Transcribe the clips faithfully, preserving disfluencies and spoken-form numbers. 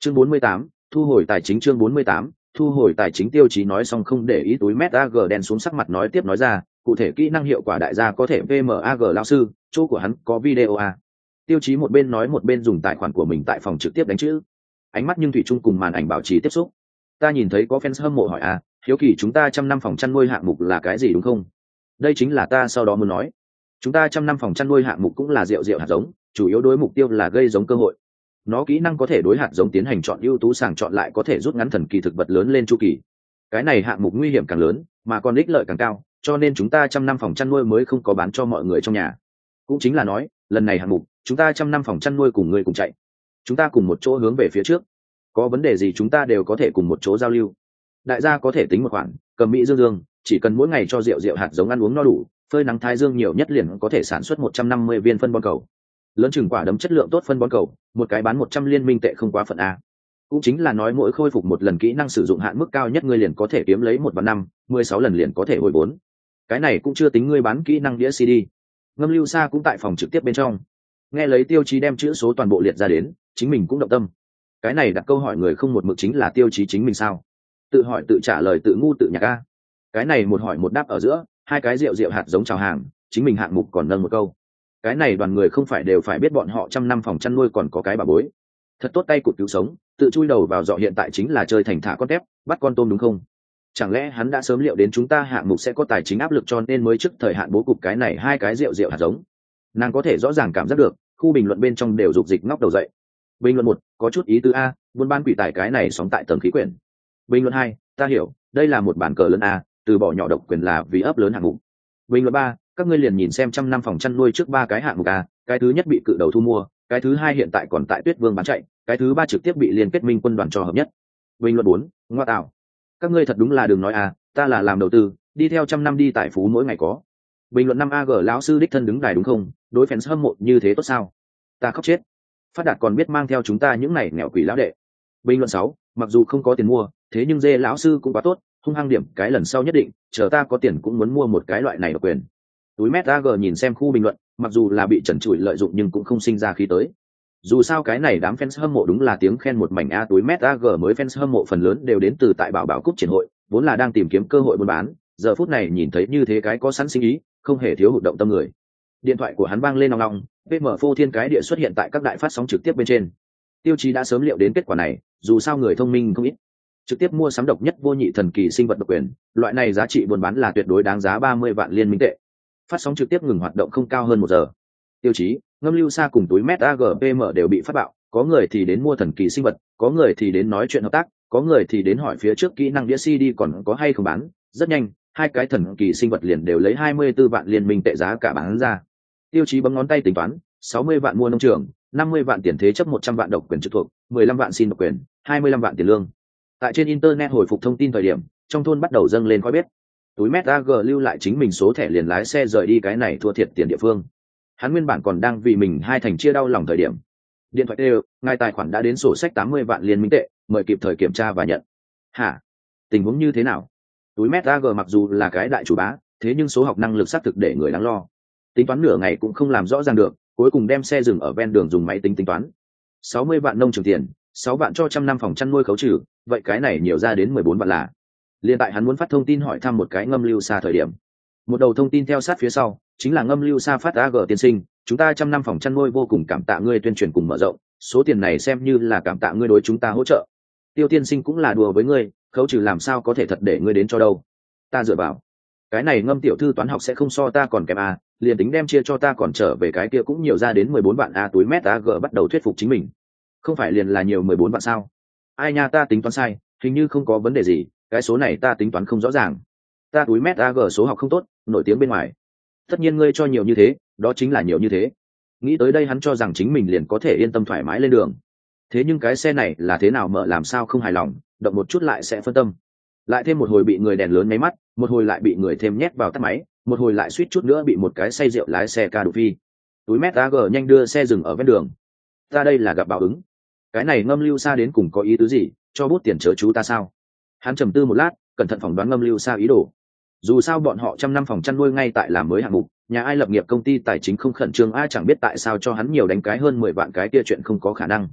chương bốn mươi tám, thu hồi tài chính. Chương bốn mươi tám, thu hồi tài chính. Tiêu Chí nói xong không để ý túi mét ag đen xuống sắc mặt nói tiếp nói ra, cụ thể kỹ năng hiệu quả đại gia có thể vmag lao sư, chỗ của hắn có video à. Tiêu Chí một bên nói một bên dùng tài khoản của mình tại phòng trực tiếp đánh chữ, ánh mắt nhưng thủy chung cùng màn ảnh bảo trì tiếp xúc. Ta nhìn thấy có fans hâm mộ hỏi à, hiếu kỳ chúng ta trăm năm phòng chăn nuôi hạng mục là cái gì đúng không? Đây chính là ta sau đó muốn nói. Chúng ta trăm năm phòng chăn nuôi hạng mục cũng là rượu rượu hạt giống, chủ yếu đối mục tiêu là gây giống cơ hội. Nó kỹ năng có thể đối hạt giống tiến hành chọn ưu tú sàng chọn lại có thể rút ngắn thần kỳ thực vật lớn lên chu kỳ. Cái này hạng mục nguy hiểm càng lớn, mà còn ích lợi càng cao, cho nên chúng ta trăm năm phòng chăn nuôi mới không có bán cho mọi người trong nhà. Cũng chính là nói, lần này hạng mục, chúng ta trăm năm phòng chăn nuôi cùng người cùng chạy. Chúng ta cùng một chỗ hướng về phía trước. Có vấn đề gì chúng ta đều có thể cùng một chỗ giao lưu. Đại gia có thể tính một khoản, cầm mỹ dương dương, chỉ cần mỗi ngày cho rượu rượu hạt giống ăn uống no đủ, phơi nắng thái dương nhiều nhất liền có thể sản xuất một trăm năm mươi viên phân bón cầu. Lớn chừng quả đấm chất lượng tốt phân bón cầu, một cái bán một trăm liên minh tệ không quá phận a. Cũng chính là nói mỗi khôi phục một lần kỹ năng sử dụng hạn mức cao nhất ngươi liền có thể kiếm lấy một vạn năm, mười sáu lần liền có thể hồi vốn. Cái này cũng chưa tính ngươi bán kỹ năng đĩa xê đê. Ngâm Lưu Sa cũng tại phòng trực tiếp bên trong. Nghe lấy Tiêu Chí đem chữ số toàn bộ liệt ra đến, chính mình cũng động tâm. Cái này đặt câu hỏi người không một mực chính là Tiêu Chí chính mình sao? Tự hỏi tự trả lời tự ngu tự nhạc a. Cái này một hỏi một đáp ở giữa, hai cái rượu rượu hạt giống chào hàng, chính mình hạng mục còn nâng một câu. Cái này đoàn người không phải đều phải biết bọn họ trăm năm phòng chăn nuôi còn có cái bà bối. Thật tốt tay cụt cứu sống, tự chui đầu vào dọ hiện tại chính là chơi thành thả con tép, bắt con tôm đúng không? Chẳng lẽ hắn đã sớm liệu đến chúng ta hạng mục sẽ có tài chính áp lực cho nên mới trước thời hạn bố cục cái này hai cái rượu rượu hạt giống. Nàng có thể rõ ràng cảm giác được, khu bình luận bên trong đều rục dịch ngóc đầu dậy. Bình luận một, có chút ý tứ a, buôn bán quỷ tài cái này sóng tại tầng khí quyển. Bình luận hai, ta hiểu, đây là một bản cờ lớn a, từ bỏ nhỏ độc quyền là vì ấp lớn hạng mục. Bình luận ba, các ngươi liền nhìn xem trăm năm phòng chăn nuôi trước ba cái hạng mục a, cái thứ nhất bị cự đầu thu mua, cái thứ hai hiện tại còn tại Tuyết Vương bán chạy, cái thứ ba trực tiếp bị liên kết minh quân đoàn cho hợp nhất. Bình luận bốn, ngoa tạo, các ngươi thật đúng là đừng nói a, ta là làm đầu tư, đi theo trăm năm đi tài phú mỗi ngày có. Bình luận năm ag lão sư đích thân đứng đài đúng không, đối fans hâm mộ như thế tốt sao? Ta khóc chết. Phát Đạt còn biết mang theo chúng ta những này nghèo quỷ lão đệ. Bình luận sáu, mặc dù không có tiền mua, thế nhưng dê lão sư cũng quá tốt, hung hăng điểm cái lần sau nhất định, chờ ta có tiền cũng muốn mua một cái loại này độc quyền. Túi mét ag nhìn xem khu bình luận, mặc dù là bị trần trụi lợi dụng nhưng cũng không sinh ra khí tới. Dù sao cái này đám fans hâm mộ đúng là tiếng khen một mảnh a, túi mét ag mới fans hâm mộ phần lớn đều đến từ tại Bảo Bảo Cúp triển hội, vốn là đang tìm kiếm cơ hội buôn bán, giờ phút này nhìn thấy như thế cái có sẵn sinh ý, không hề thiếu hụt động tâm người. Điện thoại của hắn vang lên ong ong, pê em phô thiên cái địa xuất hiện tại các đại phát sóng trực tiếp bên trên. Tiêu Chí đã sớm liệu đến kết quả này, dù sao người thông minh không ít, trực tiếp mua sắm độc nhất vô nhị thần kỳ sinh vật độc quyền, loại này giá trị buôn bán là tuyệt đối đáng giá ba mươi vạn liên minh tệ. Phát sóng trực tiếp ngừng hoạt động không cao hơn một giờ. Tiêu Chí, Ngâm Lưu Sa cùng túi mét agpm đều bị phát bạo, có người thì đến mua thần kỳ sinh vật, có người thì đến nói chuyện hợp tác, có người thì đến hỏi phía trước kỹ năng đĩa xê đê còn có hay không bán. Rất nhanh, hai cái thần kỳ sinh vật liền đều lấy hai mươi tư vạn liên minh tệ giá cả bán ra. Tiêu Chí bấm ngón tay tính toán, sáu mươi vạn mua nông trường, năm mươi vạn tiền thế chấp một trăm vạn độc quyền trực thuộc, mười lăm vạn xin độc quyền, hai mươi lăm vạn tiền lương. Tại trên internet hồi phục thông tin thời điểm, trong thôn bắt đầu dâng lên khói bếp. Túi mét ag lưu lại chính mình số thẻ liền lái xe rời đi cái này thua thiệt tiền địa phương. Hắn nguyên bản còn đang vì mình hai thành chia đau lòng thời điểm. Điện thoại đều, ngài tài khoản đã đến sổ sách tám mươi vạn liên minh tệ, mời kịp thời kiểm tra và nhận. Hả? Tình huống như thế nào? Túi mét ag mặc dù là cái đại chủ bá, thế nhưng số học năng lực xác thực để người đáng lo. Tính toán nửa ngày cũng không làm rõ ràng được, cuối cùng đem xe dừng ở ven đường dùng máy tính tính toán. sáu mươi vạn nông trường tiền, sáu vạn cho trăm năm phòng chăn nuôi khấu trừ, vậy cái này nhiều ra đến mười bốn vạn là. Liên tại hắn muốn phát thông tin hỏi thăm một cái Ngâm Lưu Sa thời điểm, một đầu thông tin theo sát phía sau, chính là Ngâm Lưu Sa phát ag tiên sinh, chúng ta trăm năm phòng chăn nuôi vô cùng cảm tạ ngươi tuyên truyền cùng mở rộng, số tiền này xem như là cảm tạ ngươi đối chúng ta hỗ trợ. Tiêu tiên sinh cũng là đùa với ngươi, khấu trừ làm sao có thể thật để ngươi đến cho đâu. Ta dựa vào, cái này Ngâm tiểu thư toán học sẽ không so ta còn kém a, liền tính đem chia cho ta còn trở về cái kia cũng nhiều ra đến mười bốn vạn a. Túi mét ag bắt đầu thuyết phục chính mình, không phải liền là nhiều mười bốn vạn sao? Ai nha, ta tính toán sai, hình như không có vấn đề gì, cái số này ta tính toán không rõ ràng. Ta túi mét ag số học không tốt, nổi tiếng bên ngoài. Tất nhiên ngươi cho nhiều như thế, đó chính là nhiều như thế. Nghĩ tới đây hắn cho rằng chính mình liền có thể yên tâm thoải mái lên đường. Thế nhưng cái xe này là thế nào mở làm sao không hài lòng, động một chút lại sẽ phân tâm. Lại thêm một hồi bị người đèn lớn nháy mắt, một hồi lại bị người thêm nhét vào tắt máy, một hồi lại suýt chút nữa bị một cái say rượu lái xe ca đục phi. Túi mét ag nhanh đưa xe dừng ở ven đường. Ta đây là gặp báo ứng. Cái này Ngâm Lưu Sa đến cùng có ý tứ gì, cho bút tiền chớ chú ta sao? Hắn trầm tư một lát, cẩn thận phỏng đoán Ngâm Lưu Sa ý đồ. Dù sao bọn họ trăm năm phòng chăn nuôi ngay tại làm mới hạng mục, nhà ai lập nghiệp công ty tài chính không khẩn trương, ai chẳng biết tại sao cho hắn nhiều đánh cái hơn mười vạn cái kia chuyện không có khả năng.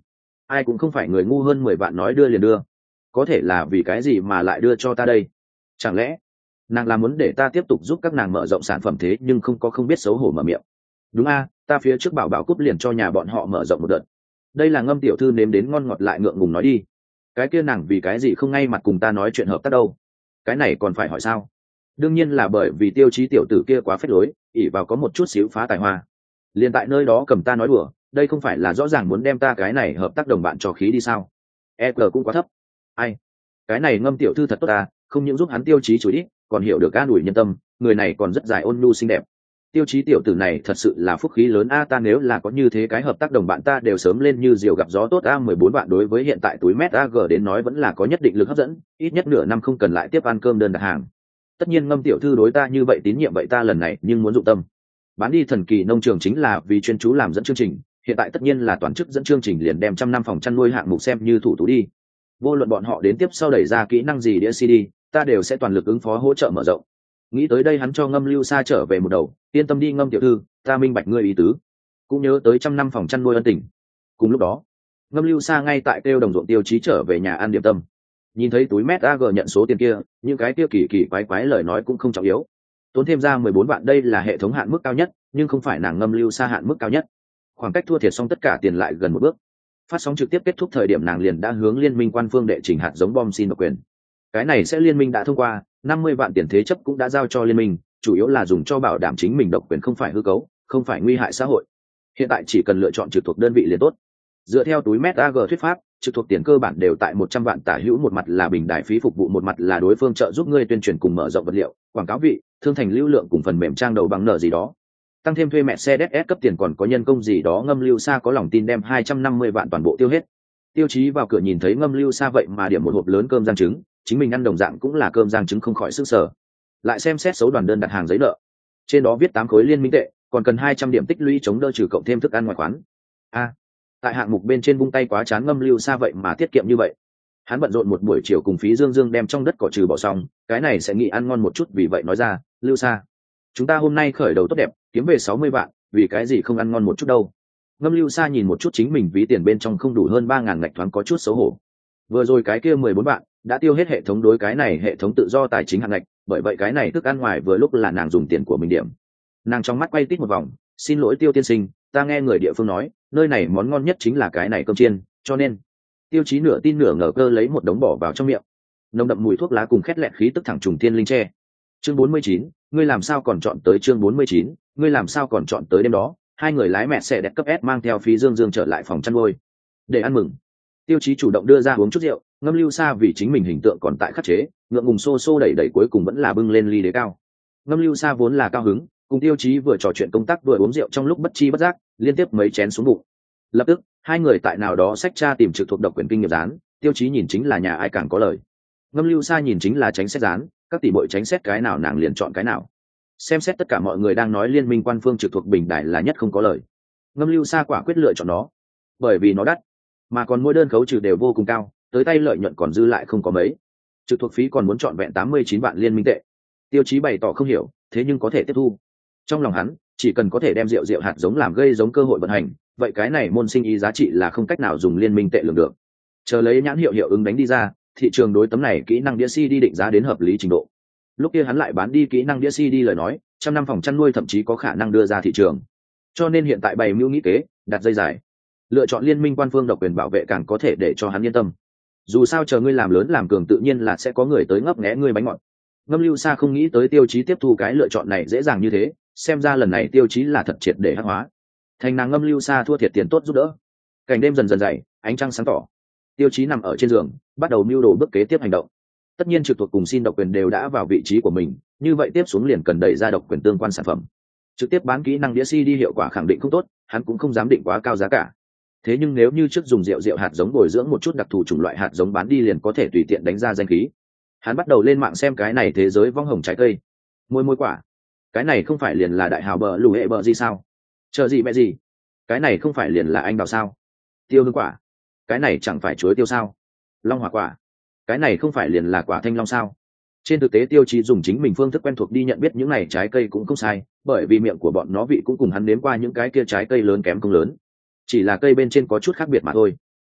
ai cũng không phải người ngu hơn mười vạn nói đưa liền đưa, có thể là vì cái gì mà lại đưa cho ta đây? Chẳng lẽ nàng là muốn để ta tiếp tục giúp các nàng mở rộng sản phẩm thế nhưng không có không biết xấu hổ mở miệng. Đúng a, ta phía trước bảo bảo cúp liền cho nhà bọn họ mở rộng một đợt. Đây là Ngâm tiểu thư nếm đến ngon ngọt lại ngượng ngùng nói đi. Cái kia nàng vì cái gì không ngay mặt cùng ta nói chuyện hợp tác đâu? Cái này còn phải hỏi sao? Đương nhiên là bởi vì Tiêu Chí tiểu tử kia quá phết lối, ỷ vào có một chút xíu phá tài hoa, liền tại nơi đó cầm ta nói đùa, đây không phải là rõ ràng muốn đem ta cái này hợp tác đồng bạn cho khí đi sao? e giê cũng quá thấp. Ai? Cái này Ngâm tiểu thư thật tốt ta, không những giúp hắn Tiêu Chí chối ít, còn hiểu được an ủi nhân tâm, người này còn rất dài ôn nhu xinh đẹp. Tiêu Chí tiểu tử này thật sự là phúc khí lớn a, ta nếu là có như thế cái hợp tác đồng bạn ta đều sớm lên như diều gặp gió tốt a. Mười bốn bạn đối với hiện tại túi mét a giê đến nói vẫn là có nhất định lực hấp dẫn, ít nhất nửa năm không cần lại tiếp ăn cơm đơn đặt hàng. Tất nhiên Ngâm tiểu thư đối ta như vậy tín nhiệm vậy ta lần này nhưng muốn dụng tâm. Bán đi thần kỳ nông trường chính là vì chuyên chú làm dẫn chương trình, hiện tại tất nhiên là toàn chức dẫn chương trình liền đem trăm năm phòng chăn nuôi hạng mục xem như thủ tú đi. Vô luận bọn họ đến tiếp sau đẩy ra kỹ năng gì đĩa xê đê, ta đều sẽ toàn lực ứng phó hỗ trợ mở rộng. Nghĩ tới đây hắn cho Ngâm Lưu Sa trở về một đầu, yên tâm đi Ngâm tiểu thư, ta minh bạch ngươi ý tứ, cũng nhớ tới trăm năm phòng chăn nuôi ân tình. Cùng lúc đó Ngâm Lưu Sa ngay tại kêu đồng ruộng Tiêu Chí trở về nhà ăn điểm tâm, nhìn thấy túi mét a giê nhận số tiền kia, những cái kia kỳ kỳ quái quái lời nói cũng không trọng yếu, tốn thêm ra mười bốn vạn đây là hệ thống hạn mức cao nhất, nhưng không phải nàng Ngâm Lưu Sa hạn mức cao nhất, khoảng cách thua thiệt xong tất cả tiền lại gần một bước. Phát sóng trực tiếp kết thúc thời điểm nàng liền đã hướng liên minh quan phương đệ trình hạt giống bom xin độc quyền, cái này sẽ liên minh đã thông qua, năm mươi vạn tiền thế chấp cũng đã giao cho liên minh, chủ yếu là dùng cho bảo đảm chính mình độc quyền không phải hư cấu, không phải nguy hại xã hội. Hiện tại chỉ cần lựa chọn trực thuộc đơn vị liền tốt. Dựa theo túi mét a giê thuyết pháp, trực thuộc tiền cơ bản đều tại một trăm vạn tả hữu, một mặt là bình đại phí phục vụ, một mặt là đối phương trợ giúp ngươi tuyên truyền cùng mở rộng vật liệu, quảng cáo vị, thương thành lưu lượng cùng phần mềm trang đầu bằng nợ gì đó. Tăng thêm thuê mẹ xe đê ét cấp tiền còn có nhân công gì đó, Ngâm Lưu Sa có lòng tin đem hai trăm năm mươi vạn toàn bộ tiêu hết. Tiêu Chí vào cửa nhìn thấy Ngâm Lưu Sa vậy mà điểm một hộp lớn cơm rang trứng, chính mình ăn đồng dạng cũng là cơm rang trứng không khỏi sức sở. Lại xem xét số đoàn đơn đặt hàng giấy nợ, trên đó viết tám khối liên minh tệ, còn cần hai trăm điểm tích lũy chống đỡ trừ cộng thêm thức ăn ngoài quán. A, tại hạng mục bên trên vung tay quá chán, Ngâm Lưu Sa vậy mà tiết kiệm như vậy. Hắn bận rộn một buổi chiều cùng Phí Dương Dương đem trong đất cỏ trừ bỏ xong, cái này sẽ nghĩ ăn ngon một chút, vì vậy nói ra, Lưu Sa, chúng ta hôm nay khởi đầu tốt đẹp, kiếm về sáu mươi vạn, vì cái gì không ăn ngon một chút đâu? Ngâm Lưu Sa nhìn một chút chính mình ví tiền bên trong không đủ hơn ba ngàn ngạch, thoáng có chút xấu hổ. Vừa rồi cái kia mười bốn vạn đã tiêu hết hệ thống đối cái này hệ thống tự do tài chính hạn ngạch, bởi vậy cái này thức ăn ngoài vừa lúc là nàng dùng tiền của mình điểm. Nàng trong mắt quay tít một vòng, xin lỗi Tiêu tiên sinh, ta nghe người địa phương nói nơi này món ngon nhất chính là cái này cơm chiên, cho nên. Tiêu Chí nửa tin nửa ngờ cơ lấy một đống bỏ vào trong miệng, nồng đậm mùi thuốc lá cùng khét lẹt khí tức thẳng trùng thiên linh tre. Chương bốn mươi chín, ngươi làm sao còn chọn tới chương bốn mươi chín, ngươi làm sao còn chọn tới đêm đó. Hai người lái mẹ xe đẹp cấp S mang theo Phí Dương Dương trở lại phòng chăn nuôi để ăn mừng. Tiêu Chí chủ động đưa ra uống chút rượu, Ngâm Lưu Sa vì chính mình hình tượng còn tại khắc chế, ngượng ngùng xô xô đẩy đẩy, cuối cùng vẫn là bưng lên ly đế cao. Ngâm Lưu Sa vốn là cao hứng, cùng Tiêu Chí vừa trò chuyện công tác vừa uống rượu, trong lúc bất chi bất giác liên tiếp mấy chén xuống bụng. Lập tức hai người tại nào đó sách tra tìm trực thuộc độc quyền kinh nghiệm dán, Tiêu Chí nhìn chính là nhà ai càng có lời, Ngâm Lưu Sa nhìn chính là tránh xét dán, các tỷ bội tránh xét cái nào nàng liền chọn cái nào. Xem xét tất cả mọi người đang nói liên minh quan phương trực thuộc bình đại là nhất không có lời, Ngâm Lưu Sa quả quyết lựa chọn nó, bởi vì nó đắt, mà còn mỗi đơn khấu trừ đều vô cùng cao, tới tay lợi nhuận còn dư lại không có mấy, trực thuộc phí còn muốn chọn vẹn tám mươi chín vạn liên minh tệ. Tiêu Chí bày tỏ không hiểu, thế nhưng có thể tiếp thu. Trong lòng hắn, chỉ cần có thể đem rượu rượu hạt giống làm gây giống cơ hội vận hành, vậy cái này môn sinh ý giá trị là không cách nào dùng liên minh tệ lượng được. Chờ lấy nhãn hiệu hiệu ứng đánh đi ra, thị trường đối tấm này kỹ năng đĩa xê đê định giá đến hợp lý trình độ. Lúc kia hắn lại bán đi kỹ năng đĩa xê đê lời nói, trăm năm phòng chăn nuôi thậm chí có khả năng đưa ra thị trường. Cho nên hiện tại bày mưu nghĩ kế, đặt dây dài, lựa chọn liên minh quan phương độc quyền bảo vệ càng có thể để cho hắn yên tâm. Dù sao chờ ngươi làm lớn làm cường, tự nhiên là sẽ có người tới ngấp nghé ngươi bánh ngọt. Ngâm Lưu Sa không nghĩ tới Tiêu Chí tiếp thu cái lựa chọn này dễ dàng như thế, xem ra lần này Tiêu Chí là thật triệt để hắc hóa. Thành nàng Ngâm Lưu Sa thua thiệt tiền tốt giúp đỡ. Cảnh đêm dần dần dày, ánh trăng sáng tỏ. Tiêu Chí nằm ở trên giường, bắt đầu mưu đồ bước kế tiếp hành động. Tất nhiên trực thuộc cùng xin độc quyền đều đã vào vị trí của mình, như vậy tiếp xuống liền cần đẩy ra độc quyền tương quan sản phẩm. Trực tiếp bán kỹ năng đĩa xê đê hiệu quả khẳng định không tốt, hắn cũng không dám định quá cao giá cả. Thế nhưng nếu như trước dùng rượu rượu hạt giống bồi dưỡng một chút đặc thù chủng loại hạt giống bán đi, liền có thể tùy tiện đánh ra danh khí. Hắn bắt đầu lên mạng xem cái này thế giới vong hồng trái cây. Môi môi quả, cái này không phải liền là đại hào bờ lù hệ bờ gì sao? Chờ gì mẹ gì? Cái này không phải liền là anh đào sao? Tiêu hương quả, cái này chẳng phải chuối tiêu sao? Long hỏa quả, cái này không phải liền là quả thanh long sao? Trên thực tế Tiêu Chí dùng chính mình phương thức quen thuộc đi nhận biết những này trái cây cũng không sai, bởi vì miệng của bọn nó vị cũng cùng hắn nếm qua những cái kia trái cây lớn kém không lớn, chỉ là cây bên trên có chút khác biệt mà thôi.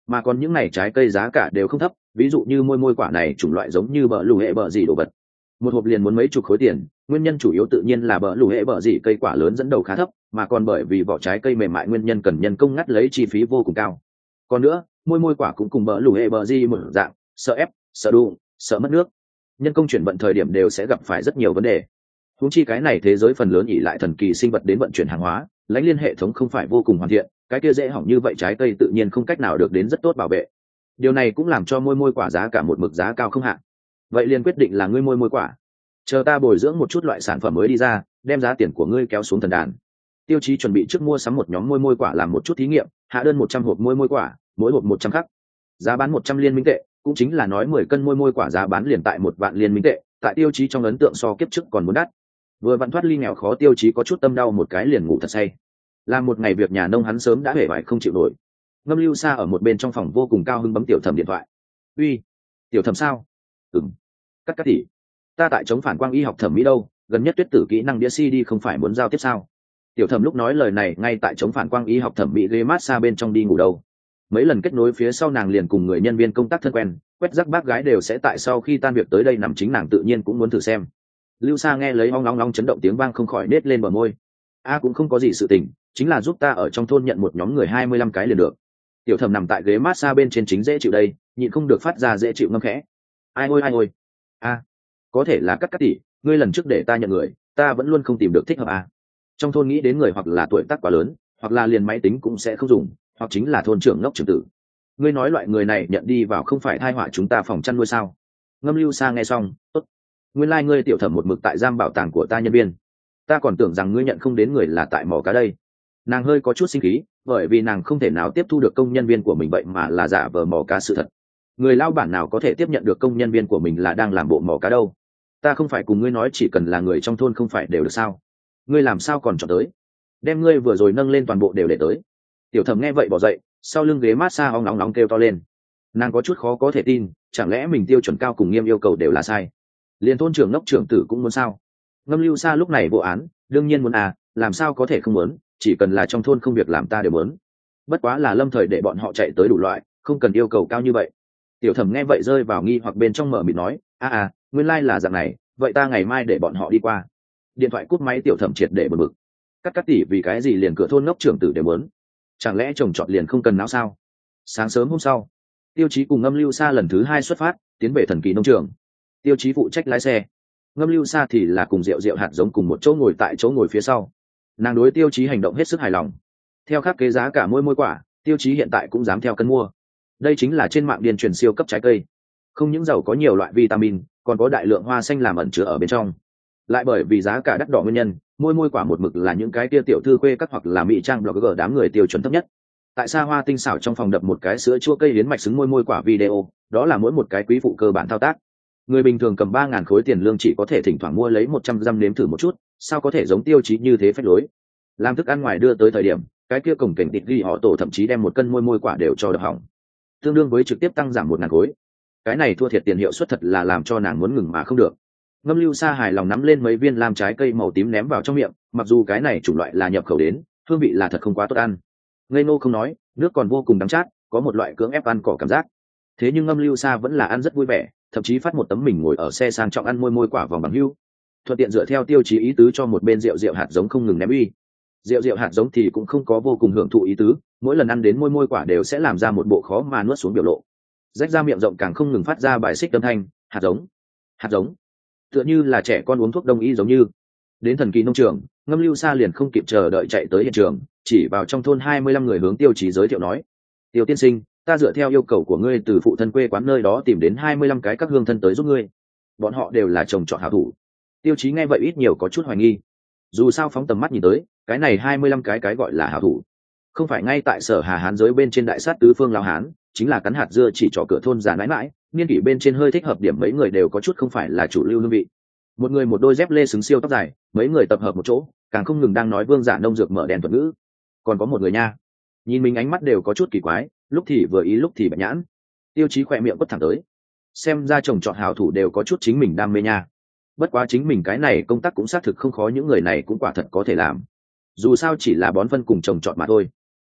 mà còn những này trái cây giá cả đều không thấp, ví dụ như môi môi quả này chủng loại giống như bờ lù hệ bờ gì đồ vật, một hộp liền muốn mấy chục khối tiền. Nguyên nhân chủ yếu tự nhiên là bờ lù hệ bờ gì cây quả lớn dẫn đầu khá thấp, mà còn bởi vì vỏ trái cây mềm mại nguyên nhân cần nhân công ngắt lấy chi phí vô cùng cao. Còn nữa, môi môi quả cũng cùng bờ lù hệ bờ gì một dạng, sợ ép, sợ đụng, sợ mất nước, nhân công chuyển vận thời điểm đều sẽ gặp phải rất nhiều vấn đề. Huống chi cái này thế giới phần lớn ỉ lại thần kỳ sinh vật đến vận chuyển hàng hóa, lãnh liên hệ thống không phải vô cùng hoàn thiện, cái kia dễ hỏng như vậy trái cây tự nhiên không cách nào được đến rất tốt bảo vệ. Điều này cũng làm cho môi môi quả giá cả một mực giá cao không hạn. Vậy liền quyết định là ngươi môi môi quả, chờ ta bồi dưỡng một chút loại sản phẩm mới đi ra, đem giá tiền của ngươi kéo xuống thần đàn. Tiêu Chí chuẩn bị trước mua sắm một nhóm môi môi quả làm một chút thí nghiệm, hạ đơn một trăm hộp môi môi quả, mỗi hộp một trăm khắc, giá bán một trăm liên minh tệ, cũng chính là nói mười cân môi môi quả giá bán liền tại một vạn liên minh tệ, tại Tiêu Chí trong ấn tượng so kiếp trước còn muốn đắt. Vừa vặn thoát ly nghèo khó, Tiêu Chí có chút tâm đau một cái liền ngủ thật say. Làm một ngày việc nhà nông hắn sớm đã hề bại không chịu nổi. Ngâm Lưu Sa ở một bên trong phòng vô cùng cao hứng bấm Tiểu Thẩm điện thoại. Uy, Tiểu Thẩm sao? Ừm. Cắt cắt tỉ, ta tại chống phản quang y học thẩm mỹ đâu, gần nhất tuyết tử kỹ năng đĩa xê đê không phải muốn giao tiếp sao? Tiểu Thẩm lúc nói lời này ngay tại chống phản quang y học thẩm mỹ ghế massage bên trong đi ngủ đâu. Mấy lần kết nối phía sau nàng liền cùng người nhân viên công tác thân quen, quét rác bác gái đều sẽ tại sau khi tan việc tới đây nằm, chính nàng tự nhiên cũng muốn thử xem. Lưu Sa nghe lấy ong long long chấn động tiếng vang không khỏi nết lên bờ môi. A cũng không có gì sự tình, chính là giúp ta ở trong thôn nhận một nhóm người hai mươi lăm cái liền được. Tiểu Thẩm nằm tại ghế massage bên trên chính dễ chịu đây, nhịn không được phát ra dễ chịu ngâm khẽ. Ai ôi ai ôi. A, có thể là Cắt cắt tỉ, ngươi lần trước để ta nhận người, ta vẫn luôn không tìm được thích hợp a. Trong thôn nghĩ đến người hoặc là tuổi tác quá lớn, hoặc là liền máy tính cũng sẽ không dùng, hoặc chính là thôn trưởng ngốc trưởng tử. Ngươi nói loại người này nhận đi vào không phải tai họa chúng ta phòng chăn nuôi sao? Ngâm Lưu Sa nghe xong, tốt. Nguyên lai like ngươi Tiểu Thẩm một mực tại giam bảo tàng của ta nhân viên, ta còn tưởng rằng ngươi nhận không đến người là tại mỏ cá đây. Nàng hơi có chút sinh khí, bởi vì nàng không thể nào tiếp thu được công nhân viên của mình vậy mà là giả vờ mỏ cá sự thật. Người lao bản nào có thể tiếp nhận được công nhân viên của mình là đang làm bộ mỏ cá đâu? Ta không phải cùng ngươi nói chỉ cần là người trong thôn không phải đều được sao? Ngươi làm sao còn chọn tới? Đem ngươi vừa rồi nâng lên toàn bộ đều để tới. Tiểu Thẩm nghe vậy bỏ dậy, sau lưng ghế massage ong nóng nóng kêu to lên. Nàng có chút khó có thể tin, chẳng lẽ mình tiêu chuẩn cao cùng nghiêm yêu cầu đều là sai? Liên thôn trưởng ngốc trưởng tử cũng muốn sao? Ngâm Lưu Sa lúc này vô án, đương nhiên muốn à, làm sao có thể không muốn, chỉ cần là trong thôn không việc làm ta đều muốn. Bất quá là lâm thời để bọn họ chạy tới đủ loại, không cần yêu cầu cao như vậy. Tiểu Thẩm nghe vậy rơi vào nghi hoặc bên trong, mở miệng nói, a à, nguyên lai là dạng này, vậy ta ngày mai để bọn họ đi qua. Điện thoại cúp máy, Tiểu Thẩm triệt để bực bực. Cắt cắt tỉ vì cái gì liền cửa thôn ngốc trưởng tử đều muốn? Chẳng lẽ chồng chọn liền không cần não sao? Sáng sớm hôm sau, Tiêu Chí cùng Ngâm Lưu Sa lần thứ hai xuất phát, tiến về thần kỳ nông trường. Tiêu Chí phụ trách lái xe, Ngâm Lưu Sa thì là cùng Diệu Diệu hạt giống cùng một chỗ ngồi tại chỗ ngồi phía sau. Nàng đối Tiêu Chí hành động hết sức hài lòng. Theo khắc kế giá cả môi môi quả, Tiêu Chí hiện tại cũng dám theo cân mua. Đây chính là trên mạng điền truyền siêu cấp trái cây, không những giàu có nhiều loại vitamin, còn có đại lượng hoa xanh làm ẩn chứa ở bên trong. Lại bởi vì giá cả đắt đỏ nguyên nhân, môi môi quả một mực là những cái tia tiểu thư khuê các hoặc là mỹ trang blogger đám người tiêu chuẩn thấp nhất. Tại Sa Hoa tinh xảo trong phòng đập một cái sữa chua cây yến mạch xứng môi môi quả video, đó là mỗi một cái quý phụ cơ bản thao tác. Người bình thường cầm ba ngàn khối tiền lương chỉ có thể thỉnh thoảng mua lấy một trăm răm nếm thử một chút, sao có thể giống Tiêu Chí như thế phách lối. Làm thức ăn ngoài đưa tới thời điểm, cái kia cổng cảnh tịt ghi họ tổ thậm chí đem một cân môi môi quả đều cho đập hỏng, tương đương với trực tiếp tăng giảm một ngàn khối. Cái này thua thiệt tiền hiệu suất thật là làm cho nàng muốn ngừng mà không được. Ngâm Lưu Sa hài lòng nắm lên mấy viên làm trái cây màu tím ném vào trong miệng, mặc dù cái này chủng loại là nhập khẩu đến, hương vị là thật không quá tốt ăn. Ngây nô không nói, nước còn vô cùng đắng chát, có một loại cưỡng ép ăn cỏ cảm giác. Thế nhưng Ngâm Lưu Sa vẫn là ăn rất vui vẻ, thậm chí phát một tấm mình ngồi ở xe sang trọng ăn môi môi quả vòng bằng hưu. Thuận tiện dựa theo Tiêu Chí ý tứ cho một bên Rượu Rượu hạt giống không ngừng ném uy. Rượu Rượu hạt giống thì cũng không có vô cùng hưởng thụ ý tứ, mỗi lần ăn đến môi môi quả đều sẽ làm ra một bộ khó mà nuốt xuống biểu lộ. Rách ra miệng rộng càng không ngừng phát ra bài xích âm thanh, hạt giống, hạt giống. Tựa như là trẻ con uống thuốc đông y giống như. Đến thần kỳ nông trường, Ngâm Lưu Sa liền không kịp chờ đợi chạy tới hiện trường, chỉ vào trong thôn hai mươi lăm người hướng Tiêu Chí giới thiệu nói: "Tiêu tiên sinh, ta dựa theo yêu cầu của ngươi từ phụ thân quê quán nơi đó tìm đến hai mươi lăm cái các hương thân tới giúp ngươi. Bọn họ đều là chồng chọn hảo thủ." Tiêu Chí nghe vậy ít nhiều có chút hoài nghi. Dù sao phóng tầm mắt nhìn tới, cái này hai mươi lăm cái cái gọi là hảo thủ, không phải ngay tại Sở Hà Hán giới bên trên đại sát tứ phương lao hán, chính là cắn hạt dưa chỉ trỏ cửa thôn già nãi mãi, niên kỷ bên trên hơi thích hợp điểm mấy người đều có chút không phải là chủ lưu hương vị. Một người một đôi dép lê xứng siêu tóc dài, mấy người tập hợp một chỗ, càng không ngừng đang nói vương giả nông dược mở đèn thuật ngữ. Còn có một người nha, nhìn mình ánh mắt đều có chút kỳ quái, lúc thì vừa ý lúc thì bạch nhãn. Tiêu Chí khỏe miệng quất thẳng tới, xem ra chồng chọn hảo thủ đều có chút chính mình đam mê nha. Bất quá chính mình cái này công tác cũng xác thực không khó, những người này cũng quả thật có thể làm. Dù sao chỉ là bón phân cùng chồng chọn mà thôi.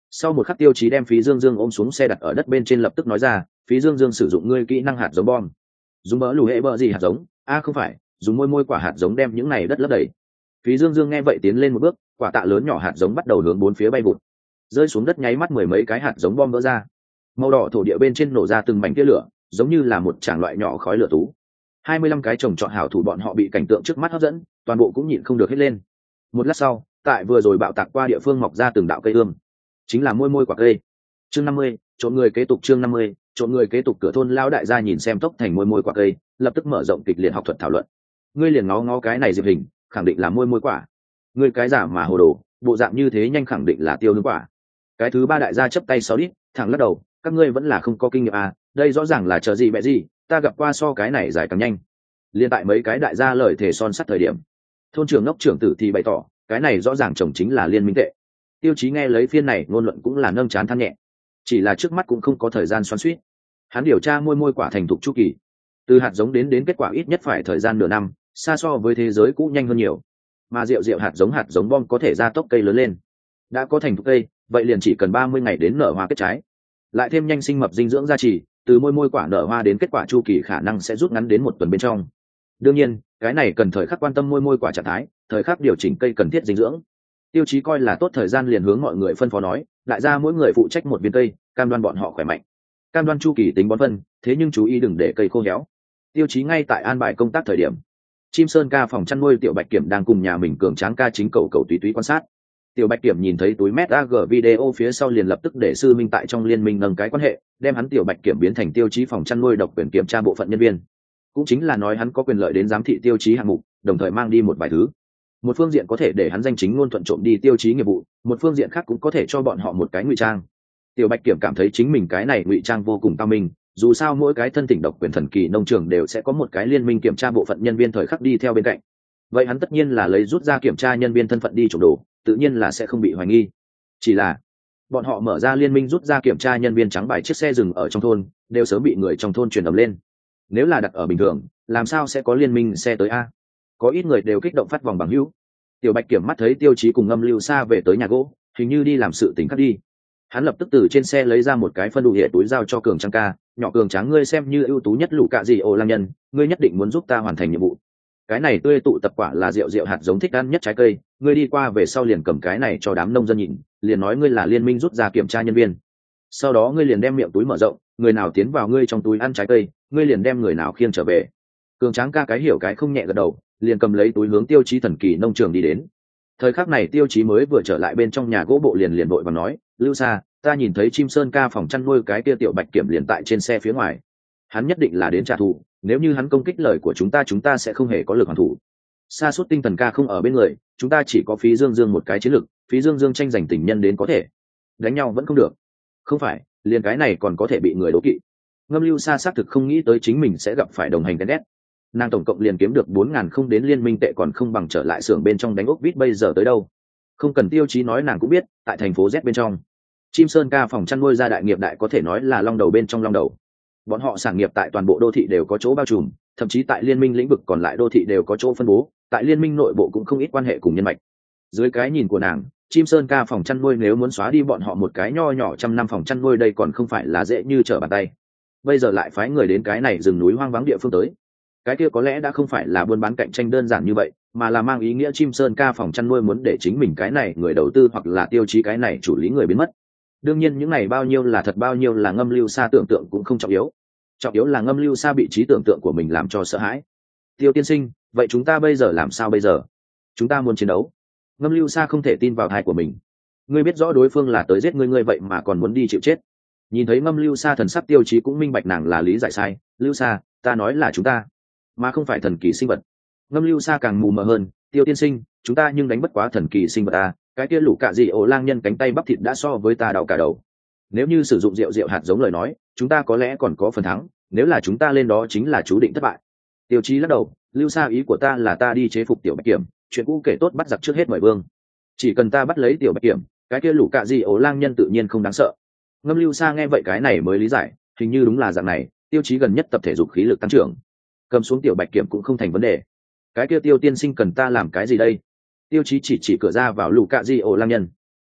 Sau một khắc tiêu chí đem phí dương dương ôm xuống xe đặt ở đất bên trên, lập tức nói ra, phí dương dương sử dụng ngươi kỹ năng hạt giống bom. Dùng bỡ lù hệ bỡ gì hạt giống? A à, không phải, dùng môi môi quả hạt giống đem những này đất lấp đầy. Phí dương dương nghe vậy tiến lên một bước, quả tạ lớn nhỏ hạt giống bắt đầu hướng bốn phía bay vụt, rơi xuống đất nháy mắt mười mấy cái hạt giống bom vỡ ra, màu đỏ thổ địa bên trên nổ ra từng mảnh tia lửa, giống như là một tràng loại nhỏ khói lửa tú. hai mươi lăm cái trồng trọt hảo thủ bọn họ bị cảnh tượng trước mắt hấp dẫn, toàn bộ cũng nhịn không được hết lên. Một lát sau, tại vừa rồi bạo tạc qua địa phương mọc ra từng đạo cây ươm, chính là môi môi quả cây. Chương năm mươi, trộn người kế tục. Chương năm mươi, trộn người kế tục. Cửa thôn lão đại gia nhìn xem tốc thành môi môi quả cây, lập tức mở rộng kịch liệt học thuật thảo luận. Ngươi liền ngó ngó cái này diệp hình, khẳng định là môi môi quả. Ngươi cái giả mà hồ đồ, bộ dạng như thế nhanh khẳng định là tiêu hương quả. Cái thứ ba đại gia chấp tay sáu đít, thẳng lắc đầu, các ngươi vẫn là không có kinh nghiệm à, đây rõ ràng là chờ gì mẹ gì, ta gặp qua so cái này dài càng nhanh. Liên tại mấy cái đại gia lời thề son sắt thời điểm, thôn trưởng ngốc trưởng tử thì bày tỏ, cái này rõ ràng chồng chính là liên minh tệ. Tiêu Chí nghe lấy phiên này ngôn luận cũng là nâng chán than nhẹ, chỉ là trước mắt cũng không có thời gian xoắn xuýt. Hắn điều tra môi môi quả thành thục chu kỳ, từ hạt giống đến đến kết quả ít nhất phải thời gian nửa năm, xa so với thế giới cũ nhanh hơn nhiều. Mà rượu rượu hạt giống hạt giống bom có thể gia tốc cây lớn lên, đã có thành thục cây, vậy liền chỉ cần ba mươi ngày đến nở hoa kết trái, lại thêm nhanh sinh mập dinh dưỡng gia trì, từ môi môi quả nở hoa đến kết quả chu kỳ khả năng sẽ rút ngắn đến một tuần bên trong. Đương nhiên, cái này cần thời khắc quan tâm môi môi quả trạng thái, thời khắc điều chỉnh cây cần thiết dinh dưỡng. Tiêu Chí coi là tốt thời gian liền hướng mọi người phân phó nói, đại gia mỗi người phụ trách một viên cây, cam đoan bọn họ khỏe mạnh. Cam đoan chu kỳ tính bón phân, thế nhưng chú ý đừng để cây khô héo. Tiêu Chí ngay tại an bài công tác thời điểm, Chim Sơn ca phòng chăn nuôi Tiểu Bạch Kiểm đang cùng nhà mình cường tráng ca chính cầu cầu túy túy quan sát. Tiểu Bạch Kiểm nhìn thấy túi mét a giê video phía sau liền lập tức để sư minh tại trong liên minh nâng cái quan hệ, đem hắn Tiểu Bạch Kiểm biến thành Tiêu Chí phòng chăn nuôi độc quyền kiểm tra bộ phận nhân viên. Cũng chính là nói hắn có quyền lợi đến giám thị tiêu chí hạng mục, đồng thời mang đi một vài thứ. Một phương diện có thể để hắn danh chính ngôn thuận trộm đi tiêu chí nghiệp vụ, một phương diện khác cũng có thể cho bọn họ một cái ngụy trang. Tiểu Bạch Kiểm cảm thấy chính mình cái này ngụy trang vô cùng cao minh, dù sao mỗi cái thân tỉnh độc quyền thần kỳ nông trường đều sẽ có một cái liên minh kiểm tra bộ phận nhân viên thời khắc đi theo bên cạnh. Vậy hắn tất nhiên là lấy rút ra kiểm tra nhân viên thân phận đi trộm đồ, tự nhiên là sẽ không bị hoài nghi. Chỉ là bọn họ mở ra liên minh rút ra kiểm tra nhân viên trắng bài chiếc xe dừng ở trong thôn, đều sớm bị người trong thôn truyền ầm lên. Nếu là đặt ở bình thường, làm sao sẽ có liên minh xe tới a? Có ít người đều kích động phát vòng bằng hữu. Tiểu Bạch Kiểm mắt thấy Tiêu Chí cùng Ngâm Lưu Sa về tới nhà gỗ, hình như đi làm sự tình khác đi. Hắn lập tức từ trên xe lấy ra một cái phân đủ hệ túi giao cho Cường Tráng ca, nhỏ Cường Tráng ngươi xem như ưu tú nhất lũ cạ gì ô lang nhân, ngươi nhất định muốn giúp ta hoàn thành nhiệm vụ. Cái này tươi tụ tập quả là rượu rượu hạt giống thích ăn nhất trái cây, ngươi đi qua về sau liền cầm cái này cho đám nông dân nhìn, liền nói ngươi là liên minh rút ra kiểm tra nhân viên. Sau đó ngươi liền đem miệng túi mở rộng, người nào tiến vào ngươi trong túi ăn trái cây, ngươi liền đem người nào khiêng trở về. Cường Tráng ca cái hiểu cái không nhẹ gật đầu, liền cầm lấy túi hướng Tiêu Chí thần kỳ nông trường đi đến. Thời khắc này Tiêu Chí mới vừa trở lại bên trong nhà gỗ bộ liền liền vội và nói, Lưu Sa, ta nhìn thấy Chim Sơn ca phòng chăn nuôi cái kia Tiểu Bạch Kiểm liền tại trên xe phía ngoài, hắn nhất định là đến trả thù, nếu như hắn công kích lời của chúng ta chúng ta sẽ không hề có lực hoàn thủ. Sa Sút Tinh Thần ca không ở bên người, chúng ta chỉ có Phí Dương Dương một cái chiến lực, Phí Dương Dương tranh giành tình nhân đến có thể, đánh nhau vẫn không được. Không phải, liền cái này còn có thể bị người đố kỵ. Ngâm Lưu Sa xác thực không nghĩ tới chính mình sẽ gặp phải đồng hành ghen ghét. Nàng tổng cộng liền kiếm được bốn ngàn không đến liên minh tệ, còn không bằng trở lại xưởng bên trong đánh ốc vít bây giờ tới đâu. Không cần Tiêu Chí nói nàng cũng biết, tại thành phố Z bên trong, Chim Sơn ca phòng chăn nuôi gia đại nghiệp đại có thể nói là long đầu bên trong long đầu. Bọn họ sản nghiệp tại toàn bộ đô thị đều có chỗ bao trùm, thậm chí tại liên minh lĩnh vực còn lại đô thị đều có chỗ phân bố, tại liên minh nội bộ cũng không ít quan hệ cùng nhân mạch. Dưới cái nhìn của nàng, Chim Sơn ca phòng chăn nuôi nếu muốn xóa đi bọn họ một cái nho nhỏ trăm năm phòng chăn nuôi đây còn không phải là dễ như trở bàn tay. Bây giờ lại phái người đến cái này rừng núi hoang vắng địa phương tới, cái kia có lẽ đã không phải là buôn bán cạnh tranh đơn giản như vậy, mà là mang ý nghĩa Chim Sơn ca phòng chăn nuôi muốn để chính mình cái này người đầu tư hoặc là Tiêu Chí cái này chủ lý người biến mất. Đương nhiên những này bao nhiêu là thật bao nhiêu là Ngâm Lưu Sa tưởng tượng cũng không trọng yếu, trọng yếu là Ngâm Lưu Sa bị trí tưởng tượng của mình làm cho sợ hãi. Tiêu tiên sinh, vậy chúng ta bây giờ làm sao bây giờ? Chúng ta muốn chiến đấu. Ngâm Lưu Sa không thể tin vào thai của mình. Ngươi biết rõ đối phương là tới giết ngươi, ngươi vậy mà còn muốn đi chịu chết. Nhìn thấy Ngâm Lưu Sa thần sắc Tiêu Chí cũng minh bạch nàng là lý giải sai. Lưu Sa, ta nói là chúng ta, mà không phải thần kỳ sinh vật. Ngâm Lưu Sa càng mù mờ hơn. Tiêu tiên sinh, chúng ta nhưng đánh bất quá thần kỳ sinh vật ta, cái kia lũ cạ gì ổ lang nhân cánh tay bắp thịt đã so với ta đau cả đầu. Nếu như sử dụng rượu rượu hạt giống lời nói, chúng ta có lẽ còn có phần thắng, nếu là chúng ta lên đó chính là chú định thất bại. Tiêu Chí lắc đầu, Lưu Sa, ý của ta là ta đi chế phục Tiểu Bạch Kiểm, chuyện cũ kể tốt bắt giặc trước hết mời vương. Chỉ cần ta bắt lấy Tiểu Bạch Kiểm, cái kia lũ cạ gì ổ lang nhân tự nhiên không đáng sợ. Ngâm Lưu Sa nghe vậy cái này mới lý giải, hình như đúng là dạng này. Tiêu Chí gần nhất tập thể dục khí lực tăng trưởng, cầm xuống Tiểu Bạch Kiểm cũng không thành vấn đề. Cái kia Tiêu tiên sinh cần ta làm cái gì đây? Tiêu Chí chỉ chỉ cửa ra vào lũ cạ gì ổ lang nhân.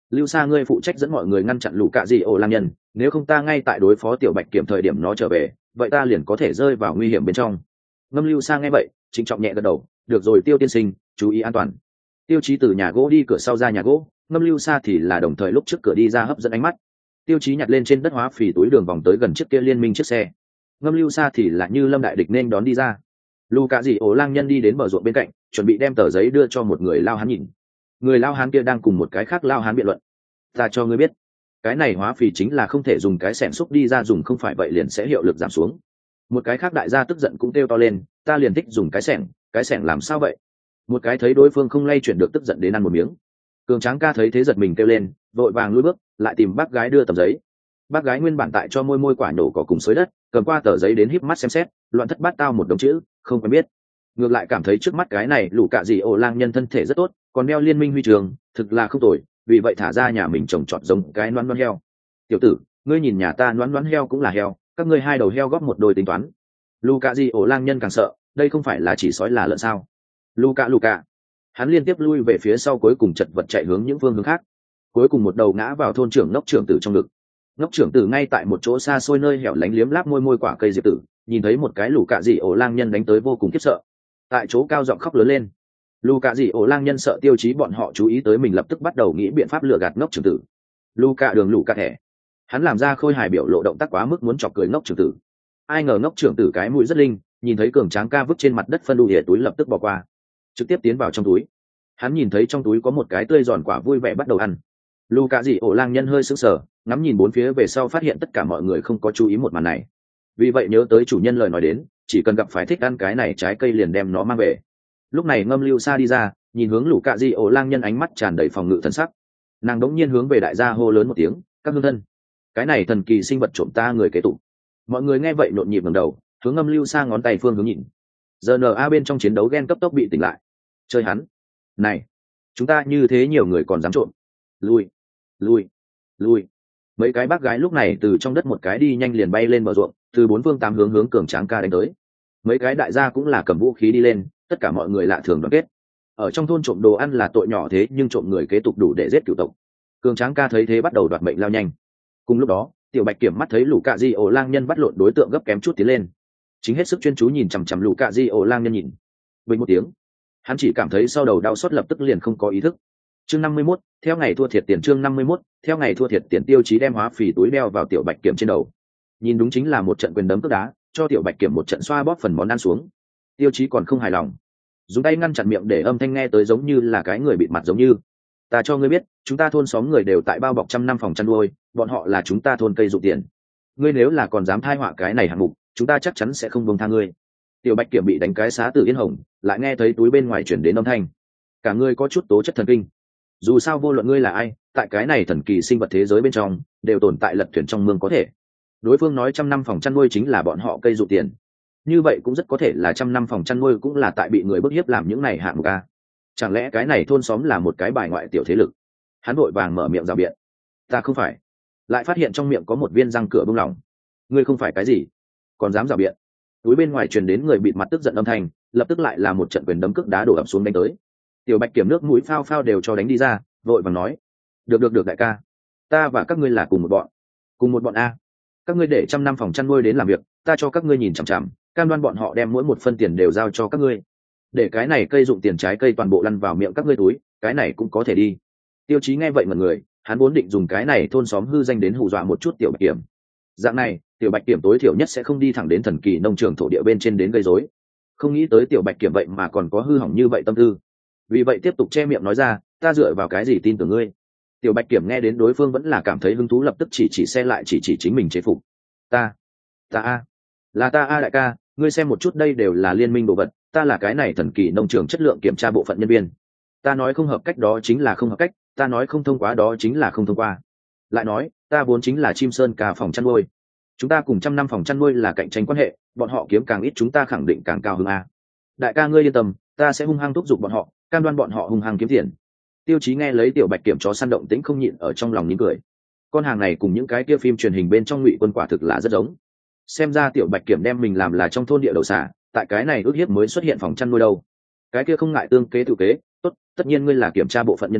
Lưu Sa ngươi phụ trách dẫn mọi người ngăn chặn lũ cạ dị ổ lang nhân, nếu không ta ngay tại đối phó tiểu bạch kiểm thời điểm nó trở về, vậy ta liền có thể rơi vào nguy hiểm bên trong. Ngâm Lưu Sa nghe vậy trịnh trọng nhẹ gật đầu, được rồi Tiêu tiên sinh, chú ý an toàn. Tiêu Chí từ nhà gỗ đi cửa sau ra nhà gỗ, Ngâm Lưu Sa thì là đồng thời lúc trước cửa đi ra hấp dẫn ánh mắt. Tiêu Chí nhặt lên trên đất hóa phì túi đường vòng tới gần chiếc kia liên minh chiếc xe. Ngâm Lưu Sa thì là như lâm đại địch nên đón đi ra. Lù Cạ Dị ổ lang nhân đi đến bờ ruộng bên cạnh, chuẩn bị đem tờ giấy đưa cho một người lao hán nhìn. Người lao hán kia đang cùng một cái khác lao hán biện luận. Ta cho ngươi biết, cái này hóa phì chính là không thể dùng cái xẻng xúc đi ra dùng, không phải vậy liền sẽ hiệu lực giảm xuống. Một cái khác đại gia tức giận cũng kêu to lên, ta liền thích dùng cái xẻng, cái xẻng làm sao vậy? Một cái thấy đối phương không lay chuyển được tức giận đến ăn một miếng. Cường Tráng ca thấy thế giật mình kêu lên, vội vàng lùi bước, lại tìm bác gái đưa tờ giấy. Bác gái nguyên bản tại cho môi môi quả nổ cỏ cùng xới đất, cầm qua tờ giấy đến híp mắt xem xét, loạn thất bát tao một đống chữ, không quen biết. Ngược lại cảm thấy trước mắt cái này lũ cạ dị ổ lang nhân thân thể rất tốt, còn đeo liên minh huy trường, thực là không tồi, vì vậy thả ra nhà mình trồng trọt giống cái loan loan heo. Tiểu tử, ngươi nhìn nhà ta loan loan heo cũng là heo, các ngươi hai đầu heo góp một đôi tính toán. Lũ cạ dị ổ lang nhân càng sợ, đây không phải là chỉ sói là lợn sao? Lũ cạ lũ cạ. Hắn liên tiếp lui về phía sau, cuối cùng chật vật chạy hướng những phương hướng khác. Cuối cùng một đầu ngã vào thôn trưởng ngốc trưởng tử trong ngực. Ngốc trưởng tử ngay tại một chỗ xa xôi nơi hẻo lánh liếm láp môi môi quả cây diệp tử, nhìn thấy một cái lũ cạ dị ổ lang nhân đánh tới vô cùng khiếp sợ. Tại chỗ cao giọng khóc lớn lên. Lũ cạ dị ổ lang nhân sợ Tiêu Chí bọn họ chú ý tới mình, lập tức bắt đầu nghĩ biện pháp lừa gạt ngốc trưởng tử. Lũ cạ đường lũ cạ thẻ. Hắn làm ra khôi hài biểu lộ động tác quá mức muốn chọc cười ngốc trưởng tử. Ai ngờ ngốc trưởng tử cái mũi rất linh, nhìn thấy Cường Tráng ca vứt trên mặt đất phân đu ỉa túi, lập tức bỏ qua, trực tiếp tiến vào trong túi. Hắn nhìn thấy trong túi có một cái tươi giòn quả, vui vẻ bắt đầu ăn. Lũ cạ dị ổ lang nhân hơi sững sờ, ngắm nhìn bốn phía về sau phát hiện tất cả mọi người không có chú ý một màn này, vì vậy nhớ tới chủ nhân lời nói đến, chỉ cần gặp phải thích ăn cái này trái cây liền đem nó mang về. Lúc này Ngâm Lưu Sa đi ra, nhìn hướng lũ cạ dị ổ lang nhân, ánh mắt tràn đầy phòng ngự thần sắc. Nàng đống nhiên hướng về đại gia hô lớn một tiếng, các hương thân, cái này thần kỳ sinh vật trộm ta người kế tụ. Mọi người nghe vậy nhộn nhịp ngẩng đầu, hướng Ngâm Lưu Sa ngón tay phương hướng nhìn. Giờ en a bên trong chiến đấu ghen cấp tốc bị tỉnh lại. Chơi hắn, này, chúng ta như thế nhiều người còn dám trộm, lui lui lui. Mấy cái bác gái lúc này từ trong đất một cái đi nhanh liền bay lên bờ ruộng, từ bốn phương tám hướng hướng Cường Tráng ca đánh tới. Mấy cái đại gia cũng là cầm vũ khí đi lên, tất cả mọi người lạ thường đoàn kết. Ở trong thôn trộm đồ ăn là tội nhỏ, thế nhưng trộm người kế tục đủ để giết cửu tộc. Cường Tráng ca thấy thế bắt đầu đoạt mệnh lao nhanh. Cùng lúc đó, Tiểu Bạch Kiểm mắt thấy lũ cạ dị ổ lang nhân bắt lộn đối tượng gấp kém chút tiến lên, chính hết sức chuyên chú nhìn chằm chằm lũ cạ dị ổ lang nhân nhìn. Bình một tiếng, hắn chỉ cảm thấy sau đầu đau xót, lập tức liền không có ý thức. Chương năm mươi mốt, theo ngày thua thiệt tiền. Chương năm mươi mốt, theo ngày thua thiệt tiền. Tiêu Chí đem hóa phì túi đeo vào Tiểu Bạch Kiểm trên đầu, nhìn đúng chính là một trận quyền đấm cước đá, cho Tiểu Bạch Kiểm một trận xoa bóp phần món ăn xuống. Tiêu Chí còn không hài lòng, dùng tay ngăn chặn miệng để âm thanh nghe tới giống như là cái người bịt mặt, giống như: ta cho ngươi biết, chúng ta thôn xóm người đều tại bao bọc trăm năm phòng chăn nuôi, bọn họ là chúng ta thôn cây dụng tiền. Ngươi nếu là còn dám thai họa cái này hạng mục, chúng ta chắc chắn sẽ không buông tha ngươi. Tiểu Bạch Kiểm bị đánh cái xá tử yên hồng, lại nghe thấy túi bên ngoài chuyển đến âm thanh, cả ngươi có chút tố chất thần kinh. Dù sao vô luận ngươi là ai, tại cái này thần kỳ sinh vật thế giới bên trong đều tồn tại lật thuyền trong mương có thể. Đối phương nói trăm năm phòng chăn nuôi chính là bọn họ cây dụng tiền, như vậy cũng rất có thể là trăm năm phòng chăn nuôi cũng là tại bị người bức hiếp làm những này hạng mục a. Chẳng lẽ cái này thôn xóm là một cái bài ngoại tiểu thế lực? Hắn vội vàng mở miệng rào biện: ta không phải. Lại phát hiện trong miệng có một viên răng cửa bung lỏng. Ngươi không phải cái gì còn dám rào biện? Túi bên ngoài truyền đến người bịt mặt tức giận âm thanh, lập tức lại là một trận quyền đấm cước đá đổ ập xuống đánh tới. Tiểu Bạch Kiểm nước mũi phao phao đều cho đánh đi ra, vội vàng nói: được được được đại ca, ta và các ngươi là cùng một bọn. Cùng một bọn a? Các ngươi để trăm năm phòng chăn nuôi đến làm việc, ta cho các ngươi nhìn chằm chằm, cam đoan bọn họ đem mỗi một phân tiền đều giao cho các ngươi. Để cái này cây dụng tiền trái cây toàn bộ lăn vào miệng các ngươi túi, cái này cũng có thể đi. Tiêu Chí nghe vậy mật người, hắn vốn định dùng cái này thôn xóm hư danh đến hù dọa một chút Tiểu Bạch Kiểm. Dạng này, Tiểu Bạch Kiểm tối thiểu nhất sẽ không đi thẳng đến thần kỳ nông trường thổ địa bên trên đến gây rối. Không nghĩ tới Tiểu Bạch Kiểm vậy mà còn có hư hỏng như vậy tâm tư, vì vậy tiếp tục che miệng nói ra: ta dựa vào cái gì tin tưởng ngươi? Tiểu Bạch Kiểm nghe đến đối phương vẫn là cảm thấy hứng thú, lập tức chỉ chỉ xe lại chỉ chỉ chính mình chế phục. ta ta a là ta a đại ca, ngươi xem một chút, đây đều là liên minh đồ vật, ta là cái này thần kỳ nông trường chất lượng kiểm tra bộ phận nhân viên. Ta nói không hợp cách đó chính là không hợp cách, ta nói không thông qua đó chính là không thông qua. Lại nói, ta vốn chính là chim sơn ca phòng chăn nuôi, chúng ta cùng trăm năm phòng chăn nuôi là cạnh tranh quan hệ, bọn họ kiếm càng ít chúng ta khẳng định càng cao hơn a. Đại ca ngươi yên tâm, ta sẽ hung hăng thúc giục bọn họ, cam đoan bọn họ hung hăng kiếm tiền. Tiêu Chí nghe lấy Tiểu Bạch Kiểm chó săn động tĩnh không nhịn ở trong lòng nín cười. Con hàng này cùng những cái kia phim truyền hình bên trong Ngụy Quân quả thực là rất giống. Xem ra Tiểu Bạch Kiểm đem mình làm là trong thôn địa đầu xả, tại cái này ước hiếp mới xuất hiện phòng chăn nuôi đâu. Cái kia không ngại tương kế tự kế, tốt, tất nhiên ngươi là kiểm tra bộ phận nhân viên,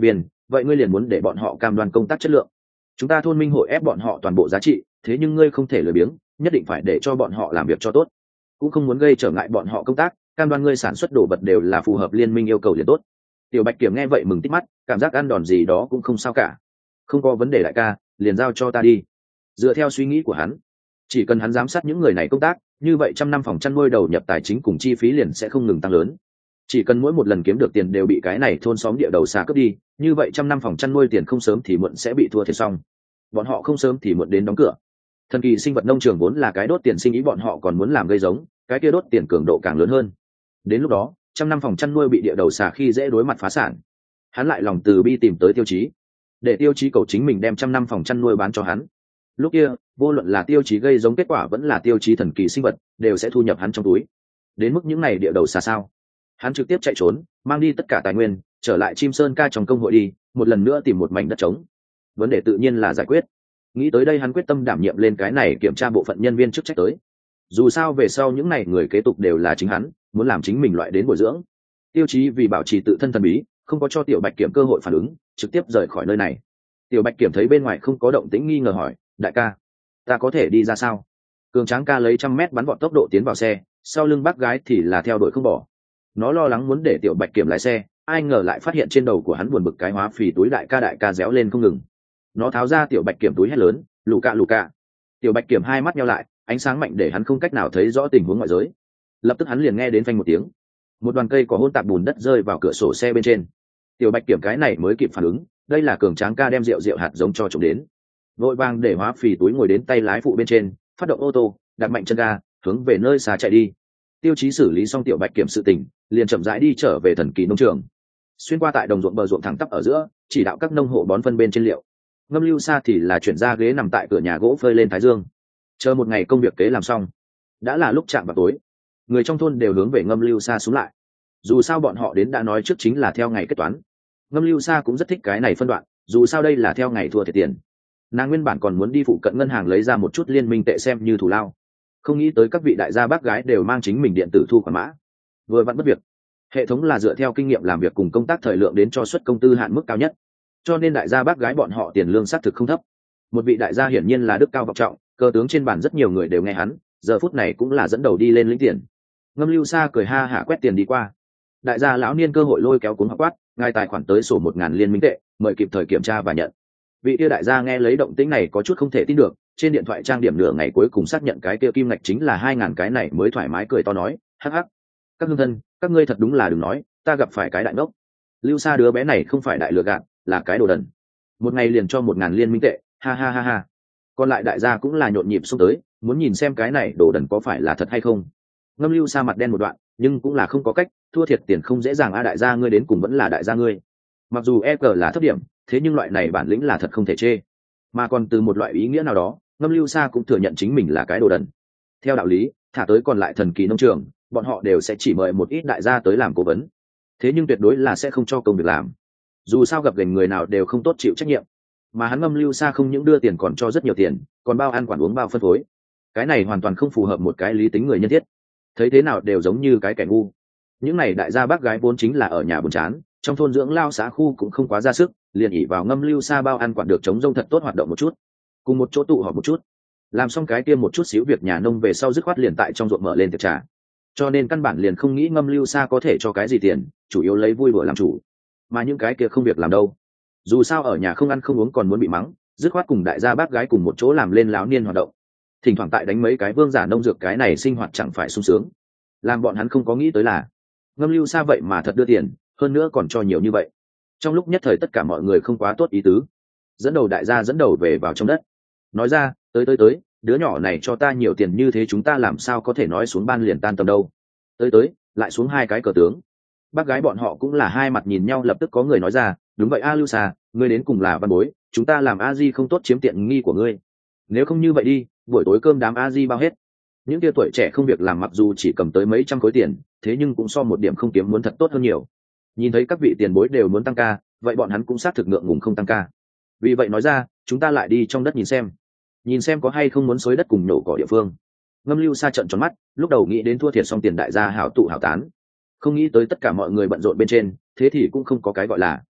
vậy ngươi liền muốn để bọn họ cam đoan công tác chất lượng. Chúng ta thôn minh hội ép bọn họ toàn bộ giá trị, thế nhưng ngươi không thể lười biếng, nhất định phải để cho bọn họ làm việc cho tốt, cũng không muốn gây trở ngại bọn họ công tác, cam đoan ngươi sản xuất đồ vật đều là phù hợp liên minh yêu cầu liền tốt. Tiểu Bạch Kiểm nghe vậy mừng tít mắt, cảm giác ăn đòn gì đó cũng không sao cả. Không có vấn đề đại ca, liền giao cho ta đi. Dựa theo suy nghĩ của hắn, chỉ cần hắn giám sát những người này công tác, như vậy trăm năm phòng chăn nuôi đầu nhập tài chính cùng chi phí liền sẽ không ngừng tăng lớn. Chỉ cần mỗi một lần kiếm được tiền đều bị cái này thôn xóm địa đầu xà cướp đi, như vậy trăm năm phòng chăn nuôi tiền không sớm thì muộn sẽ bị thua thiệt xong. Bọn họ không sớm thì muộn đến đóng cửa. Thần kỳ sinh vật nông trường vốn là cái đốt tiền sinh ý, bọn họ còn muốn làm gây giống, cái kia đốt tiền cường độ càng lớn hơn. Đến lúc đó, trăm năm phòng chăn nuôi bị địa đầu xà khi dễ đối mặt phá sản. Hắn lại lòng từ bi tìm tới Tiêu Chí, để Tiêu Chí cầu chính mình đem trăm năm phòng chăn nuôi bán cho hắn. Lúc kia, vô luận là Tiêu Chí gây giống kết quả vẫn là Tiêu Chí thần kỳ sinh vật, đều sẽ thu nhập hắn trong túi. Đến mức những này địa đầu xà sao? Hắn trực tiếp chạy trốn, mang đi tất cả tài nguyên, trở lại Chim Sơn ca trong công hội đi, một lần nữa tìm một mảnh đất trống. Vấn đề tự nhiên là giải quyết. Nghĩ tới đây hắn quyết tâm đảm nhiệm lên cái này kiểm tra bộ phận nhân viên chức trách tới. Dù sao về sau những này người kế tục đều là chính hắn, muốn làm chính mình loại đến bồi dưỡng. Tiêu Chí vì bảo trì tự thân thần bí, không có cho Tiểu Bạch Kiểm cơ hội phản ứng, trực tiếp rời khỏi nơi này. Tiểu Bạch Kiểm thấy bên ngoài không có động tĩnh nghi ngờ hỏi, đại ca, ta có thể đi ra sao? Cường Tráng ca lấy trăm mét bắn vọt tốc độ tiến vào xe, sau lưng bác gái thì là theo đuổi không bỏ. Nó lo lắng muốn để Tiểu Bạch Kiểm lái xe, ai ngờ lại phát hiện trên đầu của hắn buồn bực cái hóa phì túi đại ca đại ca réo lên không ngừng. Nó tháo ra Tiểu Bạch Kiểm túi hét lớn, lù cạ lù cạ. Tiểu Bạch Kiểm hai mắt nheo lại, ánh sáng mạnh để hắn không cách nào thấy rõ tình huống ngoại giới. Lập tức hắn liền nghe đến phanh một tiếng, một đoàn cây có hôn tạp bùn đất rơi vào cửa sổ xe bên trên. Tiểu Bạch Kiểm cái này mới kịp phản ứng, đây là Cường Tráng ca đem rượu rượu hạt giống cho trộm đến. Vội vàng để hóa phì túi ngồi đến tay lái phụ bên trên, phát động ô tô, đặt mạnh chân ga, hướng về nơi xa chạy đi. Tiêu Chí xử lý xong Tiểu Bạch Kiểm sự tình, liền chậm rãi đi trở về thần kỳ nông trường. Xuyên qua tại đồng ruộng bờ ruộng thẳng tắp ở giữa, chỉ đạo các nông hộ bón phân bên trên liệu. Ngâm Lưu Sa thì là chuyển ra ghế nằm tại cửa nhà gỗ phơi lên thái dương, chờ một ngày công việc kế làm xong. Đã là lúc chạm vào tối, người trong thôn đều hướng về Ngâm Lưu Sa xuống lại. Dù sao bọn họ đến đã nói trước chính là theo ngày kết toán. Ngâm Lưu Sa cũng rất thích cái này phân đoạn, dù sao đây là theo ngày thua thiệt tiền. Nàng nguyên bản còn muốn đi phụ cận ngân hàng lấy ra một chút liên minh tệ xem như thù lao, không nghĩ tới các vị đại gia bác gái đều mang chính mình điện tử thu khoản mã. Vừa vặn bất việc, hệ thống là dựa theo kinh nghiệm làm việc cùng công tác thời lượng đến cho suất công tư hạn mức cao nhất, cho nên đại gia bác gái bọn họ tiền lương xác thực không thấp. Một vị đại gia hiển nhiên là đức cao vọng trọng, cờ tướng trên bàn rất nhiều người đều nghe hắn, giờ phút này cũng là dẫn đầu đi lên lĩnh tiền. Ngâm Lưu Sa cười ha hả quét tiền đi qua. Đại gia lão niên cơ hội lôi kéo cuốn học quát, ngài tài khoản tới sổ một ngàn liên minh tệ, mời kịp thời kiểm tra và nhận. Vị kia đại gia nghe lấy động tĩnh này có chút không thể tin được, trên điện thoại trang điểm nửa ngày cuối cùng xác nhận cái kia kim ngạch chính là hai ngàn, cái này mới thoải mái cười to nói, hắc hắc, các hương thân, các ngươi thật đúng là đừng nói, ta gặp phải cái đại ngốc. Lưu Sa đứa bé này không phải đại lừa gạt, là cái đồ đần. Một ngày liền cho một ngàn liên minh tệ, ha ha ha ha. Còn lại đại gia cũng là nhộn nhịp xông tới, muốn nhìn xem cái này đồ đần có phải là thật hay không. Ngâm Lưu Sa mặt đen một đoạn, nhưng cũng là không có cách, thua thiệt tiền không dễ dàng a, đại gia ngươi đến cùng vẫn là đại gia ngươi. Mặc dù e cờ là thấp điểm, thế nhưng loại này bản lĩnh là thật không thể chê. Mà còn từ một loại ý nghĩa nào đó, Ngâm Lưu Sa cũng thừa nhận chính mình là cái đồ đần. Theo đạo lý, thả tới còn lại thần kỳ nông trường, bọn họ đều sẽ chỉ mời một ít đại gia tới làm cố vấn, thế nhưng tuyệt đối là sẽ không cho công việc làm. Dù sao gặp gành người nào đều không tốt chịu trách nhiệm, mà hắn Ngâm Lưu Sa không những đưa tiền còn cho rất nhiều tiền, còn bao ăn quản uống bao phân phối. Cái này hoàn toàn không phù hợp một cái lý tính người nhân thiết, thấy thế nào đều giống như cái kẻ ngu. Những này đại gia bác gái vốn chính là ở nhà buồn chán, trong thôn dưỡng lao xã khu cũng không quá ra sức, liền ỉ vào Ngâm Lưu Sa bao ăn quản được chống rông thật tốt hoạt động một chút, cùng một chỗ tụ họp một chút, làm xong cái kia một chút xíu việc nhà nông về sau dứt khoát liền tại trong ruộng mở lên tiệc trà. Cho nên căn bản liền không nghĩ Ngâm Lưu Sa có thể cho cái gì tiền, chủ yếu lấy vui đùa làm chủ. Mà những cái kia không việc làm đâu, dù sao ở nhà không ăn không uống còn muốn bị mắng, dứt khoát cùng đại gia bác gái cùng một chỗ làm lên láo niên hoạt động, thỉnh thoảng tại đánh mấy cái vương giả nông dược, cái này sinh hoạt chẳng phải sung sướng. Làm bọn hắn không có nghĩ tới là Ngâm Lưu Sa vậy mà thật đưa tiền, hơn nữa còn cho nhiều như vậy. Trong lúc nhất thời tất cả mọi người không quá tốt ý tứ, dẫn đầu đại gia dẫn đầu về vào trong đất, nói ra, tới tới tới, đứa nhỏ này cho ta nhiều tiền như thế chúng ta làm sao có thể nói xuống ban liền tan tầm đâu. Tới tới, lại xuống hai cái cờ tướng. Bác gái bọn họ cũng là hai mặt nhìn nhau, lập tức có người nói ra, đúng vậy a Lưu Sa, ngươi đến cùng là văn bối, chúng ta làm a di không tốt chiếm tiện nghi của ngươi. Nếu không như vậy đi, buổi tối cơm đám a di bao hết. Những tia tuổi trẻ không việc làm mặc dù chỉ cầm tới mấy trăm khối tiền, thế nhưng cũng so một điểm không kiếm muốn thật tốt hơn nhiều. Nhìn thấy các vị tiền bối đều muốn tăng ca, vậy bọn hắn cũng xác thực ngượng ngùng không tăng ca. Vì vậy nói ra, chúng ta lại đi trong đất nhìn xem, nhìn xem có hay không muốn xới đất cùng nhổ cỏ địa phương. Ngâm Lưu Sa trợn tròn mắt, lúc đầu nghĩ đến thua thiệt xong tiền đại gia hảo tụ hảo tán, không nghĩ tới tất cả mọi người bận rộn bên trên, thế thì cũng không có cái gọi là.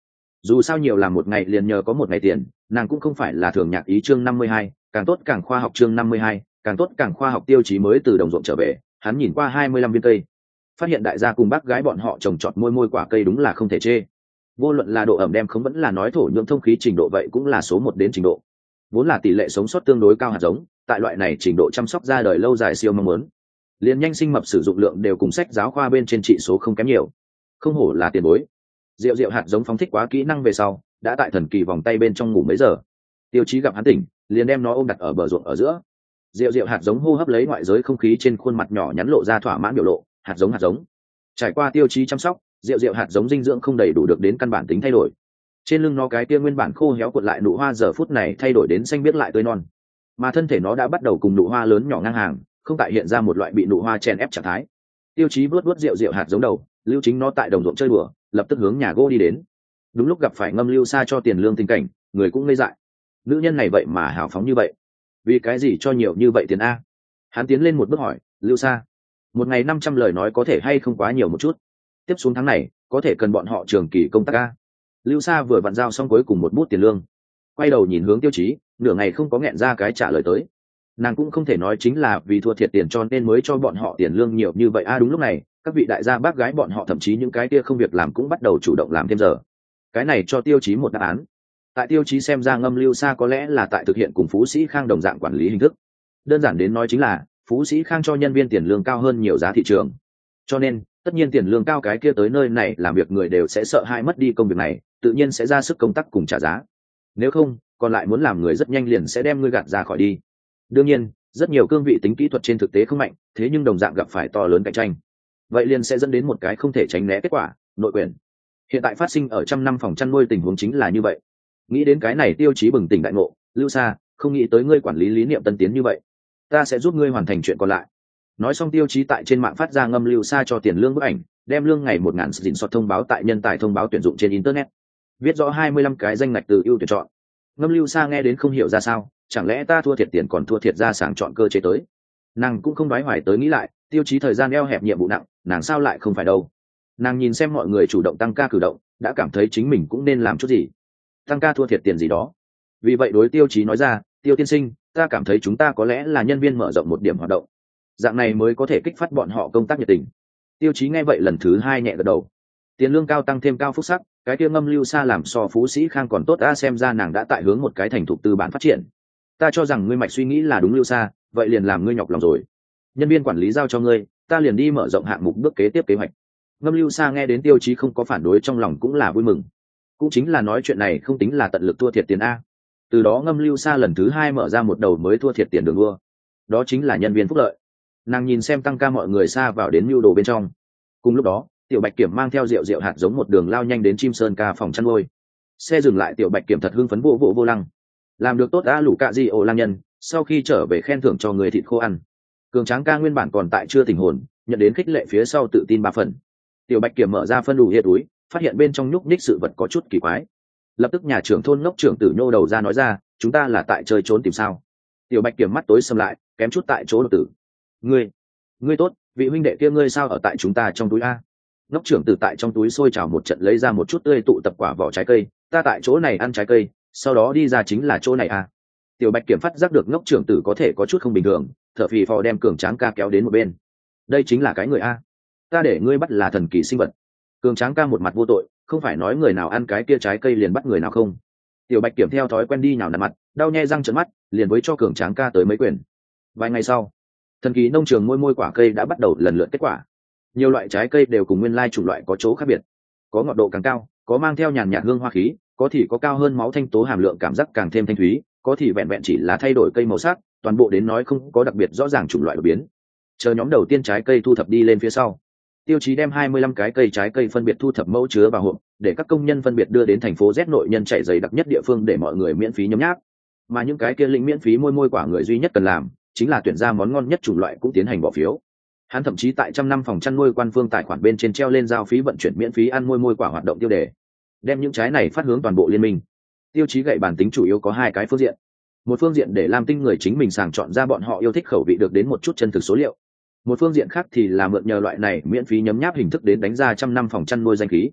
Dù sao nhiều làm một ngày liền nhờ có một ngày tiền, nàng cũng không phải là thường nhạc ý. Chương năm mươi hai, càng tốt càng khoa học. Chương năm mươi hai, càng tốt càng khoa học. Tiêu chí mới từ đồng ruộng trở về, hắn nhìn qua hai mươi lăm viên cây, phát hiện đại gia cùng bác gái bọn họ trồng trọt môi môi quả cây đúng là không thể chê. Vô luận là độ ẩm đem không vẫn là nói thổ nhưỡng thông khí trình độ, vậy cũng là số một đến trình độ. Vốn là tỷ lệ sống sót tương đối cao hạt giống, tại loại này trình độ chăm sóc ra đời lâu dài siêu mong muốn. Liên nhanh sinh mập sử dụng lượng đều cùng sách giáo khoa bên trên trị số không kém nhiều. Không hổ là tiền bối. Diệu diệu hạt giống phóng thích quá kỹ năng về sau, đã tại thần kỳ vòng tay bên trong ngủ mấy giờ. Tiêu Chí gặp hắn tỉnh, liền đem nó ôm đặt ở bờ ruộng ở giữa. Diệu diệu hạt giống hô hấp lấy ngoại giới không khí, trên khuôn mặt nhỏ nhắn lộ ra thỏa mãn biểu lộ. Hạt giống hạt giống. Trải qua Tiêu Chí chăm sóc, diệu diệu hạt giống dinh dưỡng không đầy đủ được đến căn bản tính thay đổi. Trên lưng nó cái kia nguyên bản khô héo cuộn lại nụ hoa giờ phút này thay đổi đến xanh biếc lại tươi non, mà thân thể nó đã bắt đầu cùng nụ hoa lớn nhỏ ngang hàng, không tại hiện ra một loại bị nụ hoa chèn ép trạng thái. Tiêu Chí vuốt vuốt rượu rượu hạt giống đầu, lưu chính nó tại đồng ruộng chơi đùa, lập tức hướng nhà gỗ đi đến. Đúng lúc gặp phải Ngâm Lưu Sa cho tiền lương tình cảnh, người cũng ngây dại. Nữ nhân này vậy mà hào phóng như vậy, vì cái gì cho nhiều như vậy tiền a? Hắn tiến lên một bước hỏi, Lưu Sa, một ngày năm trăm lời nói có thể hay không quá nhiều một chút? Tiếp xuống tháng này có thể cần bọn họ trường kỳ công tác a. Lưu Sa vừa vặn giao xong cuối cùng một bút tiền lương, quay đầu nhìn hướng Tiêu Chí, nửa ngày không có nghẹn ra cái trả lời tới. Nàng cũng không thể nói chính là vì thua thiệt tiền cho nên mới cho bọn họ tiền lương nhiều như vậy a. Đúng lúc này, các vị đại gia bác gái bọn họ thậm chí những cái kia không việc làm cũng bắt đầu chủ động làm thêm giờ. Cái này cho Tiêu Chí một đáp án. Tại Tiêu Chí xem ra, Ngâm Lưu Sa có lẽ là tại thực hiện cùng Phú Sĩ Khang đồng dạng quản lý hình thức. Đơn giản đến nói chính là Phú Sĩ Khang cho nhân viên tiền lương cao hơn nhiều giá thị trường, cho nên tất nhiên tiền lương cao, cái kia tới nơi này làm việc người đều sẽ sợ hãi mất đi công việc này, tự nhiên sẽ ra sức công tác cùng trả giá. Nếu không, còn lại muốn làm người rất nhanh liền sẽ đem ngươi gạt ra khỏi đi. Đương nhiên, rất nhiều cương vị tính kỹ thuật trên thực tế không mạnh, thế nhưng đồng dạng gặp phải to lớn cạnh tranh, vậy liền sẽ dẫn đến một cái không thể tránh né kết quả, nội quyền. Hiện tại phát sinh ở trăm năm phòng chăn nuôi tình huống chính là như vậy. Nghĩ đến cái này, Tiêu Chí bừng tỉnh đại ngộ, Lưu Sa, không nghĩ tới ngươi quản lý lý niệm tân tiến như vậy, ta sẽ giúp ngươi hoàn thành chuyện còn lại. Nói xong, Tiêu Chí tại trên mạng phát ra Ngâm Lưu Sa cho tiền lương bức ảnh, đem lương ngày một ngàn dịn sọt thông báo tại nhân tài thông báo tuyển dụng trên internet, viết rõ hai mươi lăm cái danh ngạch từ ưu tuyển chọn. Ngâm Lưu Sa nghe đến không hiểu ra sao, chẳng lẽ ta thua thiệt tiền còn thua thiệt ra sàng chọn cơ chế tới? Nàng cũng không đoái hoài tới nghĩ lại, Tiêu Chí thời gian eo hẹp nhiệm vụ nặng, nàng sao lại không phải đâu. Nàng nhìn xem mọi người chủ động tăng ca cử động, đã cảm thấy chính mình cũng nên làm chút gì. Tăng ca thua thiệt tiền gì đó. Vì vậy đối Tiêu Chí nói ra, Tiêu tiên sinh, ta cảm thấy chúng ta có lẽ là nhân viên mở rộng một điểm hoạt động, dạng này mới có thể kích phát bọn họ công tác nhiệt tình. Tiêu Chí nghe vậy lần thứ hai nhẹ gật đầu. Tiền lương cao tăng thêm cao phúc sắc, cái kia Ngâm Lưu Sa làm so Phú Sĩ Khang còn tốt a. Xem ra nàng đã tại hướng một cái thành thục tư bản phát triển. Ta cho rằng ngươi mạch suy nghĩ là đúng, Lưu Sa, vậy liền làm ngươi nhọc lòng rồi. Nhân viên quản lý giao cho ngươi, ta liền đi mở rộng hạng mục bước kế tiếp kế hoạch. Ngâm Lưu Sa nghe đến Tiêu Chí không có phản đối, trong lòng cũng là vui mừng. Cũng chính là nói chuyện này không tính là tận lực thua thiệt tiền a. Từ đó Ngâm Lưu Sa lần thứ hai mở ra một đầu mới thua thiệt tiền đường đua, đó chính là nhân viên phúc lợi. Nàng nhìn xem tăng ca mọi người xa vào đến mưu đồ bên trong. Cùng lúc đó, Tiểu Bạch Kiểm mang theo rượu rượu hạt giống một đường lao nhanh đến Chim Sơn ca phòng chăn nuôi. Xe dừng lại, Tiểu Bạch Kiểm thật hưng phấn vô vô vô lăng. Làm được tốt đã, lũ cạ di ổ lang nhân, sau khi trở về khen thưởng cho người thịt khô ăn. Cường Tráng ca nguyên bản còn tại chưa tỉnh hồn, nhận đến khích lệ phía sau tự tin ba phần. Tiểu Bạch Kiểm mở ra phân đủ hiệt túi, phát hiện bên trong nhúc nhích sự vật có chút kỳ quái. Lập tức nhà trưởng thôn ngốc trưởng tử nhô đầu ra nói ra, chúng ta là tại chơi trốn tìm sao? Tiểu Bạch Kiểm mắt tối sầm lại, kém chút tại chỗ đột tử. Ngươi, ngươi tốt, vị huynh đệ kia ngươi sao ở tại chúng ta trong túi a? Ngốc trưởng tử tại trong túi sôi trào một trận lấy ra một chút tươi tụ tập quả vỏ trái cây, ta tại chỗ này ăn trái cây, sau đó đi ra chính là chỗ này a. Tiểu Bạch Kiểm phát giác được ngốc trưởng tử có thể có chút không bình thường, thở phì phò đem Cường Tráng ca kéo đến một bên. Đây chính là cái người a, ta để ngươi bắt là thần kỳ sinh vật. Cường Tráng ca một mặt vô tội, không phải nói người nào ăn cái kia trái cây liền bắt người nào không? Tiểu Bạch Kiểm theo thói quen đi nhào nặn mặt, đau nhe răng trợn mắt, liền với cho Cường Tráng ca tới mấy quyền. Vài ngày sau, thần kỳ nông trường môi môi quả cây đã bắt đầu lần lượt kết quả. Nhiều loại trái cây đều cùng nguyên lai chủng loại có chỗ khác biệt, có ngọt độ càng cao, có mang theo nhàn nhạt hương hoa khí, có thì có cao hơn máu thanh tố hàm lượng, cảm giác càng thêm thanh thúy, có thì vẹn vẹn chỉ là thay đổi cây màu sắc, toàn bộ đến nói không có đặc biệt rõ ràng chủng loại đột biến. Chờ nhóm đầu tiên trái cây thu thập đi lên phía sau, Tiêu Chí đem hai mươi lăm cái cây trái cây phân biệt thu thập mẫu chứa vào hộp, để các công nhân phân biệt đưa đến thành phố Z nội nhân chạy dày đặc nhất địa phương để mọi người miễn phí nhấm nháp. Mà những cái kia lĩnh miễn phí môi môi quả người duy nhất cần làm chính là tuyển ra món ngon nhất chủng loại cũng tiến hành bỏ phiếu. Hắn thậm chí tại trăm năm phòng chăn nuôi quan phương tài khoản bên trên treo lên giao phí vận chuyển miễn phí ăn môi môi quả hoạt động tiêu đề, đem những trái này phát hướng toàn bộ liên minh. Tiêu Chí gậy bản tính chủ yếu có hai cái phương diện. Một phương diện để Lam Tinh người chính mình sàng chọn ra bọn họ yêu thích khẩu vị được đến một chút chân thực số liệu. Một phương diện khác thì là mượn nhờ loại này miễn phí nhấm nháp hình thức đến đánh ra trăm năm phòng chăn nuôi danh khí.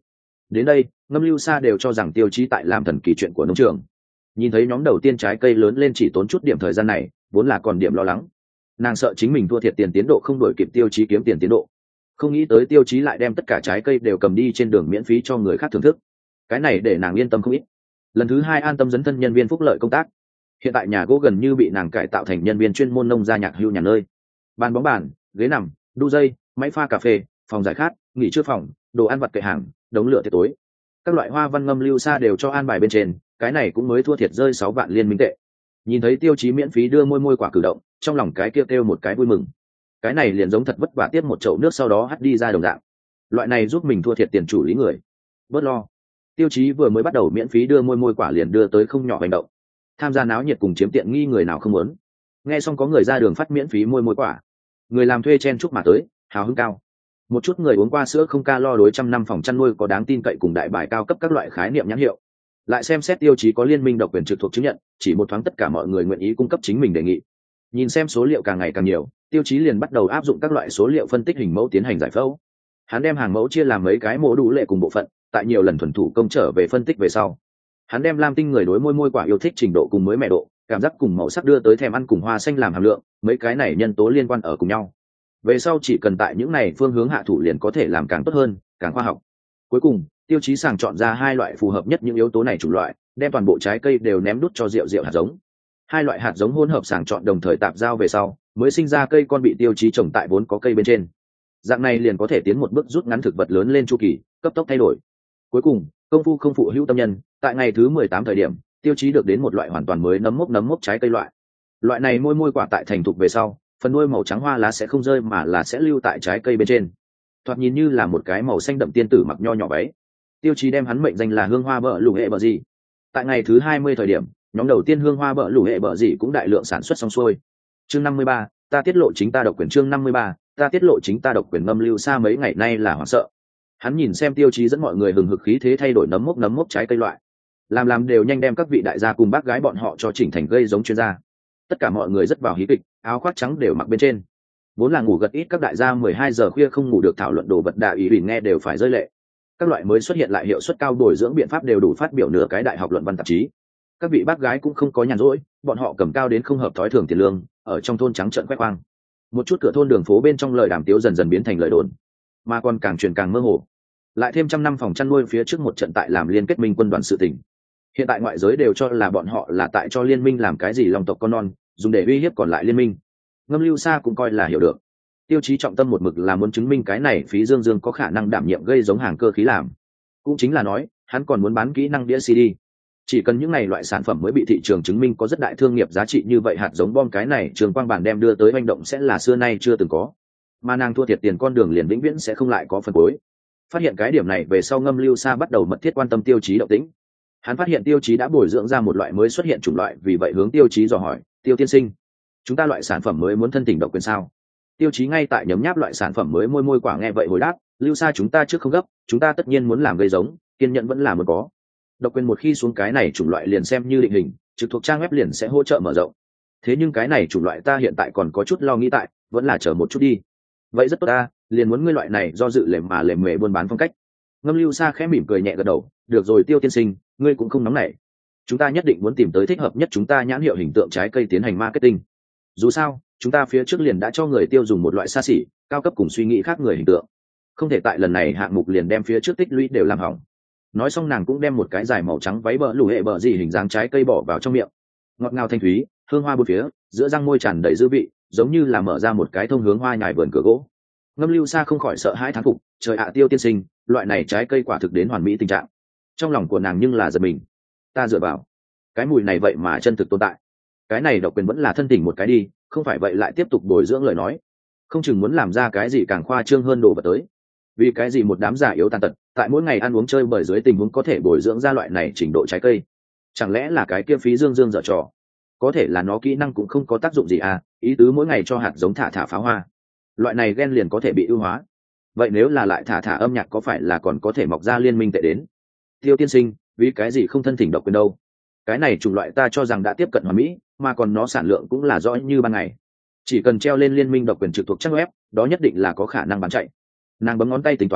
Đến đây Ngâm Lưu Sa đều cho rằng Tiêu Chí tại làm thần kỳ chuyện của nông trường. Nhìn thấy nhóm đầu tiên trái cây lớn lên chỉ tốn chút điểm thời gian này, vốn là còn điểm lo lắng, nàng sợ chính mình thua thiệt tiền tiến độ không đổi kịp Tiêu Chí kiếm tiền tiến độ. Không nghĩ tới Tiêu Chí lại đem tất cả trái cây đều cầm đi trên đường miễn phí cho người khác thưởng thức, cái này để nàng yên tâm không ít. Lần thứ hai an tâm dấn thân nhân viên phúc lợi công tác. Hiện tại nhà gỗ gần như bị nàng cải tạo thành nhân viên chuyên môn nông gia nhạc hưu nhà nơi. Bàn bóng bàn, ghế nằm, đu dây, máy pha cà phê, phòng giải khát, nghỉ trưa phòng, đồ ăn vặt kệ hàng, đống lửa tiệc tối, các loại hoa văn Ngâm Lưu Sa đều cho an bài bên trên, cái này cũng mới thua thiệt rơi sáu vạn liên minh tệ. Nhìn thấy Tiêu Chí miễn phí đưa môi môi quả cử động, trong lòng cái kêu kêu một cái vui mừng. Cái này liền giống thật vất vả tiếp một chậu nước sau đó hắt đi ra đồng dạng. Loại này giúp mình thua thiệt tiền chủ lý người, bớt lo. Tiêu Chí vừa mới bắt đầu miễn phí đưa môi môi quả liền đưa tới không nhỏ hành động. Tham gia náo nhiệt cùng chiếm tiện nghi người nào không muốn. Nghe xong có người ra đường phát miễn phí môi môi quả, người làm thuê chen chúc mà tới, hào hứng cao. Một chút người uống qua sữa không ca lo đối trăm năm phòng chăn nuôi có đáng tin cậy cùng đại bài cao cấp các loại khái niệm nhãn hiệu. Lại xem xét Tiêu Chí có liên minh độc quyền trực thuộc chứng nhận, chỉ một thoáng tất cả mọi người nguyện ý cung cấp chính mình đề nghị. Nhìn xem số liệu càng ngày càng nhiều, Tiêu Chí liền bắt đầu áp dụng các loại số liệu phân tích hình mẫu tiến hành giải phẫu. Hắn đem hàng mẫu chia làm mấy cái mô đủ lệ cùng bộ phận, tại nhiều lần thuần thủ công trở về phân tích về sau, hắn đem lam tinh người đối môi môi quả yêu thích trình độ cùng mới mẹ độ, cảm giác cùng màu sắc đưa tới thèm ăn cùng hoa xanh làm hàm lượng, mấy cái này nhân tố liên quan ở cùng nhau. Về sau chỉ cần tại những này phương hướng hạ thủ liền có thể làm càng tốt hơn, càng khoa học. Cuối cùng Tiêu Chí sàng chọn ra hai loại phù hợp nhất những yếu tố này chủng loại, đem toàn bộ trái cây đều ném đút cho rượu rượu hạt giống. Hai loại hạt giống hỗn hợp sàng chọn đồng thời tạp giao về sau, mới sinh ra cây con bị Tiêu Chí trồng tại vốn có cây bên trên. Dạng này liền có thể tiến một bước rút ngắn thực vật lớn lên chu kỳ, cấp tốc thay đổi. Cuối cùng công phu không phụ hữu tâm nhân, tại ngày thứ mười tám thời điểm, Tiêu Chí được đến một loại hoàn toàn mới nấm mốc nấm mốc trái cây loại. Loại này môi môi quả tại thành thục về sau, phần đuôi màu trắng hoa lá sẽ không rơi mà là sẽ lưu tại trái cây bên trên, thoạt nhìn như là một cái màu xanh đậm tiên tử mặc nho nhỏ váy. Tiêu Chí đem hắn mệnh danh là hương hoa bợ lù hệ bợ gì. Tại ngày thứ hai mươi thời điểm, nhóm đầu tiên hương hoa bợ lù hệ bợ gì cũng đại lượng sản xuất xong xuôi. Chương năm mươi ba, ta tiết lộ chính ta độc quyền. Chương năm mươi ba, ta tiết lộ chính ta độc quyền. Ngâm Lưu Sa mấy ngày nay là hoảng sợ. Hắn nhìn xem Tiêu Chí dẫn mọi người hừng hực khí thế thay đổi nấm mốc nấm mốc trái cây loại, làm làm đều nhanh đem các vị đại gia cùng bác gái bọn họ cho chỉnh thành gây giống chuyên gia. Tất cả mọi người rất vào hí kịch, áo khoác trắng đều mặc bên trên. Vốn là ngủ gật ít các đại gia mười hai giờ khuya không ngủ được thảo luận đồ vật đại ý ủy nghe đều phải rơi lệ. Các loại mới xuất hiện lại hiệu suất cao bồi dưỡng biện pháp đều đủ phát biểu nửa cái đại học luận văn tạp chí. Các vị bác gái cũng không có nhàn rỗi, bọn họ cầm cao đến không hợp thói thường tiền lương, ở trong thôn trắng trợn quét quang. Một chút cửa thôn đường phố bên trong lời đàm tiếu dần dần biến thành lời đồn, mà còn càng truyền càng mơ hồ. Lại thêm trăm năm phòng chăn nuôi phía trước một trận tại làm liên kết minh quân đoàn sự tình. Hiện tại ngoại giới đều cho là bọn họ là tại cho liên minh làm cái gì lòng tộc con non, dùng để uy hiếp còn lại liên minh. Ngâm Lưu Sa cũng coi là hiểu được. Tiêu Chí trọng tâm một mực là muốn chứng minh cái này phí Dương Dương có khả năng đảm nhiệm gây giống hàng cơ khí làm. Cũng chính là nói, hắn còn muốn bán kỹ năng đĩa xê đê. Chỉ cần những này loại sản phẩm mới bị thị trường chứng minh có rất đại thương nghiệp giá trị như vậy, hạt giống bom cái này Trường Quang Bản đem đưa tới hành động sẽ là xưa nay chưa từng có. Mà nàng thua thiệt tiền con đường liền vĩnh viễn sẽ không lại có phần cuối. Phát hiện cái điểm này về sau, Ngâm Lưu Sa bắt đầu mật thiết quan tâm Tiêu Chí động tĩnh. Hắn phát hiện Tiêu Chí đã bồi dưỡng ra một loại mới xuất hiện chủng loại, vì vậy hướng Tiêu Chí dò hỏi, Tiêu tiên sinh, chúng ta loại sản phẩm mới muốn thân tình độc quyền sao? Tiêu Chí ngay tại nhấm nháp loại sản phẩm mới môi môi quả, nghe vậy hồi đáp, Lưu Sa chúng ta trước không gấp, chúng ta tất nhiên muốn làm gây giống, kiên nhẫn vẫn là muốn có. Độc quyền một khi xuống cái này chủng loại liền xem như định hình, trực thuộc trang web liền sẽ hỗ trợ mở rộng. Thế nhưng cái này chủng loại ta hiện tại còn có chút lo nghĩ tại, vẫn là chờ một chút đi. Vậy rất tốt ta, liền muốn ngươi loại này do dự lềm mà lềm mề buôn bán phong cách. Ngâm Lưu Sa khẽ mỉm cười nhẹ gật đầu, được rồi Tiêu tiên sinh, ngươi cũng không nóng nảy. Chúng ta nhất định muốn tìm tới thích hợp nhất chúng ta nhãn hiệu hình tượng trái cây tiến hành marketing. Dù sao, chúng ta phía trước liền đã cho người tiêu dùng một loại xa xỉ, cao cấp cùng suy nghĩ khác người hình tượng. Không thể tại lần này hạng mục liền đem phía trước tích lũy đều làm hỏng. Nói xong nàng cũng đem một cái dài màu trắng váy bờ lù hệ bờ gì hình dáng trái cây bỏ vào trong miệng. Ngọt ngào thanh thúy, hương hoa bốn phía, giữa răng môi tràn đầy dư vị, giống như là mở ra một cái thông hướng hoa nhài vườn cửa gỗ. Ngâm Lưu Sa không khỏi sợ hãi thán phục, trời ạ Tiêu tiên sinh, loại này trái cây quả thực đến hoàn mỹ tình trạng. Trong lòng của nàng nhưng là giật mình. Ta dựa vào, cái mùi này vậy mà chân thực tồn tại. Cái này độc quyền vẫn là thân tình một cái đi, không phải vậy lại tiếp tục bồi dưỡng lời nói, không chừng muốn làm ra cái gì càng khoa trương hơn đồ vật tới. Vì cái gì một đám giả yếu tàn tật, tại mỗi ngày ăn uống chơi bời dưới tình huống có thể bồi dưỡng ra loại này trình độ trái cây? Chẳng lẽ là cái kia phí Dương Dương dở trò? Có thể là nó kỹ năng cũng không có tác dụng gì à, ý tứ mỗi ngày cho hạt giống thả thả pháo hoa, loại này gen liền có thể bị ưu hóa. Vậy nếu là lại thả thả âm nhạc có phải là còn có thể mọc ra liên minh tệ đến? Tiêu tiên sinh, vì cái gì không thân thỉnh độc quyền đâu? Cái này chủng loại ta cho rằng đã tiếp cận hoàn mỹ, mà còn nó sản lượng cũng là rõ như ban ngày. Chỉ cần treo lên liên minh độc quyền trực thuộc trang web, đó nhất định là có khả năng bán chạy. Nàng bấm ngón tay tính toán,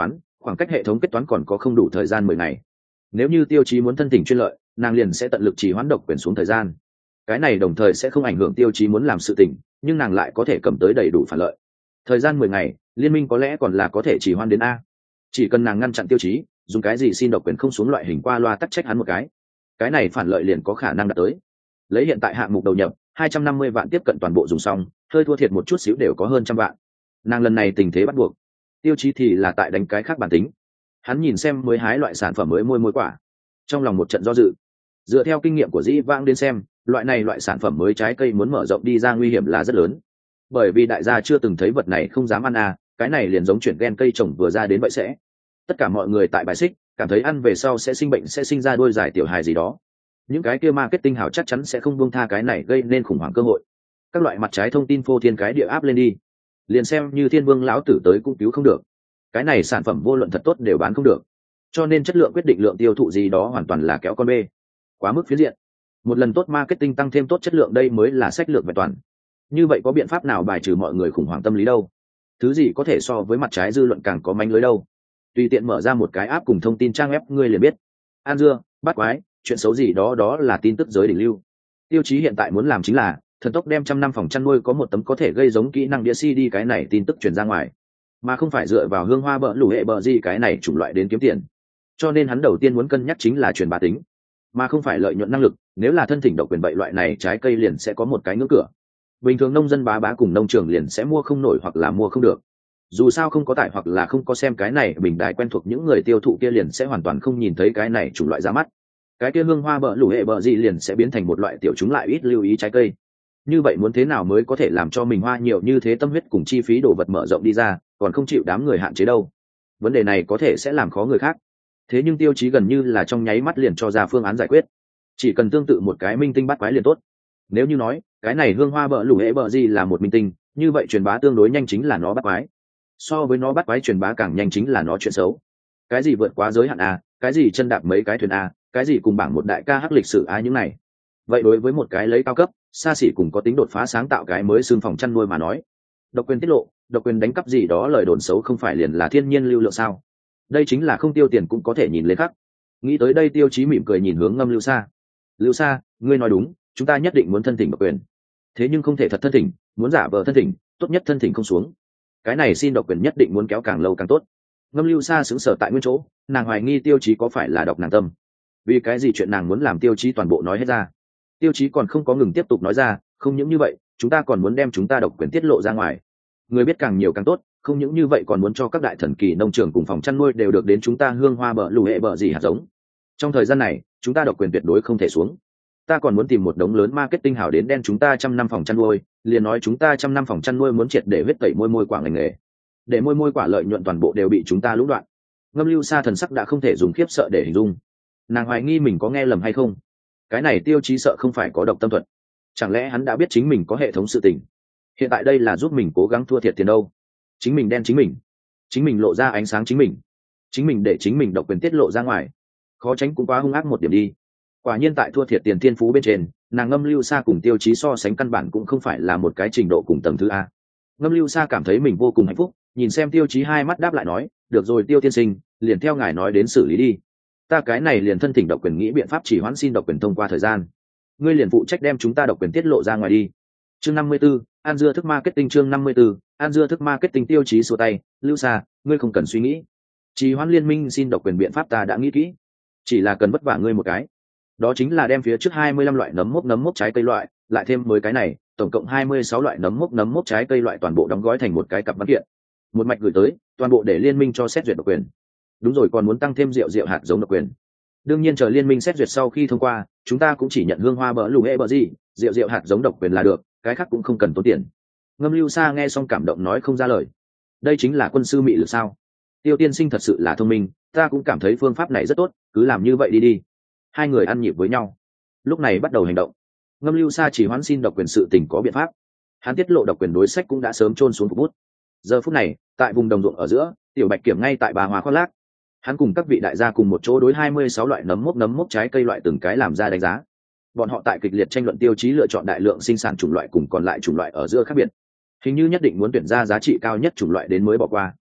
khoảng cách hệ thống kết toán còn có không đủ thời gian mười ngày. Nếu như tiêu chí muốn thân thỉnh chuyên lợi, nàng liền sẽ tận lực trì hoãn độc quyền xuống thời gian. Cái này đồng thời sẽ không ảnh hưởng tiêu chí muốn làm sự tình, nhưng nàng lại có thể cầm tới đầy đủ phản lợi. Thời gian mười ngày, liên minh có lẽ còn là có thể trì hoãn đến a. Chỉ cần nàng ngăn chặn tiêu chí, dùng cái gì xin độc quyền không xuống loại hình qua loa tắc trách hắn một cái, cái này phản lợi liền có khả năng đạt tới. Lấy hiện tại hạng mục đầu nhập hai trăm năm mươi vạn tiếp cận toàn bộ dùng xong, hơi thua thiệt một chút xíu đều có hơn trăm vạn. Nàng lần này tình thế bắt buộc. Tiêu chí thì là tại đánh cái khác bản tính. Hắn nhìn xem mới hái loại sản phẩm mới môi môi quả, trong lòng một trận do dự. Dựa theo kinh nghiệm của dĩ vãng đến xem, loại này loại sản phẩm mới trái cây muốn mở rộng đi ra nguy hiểm là rất lớn, bởi vì đại gia chưa từng thấy vật này không dám ăn à, cái này liền giống chuyển gen cây trồng vừa ra đến vậy sẽ. Tất cả mọi người tại bài xích, cảm thấy ăn về sau sẽ sinh bệnh, sẽ sinh ra đôi giải tiểu hài gì đó. Những cái kia marketing hào chắc chắn sẽ không buông tha cái này gây nên khủng hoảng cơ hội. Các loại mặt trái thông tin phô thiên cái địa áp lên đi, liền xem như thiên vương lão tử tới cũng cứu không được. Cái này sản phẩm vô luận thật tốt đều bán không được, cho nên chất lượng quyết định lượng tiêu thụ gì đó hoàn toàn là kéo con bê, quá mức phiến diện. Một lần tốt marketing tăng thêm tốt chất lượng, đây mới là sách lược vẹn toàn. Như vậy có biện pháp nào bài trừ mọi người khủng hoảng tâm lý đâu? Thứ gì có thể so với mặt trái dư luận càng có mánh lưới đâu? Tùy tiện mở ra một cái app cùng thông tin trang web, ngươi liền biết an dưa bắt quái chuyện xấu gì đó, đó là tin tức giới đỉnh lưu. Tiêu chí hiện tại muốn làm chính là thần tốc đem trăm năm phòng chăn nuôi có một tấm có thể gây giống kỹ năng đĩa xê đê cái này tin tức truyền ra ngoài, mà không phải dựa vào hương hoa bợ lủ hệ bợ gì cái này chủng loại đến kiếm tiền. Cho nên hắn đầu tiên muốn cân nhắc chính là truyền bá tính, mà không phải lợi nhuận năng lực. Nếu là thân thỉnh độc quyền vậy loại này trái cây liền sẽ có một cái ngưỡng cửa, bình thường nông dân bá bá cùng nông trường liền sẽ mua không nổi hoặc là mua không được. Dù sao không có tải hoặc là không có xem cái này bình đài quen thuộc, những người tiêu thụ kia liền sẽ hoàn toàn không nhìn thấy cái này chủng loại ra mắt. Cái kia hương hoa bợ lủ hệ bợ gì liền sẽ biến thành một loại tiểu chúng lại ít lưu ý trái cây. Như vậy muốn thế nào mới có thể làm cho mình hoa nhiều như thế tâm huyết cùng chi phí đồ vật mở rộng đi ra, còn không chịu đám người hạn chế đâu? Vấn đề này có thể sẽ làm khó người khác, thế nhưng tiêu chí gần như là trong nháy mắt liền cho ra phương án giải quyết. Chỉ cần tương tự một cái minh tinh bắt quái liền tốt. Nếu như nói cái này hương hoa bợ lủ hệ bợ gì là một minh tinh, như vậy truyền bá tương đối nhanh chính là nó bắt quái. So với nó bắt quái truyền bá càng nhanh chính là nó chuyện xấu. Cái gì vượt quá giới hạn à, cái gì chân đạp mấy cái thuyền à, cái gì cùng bảng một đại ca hắc lịch sử à, những này. Vậy đối với một cái lấy cao cấp xa xỉ cùng có tính đột phá sáng tạo cái mới xương phòng chăn nuôi mà nói, độc quyền tiết lộ, độc quyền đánh cắp gì đó, lời đồn xấu không phải liền là thiên nhiên lưu lượng sao? Đây chính là không tiêu tiền cũng có thể nhìn lên khắc. Nghĩ tới đây, tiêu chí mỉm cười nhìn hướng Ngâm Lưu Sa. Lưu Sa, ngươi nói đúng, chúng ta nhất định muốn thân thỉnh độc quyền, thế nhưng không thể thật thân thỉnh, muốn giả vờ thân thỉnh, tốt nhất thân thỉnh không xuống. Cái này xin độc quyền nhất định muốn kéo càng lâu càng tốt. Ngâm Lưu Sa sững sờ tại nguyên chỗ, nàng hoài nghi tiêu chí có phải là độc nàng tâm. Vì cái gì chuyện nàng muốn làm tiêu chí toàn bộ nói hết ra. Tiêu chí còn không có ngừng tiếp tục nói ra, không những như vậy, chúng ta còn muốn đem chúng ta độc quyền tiết lộ ra ngoài. Người biết càng nhiều càng tốt, không những như vậy còn muốn cho các đại thần kỳ nông trường cùng phòng chăn nuôi đều được đến chúng ta hương hoa bợ lủ hệ bợ gì hạt giống. Trong thời gian này, chúng ta độc quyền tuyệt đối không thể xuống. Ta còn muốn tìm một đống lớn marketing hảo đến đen chúng ta trăm năm phòng chăn nuôi, liền nói chúng ta trăm năm phòng chăn nuôi muốn triệt để huyết tẩy môi môi quả ngành nghề, để môi môi quả lợi nhuận toàn bộ đều bị chúng ta lũng đoạn. Ngâm Lưu Sa thần sắc đã không thể dùng khiếp sợ để hình dung. Nàng hoài nghi mình có nghe lầm hay không. Cái này tiêu chí sợ không phải có độc tâm thuật, chẳng lẽ hắn đã biết chính mình có hệ thống sự tình, hiện tại đây là giúp mình cố gắng thua thiệt tiền đâu. Chính mình đen chính mình, chính mình lộ ra ánh sáng chính mình, chính mình để chính mình độc quyền tiết lộ ra ngoài, khó tránh cũng quá hung ác một điểm đi. Quả nhiên tại thua thiệt tiền thiên phú bên trên, nàng Ngâm Lưu Sa cùng tiêu chí so sánh căn bản cũng không phải là một cái trình độ cùng tầng thứ a. Ngâm Lưu Sa cảm thấy mình vô cùng hạnh phúc, nhìn xem tiêu chí hai mắt đáp lại nói, được rồi Tiêu tiên sinh, liền theo ngài nói đến xử lý đi. Ta cái này liền thân thỉnh độc quyền nghĩ biện pháp chỉ hoãn xin độc quyền thông qua thời gian, ngươi liền phụ trách đem chúng ta độc quyền tiết lộ ra ngoài đi. Chương năm mươi 54, An dưa thức marketing. Chương năm mươi 54, An dưa thức marketing. Tiêu chí xua tay, Lưu Sa, ngươi không cần suy nghĩ, trì hoãn liên minh xin độc quyền biện pháp ta đã nghĩ kỹ, chỉ là cần vất vả ngươi một cái, đó chính là đem phía trước hai mươi lăm loại nấm mốc nấm mốc trái cây loại, lại thêm mới cái này, tổng cộng hai mươi sáu loại nấm mốc nấm mốc trái cây loại toàn bộ đóng gói thành một cái cặp văn kiện, một mạch gửi tới, toàn bộ để liên minh cho xét duyệt độc quyền. Đúng rồi, còn muốn tăng thêm rượu rượu hạt giống độc quyền. Đương nhiên chờ liên minh xét duyệt sau khi thông qua, chúng ta cũng chỉ nhận hương hoa bờ lù hệ bờ gì, rượu rượu hạt giống độc quyền là được, cái khác cũng không cần tốn tiền. Ngâm Lưu Sa nghe xong cảm động nói không ra lời. Đây chính là quân sư mị lực sao? Tiêu tiên sinh thật sự là thông minh, ta cũng cảm thấy phương pháp này rất tốt, cứ làm như vậy đi đi. Hai người ăn nhịp với nhau, lúc này bắt đầu hành động. Ngâm Lưu Sa chỉ hoãn xin độc quyền sự tình có biện pháp, hắn tiết lộ độc quyền đối sách cũng đã sớm chôn xuống phục bút. Giờ phút này, tại vùng đồng ruộng ở giữa, Tiểu Bạch Kiểm ngay tại Bà Hòa khoác lác, hắn cùng các vị đại gia cùng một chỗ đối hai mươi sáu loại nấm mốc nấm mốc trái cây loại từng cái làm ra đánh giá. Bọn họ tại kịch liệt tranh luận tiêu chí lựa chọn đại lượng sinh sản chủng loại cùng còn lại chủng loại ở giữa khác biệt, hình như nhất định muốn tuyển ra giá trị cao nhất chủng loại đến mới bỏ qua.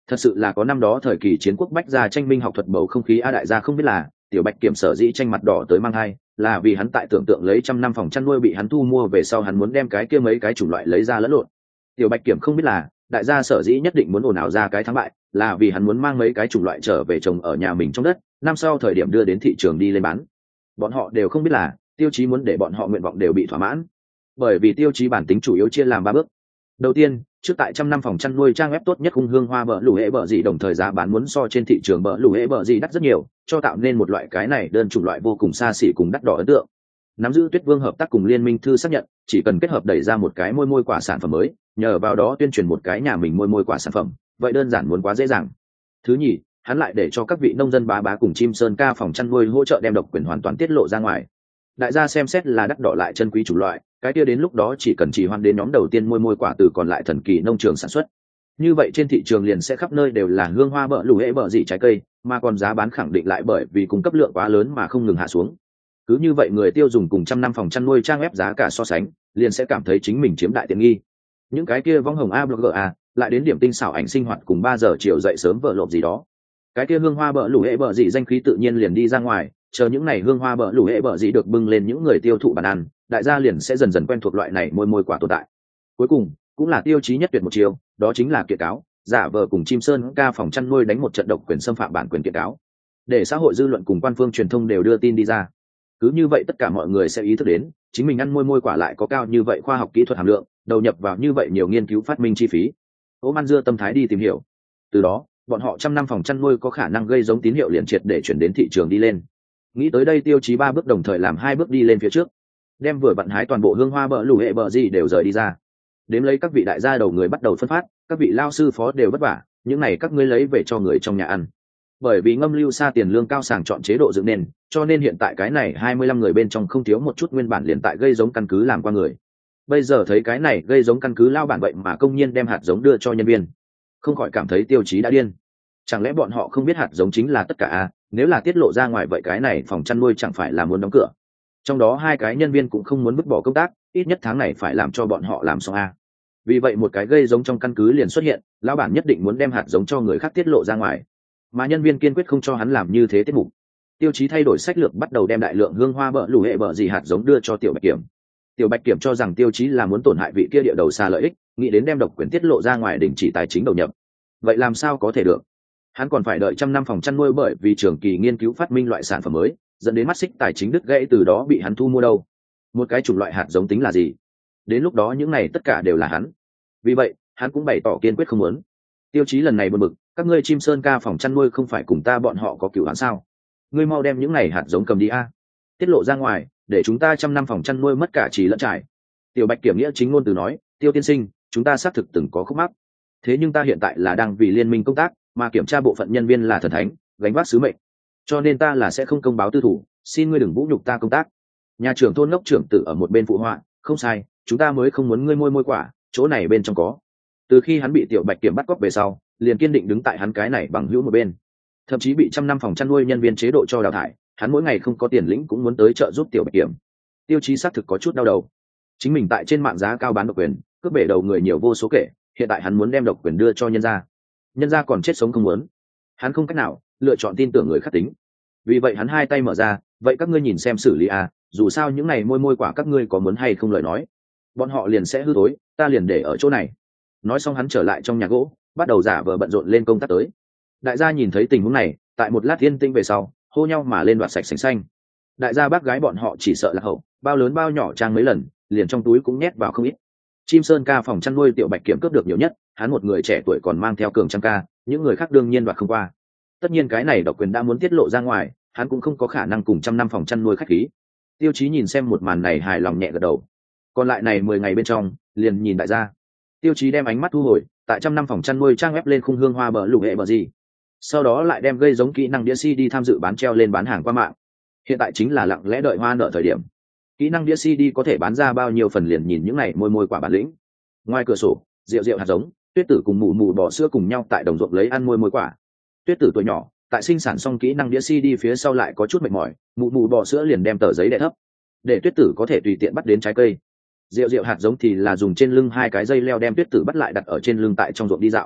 Thật sự là có năm đó thời kỳ chiến quốc bách gia tranh minh học thuật bầu không khí a. Đại gia không biết là tiểu bạch kiểm sở dĩ tranh mặt đỏ tới mang hai là vì hắn tại tưởng tượng lấy trăm năm phòng chăn nuôi bị hắn thu mua về sau, hắn muốn đem cái kia mấy cái chủng loại lấy ra lẫn lộn. Tiểu bạch kiểm không biết là đại gia sở dĩ nhất định muốn ồn ào ra cái thắng bại là vì hắn muốn mang mấy cái chủng loại trở về trồng ở nhà mình trong đất, năm sau thời điểm đưa đến thị trường đi lên bán. Bọn họ đều không biết là tiêu chí muốn để bọn họ nguyện vọng đều bị thỏa mãn, bởi vì tiêu chí bản tính chủ yếu chia làm ba bước. Đầu tiên, trước tại trăm năm phòng chăn nuôi trang web tốt nhất khung hương hoa bờ lũ hệ bờ gì, đồng thời giá bán muốn so trên thị trường bờ lũ hệ bờ gì đắt rất nhiều, cho tạo nên một loại cái này đơn chủng loại vô cùng xa xỉ cùng đắt đỏ ấn tượng. Nắm giữ Tuyết Vương hợp tác cùng Liên Minh Thư xác nhận, chỉ cần kết hợp đẩy ra một cái môi môi quả sản phẩm mới, nhờ vào đó tuyên truyền một cái nhà mình môi môi quả sản phẩm, vậy đơn giản muốn quá dễ dàng. Thứ nhì, hắn lại để cho các vị nông dân bá bá cùng chim sơn ca phòng chăn nuôi hỗ trợ đem độc quyền hoàn toàn tiết lộ ra ngoài. Đại gia xem xét là đắt đỏ lại chân quý chủng loại, cái kia đến lúc đó chỉ cần chỉ hoan đến nhóm đầu tiên môi môi quả từ còn lại thần kỳ nông trường sản xuất. Như vậy trên thị trường liền sẽ khắp nơi đều là hương hoa bợ lũ hệ bợ gì trái cây, mà còn giá bán khẳng định lại bởi vì cung cấp lượng quá lớn mà không ngừng hạ xuống. Cứ như vậy người tiêu dùng cùng trăm năm phòng chăn nuôi trang web giá cả so sánh, liền sẽ cảm thấy chính mình chiếm đại tiện nghi. Những cái kia vong hồng a blogger a, lại đến điểm tinh xảo ảnh sinh hoạt cùng ba giờ chiều dậy sớm vợ lộp gì đó. Cái kia hương hoa bợ lũ hệ bợ gì danh khí tự nhiên liền đi ra ngoài, chờ những này hương hoa bợ lũ hệ bợ gì được bưng lên những người tiêu thụ bàn ăn, đại gia liền sẽ dần dần quen thuộc loại này môi môi quả tồn tại. Cuối cùng cũng là tiêu chí nhất tuyệt một chiều, đó chính là kiện cáo, giả vờ cùng chim sơn ca phòng chăn nuôi đánh một trận độc quyền xâm phạm bản quyền kiện cáo, để xã hội dư luận cùng quan phương truyền thông đều đưa tin đi ra. Cứ như vậy tất cả mọi người sẽ ý thức đến chính mình ăn môi môi quả lại có cao như vậy khoa học kỹ thuật hàm lượng, đầu nhập vào như vậy nhiều nghiên cứu phát minh chi phí. Ôm ăn dưa tâm thái đi tìm hiểu, từ đó bọn họ trăm năm phòng chăn nuôi có khả năng gây giống tín hiệu liền triệt để chuyển đến thị trường đi lên. Nghĩ tới đây tiêu chí ba bước đồng thời làm hai bước đi lên phía trước, đem vừa vận hái toàn bộ hương hoa bợ lũ hệ bợ gì đều rời đi ra. Đếm lấy các vị đại gia đầu người bắt đầu phân phát, các vị lao sư phó đều vất vả, những này các ngươi lấy về cho người trong nhà ăn. Bởi vì ngâm lưu xa tiền lương cao sàng chọn chế độ dựng nền, cho nên hiện tại cái này hai mươi lăm người bên trong không thiếu một chút nguyên bản liền tại gây giống căn cứ làm qua người. Bây giờ thấy cái này gây giống căn cứ lao bản vậy mà công nhiên đem hạt giống đưa cho nhân viên, không khỏi cảm thấy tiêu chí đã điên. Chẳng lẽ bọn họ không biết hạt giống chính là tất cả à? Nếu là tiết lộ ra ngoài vậy cái này phòng chăn nuôi chẳng phải là muốn đóng cửa. Trong đó hai cái nhân viên cũng không muốn vứt bỏ công tác, ít nhất tháng này phải làm cho bọn họ làm xong a. Vì vậy một cái gây giống trong căn cứ liền xuất hiện, lão bản nhất định muốn đem hạt giống cho người khác tiết lộ ra ngoài, mà nhân viên kiên quyết không cho hắn làm như thế tiết mục. Tiêu chí thay đổi sách lược, bắt đầu đem đại lượng hương hoa bợ lũ hệ bợ gì hạt giống đưa cho tiểu bạch kiểm. Tiểu bạch kiểm cho rằng tiêu chí là muốn tổn hại vị kia địa đầu xa lợi ích, nghĩ đến đem độc quyền tiết lộ ra ngoài đình chỉ tài chính đầu nhập. Vậy làm sao có thể được? Hắn còn phải đợi trăm năm phòng chăn nuôi bởi vì trường kỳ nghiên cứu phát minh loại sản phẩm mới, dẫn đến mắt xích tài chính đứt gãy, từ đó bị hắn thu mua đâu. Một cái chủng loại hạt giống tính là gì? Đến lúc đó những này tất cả đều là hắn. Vì vậy hắn cũng bày tỏ kiên quyết không muốn. Tiêu chí lần này buồn bực, các ngươi chim sơn ca phòng chăn nuôi không phải cùng ta bọn họ có cửu án sao? Ngươi mau đem những này hạt giống cầm đi a, tiết lộ ra ngoài để chúng ta trăm năm phòng chăn nuôi mất cả trì lẫn trải. Tiểu bạch kiểm nghĩa chính ngôn từ nói, Tiêu tiên sinh, chúng ta xác thực từng có khúc mắc, thế nhưng ta hiện tại là đang vì liên minh công tác, mà kiểm tra bộ phận nhân viên là thần thánh, gánh vác sứ mệnh, cho nên ta là sẽ không công báo tư thủ, xin ngươi đừng vũ nhục ta công tác. Nhà trưởng thôn ngốc trưởng tử ở một bên phụ họa, không sai, chúng ta mới không muốn ngươi môi môi quả, chỗ này bên trong có. Từ khi hắn bị tiểu bạch kiểm bắt cóc về sau, liền kiên định đứng tại hắn cái này bằng hữu một bên, thậm chí bị trăm năm phòng chăn nuôi nhân viên chế độ cho đào thải, hắn mỗi ngày không có tiền lĩnh cũng muốn tới trợ giúp tiểu bạch kiểm. Tiêu chí xác thực có chút đau đầu, chính mình tại trên mạng giá cao bán độc quyền, cướp bể đầu người nhiều vô số kể, hiện tại hắn muốn đem độc quyền đưa cho nhân gia, nhân gia còn chết sống không muốn, hắn không cách nào lựa chọn tin tưởng người khác tính. Vì vậy hắn hai tay mở ra, vậy các ngươi nhìn xem xử lý à, dù sao những này môi môi quả các ngươi có muốn hay không lời nói, bọn họ liền sẽ hư tối, ta liền để ở chỗ này. Nói xong hắn trở lại trong nhà gỗ, bắt đầu giả vờ bận rộn lên công tác tới. Đại gia nhìn thấy tình huống này, tại một lát yên tĩnh về sau, hô nhau mà lên đoạt sạch sành xanh. Đại gia bác gái bọn họ chỉ sợ là hậu, bao lớn bao nhỏ trang mấy lần, liền trong túi cũng nhét vào không ít. Chim sơn ca phòng chăn nuôi tiểu bạch kiểm cướp được nhiều nhất, hắn một người trẻ tuổi còn mang theo cường trăm ca, những người khác đương nhiên đoạt không qua. Tất nhiên cái này độc quyền đã muốn tiết lộ ra ngoài, hắn cũng không có khả năng cùng trăm năm phòng chăn nuôi khách khí. Tiêu chí nhìn xem một màn này hài lòng nhẹ gật đầu. Còn lại này mười ngày bên trong, liền nhìn đại gia. Tiêu chí đem ánh mắt thu hồi, tại trăm năm phòng chăn nuôi trang web lên khung hương hoa bờ lục hệ bờ gì. Sau đó lại đem gây giống kỹ năng đĩa xê đê tham dự bán treo lên bán hàng qua mạng. Hiện tại chính là lặng lẽ đợi hoa nợ thời điểm. Kỹ năng đĩa xê đê có thể bán ra bao nhiêu phần liền nhìn những này môi môi quả bản lĩnh. Ngoài cửa sổ, rượu rượu hạt giống, Tuyết Tử cùng mụ mụ bò sữa cùng nhau tại đồng ruộng lấy ăn môi môi quả. Tuyết Tử tuổi nhỏ, tại sinh sản xong kỹ năng đĩa xê đê phía sau lại có chút mệt mỏi, mụ mụ bò sữa liền đem tờ giấy đè thấp, để Tuyết Tử có thể tùy tiện bắt đến trái cây. Rượu rượu hạt giống thì là dùng trên lưng hai cái dây leo đem Tuyết Tử bắt lại đặt ở trên lưng tại trong ruộng đi dạo.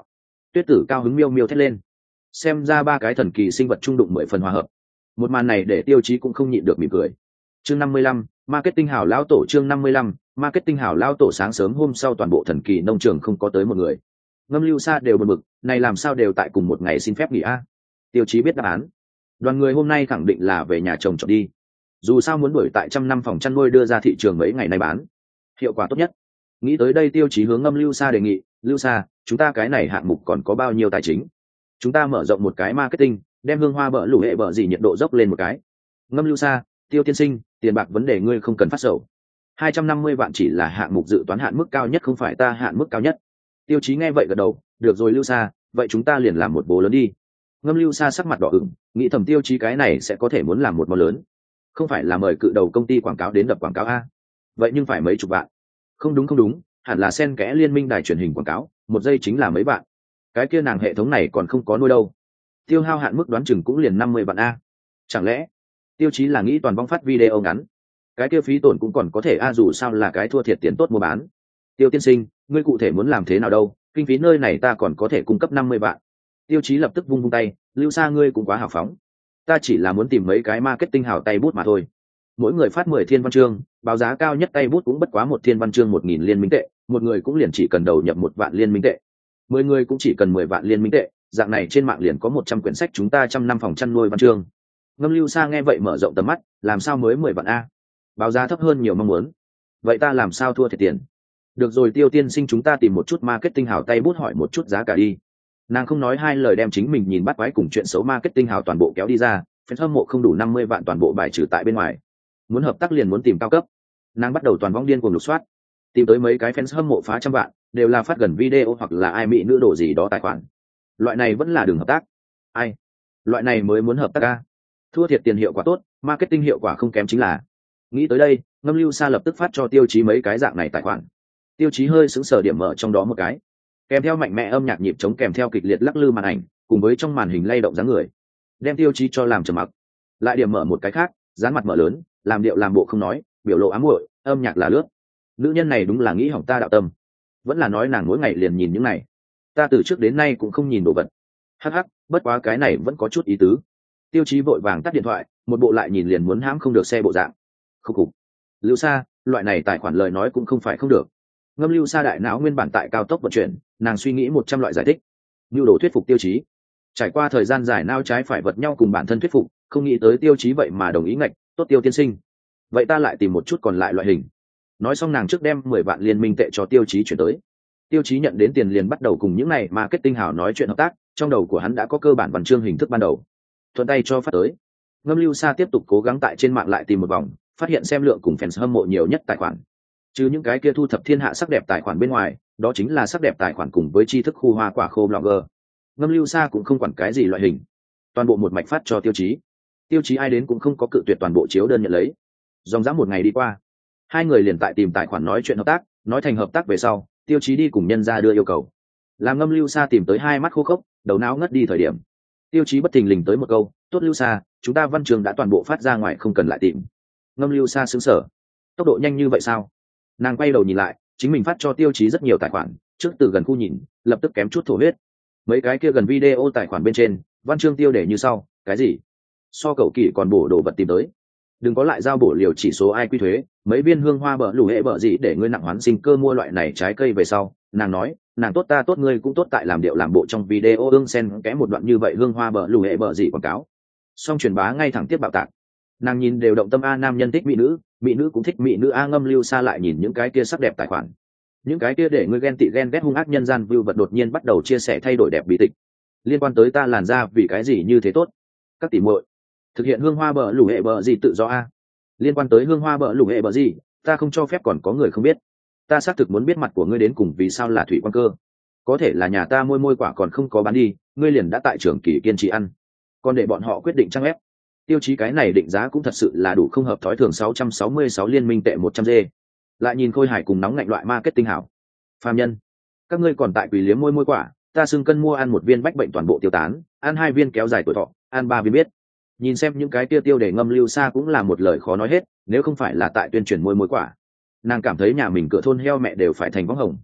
Tuyết Tử cao hứng miêu miêu thét lên. Xem ra ba cái thần kỳ sinh vật trung đụng mười phần hòa hợp. Một màn này để Tiêu Chí cũng không nhịn được mỉm cười. Chương năm mươi lăm, marketing hảo lão tổ. Chương năm mươi lăm, marketing hảo lão tổ. Sáng sớm hôm sau toàn bộ thần kỳ nông trường không có tới một người. Ngâm Lưu Sa đều buồn bực, này làm sao đều tại cùng một ngày xin phép nghỉ a? Tiêu Chí biết đáp án. Đoàn người hôm nay khẳng định là về nhà chồng chọn đi. Dù sao muốn đuổi tại trăm năm phòng chăn nuôi đưa ra thị trường mấy ngày nay bán, hiệu quả tốt nhất. Nghĩ tới đây Tiêu Chí hướng Ngâm Lưu Sa đề nghị, Lưu Sa, chúng ta cái này hạng mục còn có bao nhiêu tài chính? Chúng ta mở rộng một cái marketing, đem hương hoa bợ lũ hệ bợ gì nhiệt độ dốc lên một cái. Ngâm Lưu Sa, Tiêu tiên sinh, tiền bạc vấn đề ngươi không cần phát sầu. hai trăm năm mươi vạn chỉ là hạng mục dự toán hạn mức cao nhất, không phải ta hạn mức cao nhất. Tiêu Chí nghe vậy gật đầu, được rồi Lưu Sa, vậy chúng ta liền làm một bố lớn đi. Ngâm Lưu Sa sắc mặt đỏ ửng, nghĩ thầm Tiêu Chí cái này sẽ có thể muốn làm một món lớn, không phải là mời cự đầu công ty quảng cáo đến đập quảng cáo a? Vậy nhưng phải mấy chục vạn. Không đúng không đúng, hẳn là xen kẽ liên minh đài truyền hình quảng cáo, một giây chính là mấy vạn. Cái kia nàng hệ thống này còn không có nuôi đâu, tiêu hao hạn mức đoán chừng cũng liền năm mươi vạn a. Chẳng lẽ Tiêu Chí là nghĩ toàn vong phát video ngắn, cái kia phí tổn cũng còn có thể a, dù sao là cái thua thiệt tiền tốt mua bán. Tiêu tiên sinh, ngươi cụ thể muốn làm thế nào đâu, kinh phí nơi này ta còn có thể cung cấp năm mươi vạn. Tiêu Chí lập tức vung vung tay, Lưu Sa ngươi cũng quá hào phóng, ta chỉ là muốn tìm mấy cái marketing hào tay bút mà thôi. Mỗi người phát mười thiên văn chương, báo giá cao nhất tay bút cũng bất quá một thiên văn chương một nghìn liên minh tệ, một người cũng liền chỉ cần đầu nhập một vạn liên minh tệ, mười người cũng chỉ cần mười vạn liên minh tệ, dạng này trên mạng liền có một trăm quyển sách chúng ta trăm năm phòng chăn nuôi văn chương. Ngâm Lưu Sa nghe vậy mở rộng tầm mắt, làm sao mới mười vạn a? Báo giá thấp hơn nhiều mong muốn. Vậy ta làm sao thua thiệt tiền? Được rồi Tiêu tiên sinh, chúng ta tìm một chút marketing hào tay bút hỏi một chút giá cả đi. Nàng không nói hai lời đem chính mình nhìn bắt quái cùng chuyện xấu marketing hào toàn bộ kéo đi ra, fan hâm mộ không đủ năm mươi vạn toàn bộ bài trừ tại bên ngoài. Muốn hợp tác liền muốn tìm cao cấp. Nàng bắt đầu toàn vong điên cuồng lục soát, tìm tới mấy cái fans hâm mộ phá trăm vạn, đều là phát gần video hoặc là ai mỹ nữ đồ gì đó tài khoản. Loại này vẫn là đường hợp tác. Ai? Loại này mới muốn hợp tác a? Thua thiệt tiền hiệu quả tốt, marketing hiệu quả không kém chính là. Nghĩ tới đây, Ngâm Lưu Sa lập tức phát cho Tiêu Chí mấy cái dạng này tài khoản. Tiêu Chí hơi sững sờ điểm mở trong đó một cái, kèm theo mạnh mẽ âm nhạc nhịp trống, kèm theo kịch liệt lắc lư màn ảnh, cùng với trong màn hình lay động dáng người, đem Tiêu Chí cho làm trầm mặc. Lại điểm mở một cái khác, dán mặt mở lớn, làm điệu làm bộ không nói, biểu lộ ám muội, âm nhạc là lướt. Nữ nhân này đúng là nghĩ hỏng ta đạo tâm, vẫn là nói nàng mỗi ngày liền nhìn những này, ta từ trước đến nay cũng không nhìn đồ vật. Hắc hắc, bất quá cái này vẫn có chút ý tứ. Tiêu Chí vội vàng tắt điện thoại, một bộ lại nhìn liền muốn hãm không được xe bộ dạng. Không cục. Lưu Sa, loại này tài khoản lời nói cũng không phải không được. Ngâm Lưu Sa đại não nguyên bản tại cao tốc vận chuyển, nàng suy nghĩ một trăm loại giải thích, nhu đồ thuyết phục Tiêu Chí. Trải qua thời gian dài nao trái phải vật nhau cùng bản thân thuyết phục, không nghĩ tới Tiêu Chí vậy mà đồng ý ngạch, tốt Tiêu tiên sinh. Vậy ta lại tìm một chút còn lại loại hình. Nói xong nàng trước đem mười vạn liên minh tệ cho Tiêu Chí chuyển tới. Tiêu Chí nhận đến tiền liền bắt đầu cùng những này marketing hảo nói chuyện hợp tác, trong đầu của hắn đã có cơ bản văn chương hình thức ban đầu, thuận tay cho phát tới. Ngâm Lưu Sa tiếp tục cố gắng tại trên mạng lại tìm một vòng, phát hiện xem lượng cùng fans hâm mộ nhiều nhất tài khoản. Chứ những cái kia thu thập thiên hạ sắc đẹp tài khoản bên ngoài, đó chính là sắc đẹp tài khoản cùng với tri thức khu hoa quả khô blogger. Ngâm Lưu Sa cũng không quản cái gì loại hình, toàn bộ một mạch phát cho Tiêu Chí. Tiêu Chí ai đến cũng không có cự tuyệt, toàn bộ chiếu đơn nhận lấy. Dòng dã một ngày đi qua, hai người liền tại tìm tài khoản nói chuyện hợp tác, nói thành hợp tác về sau, Tiêu Chí đi cùng nhân ra đưa yêu cầu. Làm Ngâm Lưu Sa tìm tới hai mắt khô khốc, đầu não ngất đi thời điểm, Tiêu Chí bất thình lình tới một câu, tốt Lưu Sa, chúng ta văn trường đã toàn bộ phát ra ngoài, không cần lại tìm. Ngâm Lưu Sa sững sờ, tốc độ nhanh như vậy sao? Nàng quay đầu nhìn lại, chính mình phát cho Tiêu Chí rất nhiều tài khoản, trước từ gần khu nhìn, lập tức kém chút thổ huyết. Mấy cái kia gần video tài khoản bên trên, văn chương tiêu đề như sau, cái gì? So cậu kỳ còn bổ đồ vật tìm tới. Đừng có lại giao bổ liều chỉ số ai quy thuế, mấy viên hương hoa bờ lù hệ bờ gì để ngươi nặng hoán sinh cơ mua loại này trái cây về sau. Nàng nói, nàng tốt ta tốt ngươi cũng tốt, tại làm điệu làm bộ trong video ương sen kẽ một đoạn như vậy hương hoa bờ lù hệ bờ gì quảng cáo. Xong truyền bá ngay thẳng tiếp bạo tạc. Nàng nhìn đều động tâm a, nam nhân thích mỹ nữ, mỹ nữ cũng thích mỹ nữ a. Ngâm Lưu Sa lại nhìn những cái kia sắc đẹp tài khoản, những cái kia để ngươi ghen tị ghen ghét hung ác nhân gian view vật đột nhiên bắt đầu chia sẻ thay đổi đẹp bí tịch liên quan tới ta làn da vì cái gì như thế tốt. Các tỷ muội thực hiện hương hoa bờ lù hệ bờ gì tự do a. Liên quan tới hương hoa bờ lù hệ bờ gì, ta không cho phép còn có người không biết. Ta xác thực muốn biết mặt của ngươi đến cùng vì sao là thủy quan cơ. Có thể là nhà ta môi môi quả còn không có bán đi, ngươi liền đã tại trường kỳ kiên trì ăn, còn để bọn họ quyết định trang ép. Tiêu Chí cái này định giá cũng thật sự là đủ không hợp thói thường. Sáu trăm sáu mươi sáu liên minh tệ một trăm dê. Lại nhìn Khôi Hải cùng nóng ngạnh loại marketing hảo. Phàm nhân, các ngươi còn tại quỷ liếm môi môi quả, ta xưng cân mua ăn một viên bách bệnh toàn bộ tiêu tán, ăn hai viên kéo dài tuổi thọ, ăn ba viên biết. Nhìn xem những cái tiêu tiêu để Ngâm Lưu Sa cũng là một lời khó nói hết, nếu không phải là tại tuyên truyền môi môi quả, nàng cảm thấy nhà mình cửa thôn heo mẹ đều phải thành võng hồng.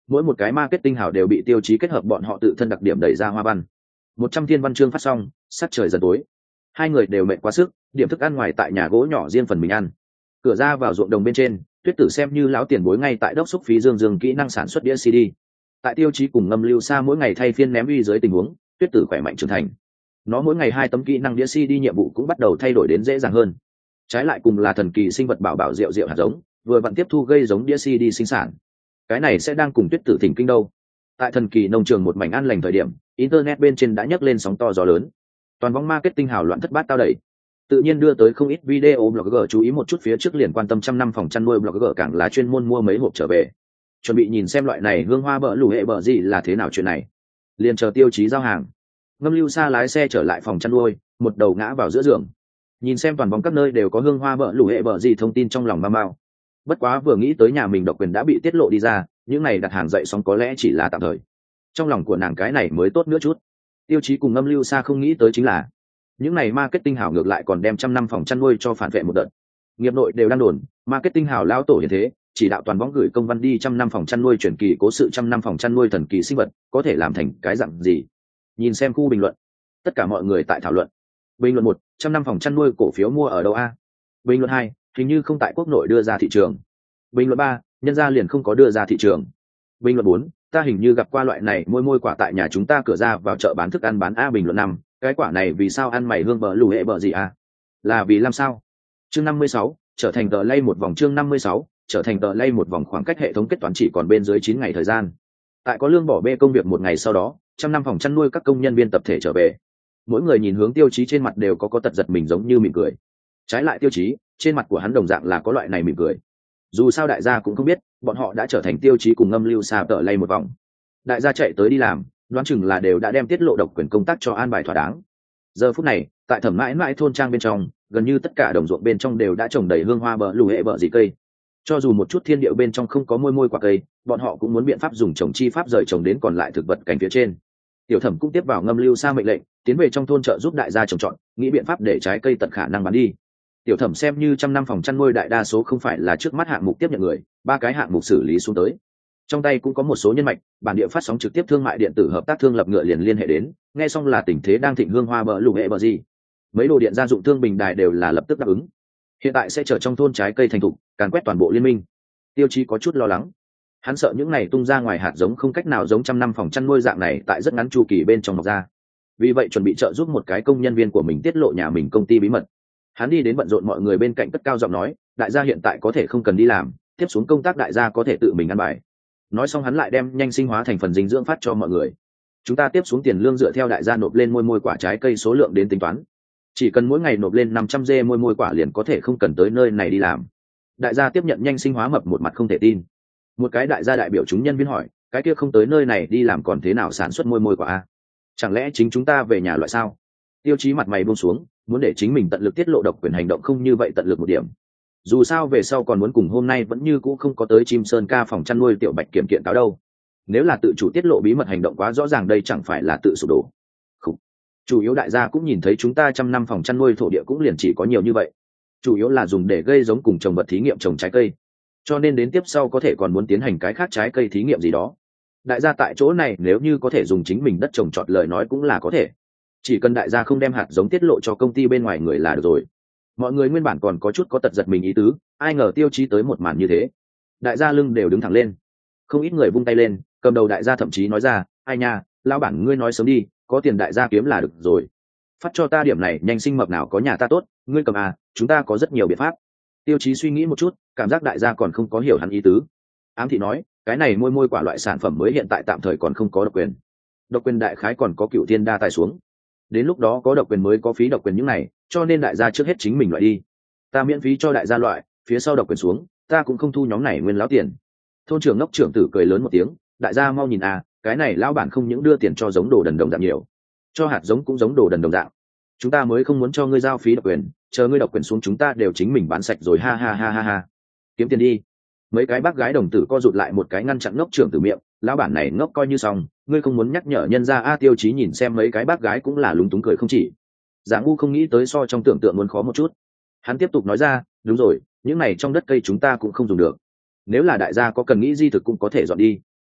mỗi một cái marketing hào đều bị tiêu chí kết hợp bọn họ tự thân đặc điểm đẩy ra hoa văn. Một trăm thiên văn chương phát xong, sắc trời dần tối, hai người đều mệt quá sức, điểm thức ăn ngoài tại nhà gỗ nhỏ riêng phần mình ăn. Cửa ra vào ruộng đồng bên trên, Tuyết Tử xem như lão tiền bối ngay tại đốc xúc phí dương dương kỹ năng sản xuất đĩa xê đê. Tại tiêu chí cùng Ngâm Lưu Sa mỗi ngày thay phiên ném uy dưới tình huống, Tuyết Tử khỏe mạnh trưởng thành. Nó mỗi ngày hai tấm kỹ năng đĩa xê đê nhiệm vụ cũng bắt đầu thay đổi đến dễ dàng hơn. Trái lại cùng là thần kỳ sinh vật bảo bảo rượu rượu hạt giống, vừa vặn tiếp thu gây giống đĩa xê đê sinh sản. Cái này sẽ đang cùng Tuyết Tử thỉnh kinh đâu. Tại thần kỳ nông trường một mảnh an lành thời điểm, internet bên trên đã nhấc lên sóng to gió lớn. Toàn vong marketing hào loạn thất bát tao đẩy, tự nhiên đưa tới không ít video blogger chú ý một chút phía trước liền quan tâm trăm năm phòng chăn nuôi blogger càng là chuyên môn mua mấy hộp trở về, chuẩn bị nhìn xem loại này hương hoa bỡ lù hệ bỡ gì là thế nào chuyện này. Liền chờ tiêu chí giao hàng. Ngâm Lưu Sa lái xe trở lại phòng chăn nuôi, một đầu ngã vào giữa giường, nhìn xem toàn vòng các nơi đều có hương hoa bỡ lù hệ bỡ gì thông tin trong lòng bao bao. Bất quá vừa nghĩ tới nhà mình độc quyền đã bị tiết lộ đi ra, những này đặt hàng dậy xong có lẽ chỉ là tạm thời. Trong lòng của nàng cái này mới tốt nữa chút. Tiêu chí cùng Ngâm Lưu Sa không nghĩ tới chính là những này marketing hảo ngược lại còn đem trăm năm phòng chăn nuôi cho phản vệ một đợt. Nghiệp nội đều đang đồn marketing hảo lao tổ hiện thế, chỉ đạo toàn võng gửi công văn đi trăm năm phòng chăn nuôi chuyển kỳ cố sự trăm năm phòng chăn nuôi thần kỳ sinh vật có thể làm thành cái dạng gì. Nhìn xem khu bình luận, tất cả mọi người tại thảo luận. Bình luận một, trăm năm phòng chăn nuôi cổ phiếu mua ở đâu a? Bình luận hai, hình như không tại quốc nội đưa ra thị trường. Bình luận ba, nhân gia liền không có đưa ra thị trường. Bình luận bốn, ta hình như gặp qua loại này môi môi quả tại nhà chúng ta cửa ra vào chợ bán thức ăn bán a. Bình luận năm, cái quả này vì sao ăn mày hương bờ lù hệ bờ gì à? Là vì làm sao? Chương năm mươi sáu, trở thành tờ lay một vòng. Chương năm mươi sáu, trở thành tờ lay một vòng. Khoảng cách hệ thống kết toán chỉ còn bên dưới chín ngày thời gian. Tại có lương bỏ bê công việc một ngày sau đó, trăm năm phòng chăn nuôi các công nhân viên tập thể trở về. Mỗi người nhìn hướng tiêu chí trên mặt đều có có tật giật mình giống như mỉm cười. Trái lại tiêu chí, trên mặt của hắn đồng dạng là có loại này mỉm cười. Dù sao đại gia cũng không biết, bọn họ đã trở thành tiêu chí cùng Ngâm Lưu Sa tờ lay một vòng. Đại gia chạy tới đi làm, đoán chừng là đều đã đem tiết lộ độc quyền công tác cho an bài thỏa đáng. Giờ phút này, tại Thẩm Mãi Mãi thôn trang bên trong, gần như tất cả đồng ruộng bên trong đều đã trồng đầy hương hoa bờ lù hệ bờ gì cây. Cho dù một chút thiên điệu bên trong không có môi môi quả cây, bọn họ cũng muốn biện pháp dùng trồng chi pháp rời trồng đến còn lại thực vật cảnh phía trên. Tiểu Thẩm cũng tiếp vào Ngâm Lưu Sa mệnh lệnh, tiến về trong thôn chợ giúp đại gia trồng trọt, nghĩ biện pháp để trái cây tận khả năng bán đi. Tiểu Thẩm xem như trăm năm phòng chăn nuôi đại đa số không phải là trước mắt hạng mục tiếp nhận người, ba cái hạng mục xử lý xuống tới. Trong tay cũng có một số nhân mạch, bản địa phát sóng trực tiếp thương mại điện tử hợp tác thương lập ngựa liền liên hệ đến, nghe xong là tình thế đang thịnh hương hoa bờ lù hệ bờ gì. Mấy đồ điện gia dụng thương bình đài đều là lập tức đáp ứng. Hiện tại sẽ chở trong thôn trái cây thành thục, càn quét toàn bộ liên minh. Tiêu Chí có chút lo lắng, hắn sợ những này tung ra ngoài hạt giống không cách nào giống trăm năm phòng chăn nuôi dạng này tại rất ngắn chu kỳ bên trong mọc ra. Vì vậy chuẩn bị trợ giúp một cái công nhân viên của mình tiết lộ nhà mình công ty bí mật. Hắn đi đến bận rộn mọi người bên cạnh cất cao giọng nói, đại gia hiện tại có thể không cần đi làm, tiếp xuống công tác đại gia có thể tự mình ăn bài. Nói xong hắn lại đem nhanh sinh hóa thành phần dinh dưỡng phát cho mọi người. Chúng ta tiếp xuống tiền lương dựa theo đại gia nộp lên môi môi quả trái cây số lượng đến tính toán, chỉ cần mỗi ngày nộp lên năm trăm dê môi môi quả liền có thể không cần tới nơi này đi làm. Đại gia tiếp nhận nhanh sinh hóa mập một mặt không thể tin. Một cái đại gia đại biểu chúng nhân viên hỏi, cái kia không tới nơi này đi làm còn thế nào sản xuất môi môi quả a? Chẳng lẽ chính chúng ta về nhà loại sao? Tiêu Chí mặt mày buông xuống, muốn để chính mình tận lực tiết lộ độc quyền hành động không như vậy tận lực một điểm. Dù sao về sau còn muốn cùng hôm nay vẫn như cũ không có tới Chim Sơn ca phòng chăn nuôi tiểu bạch kiểm kiện cáo đâu. Nếu là tự chủ tiết lộ bí mật hành động quá rõ ràng đây chẳng phải là tự sụp đổ. Khủ. Chủ yếu đại gia cũng nhìn thấy chúng ta trăm năm phòng chăn nuôi thổ địa cũng liền chỉ có nhiều như vậy. Chủ yếu là dùng để gây giống cùng trồng vật thí nghiệm trồng trái cây. Cho nên đến tiếp sau có thể còn muốn tiến hành cái khác trái cây thí nghiệm gì đó. Đại gia tại chỗ này nếu như có thể dùng chính mình đất trồng trọt lời nói cũng là có thể. Chỉ cần đại gia không đem hạt giống tiết lộ cho công ty bên ngoài người là được rồi. Mọi người nguyên bản còn có chút có tật giật mình ý tứ, ai ngờ Tiêu Chí tới một màn như thế. Đại gia lưng đều đứng thẳng lên. Không ít người vung tay lên, cầm đầu đại gia thậm chí nói ra, ai nha, lão bản ngươi nói sớm đi, có tiền đại gia kiếm là được rồi. Phát cho ta điểm này nhanh sinh mập nào có nhà ta tốt, ngươi cầm à, chúng ta có rất nhiều biện pháp. Tiêu Chí suy nghĩ một chút, cảm giác đại gia còn không có hiểu hắn ý tứ. Ám thị nói, cái này môi môi quả loại sản phẩm mới hiện tại tạm thời còn không có độc quyền. Độc quyền đại khái còn có cựu thiên đa tài xuống. Đến lúc đó có độc quyền mới có phí độc quyền những này, cho nên đại gia trước hết chính mình loại đi. Ta miễn phí cho đại gia loại, phía sau độc quyền xuống, ta cũng không thu nhóm này nguyên láo tiền. Thôn trưởng ngốc trưởng tử cười lớn một tiếng, đại gia mau nhìn à, cái này lão bản không những đưa tiền cho giống đồ đần đồng dạng nhiều, cho hạt giống cũng giống đồ đần đồng dạng. Chúng ta mới không muốn cho ngươi giao phí độc quyền, chờ ngươi độc quyền xuống chúng ta đều chính mình bán sạch rồi ha ha ha ha ha. Kiếm tiền đi. Mấy cái bác gái đồng tử co rụt lại một cái ngăn chặn ngốc trưởng tử miệng, lão bản này ngốc coi như xong, ngươi không muốn nhắc nhở nhân ra a. Tiêu Chí nhìn xem mấy cái bác gái cũng là lúng túng cười không chỉ. Giả ngu không nghĩ tới so trong tưởng tượng muốn khó một chút. Hắn tiếp tục nói ra, đúng rồi, những này trong đất cây chúng ta cũng không dùng được. Nếu là đại gia có cần nghĩ di thực cũng có thể dọn đi.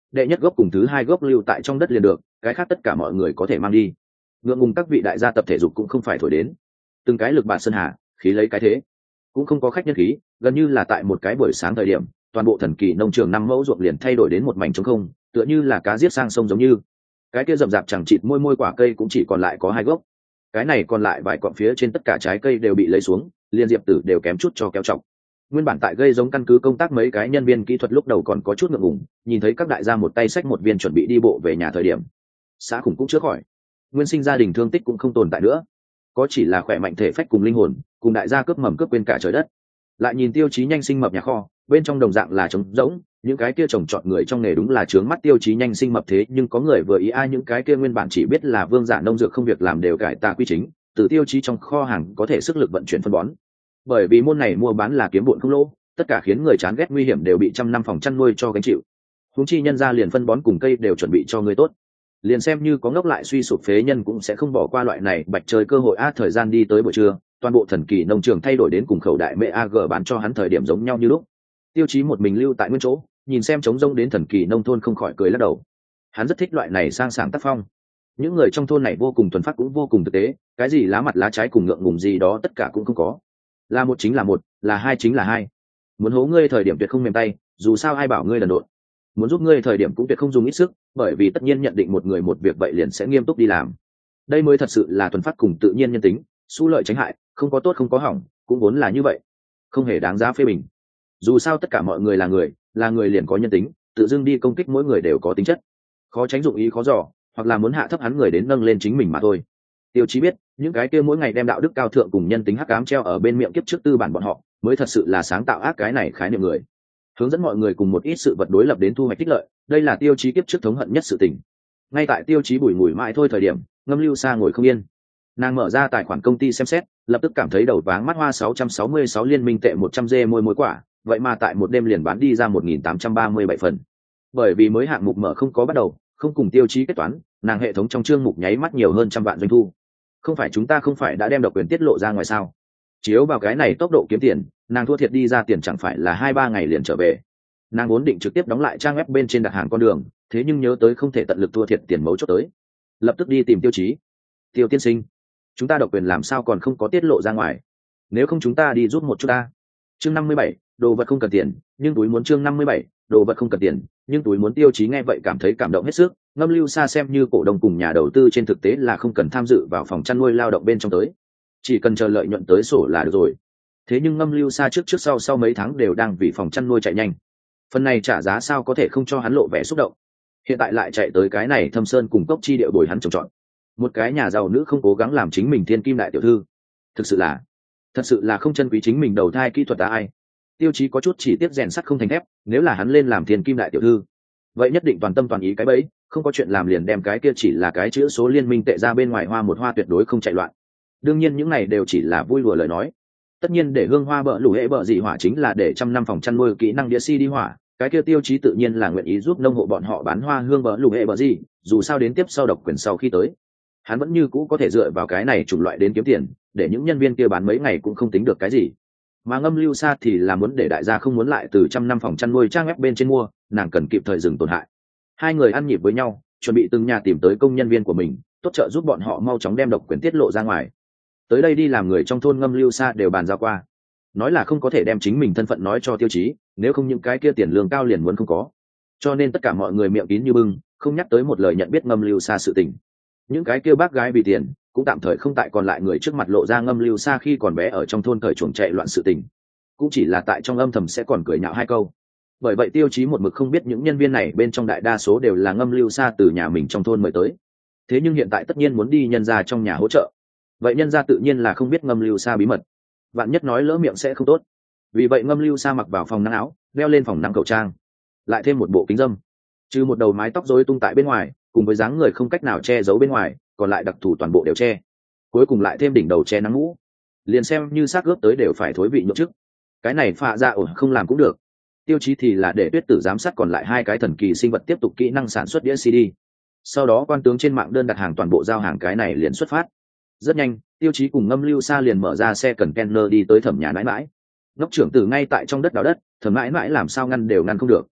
đệ nhất gốc cùng thứ hai gốc lưu tại trong đất liền được, cái khác tất cả mọi người có thể mang đi. Ngượng ngùng các vị đại gia tập thể dục cũng không phải thổi đến, từng cái lực bạt sơn hà, khí lấy cái thế, cũng không có khách nhân khí, gần như là tại một cái buổi sáng thời điểm, toàn bộ thần kỳ nông trường năm mẫu ruộng liền thay đổi đến một mảnh trống không, tựa như là cá giết sang sông giống như. Cái kia rậm rạp chẳng chịt môi môi quả cây cũng chỉ còn lại có hai gốc, cái này còn lại vài cọng phía trên tất cả trái cây đều bị lấy xuống, liên diệp tử đều kém chút cho kéo trọng. Nguyên bản tại gây giống căn cứ công tác mấy cái nhân viên kỹ thuật lúc đầu còn có chút ngượng ngùng, nhìn thấy các đại gia một tay xách một viên chuẩn bị đi bộ về nhà thời điểm, xã khủng cũng chữa khỏi, nguyên sinh gia đình thương tích cũng không tồn tại nữa, có chỉ là khỏe mạnh thể phách cùng linh hồn, cùng đại gia cướp mầm cướp quên cả trời đất. Lại nhìn Tiêu Chí nhanh sinh mập nhà kho, bên trong đồng dạng là trống rỗng, những cái kia trồng trọt người trong nghề đúng là trướng mắt Tiêu Chí nhanh sinh mập, thế nhưng có người vừa ý ai những cái kia nguyên bản chỉ biết là vương giả nông dược không việc làm đều cải tà quy chính, từ Tiêu Chí trong kho hàng có thể sức lực vận chuyển phân bón. Bởi vì môn này mua bán là kiếm bộn không lỗ, tất cả khiến người chán ghét nguy hiểm đều bị trăm năm phòng chăn nuôi cho gánh chịu. Huống chi nhân ra liền phân bón cùng cây đều chuẩn bị cho người tốt, liền xem như có ngốc lại suy sụp phế nhân cũng sẽ không bỏ qua loại này bạch chơi cơ hội. A thời gian đi tới buổi trưa, toàn bộ thần kỳ nông trường thay đổi đến cùng khẩu đại mẹ ag bán cho hắn thời điểm giống nhau như lúc. Tiêu Chí một mình lưu tại nguyên chỗ, nhìn xem trống rông đến thần kỳ nông thôn không khỏi cười lắc đầu. Hắn rất thích loại này sang sảng tác phong, những người trong thôn này vô cùng thuần phát cũng vô cùng thực tế, cái gì lá mặt lá trái cùng ngượng ngùng gì đó tất cả cũng không có, là một chính là một, là hai chính là hai. Muốn hố ngươi thời điểm tuyệt không mềm tay, dù sao ai bảo ngươi đần độn. Muốn giúp ngươi thời điểm cũng tuyệt không dùng ít sức, bởi vì tất nhiên nhận định một người một việc vậy liền sẽ nghiêm túc đi làm. Đây mới thật sự là thuần phát cùng tự nhiên nhân tính, xu lợi tránh hại, không có tốt không có hỏng, cũng vốn là như vậy, không hề đáng giá phê bình. Dù sao tất cả mọi người là người, là người liền có nhân tính, tự dưng đi công kích mỗi người đều có tính chất, khó tránh dụng ý khó dò, hoặc là muốn hạ thấp hắn người đến nâng lên chính mình mà thôi. Tiêu Chí biết, những cái kia mỗi ngày đem đạo đức cao thượng cùng nhân tính hắc ám treo ở bên miệng kiếp trước tư bản bọn họ, mới thật sự là sáng tạo ác cái này khái niệm người, hướng dẫn mọi người cùng một ít sự vật đối lập đến thu hoạch tích lợi. Đây là Tiêu Chí kiếp trước thống hận nhất sự tình. Ngay tại Tiêu Chí bùi ngùi mãi thôi thời điểm, Ngâm Lưu Sa ngồi không yên, nàng mở ra tài khoản công ty xem xét, lập tức cảm thấy đầu váng mắt hoa. Sáu trăm sáu mươi sáu liên minh tệ một trăm g môi mối quả, vậy mà tại một đêm liền bán đi ra một nghìn tám trăm ba mươi bảy phần. Bởi vì mới hạng mục mở không có bắt đầu, không cùng Tiêu Chí kết toán, nàng hệ thống trong chương mục nháy mắt nhiều hơn trăm vạn doanh thu. Không phải chúng ta không phải đã đem độc quyền tiết lộ ra ngoài sao? Chiếu vào cái này tốc độ kiếm tiền, nàng thua thiệt đi ra tiền chẳng phải là hai ba ngày liền trở về. Nàng vốn định trực tiếp đóng lại trang web bên trên đặt hàng con đường, thế nhưng nhớ tới không thể tận lực thua thiệt tiền mấu chốt tới, lập tức đi tìm Tiêu Chí. Tiêu tiên sinh, chúng ta độc quyền làm sao còn không có tiết lộ ra ngoài? Nếu không chúng ta đi giúp một chút ta. Chương năm mươi bảy, đồ vật không cần tiền, nhưng túi muốn. Chương năm mươi bảy, đồ vật không cần tiền, nhưng túi muốn. Tiêu Chí nghe vậy cảm thấy cảm động hết sức. Ngâm Lưu Sa xem như cổ đông cùng nhà đầu tư trên thực tế là không cần tham dự vào phòng chăn nuôi lao động bên trong tới, chỉ cần chờ lợi nhuận tới sổ là được rồi. Thế nhưng Ngâm Lưu Sa trước trước sau sau mấy tháng đều đang vì phòng chăn nuôi chạy nhanh, phần này trả giá sao có thể không cho hắn lộ vẻ xúc động. Hiện tại lại chạy tới cái này Thâm Sơn cùng cốc chi địa bồi hắn trồng trọt, một cái nhà giàu nữ không cố gắng làm chính mình thiên kim đại tiểu thư, thực sự là thật sự là không chân quý chính mình đầu thai kỹ thuật. À ai? Tiêu Chí có chút chỉ tiếc rèn sắt không thành thép, nếu là hắn lên làm thiên kim đại tiểu thư, vậy nhất định toàn tâm toàn ý cái bẫy, không có chuyện làm liền đem cái kia chỉ là cái chữ số liên minh tệ ra bên ngoài hoa một hoa, tuyệt đối không chạy loạn. Đương nhiên những này đều chỉ là vui đùa lời nói. Tất nhiên để hương hoa bợ lũ hệ bợ dị hỏa chính là để trăm năm phòng chăn nuôi kỹ năng đĩa si đi hỏa, cái kia Tiêu Chí tự nhiên là nguyện ý giúp nông hộ bọn họ bán hoa hương bợ lũ hệ bợ dị, dù sao đến tiếp sau độc quyền sau khi tới, hắn vẫn như cũ có thể dựa vào cái này chủng loại đến kiếm tiền, để những nhân viên kia bán mấy ngày cũng không tính được cái gì. Mà Ngâm Lưu Sa thì là muốn để đại gia không muốn lại từ trăm năm phòng chăn nuôi trang web bên trên mua, nàng cần kịp thời dừng tổn hại. Hai người ăn nhịp với nhau, chuẩn bị từng nhà tìm tới công nhân viên của mình, tốt trợ giúp bọn họ mau chóng đem độc quyền tiết lộ ra ngoài. Tới đây đi làm người trong thôn Ngâm Lưu Sa đều bàn giao qua, nói là không có thể đem chính mình thân phận nói cho Tiêu Chí, nếu không những cái kia tiền lương cao liền muốn không có. Cho nên tất cả mọi người miệng kín như bưng, không nhắc tới một lời nhận biết Ngâm Lưu Sa sự tình. Những cái kia bác gái vì tiền cũng tạm thời không tại còn lại người trước mặt lộ ra Ngâm Lưu Sa khi còn bé ở trong thôn cởi chuồng chạy loạn sự tình, cũng chỉ là tại trong âm thầm sẽ còn cười nhạo hai câu. Bởi vậy Tiêu Chí một mực không biết những nhân viên này bên trong đại đa số đều là Ngâm Lưu Sa từ nhà mình trong thôn mời tới. Thế nhưng hiện tại tất nhiên muốn đi nhân gia trong nhà hỗ trợ, vậy nhân gia tự nhiên là không biết Ngâm Lưu Sa bí mật, vạn nhất nói lỡ miệng sẽ không tốt. Vì vậy Ngâm Lưu Sa mặc vào phòng nắng áo, đeo lên phòng nắng khẩu trang, lại thêm một bộ kính dâm, trừ một đầu mái tóc rối tung tại bên ngoài cùng với dáng người không cách nào che giấu bên ngoài, còn lại đặc thù toàn bộ đều che, cuối cùng lại thêm đỉnh đầu che nắng mũ, liền xem như xác ướp tới đều phải thối vị nhộn trước. Cái này phạ ra ổn không làm cũng được. Tiêu Chí thì là để Tuyết Tử giám sát còn lại hai cái thần kỳ sinh vật tiếp tục kỹ năng sản xuất đĩa xê đê, sau đó quan tướng trên mạng đơn đặt hàng toàn bộ giao hàng, cái này liền xuất phát. Rất nhanh Tiêu Chí cùng Ngâm Lưu Sa liền mở ra xe cần kenner đi tới Thẩm nhà nãi mãi. Ngốc trưởng tử ngay tại trong đất đào đất, Thẩm mãi mãi làm sao ngăn đều ngăn không được.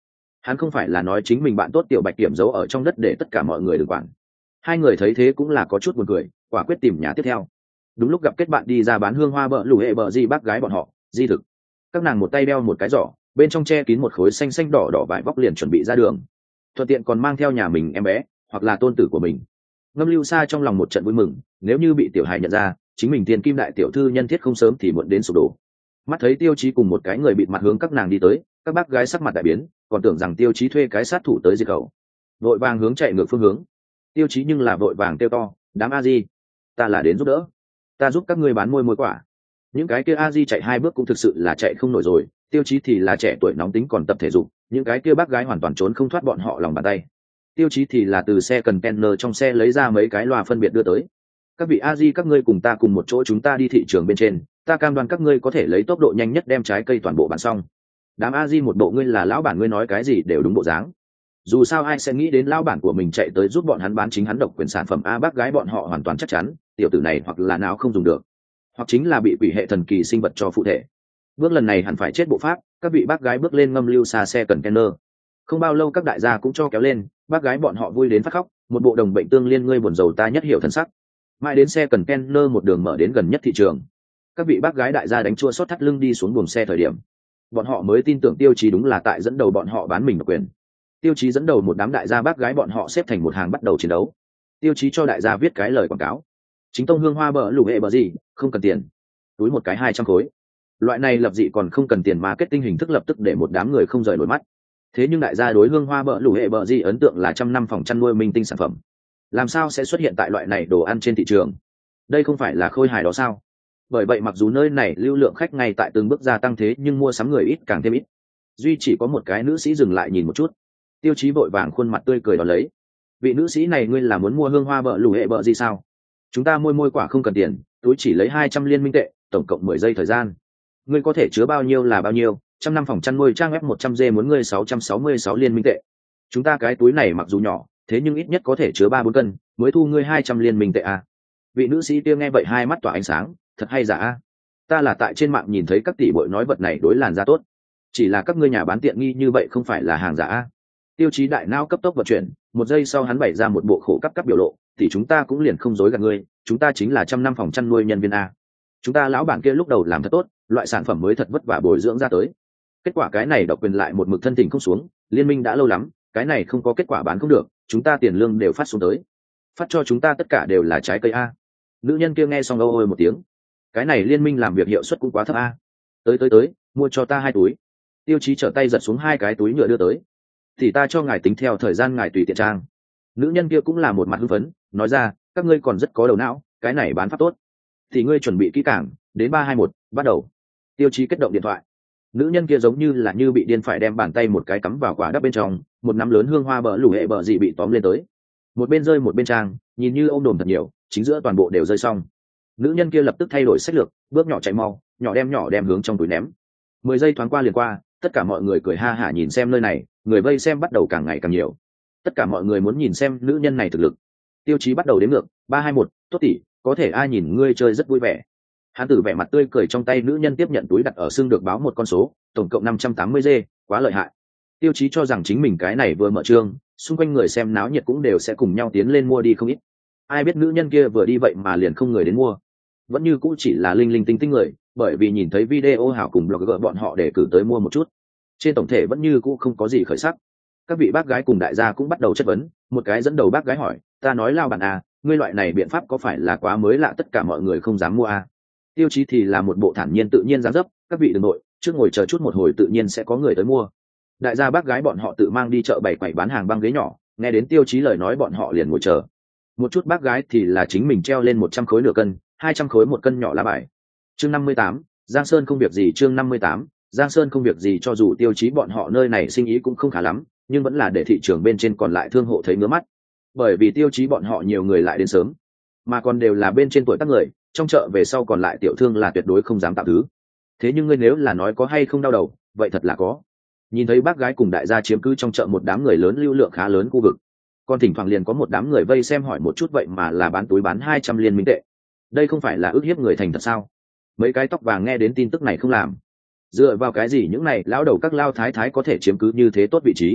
Hắn không phải là nói chính mình bạn tốt tiểu bạch điểm giấu ở trong đất để tất cả mọi người đừng quản. Hai người thấy thế cũng là có chút buồn cười, quả quyết tìm nhà tiếp theo. Đúng lúc gặp kết bạn đi ra bán hương hoa bợ lù hệ bợ di bác gái bọn họ di thực. Các nàng một tay đeo một cái giỏ, bên trong che kín một khối xanh xanh đỏ đỏ vải vóc liền chuẩn bị ra đường, thuận tiện còn mang theo nhà mình em bé hoặc là tôn tử của mình. Ngâm Lưu Sa trong lòng một trận vui mừng, nếu như bị tiểu hài nhận ra chính mình tiền kim đại tiểu thư nhân thiết không sớm thì muộn đến sụp đổ. Mắt thấy Tiêu Chí cùng một cái người bịt mặt hướng các nàng đi tới, các bác gái sắc mặt đại biến, còn tưởng rằng Tiêu Chí thuê cái sát thủ tới diệt khẩu, vội vàng hướng chạy ngược phương hướng. Tiêu Chí nhưng là vội vàng kêu to, đám a di, ta là đến giúp đỡ, ta giúp các ngươi bán môi môi quả. Những cái kia a di chạy hai bước cũng thực sự là chạy không nổi rồi, Tiêu Chí thì là trẻ tuổi nóng tính còn tập thể dục, những cái kia bác gái hoàn toàn trốn không thoát bọn họ lòng bàn tay. Tiêu Chí thì là từ xe container trong xe lấy ra mấy cái loa phân biệt đưa tới. Các vị a di, các ngươi cùng ta cùng một chỗ, chúng ta đi thị trường bên trên, ta cam đoan các ngươi có thể lấy tốc độ nhanh nhất đem trái cây toàn bộ bán xong. Đám a di một bộ ngươi là lão bản, ngươi nói cái gì đều đúng bộ dáng. Dù sao ai sẽ nghĩ đến lão bản của mình chạy tới giúp bọn hắn bán chính hắn độc quyền sản phẩm a. Bác gái bọn họ hoàn toàn chắc chắn tiểu tử này hoặc là não không dùng được, hoặc chính là bị quỷ hệ thần kỳ sinh vật cho phụ thể. Bước lần này hẳn phải chết bộ pháp. Các vị bác gái bước lên Ngâm Lưu Sa xe container. Không bao lâu các đại gia cũng cho kéo lên, bác gái bọn họ vui đến phát khóc, một bộ đồng bệnh tương liên ngươi buồn rầu ta nhất hiểu thần sắc. Mãi đến xe container một đường mở đến gần nhất thị trường, các vị bác gái đại gia đánh chua xót thắt lưng đi xuống buồng xe thời điểm, bọn họ mới tin tưởng Tiêu Chí đúng là tại dẫn đầu bọn họ bán mình độc quyền. Tiêu Chí dẫn đầu một đám đại gia bác gái bọn họ xếp thành một hàng bắt đầu chiến đấu. Tiêu Chí cho đại gia viết cái lời quảng cáo, chính tông hương hoa bờ lủ hệ bờ gì không cần tiền, túi một cái hai trăm khối. Loại này lập dị còn không cần tiền marketing hình thức lập tức để một đám người không rời nổi mắt. Thế nhưng đại gia đối hương hoa bờ lủ hệ bờ gì ấn tượng là trăm năm phòng chăn nuôi minh tinh sản phẩm, làm sao sẽ xuất hiện tại loại này đồ ăn trên thị trường? Đây không phải là khôi hài đó sao? Bởi vậy mặc dù nơi này lưu lượng khách ngay tại từng bước gia tăng, thế nhưng mua sắm người ít càng thêm ít. Duy chỉ có một cái nữ sĩ dừng lại nhìn một chút. Tiêu Chí vội vàng khuôn mặt tươi cười đón lấy. Vị nữ sĩ này, ngươi là muốn mua hương hoa bợ lù hệ bợ gì sao? Chúng ta môi môi quả không cần tiền, túi chỉ lấy hai trăm liên minh tệ, tổng cộng mười giây thời gian. Ngươi có thể chứa bao nhiêu là bao nhiêu? Trăm năm phòng chăn nuôi trang web một trăm G muốn ngươi sáu trăm sáu mươi sáu liên minh tệ. Chúng ta cái túi này mặc dù nhỏ, thế nhưng ít nhất có thể chứa ba bốn cân, mới thu ngươi hai trăm liên minh tệ à? Vị nữ sĩ kia nghe vậy hai mắt tỏa ánh sáng, thật hay giả a? Ta là tại trên mạng nhìn thấy các tỷ bội nói vật này đối làn da tốt, chỉ là các ngươi nhà bán tiện nghi như vậy không phải là hàng giả a? Tiêu Chí đại não cấp tốc vận chuyển, một giây sau hắn bày ra một bộ khổ cấp cấp biểu lộ, thì chúng ta cũng liền không dối gạt ngươi, chúng ta chính là trăm năm phòng chăn nuôi nhân viên a. Chúng ta lão bản kia lúc đầu làm thật tốt, loại sản phẩm mới thật vất vả bồi dưỡng ra tới. Kết quả cái này độc quyền lại một mực thân tình không xuống, liên minh đã lâu lắm, cái này không có kết quả bán không được, chúng ta tiền lương đều phát xuống tới, phát cho chúng ta tất cả đều là trái cây a. Nữ nhân kia nghe xong âu ôi một tiếng, cái này liên minh làm việc hiệu suất cũng quá thấp a. Tới tới tới, mua cho ta hai túi. Tiêu Chí trở tay giật xuống hai cái túi nhựa đưa tới. Thì ta cho ngài tính theo thời gian ngài tùy tiện trang. Nữ nhân kia cũng là một mặt hưng phấn, nói ra, các ngươi còn rất có đầu não, cái này bán pháp tốt. Thì ngươi chuẩn bị kỹ càng, đến ba hai một, bắt đầu. Tiêu Chí kết động điện thoại. Nữ nhân kia giống như là như bị điên phải đem bàn tay một cái cắm vào quả đắp bên trong, một nắm lớn hương hoa bờ lủ hệ bờ gì bị tóm lên tới. Một bên rơi một bên trang, nhìn như ôm đồm thật nhiều, chính giữa toàn bộ đều rơi xong. Nữ nhân kia lập tức thay đổi sách lược, bước nhỏ chạy mau, nhỏ đem nhỏ đem hướng trong túi ném. Mười giây thoáng qua liền qua, tất cả mọi người cười ha hả nhìn xem nơi này, người vây xem bắt đầu càng ngày càng nhiều. Tất cả mọi người muốn nhìn xem nữ nhân này thực lực. Tiêu Chí bắt đầu đếm ngược, ba hai một, tốt tỷ, có thể ai nhìn ngươi chơi rất vui vẻ. Hắn tử vẻ mặt tươi cười trong tay nữ nhân tiếp nhận túi đặt ở xương được báo một con số, tổng cộng năm trăm tám mươi giây, quá lợi hại. Tiêu Chí cho rằng chính mình cái này vừa mở trương, xung quanh người xem náo nhiệt cũng đều sẽ cùng nhau tiến lên mua đi không ít. Ai biết nữ nhân kia vừa đi vậy mà liền không người đến mua, vẫn như cũ chỉ là linh linh tinh tinh người, bởi vì nhìn thấy video hảo cùng blogger bọn họ để cử tới mua một chút. Trên tổng thể vẫn như cũ không có gì khởi sắc. Các vị bác gái cùng đại gia cũng bắt đầu chất vấn, một cái dẫn đầu bác gái hỏi, ta nói lao bản à, ngươi loại này biện pháp có phải là quá mới lạ tất cả mọi người không dám mua à? Tiêu Chí thì là một bộ thản nhiên tự nhiên dáng dấp, các vị đừng nội, trước ngồi chờ chút một hồi tự nhiên sẽ có người tới mua. Đại gia bác gái bọn họ tự mang đi chợ bày quẩy bán hàng băng ghế nhỏ, nghe đến Tiêu Chí lời nói bọn họ liền ngồi chờ. Một chút bác gái thì là chính mình treo lên một trăm khối nửa cân, hai trăm khối một cân nhỏ lá bài. Chương năm mươi tám, Giang Sơn không việc gì. Chương năm mươi tám, Giang Sơn không việc gì. Cho dù Tiêu Chí bọn họ nơi này sinh ý cũng không khá lắm, nhưng vẫn là để thị trường bên trên còn lại thương hộ thấy ngứa mắt. Bởi vì Tiêu Chí bọn họ nhiều người lại đến sớm, mà còn đều là bên trên tuổi tác người, trong chợ về sau còn lại tiểu thương là tuyệt đối không dám tạo thứ. Thế nhưng ngươi nếu là nói có hay không đau đầu, vậy thật là có. Nhìn thấy bác gái cùng đại gia chiếm cứ trong chợ một đám người lớn, lưu lượng khá lớn khu vực, còn thỉnh thoảng liền có một đám người vây xem hỏi một chút, vậy mà là bán túi bán hai trăm liên minh tệ, đây không phải là ức hiếp người thành thật sao? Mấy cái tóc vàng nghe đến tin tức này không làm, dựa vào cái gì những này lão đầu các lao thái thái có thể chiếm cứ như thế tốt vị trí?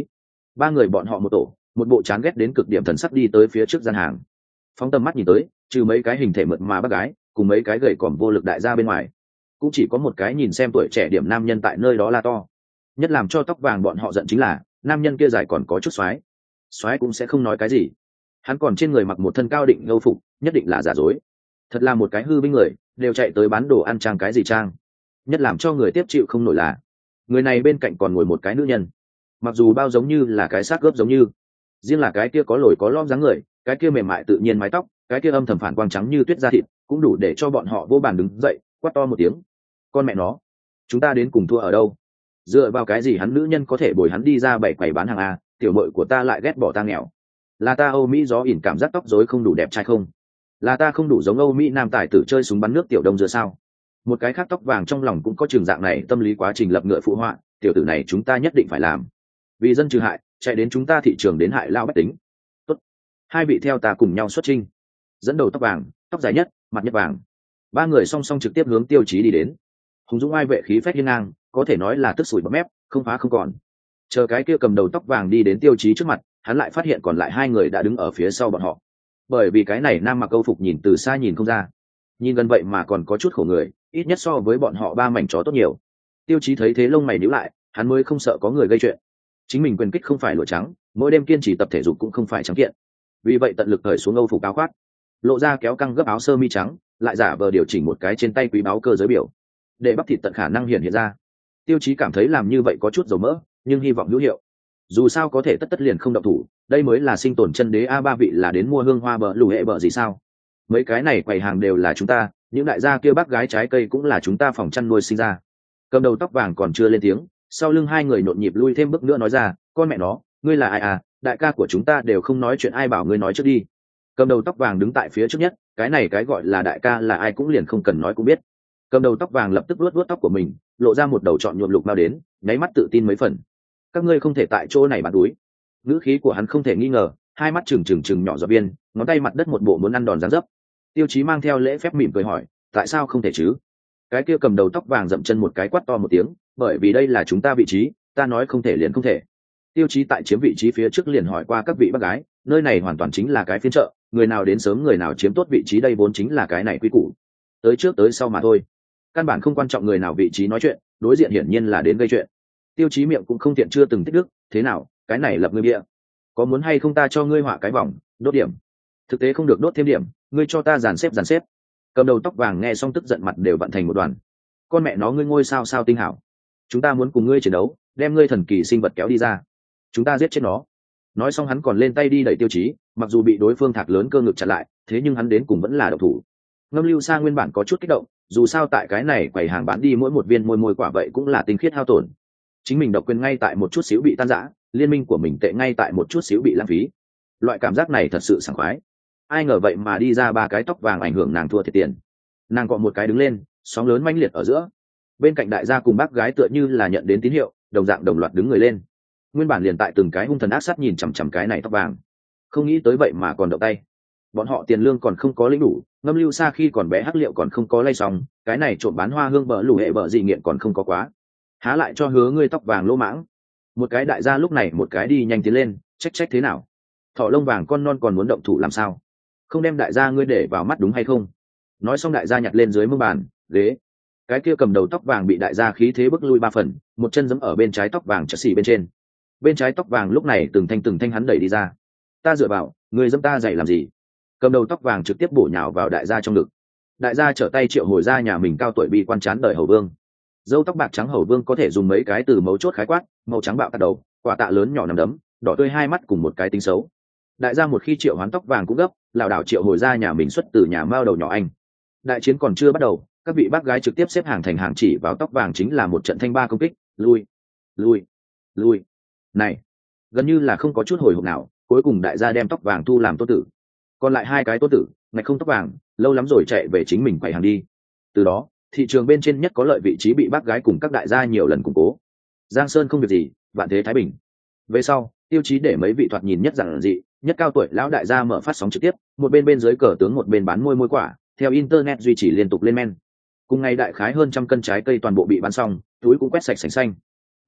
Ba người bọn họ một tổ, một bộ chán ghét đến cực điểm thần sắc đi tới phía trước gian hàng. Phóng tầm mắt nhìn tới, trừ mấy cái hình thể mượt mà bác gái cùng mấy cái gầy còm vô lực đại gia bên ngoài, cũng chỉ có một cái nhìn xem tuổi trẻ điểm nam nhân tại nơi đó la to. Nhất làm cho tóc vàng bọn họ giận chính là nam nhân kia dài còn có chút xoái, xoái cũng sẽ không nói cái gì, hắn còn trên người mặc một thân cao định ngâu phục, nhất định là giả dối. Thật là một cái hư binh người, đều chạy tới bán đồ ăn trang cái gì trang. Nhất làm cho người tiếp chịu không nổi là người này bên cạnh còn ngồi một cái nữ nhân, mặc dù bao giống như là cái xác gớp giống như, riêng là cái kia có lồi có lõm dáng người, cái kia mềm mại tự nhiên mái tóc, cái kia âm thầm phản quang trắng như tuyết da thịt, cũng đủ để cho bọn họ vô bàn đứng dậy quát to một tiếng: con mẹ nó, chúng ta đến cùng thua ở đâu? Dựa vào cái gì hắn nữ nhân có thể bồi hắn đi ra bảy quầy bán hàng a? Tiểu mội của ta lại ghét bỏ ta nghèo, là ta Âu Mỹ gió ỉn cảm giác tóc rối không đủ đẹp trai không? Là ta không đủ giống Âu Mỹ nam tài tử chơi súng bắn nước tiểu đông dưa sao? Một cái khác tóc vàng trong lòng cũng có trường dạng này tâm lý quá trình lập ngựa phụ họa, tiểu tử này chúng ta nhất định phải làm, vì dân trừ hại, chạy đến chúng ta thị trường đến hại lao bách tính. Tốt, hai vị theo ta cùng nhau xuất chinh. Dẫn đầu tóc vàng, tóc dài nhất, mặt nhất vàng, ba người song song trực tiếp hướng Tiêu Chí đi đến. Hùng dũng ai vệ khí phách hiên ngang, có thể nói là tức sủi bọt mép, không phá không còn. Chờ cái kia cầm đầu tóc vàng đi đến Tiêu Chí trước mặt, hắn lại phát hiện còn lại hai người đã đứng ở phía sau bọn họ. Bởi vì cái này nam mặc câu phục nhìn từ xa nhìn không ra, nhìn gần vậy mà còn có chút khổ người, ít nhất so với bọn họ ba mảnh chó tốt nhiều. Tiêu Chí thấy thế lông mày nhíu lại, hắn mới không sợ có người gây chuyện. Chính mình quyền kích không phải lụa trắng, mỗi đêm kiên trì tập thể dục cũng không phải trắng kiện, vì vậy tận lực cởi xuống âu phục áo khoác, lộ ra kéo căng gấp áo sơ mi trắng, lại giả vờ điều chỉnh một cái trên tay quý báu cơ giới biểu, để bắp thịt tận khả năng hiện hiện ra. Tiêu Chí cảm thấy làm như vậy có chút dầu mỡ, nhưng hy vọng hữu hiệu. Dù sao có thể tất tất liền không động thủ, đây mới là sinh tồn chân đế a. Ba vị là đến mua hương hoa bờ lù hệ bờ gì sao? Mấy cái này quầy hàng đều là chúng ta, những đại gia kia bác gái trái cây cũng là chúng ta phòng chăn nuôi sinh ra. Cầm đầu tóc vàng còn chưa lên tiếng, sau lưng hai người nhộn nhịp lui thêm bước nữa nói ra: con mẹ nó, ngươi là ai à? Đại ca của chúng ta đều không nói chuyện, ai bảo ngươi nói trước đi. Cầm đầu tóc vàng đứng tại phía trước nhất, cái này cái gọi là đại ca là ai cũng liền không cần nói cũng biết. Cầm đầu tóc vàng lập tức luốt luốt tóc của mình, lộ ra một đầu trọn nhuộm lục mau đến, nháy mắt tự tin mấy phần. Các ngươi không thể tại chỗ này bán túi. Ngữ khí của hắn không thể nghi ngờ, hai mắt trừng trừng trừng nhỏ giọt viên, ngón tay mặt đất một bộ muốn ăn đòn dáng dấp. Tiêu Chí mang theo lễ phép mỉm cười hỏi: tại sao không thể chứ? Cái kia cầm đầu tóc vàng dậm chân một cái quát to một tiếng: bởi vì đây là chúng ta vị trí, ta nói không thể liền không thể. Tiêu Chí tại chiếm vị trí phía trước liền hỏi qua các vị bác gái, nơi này hoàn toàn chính là cái phiên chợ, người nào đến sớm người nào chiếm tốt vị trí, đây vốn chính là cái này quy củ, tới trước tới sau mà thôi, căn bản không quan trọng người nào vị trí nói chuyện, đối diện hiển nhiên là đến gây chuyện. Tiêu Chí miệng cũng không tiện chưa từng tích đức, thế nào, cái này lập ngươi bịa, có muốn hay không ta cho ngươi họa cái vòng đốt điểm? Thực tế không được đốt thêm điểm, ngươi cho ta dàn xếp dàn xếp. Cầm đầu tóc vàng nghe xong tức giận mặt đều vặn thành một đoàn. Con mẹ nó, ngươi ngôi sao sao tinh hảo, chúng ta muốn cùng ngươi chiến đấu, đem ngươi thần kỳ sinh vật kéo đi ra, chúng ta giết chết nó. Nói xong hắn còn lên tay đi đẩy Tiêu Chí, mặc dù bị đối phương thạc lớn cơ ngực chặn lại, thế nhưng hắn đến cùng vẫn là độc thủ. Ngâm Lưu Sa nguyên bản có chút kích động, dù sao tại cái này quầy hàng bán đi mỗi một viên môi môi quả vậy cũng là tinh khiết hao tổn, chính mình độc quyền ngay tại một chút xíu bị tan rã, liên minh của mình tệ ngay tại một chút xíu bị lãng phí. Loại cảm giác này thật sự sảng khoái. Ai ngờ vậy mà đi ra ba cái tóc vàng ảnh hưởng nàng thua thiệt tiền. Nàng cọ một cái đứng lên, sóng lớn mãnh liệt ở giữa. Bên cạnh đại gia cùng bác gái tựa như là nhận đến tín hiệu, đồng dạng đồng loạt đứng người lên. Nguyên bản liền tại từng cái hung thần ác sát nhìn chằm chằm cái này tóc vàng, không nghĩ tới vậy mà còn động tay. Bọn họ tiền lương còn không có lĩnh đủ, Ngâm Lưu Sa khi còn bé hắc liệu còn không có lay xong, cái này trộm bán hoa hương bờ lù hệ bờ gì nghiện còn không có quá, há lại cho hứa ngươi tóc vàng lỗ mãng. Một cái đại gia lúc này một cái đi nhanh tiến lên, trách trách thế nào? Thỏ lông vàng con non còn muốn động thủ làm sao? Không đem đại gia ngươi để vào mắt đúng hay không? Nói xong đại gia nhặt lên dưới mông bàn ghế, cái kia cầm đầu tóc vàng bị đại gia khí thế bước lui ba phần, một chân giẫm ở bên trái tóc vàng chật xì bên trên. Bên trái tóc vàng lúc này từng thanh từng thanh hắn đẩy đi ra. Ta dựa vào, người giẫm ta dạy làm gì? Cầm đầu tóc vàng trực tiếp bổ nhào vào đại gia trong ngực. Đại gia trở tay triệu hồi ra nhà mình cao tuổi bị quan chán đời hầu vương. Dâu tóc bạc trắng hầu vương có thể dùng mấy cái từ mấu chốt khái quát: màu trắng bạo tạt đầu, quả tạ lớn nhỏ nằm đấm, đỏ tươi hai mắt cùng một cái tính xấu. Đại gia một khi triệu hoán tóc vàng cũng gấp, lảo đảo triệu hồi ra nhà mình xuất từ nhà mao đầu nhỏ anh. Đại chiến còn chưa bắt đầu, các vị bác gái trực tiếp xếp hàng thành hàng chỉ vào tóc vàng chính là một trận thanh ba công kích, lui, lui, lui. Này, gần như là không có chút hồi hộp nào, cuối cùng đại gia đem tóc vàng thu làm tốt tử. Còn lại hai cái tốt tử, ngạch không tóc vàng, lâu lắm rồi chạy về chính mình quầy hàng đi. Từ đó, thị trường bên trên nhất có lợi vị trí bị bác gái cùng các đại gia nhiều lần củng cố. Giang Sơn không việc gì, vạn thế thái bình. Về sau, Tiêu Chí để mấy vị thoạt nhìn nhất giản dị, nhất cao tuổi lão đại gia mở phát sóng trực tiếp, một bên bên dưới cờ tướng một bên bán môi môi quả, theo internet duy trì liên tục lên men. Cùng ngày đại khái hơn trăm cân trái cây toàn bộ bị bán xong, túi cũng quét sạch sành xanh.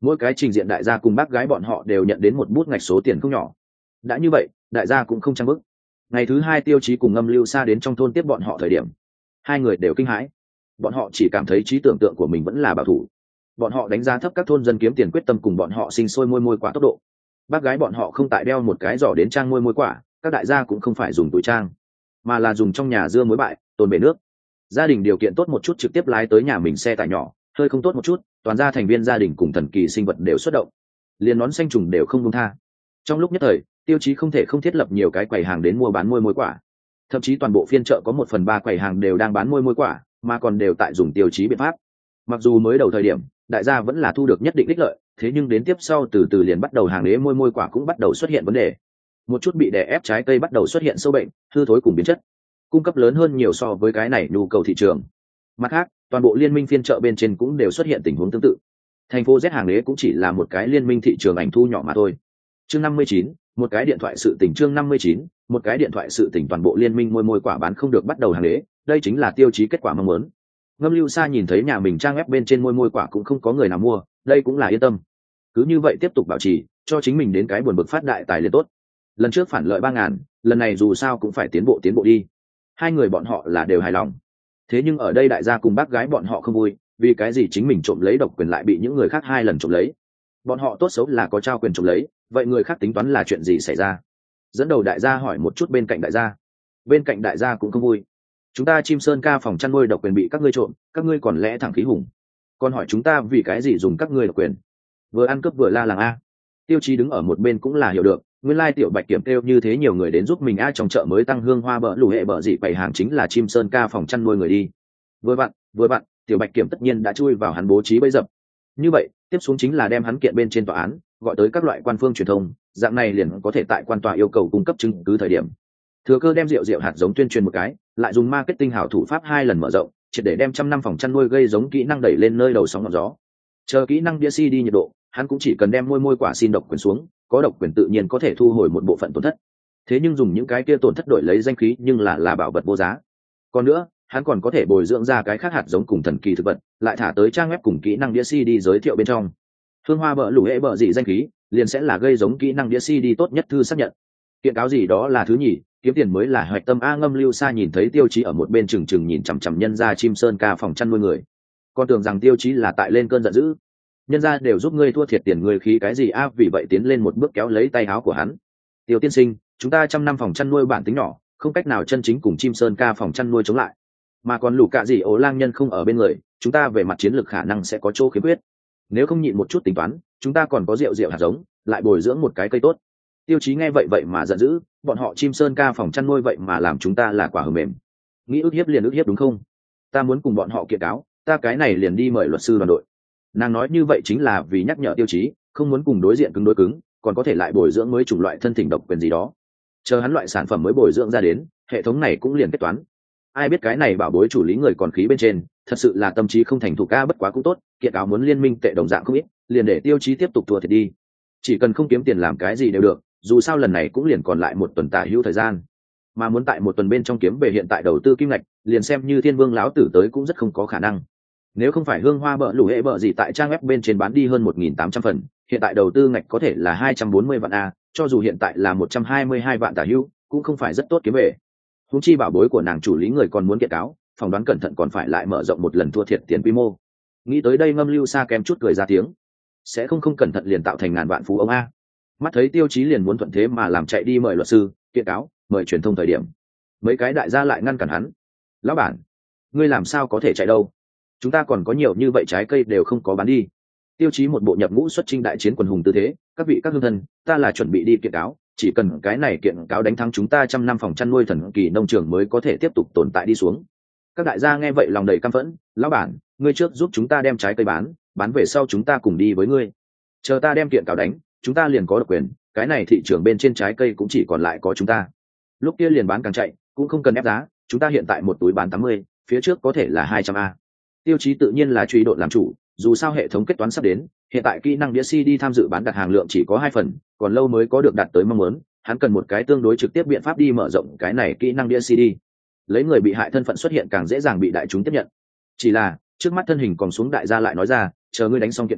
mỗi cái trình diện đại gia cùng bác gái bọn họ đều nhận đến một bút ngạch số tiền không nhỏ. Đã như vậy đại gia cũng không trang bức. Ngày thứ hai Tiêu Chí cùng Ngâm Lưu Sa đến trong thôn tiếp bọn họ thời điểm, hai người đều kinh hãi. Bọn họ chỉ cảm thấy trí tưởng tượng của mình vẫn là bảo thủ. Bọn họ đánh giá thấp các thôn dân kiếm tiền quyết tâm cùng bọn họ sinh sôi môi môi quả tốc độ. Bác gái bọn họ không tại đeo một cái giỏ đến trang môi môi quả, các đại gia cũng không phải dùng túi trang, mà là dùng trong nhà dưa muối bại tồn bể nước. Gia đình điều kiện tốt một chút trực tiếp lái tới nhà mình xe tải nhỏ, hơi không tốt một chút toàn gia thành viên gia đình cùng thần kỳ sinh vật đều xuất động, liền nón xanh trùng đều không buông tha. Trong lúc nhất thời Tiêu Chí không thể không thiết lập nhiều cái quầy hàng đến mua bán môi môi quả, thậm chí toàn bộ phiên chợ có một phần ba quầy hàng đều đang bán môi môi quả, mà còn đều tại dùng Tiêu Chí biện pháp. Mặc dù mới đầu thời điểm đại gia vẫn là thu được nhất định ích lợi, thế nhưng đến tiếp sau từ từ liền bắt đầu hàng đế môi môi quả cũng bắt đầu xuất hiện vấn đề. Một chút bị đè ép trái cây bắt đầu xuất hiện sâu bệnh, hư thối cùng biến chất, cung cấp lớn hơn nhiều so với cái này nhu cầu thị trường. Mặt khác toàn bộ liên minh phiên chợ bên trên cũng đều xuất hiện tình huống tương tự. Thành phố Z hàng đế cũng chỉ là một cái liên minh thị trường ảnh thu nhỏ mà thôi. Chương năm mươi chín, một cái điện thoại sự tình. Chương năm mươi chín, một cái điện thoại sự tình. Toàn bộ liên minh môi môi quả bán không được bắt đầu hàng đế, đây chính là Tiêu Chí kết quả mong muốn. Ngâm Lưu Sa nhìn thấy nhà mình trang web bên trên môi môi quả cũng không có người nào mua, đây cũng là yên tâm. Cứ như vậy tiếp tục bảo trì, cho chính mình đến cái buồn bực phát đại tài liền tốt. Lần trước phản lợi ba ngàn, lần này dù sao cũng phải tiến bộ tiến bộ đi. Hai người bọn họ là đều hài lòng. Thế nhưng ở đây đại gia cùng bác gái bọn họ không vui, vì cái gì chính mình trộm lấy độc quyền lại bị những người khác hai lần trộm lấy. Bọn họ tốt xấu là có trao quyền trộm lấy, vậy người khác tính toán là chuyện gì xảy ra? Dẫn đầu đại gia hỏi một chút bên cạnh đại gia. Bên cạnh đại gia cũng không vui. Chúng ta Chim Sơn ca phòng chăn nuôi độc quyền bị các ngươi trộm, các ngươi còn lẽ thẳng khí hùng. Còn hỏi chúng ta vì cái gì dùng các ngươi độc quyền? Vừa ăn cướp vừa la làng a. Tiêu Chí đứng ở một bên cũng là hiểu được, nguyên lai tiểu Bạch Kiểm kêu như thế nhiều người đến giúp mình a trong chợ mới tăng hương hoa bờ lù hệ bờ dị bày hàng chính là Chim Sơn ca phòng chăn nuôi người đi. Vừa vặn, vừa vặn, tiểu Bạch Kiểm tất nhiên đã chui vào hắn bố trí bẫy dập. Như vậy, tiếp xuống chính là đem hắn kiện bên trên tòa án, gọi tới các loại quan phương truyền thông, dạng này liền có thể tại quan tòa yêu cầu cung cấp chứng cứ thời điểm. Thừa cơ đem rượu rượu hạt giống tuyên truyền một cái, lại dùng marketing hảo thủ pháp hai lần mở rộng, triệt để đem trăm năm phòng chăn nuôi gây giống kỹ năng đẩy lên nơi đầu sóng ngọn gió. Chờ kỹ năng đĩa xê đê nhiệt độ, hắn cũng chỉ cần đem môi môi quả xin độc quyền xuống, có độc quyền tự nhiên có thể thu hồi một bộ phận tổn thất. Thế nhưng dùng những cái kia tổn thất đổi lấy danh khí nhưng là là bảo vật vô giá. Còn nữa, hắn còn có thể bồi dưỡng ra cái khác hạt giống cùng thần kỳ thực vật, lại thả tới trang web cùng kỹ năng đĩa xê đê giới thiệu bên trong. Hương hoa bợ lũ hệ bợ dị danh khí, liền sẽ là gây giống kỹ năng đĩa xê đê tốt nhất thư xác nhận. Kiện cáo gì đó là thứ nhì, kiếm tiền mới là hoạch tâm a. Ngâm Lưu Sa nhìn thấy Tiêu Chí ở một bên chừng chừng nhìn chằm chằm nhân gia Chim Sơn ca phòng chăn nuôi người, con tưởng rằng Tiêu Chí là tại lên cơn giận dữ. Nhân gia đều giúp ngươi thua thiệt tiền ngươi khí cái gì a? Vì vậy tiến lên một bước kéo lấy tay áo của hắn. Tiêu tiên sinh, chúng ta trăm năm phòng chăn nuôi bản tính nhỏ, không cách nào chân chính cùng Chim Sơn ca phòng chăn nuôi chống lại, mà còn lũ cạ gì ố lang nhân không ở bên người, chúng ta về mặt chiến lược khả năng sẽ có chỗ khiếm khuyết. Nếu không nhịn một chút tính toán, chúng ta còn có rượu rượu hạt giống, lại bồi dưỡng một cái cây tốt. Tiêu Chí nghe vậy vậy mà giận dữ, bọn họ Chim Sơn ca phòng chăn nuôi vậy mà làm chúng ta là quả hờ mềm, nghĩ ức hiếp liền ức hiếp đúng không? Ta muốn cùng bọn họ kiện cáo, ta cái này liền đi mời luật sư đoàn đội. Nàng nói như vậy chính là vì nhắc nhở Tiêu Chí không muốn cùng đối diện cứng đối cứng, còn có thể lại bồi dưỡng mới chủng loại thân thỉnh độc quyền gì đó. Chờ hắn loại sản phẩm mới bồi dưỡng ra đến, hệ thống này cũng liền kết toán. Ai biết cái này bảo bối chủ lý người còn khí bên trên, thật sự là tâm trí không thành thủ ca. Bất quá cũng tốt, kiện cáo muốn liên minh tệ đồng dạng không ít, liền để Tiêu Chí tiếp tục thua thiệt đi. Chỉ cần không kiếm tiền làm cái gì đều được, dù sao lần này cũng liền còn lại một tuần tả hữu thời gian, mà muốn tại một tuần bên trong kiếm về hiện tại đầu tư kim ngạch, liền xem như Thiên Vương lão tử tới cũng rất không có khả năng. Nếu không phải hương hoa bợ lũ hệ bợ gì tại trang web bên trên bán đi hơn một nghìn tám trăm phần, hiện tại đầu tư ngạch có thể là hai trăm bốn mươi vạn a, cho dù hiện tại là một trăm hai mươi hai vạn tả hữu, cũng không phải rất tốt kiếm về. Huống chi bảo bối của nàng chủ lý người còn muốn kiện cáo, phỏng đoán cẩn thận còn phải lại mở rộng một lần thua thiệt tiền quy mô. Nghĩ tới đây Ngâm Lưu Sa kém chút cười ra tiếng, sẽ không không cẩn thận liền tạo thành ngàn vạn phú ông a. Mắt thấy Tiêu Chí liền muốn thuận thế mà làm chạy đi mời luật sư, kiện cáo, mời truyền thông thời điểm, mấy cái đại gia lại ngăn cản hắn. Lão bản, ngươi làm sao có thể chạy đâu? Chúng ta còn có nhiều như vậy trái cây đều không có bán đi. Tiêu Chí một bộ nhập ngũ xuất chinh đại chiến quần hùng tư thế, các vị các hương thân, ta là chuẩn bị đi kiện cáo, chỉ cần cái này kiện cáo đánh thắng chúng ta trăm năm phòng chăn nuôi thần kỳ nông trường mới có thể tiếp tục tồn tại đi xuống. Các đại gia nghe vậy lòng đầy căm phẫn, lão bản, ngươi trước giúp chúng ta đem trái cây bán, bán về sau chúng ta cùng đi với ngươi. Chờ ta đem kiện cáo đánh, chúng ta liền có độc quyền, cái này thị trường bên trên trái cây cũng chỉ còn lại có chúng ta. Lúc kia liền bán càng chạy, cũng không cần ép giá, chúng ta hiện tại một túi bán tám mươi, phía trước có thể là hai trăm a. Tiêu Chí tự nhiên là truy độn làm chủ, dù sao hệ thống kết toán sắp đến, hiện tại kỹ năng đĩa xê đê tham dự bán đặt hàng lượng chỉ có hai phần, còn lâu mới có được đạt tới mong muốn, hắn cần một cái tương đối trực tiếp biện pháp đi mở rộng cái này kỹ năng đĩa xê đê. Lấy người bị hại thân phận xuất hiện càng dễ dàng bị đại chúng tiếp nhận. Chỉ là, trước mắt thân hình còn xuống đại gia lại nói ra, chờ ngươi đánh xong kiện cáo,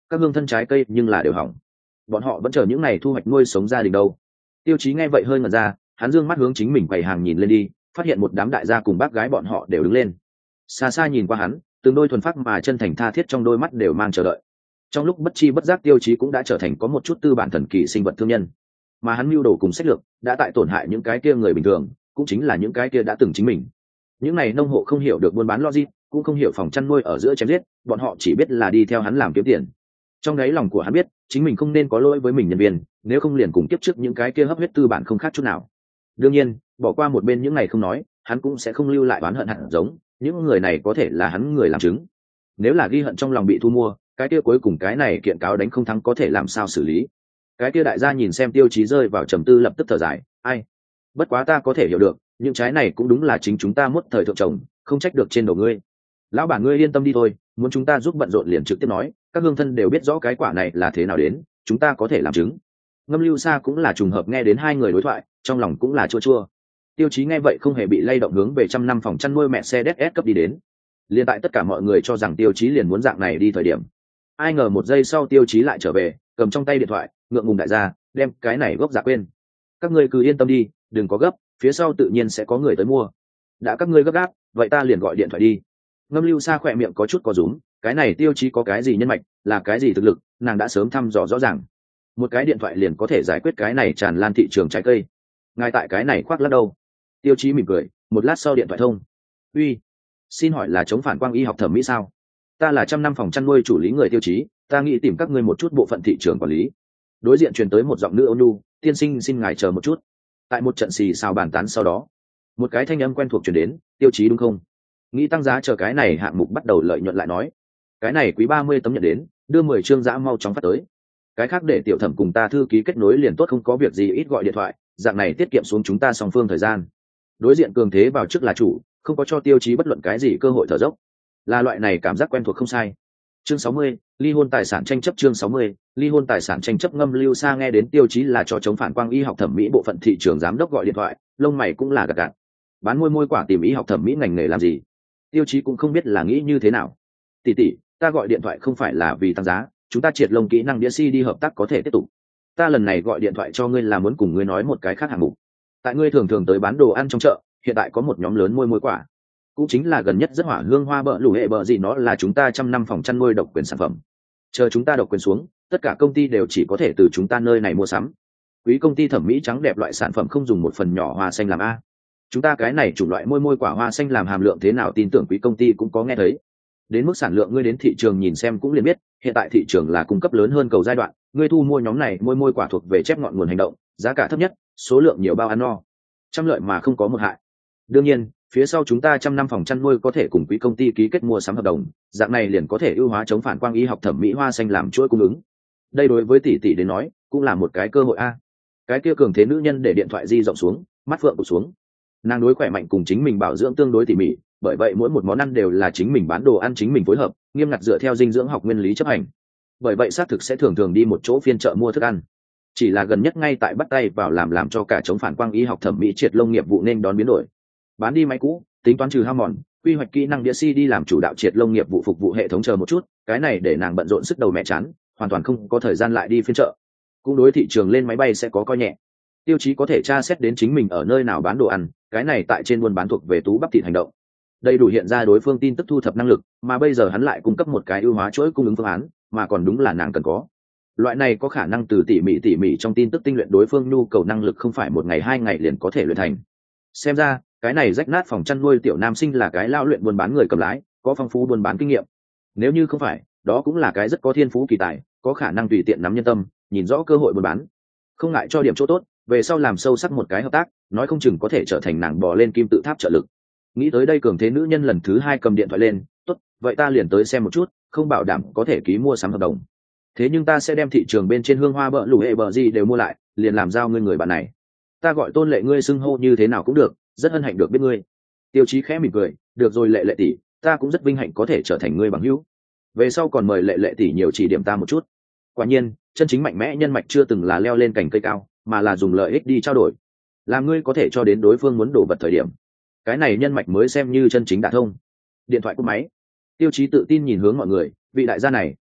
các hương thân trái cây nhưng là đều hỏng, bọn họ vẫn chờ những ngày thu hoạch nuôi sống gia đình đâu. Tiêu Chí nghe vậy hơi ngẩn ra, hắn dương mắt hướng chính mình quầy hàng nhìn lên đi, phát hiện một đám đại gia cùng bác gái bọn họ đều đứng lên. Xa xa nhìn qua hắn, từng đôi thuần phác mà chân thành tha thiết trong đôi mắt đều mang chờ đợi. Trong lúc bất chi bất giác, Tiêu Chí cũng đã trở thành có một chút tư bản thần kỳ sinh vật thương nhân, mà hắn mưu đồ cùng sách lược đã tại tổn hại những cái kia người bình thường, cũng chính là những cái kia đã từng chính mình. Những này nông hộ không hiểu được buôn bán logic, cũng không hiểu phòng chăn nuôi ở giữa chém giết, bọn họ chỉ biết là đi theo hắn làm kiếm tiền. Trong đáy lòng của hắn biết, chính mình không nên có lỗi với mình nhân viên, nếu không liền cùng kiếp trước những cái kia hấp huyết tư bản không khác chút nào. Đương nhiên, bỏ qua một bên những ngày không nói, hắn cũng sẽ không lưu lại oán hận hạt giống, những người này có thể là hắn người làm chứng. Nếu là ghi hận trong lòng bị thu mua, cái kia cuối cùng cái này kiện cáo đánh không thắng có thể làm sao xử lý. Cái kia đại gia nhìn xem Tiêu Chí rơi vào trầm tư lập tức thở dài, ai, bất quá ta có thể hiểu được, những trái này cũng đúng là chính chúng ta mất thời thượng trồng, không trách được trên đầu ngươi. Lão bản ngươi yên tâm đi thôi, muốn chúng ta giúp bận rộn liền trực tiếp nói, các hương thân đều biết rõ cái quả này là thế nào đến, chúng ta có thể làm chứng. Ngâm Lưu Sa cũng là trùng hợp nghe đến hai người đối thoại, trong lòng cũng là chua chua. Tiêu Chí nghe vậy không hề bị lay động, hướng về trăm năm phòng chăn nuôi mẹ xe đét ét cấp đi đến. Liên tại tất cả mọi người cho rằng Tiêu Chí liền muốn dạng này đi thời điểm, ai ngờ một giây sau Tiêu Chí lại trở về, cầm trong tay điện thoại, ngượng ngùng đại gia, đem cái này gốc dạ quên. Các ngươi cứ yên tâm đi, đừng có gấp, phía sau tự nhiên sẽ có người tới mua. Đã các ngươi gấp gáp, vậy ta liền gọi điện thoại đi. Ngâm Lưu Sa khỏe miệng có chút có rúm, cái này Tiêu Chí có cái gì nhân mạch, là cái gì thực lực, nàng đã sớm thăm dò rõ ràng. Một cái điện thoại liền có thể giải quyết cái này tràn lan thị trường trái cây. Ngay tại cái này khoác lắc đâu? Tiêu Chí mỉm cười, một lát sau điện thoại thông. Uy, xin hỏi là chống phản quang y học thẩm mỹ sao? Ta là trăm năm phòng chăn nuôi chủ lý người Tiêu Chí, ta nghĩ tìm các ngươi một chút bộ phận thị trường quản lý. Đối diện truyền tới một giọng nữ ôn nhu, tiên sinh xin ngài chờ một chút. Tại một trận xì xào bàn tán sau đó, một cái thanh âm quen thuộc truyền đến, Tiêu Chí đúng không? Nghĩ tăng giá chờ cái này hạng mục bắt đầu lợi nhuận lại nói, cái này quý ba mươi tấm nhận đến, đưa mười chương giã mau chóng phát tới. Cái khác để tiểu thẩm cùng ta thư ký kết nối liền tốt, không có việc gì ít gọi điện thoại, dạng này tiết kiệm xuống chúng ta song phương thời gian. Đối diện cường thế vào trước là chủ, không có cho Tiêu Chí bất luận cái gì cơ hội thở dốc, là loại này cảm giác quen thuộc không sai. Chương sáu mươi, ly hôn tài sản tranh chấp. Chương sáu mươi, ly hôn tài sản tranh chấp. Ngâm Lưu Sa nghe đến Tiêu Chí là cho chống phản quang y học thẩm mỹ bộ phận thị trường giám đốc gọi điện thoại, lông mày cũng là gật gật. Bán môi môi quả tìm y học thẩm mỹ ngành nghề làm gì? Tiêu Chí cũng không biết là nghĩ như thế nào. Tỷ tỷ, ta gọi điện thoại không phải là vì tăng giá, chúng ta triệt lông kỹ năng đĩa xê đê hợp tác có thể tiếp tục. Ta lần này gọi điện thoại cho ngươi là muốn cùng ngươi nói một cái khác hạng mục. Tại ngươi thường thường tới bán đồ ăn trong chợ, hiện tại có một nhóm lớn môi môi quả, cũng chính là gần nhất rất hỏa hương hoa bợ lủ hệ bợ gì, nó là chúng ta trăm năm phòng chăn nuôi độc quyền sản phẩm. Chờ chúng ta độc quyền xuống, tất cả công ty đều chỉ có thể từ chúng ta nơi này mua sắm. Quý công ty thẩm mỹ trắng đẹp loại sản phẩm không dùng một phần nhỏ hoa xanh làm a. Chúng ta cái này chủ loại môi môi quả hoa xanh làm hàm lượng thế nào, tin tưởng quý công ty cũng có nghe thấy. Đến mức sản lượng ngươi đến thị trường nhìn xem cũng liền biết, hiện tại thị trường là cung cấp lớn hơn cầu giai đoạn, ngươi thu mua nhóm này môi môi quả thuộc về chép ngọn nguồn hành động, giá cả thấp nhất, số lượng nhiều bao ăn no, trăm lợi mà không có một hại. Đương nhiên, phía sau chúng ta trăm năm phòng chăn nuôi có thể cùng quý công ty ký kết mua sắm hợp đồng, dạng này liền có thể ưu hóa chống phản quang y học thẩm mỹ hoa xanh làm chuỗi cung ứng. Đây đối với tỷ tỷ đến nói cũng là một cái cơ hội a. Cái kia cường thế nữ nhân để điện thoại di rộng xuống, mắt phượng tụt xuống. Nàng đối khỏe mạnh cùng chính mình bảo dưỡng tương đối tỉ mỉ, bởi vậy mỗi một món ăn đều là chính mình bán đồ ăn chính mình phối hợp, nghiêm ngặt dựa theo dinh dưỡng học nguyên lý chấp hành. Bởi vậy xác thực sẽ thường thường đi một chỗ phiên chợ mua thức ăn. Chỉ là gần nhất ngay tại bắt tay vào làm làm cho cả chống phản quang y học thẩm mỹ triệt lông nghiệp vụ nên đón biến đổi. Bán đi máy cũ, tính toán trừ hao mòn, quy hoạch kỹ năng đĩa xê đi làm chủ đạo triệt lông nghiệp vụ phục vụ hệ thống chờ một chút, cái này để nàng bận rộn sức đầu mẹ chán, hoàn toàn không có thời gian lại đi phiên chợ. Cũng đối thị trường lên máy bay sẽ có coi nhẹ. Tiêu Chí có thể tra xét đến chính mình ở nơi nào bán đồ ăn, cái này tại trên buôn bán thuộc về tú bắp thịt hành động. Đầy đủ hiện ra đối phương tin tức thu thập năng lực, mà bây giờ hắn lại cung cấp một cái ưu hóa chuỗi cung ứng phương án, mà còn đúng là nàng cần có. Loại này có khả năng từ tỉ mỉ tỉ mỉ trong tin tức tinh luyện đối phương nhu cầu năng lực, không phải một ngày hai ngày liền có thể luyện thành. Xem ra cái này rách nát phòng chăn nuôi tiểu nam sinh là cái lao luyện buôn bán người cầm lái, có phong phú buôn bán kinh nghiệm. Nếu như không phải, đó cũng là cái rất có thiên phú kỳ tài, có khả năng tùy tiện nắm nhân tâm, nhìn rõ cơ hội buôn bán, không ngại cho điểm chỗ tốt, về sau làm sâu sắc một cái hợp tác, nói không chừng có thể trở thành nàng bò lên kim tự tháp trợ lực. Nghĩ tới đây, cường thế nữ nhân lần thứ hai cầm điện thoại lên, tốt, vậy ta liền tới xem một chút, không bảo đảm có thể ký mua sắm hợp đồng, thế nhưng ta sẽ đem thị trường bên trên hương hoa bợ lủ hệ bợ gì đều mua lại, liền làm giao ngươi người bạn này. Ta gọi Tôn Lệ, ngươi xưng hô như thế nào cũng được, rất hân hạnh được biết ngươi. Tiêu Chí khẽ mỉm cười, được rồi Lệ Lệ tỷ, ta cũng rất vinh hạnh có thể trở thành ngươi bằng hữu, về sau còn mời Lệ Lệ tỷ nhiều chỉ điểm ta một chút. Quả nhiên, chân chính mạnh mẽ nhân mạch chưa từng là leo lên cành cây cao, mà là dùng lợi ích đi trao đổi, làm ngươi có thể cho đến đối phương muốn đổ vật thời điểm, cái này nhân mạch mới xem như chân chính đả thông. Điện thoại cúp máy. Tiêu Chí tự tin nhìn hướng mọi người, vị đại gia này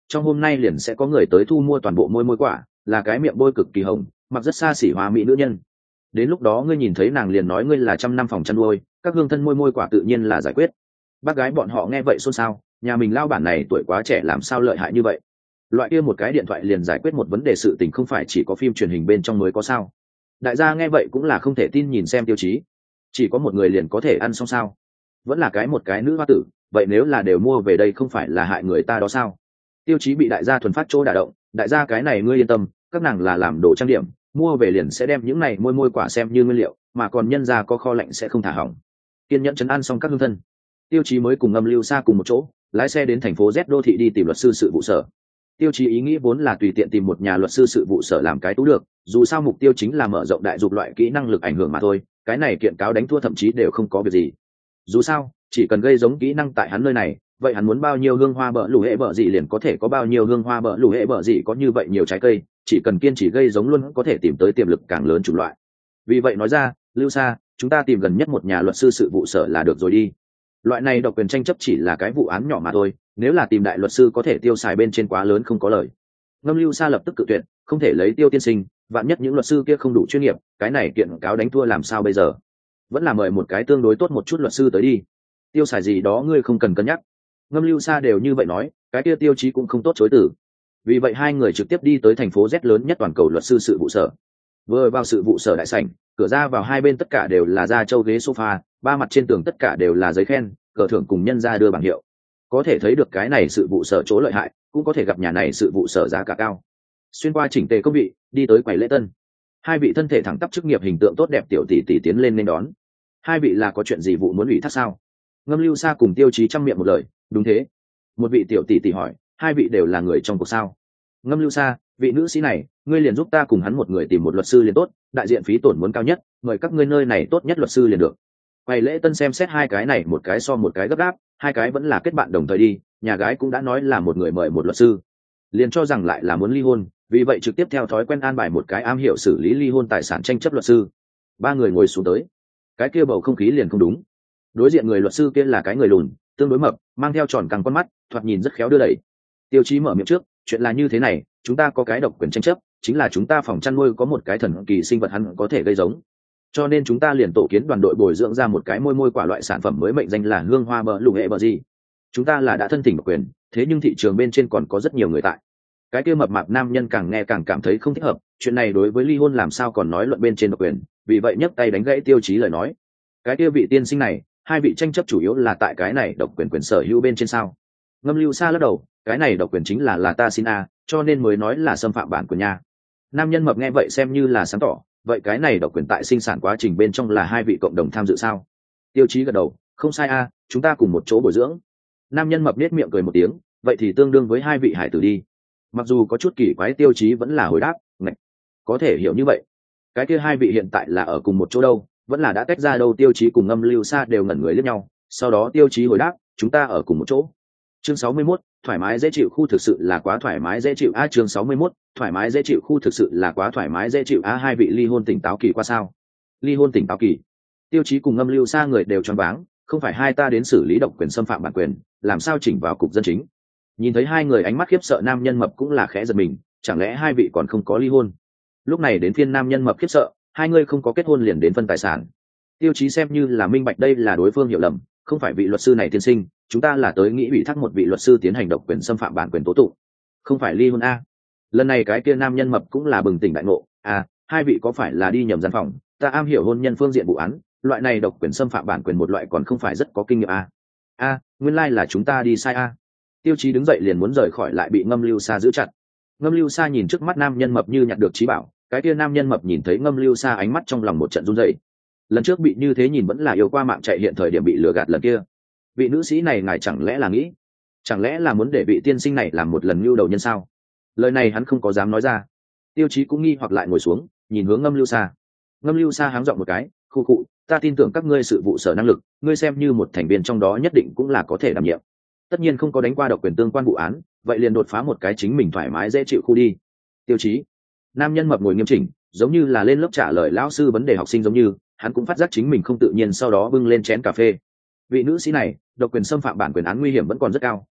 trong hôm nay liền sẽ có người tới thu mua toàn bộ môi môi quả, là cái miệng bôi cực kỳ hồng, mặc rất xa xỉ hoa mỹ nữ nhân. Đến lúc đó ngươi nhìn thấy nàng liền nói ngươi là trăm năm phòng chăn nuôi, các hương thân môi môi quả tự nhiên là giải quyết. Bác gái bọn họ nghe vậy xôn xao, nhà mình lao bản này tuổi quá trẻ làm sao lợi hại như vậy, loại kia một cái điện thoại liền giải quyết một vấn đề sự tình không phải chỉ có phim truyền hình bên trong mới có sao. Đại gia nghe vậy cũng là không thể tin nhìn xem Tiêu Chí, chỉ có một người liền có thể ăn xong sao, vẫn là cái một cái nữ hoa tử, vậy nếu là đều mua về đây không phải là hại người ta đó sao. Tiêu Chí bị đại gia thuần phát chỗ đả động, đại gia cái này ngươi yên tâm, các nàng là làm đồ trang điểm, mua về liền sẽ đem những này môi môi quả xem như nguyên liệu, mà còn nhân ra có kho lạnh sẽ không thả hỏng. Kiên nhẫn chấn an xong các hương thân, Tiêu Chí mới cùng Ngâm Lưu Sa cùng một chỗ lái xe đến thành phố Z đô thị đi tìm luật sư sự vụ sở. Tiêu Chí ý nghĩ vốn là tùy tiện tìm một nhà luật sư sự vụ sở làm cái tú được, dù sao mục tiêu chính là mở rộng đại dục loại kỹ năng lực ảnh hưởng mà thôi, cái này kiện cáo đánh thua thậm chí đều không có việc gì. Dù sao chỉ cần gây giống kỹ năng tại hắn nơi này, vậy hắn muốn bao nhiêu hương hoa bợ lũ hệ bợ gì liền có thể có bao nhiêu hương hoa bợ lũ hệ bợ gì, có như vậy nhiều trái cây, chỉ cần kiên trì gây giống luôn có thể tìm tới tiềm lực càng lớn chủng loại. Vì vậy nói ra, Lưu Sa, chúng ta tìm gần nhất một nhà luật sư sự vụ sở là được rồi đi. Loại này độc quyền tranh chấp chỉ là cái vụ án nhỏ mà thôi, nếu là tìm đại luật sư có thể tiêu xài bên trên quá lớn không có lời. Ngâm Lưu Sa lập tức cự tuyệt, không thể lấy Tiêu tiên sinh, vạn nhất những luật sư kia không đủ chuyên nghiệp, cái này kiện cáo đánh thua làm sao bây giờ. Vẫn là mời một cái tương đối tốt một chút luật sư tới đi, tiêu xài gì đó ngươi không cần cân nhắc. Ngâm Lưu Sa đều như vậy nói, cái kia Tiêu Chí cũng không tốt chối từ. Vì vậy hai người trực tiếp đi tới thành phố Z lớn nhất toàn cầu luật sư sự vụ sở. Vừa vào sự vụ sở đại sảnh, cửa ra vào hai bên tất cả đều là da trâu ghế sofa, ba mặt trên tường tất cả đều là giấy khen, cờ thưởng cùng nhân ra đưa bảng hiệu. Có thể thấy được cái này sự vụ sở chỗ lợi hại, cũng có thể gặp nhà này sự vụ sở giá cả cao. Xuyên qua chỉnh tề công vị, đi tới quầy lễ tân. Hai vị thân thể thẳng tắp chức nghiệp hình tượng tốt đẹp tiểu tỷ tỷ tiến lên nên đón. Hai vị là có chuyện gì vụ muốn ủy thác sao? Ngâm Lưu Sa cùng Tiêu Chí trăm miệng một lời, đúng thế. Một vị tiểu tỷ tỷ hỏi, hai vị đều là người trong cuộc sao? Ngâm Lưu Sa, vị nữ sĩ này, ngươi liền giúp ta cùng hắn một người tìm một luật sư liền tốt, đại diện phí tổn muốn cao nhất, mời các ngươi nơi này tốt nhất luật sư liền được. Quầy lễ tân xem xét hai cái này một cái so một cái gấp gáp, hai cái vẫn là kết bạn đồng thời đi, nhà gái cũng đã nói là một người mời một luật sư, liền cho rằng lại là muốn ly hôn, vì vậy trực tiếp theo thói quen an bài một cái am hiểu xử lý ly hôn tài sản tranh chấp luật sư. Ba người ngồi xuống tới, cái kia bầu không khí liền không đúng. Đối diện người luật sư kia là cái người lùn, tương đối mập, mang theo tròn căng con mắt, thoạt nhìn rất khéo đưa đẩy. Tiêu Chí mở miệng trước, chuyện là như thế này, chúng ta có cái độc quyền tranh chấp, chính là chúng ta phòng chăn nuôi có một cái thần kỳ sinh vật hắn có thể gây giống, cho nên chúng ta liền tổ kiến đoàn đội bồi dưỡng ra một cái môi môi quả loại sản phẩm mới mệnh danh là hương hoa bờ lục hệ bờ gì. Chúng ta là đã thân thỉnh độc quyền, thế nhưng thị trường bên trên còn có rất nhiều người tại. Cái kia mập mạp nam nhân càng nghe càng cảm thấy không thích hợp, chuyện này đối với ly hôn làm sao còn nói luận bên trên độc quyền, vì vậy nhấc tay đánh gãy Tiêu Chí lời nói. Cái kia vị tiên sinh này, hai vị tranh chấp chủ yếu là tại cái này độc quyền quyền sở hữu bên trên sao? Ngâm Lưu Sa lắc đầu, cái này độc quyền chính là là ta xin a, cho nên mới nói là xâm phạm bản quyền nha. Nam nhân mập nghe vậy xem như là sáng tỏ, vậy cái này độc quyền tại sinh sản quá trình bên trong là hai vị cộng đồng tham dự sao? Tiêu Chí gật đầu, không sai a, chúng ta cùng một chỗ bồi dưỡng. Nam nhân mập nết miệng cười một tiếng, vậy thì tương đương với hai vị hải tử đi. Mặc dù có chút kỳ quái, Tiêu Chí vẫn là hồi đáp, ngạch, có thể hiểu như vậy. Cái kia hai vị hiện tại là ở cùng một chỗ đâu, vẫn là đã tách ra đâu? Tiêu Chí cùng Ngâm Lưu Sa đều ngẩn người liếc nhau, sau đó Tiêu Chí hồi đáp, chúng ta ở cùng một chỗ. Chương sáu mươi mốt, thoải mái dễ chịu khu thực sự là quá thoải mái dễ chịu a. Chương sáu mươi mốt, thoải mái dễ chịu khu thực sự là quá thoải mái dễ chịu a. Hai vị ly hôn tỉnh táo kỳ qua sao? Ly hôn tỉnh táo kỳ? Tiêu Chí cùng Ngâm Lưu Sa người đều choáng váng, không phải hai ta đến xử lý độc quyền xâm phạm bản quyền, làm sao chỉnh vào cục dân chính? Nhìn thấy hai người ánh mắt khiếp sợ, nam nhân mập cũng là khẽ giật mình, chẳng lẽ hai vị còn không có ly hôn? Lúc này đến phiên nam nhân mập khiếp sợ, hai người không có kết hôn liền đến phân tài sản. Tiêu Chí xem như là minh bạch đây là đối phương hiểu lầm, không phải vị luật sư này tiên sinh, chúng ta là tới nghĩ ủy thác một vị luật sư tiến hành độc quyền xâm phạm bản quyền tố tụng, không phải ly hôn a. Lần này cái kia nam nhân mập cũng là bừng tỉnh đại ngộ, à, hai vị có phải là đi nhầm gian phòng, ta am hiểu hôn nhân phương diện vụ án, loại này độc quyền xâm phạm bản quyền một loại còn không phải rất có kinh nghiệm a. A, nguyên lai là chúng ta đi sai a. Tiêu Chí đứng dậy liền muốn rời khỏi, lại bị Ngâm Lưu Sa giữ chặt. Ngâm Lưu Sa nhìn trước mắt nam nhân mập như nhặt được trí bảo, cái kia nam nhân mập nhìn thấy Ngâm Lưu Sa ánh mắt trong lòng một trận run rẩy. Lần trước bị như thế nhìn vẫn là yêu qua mạng chạy, hiện thời điểm bị lừa gạt lần kia. Vị nữ sĩ này ngài chẳng lẽ là nghĩ, chẳng lẽ là muốn để vị tiên sinh này làm một lần mưu đầu nhân sao? Lời này hắn không có dám nói ra. Tiêu Chí cũng nghi hoặc lại ngồi xuống, nhìn hướng Ngâm Lưu Sa. Ngâm Lưu Sa háng giọng một cái, khu khụ, ta tin tưởng các ngươi sự vụ sở năng lực, ngươi xem như một thành viên trong đó nhất định cũng là có thể đảm nhiệm. Tất nhiên không có đánh qua độc quyền tương quan vụ án, vậy liền đột phá một cái chính mình thoải mái dễ chịu khu đi. Tiêu Chí. Nam nhân mập ngồi nghiêm chỉnh, giống như là lên lớp trả lời lão sư vấn đề học sinh giống như, hắn cũng phát giác chính mình không tự nhiên, sau đó bưng lên chén cà phê. Vị nữ sĩ này, độc quyền xâm phạm bản quyền án nguy hiểm vẫn còn rất cao,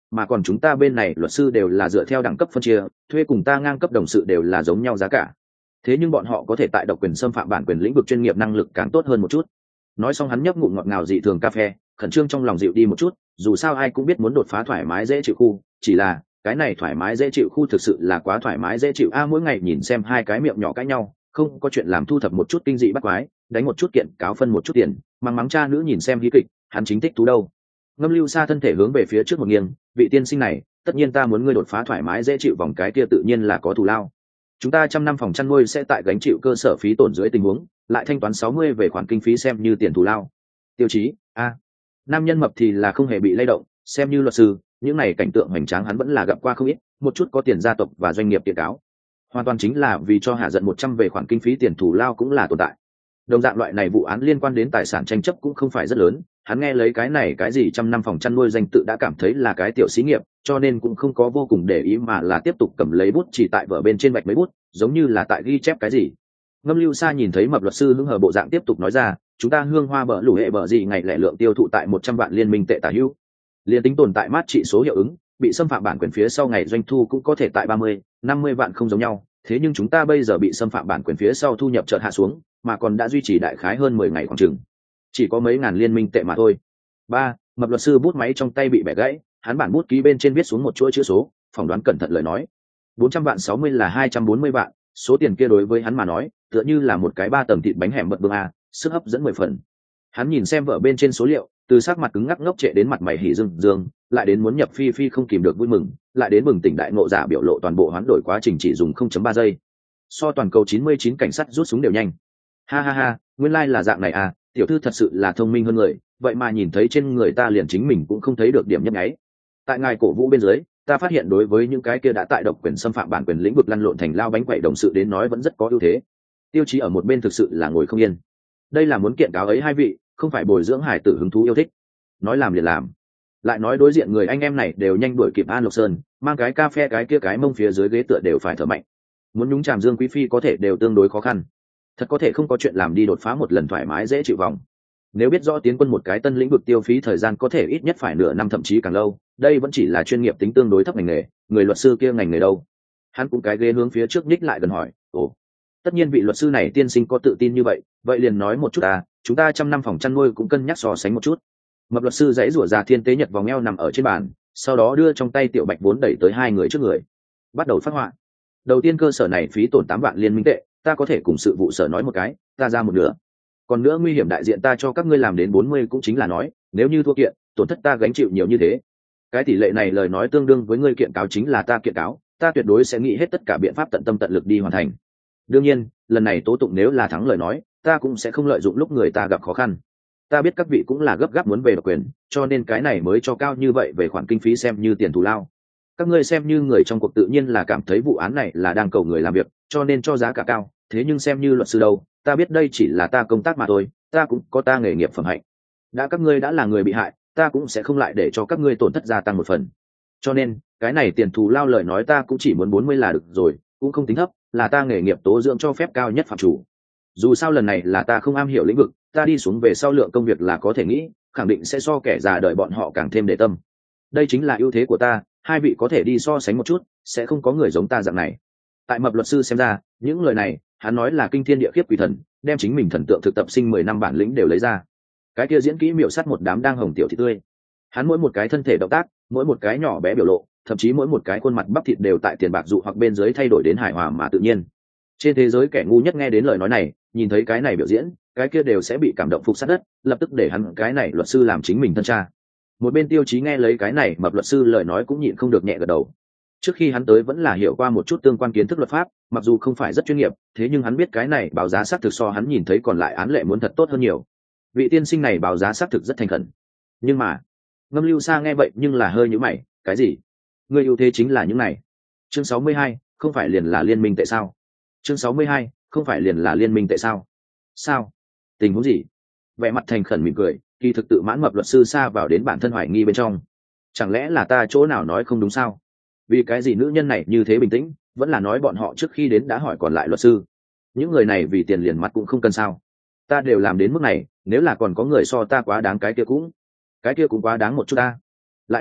mà còn chúng ta bên này luật sư đều là dựa theo đẳng cấp phân chia, thuê cùng ta ngang cấp đồng sự đều là giống nhau giá cả. Thế nhưng bọn họ có thể tại độc quyền xâm phạm bản quyền lĩnh vực chuyên nghiệp năng lực càng tốt hơn một chút. Nói xong hắn nhấp ngụm ngọt ngào dị thường cà phê, khẩn trương trong lòng dịu đi một chút, dù sao ai cũng biết muốn đột phá thoải mái dễ chịu khu, chỉ là cái này thoải mái dễ chịu khu thực sự là quá thoải mái dễ chịu a, mỗi ngày nhìn xem hai cái miệng nhỏ cãi nhau, không có chuyện làm thu thập một chút kinh dị bắt quái, đánh một chút kiện cáo phân một chút tiền, mắng mắng cha nữ nhìn xem hí kịch, hắn chính thích thú đâu. Ngâm Lưu Sa thân thể hướng về phía trước một nghiêng, vị tiên sinh này, tất nhiên ta muốn ngươi đột phá thoải mái dễ chịu vòng cái kia tự nhiên là có thù lao. Chúng ta trăm năm phòng chăn nuôi sẽ tại gánh chịu cơ sở phí tổn dưới tình huống, lại thanh toán sáu mươi về khoản kinh phí xem như tiền thù lao. Tiêu chí a. Nam nhân mập thì là không hề bị lay động, xem như luật sư, những này cảnh tượng hoành tráng hắn vẫn là gặp qua không ít, một chút có tiền gia tộc và doanh nghiệp kiện cáo. Hoàn toàn chính là vì cho hạ giận một trăm về khoản kinh phí tiền thù lao cũng là tồn tại. Đồng dạng loại này vụ án liên quan đến tài sản tranh chấp cũng không phải rất lớn, hắn nghe lấy cái này cái gì trăm năm phòng chăn nuôi danh tự đã cảm thấy là cái tiểu xí nghiệp, cho nên cũng không có vô cùng để ý mà là tiếp tục cầm lấy bút chỉ tại vở bên trên vạch mấy bút, giống như là tại ghi chép cái gì. Ngâm Lưu Sa nhìn thấy mập luật sư hứng hờ bộ dạng tiếp tục nói ra, chúng ta hương hoa bờ lũ hệ bờ gì ngày lẻ lượng tiêu thụ tại một trăm vạn liên minh tệ tả hữu. Liên tính tồn tại mát trị số hiệu ứng, bị xâm phạm bản quyền phía sau ngày doanh thu cũng có thể tại ba mươi, năm mươi vạn không giống nhau, thế nhưng chúng ta bây giờ bị xâm phạm bản quyền phía sau thu nhập chợt hạ xuống, mà còn đã duy trì đại khái hơn mười ngày khoảng chừng. Chỉ có mấy ngàn liên minh tệ mà thôi. Ba, mập luật sư bút máy trong tay bị bẻ gãy, hắn bản bút ký bên trên viết xuống một chuỗi chữ số, phỏng đoán cẩn thận lời nói. bốn trăm vạn sáu mươi là hai trăm bốn mươi vạn, số tiền kia đối với hắn mà nói, tựa như là một cái ba tầng thịt bánh hẻm bật bương a, sức hấp dẫn mười phần. Hắn nhìn xem vợ bên trên số liệu, từ sắc mặt cứng ngắc ngốc trệ đến mặt mày hỉ dương dương, lại đến muốn nhập phi phi không kìm được vui mừng, lại đến bừng tỉnh đại ngộ giả biểu lộ toàn bộ hoán đổi quá trình chỉ dùng không chấm ba giây. So toàn cầu chín mươi chín cảnh sát rút súng đều nhanh. Ha ha ha, nguyên lai like là dạng này à, tiểu thư thật sự là thông minh hơn người, vậy mà nhìn thấy trên người ta liền chính mình cũng không thấy được điểm nhấp nháy. Tại ngài cổ vũ bên dưới, ta phát hiện đối với những cái kia đã tại độc quyền xâm phạm bản quyền lĩnh vực lăn lộn thành lao bánh quậy đồng sự đến nói vẫn rất có ưu thế. Tiêu chí ở một bên thực sự là ngồi không yên. Đây là muốn kiện cáo ấy hai vị, không phải bồi dưỡng hải tử hứng thú yêu thích. Nói làm liền làm. Lại nói đối diện người anh em này đều nhanh đuổi kịp An Lộc Sơn, mang cái cà phê cái kia cái mông phía dưới ghế tựa đều phải thở mạnh. Muốn nhúng chàm Dương Quý Phi có thể đều tương đối khó khăn. Thật có thể không có chuyện làm đi đột phá một lần thoải mái dễ chịu vòng. Nếu biết rõ tiến quân một cái tân lĩnh vực tiêu phí thời gian có thể ít nhất phải nửa năm thậm chí càng lâu, đây vẫn chỉ là chuyên nghiệp tính tương đối thấp ngành nghề, người luật sư kia ngành nghề đâu? Hắn cũng cái ghế hướng phía trước nhích lại gần hỏi, ồ, tất nhiên vị luật sư này tiên sinh có tự tin như vậy, vậy liền nói một chút à, chúng ta trăm năm phòng chăn nuôi cũng cân nhắc so sánh một chút. Mập luật sư dãy rủa ra thiên tế nhật vòng eo nằm ở trên bàn, sau đó đưa trong tay tiểu bạch vốn đẩy tới hai người trước người, bắt đầu phát họa. Đầu tiên cơ sở này phí tổn tám vạn liên minh tệ, ta có thể cùng sự vụ sở nói một cái, ta ra một nửa. Còn nữa nguy hiểm đại diện ta cho các ngươi làm đến bốn mươi cũng chính là nói, nếu như thua kiện, tổn thất ta gánh chịu nhiều như thế. Cái tỷ lệ này lời nói tương đương với ngươi kiện cáo chính là ta kiện cáo, ta tuyệt đối sẽ nghĩ hết tất cả biện pháp tận tâm tận lực đi hoàn thành. Đương nhiên, lần này tố tụng nếu là thắng lời nói, ta cũng sẽ không lợi dụng lúc người ta gặp khó khăn. Ta biết các vị cũng là gấp gáp muốn về độc quyền, cho nên cái này mới cho cao như vậy về khoản kinh phí xem như tiền thù lao. Các ngươi xem như người trong cuộc tự nhiên là cảm thấy vụ án này là đang cầu người làm việc, cho nên cho giá cả cao, thế nhưng xem như luật sư đâu, ta biết đây chỉ là ta công tác mà thôi, ta cũng có ta nghề nghiệp phẩm hạnh. Đã các ngươi đã là người bị hại, ta cũng sẽ không lại để cho các ngươi tổn thất gia tăng một phần. Cho nên, cái này tiền thù lao lời nói ta cũng chỉ muốn bốn mươi là được rồi, cũng không tính thấp, là ta nghề nghiệp tố dưỡng cho phép cao nhất phạm chủ. Dù sao lần này là ta không am hiểu lĩnh vực, ta đi xuống về sau lượng công việc là có thể nghĩ, khẳng định sẽ so kẻ già đợi bọn họ càng thêm để tâm. Đây chính là ưu thế của ta, hai vị có thể đi so sánh một chút, sẽ không có người giống ta dạng này. Tại mập luật sư xem ra, những lời này, hắn nói là kinh thiên địa khiếp quỷ thần, đem chính mình thần tượng thực tập sinh mười năm bản lĩnh đều lấy ra. Cái kia diễn kỹ miệu sắt một đám đang hồng tiểu thị tươi. Hắn mỗi một cái thân thể động tác, mỗi một cái nhỏ bé biểu lộ, thậm chí mỗi một cái khuôn mặt bắp thịt đều tại tiền bạc dụ hoặc bên dưới thay đổi đến hài hòa mà tự nhiên. Trên thế giới kẻ ngu nhất nghe đến lời nói này, nhìn thấy cái này biểu diễn, cái kia đều sẽ bị cảm động phục sát đất, lập tức để hắn cái này luật sư làm chính mình thân cha. Một bên Tiêu Chí nghe lấy cái này mập luật sư lời nói cũng nhịn không được nhẹ gật đầu. Trước khi hắn tới vẫn là hiểu qua một chút tương quan kiến thức luật pháp, mặc dù không phải rất chuyên nghiệp, thế nhưng hắn biết cái này báo giá xác thực so hắn nhìn thấy còn lại án lệ muốn thật tốt hơn nhiều. Vị tiên sinh này báo giá xác thực rất thành khẩn. Nhưng mà, Ngâm Lưu Sa nghe vậy nhưng là hơi nhíu mày, cái gì? Người ưu thế chính là những này. Chương sáu mươi hai, không phải liền là liên minh tệ sao? Chương sáu mươi hai, không phải liền là liên minh tệ sao? Sao? Tình huống gì? Vẻ mặt thành khẩn mỉm cười, kỳ thực tự mãn mập luật sư xa vào đến bản thân hoài nghi bên trong. Chẳng lẽ là ta chỗ nào nói không đúng sao? Vì cái gì nữ nhân này như thế bình tĩnh, vẫn là nói bọn họ trước khi đến đã hỏi còn lại luật sư. Những người này vì tiền liền mặt cũng không cần sao? Ta đều làm đến mức này, nếu là còn có người so ta quá đáng cái kia cũng, cái kia cũng quá đáng một chút ta. Lại nói,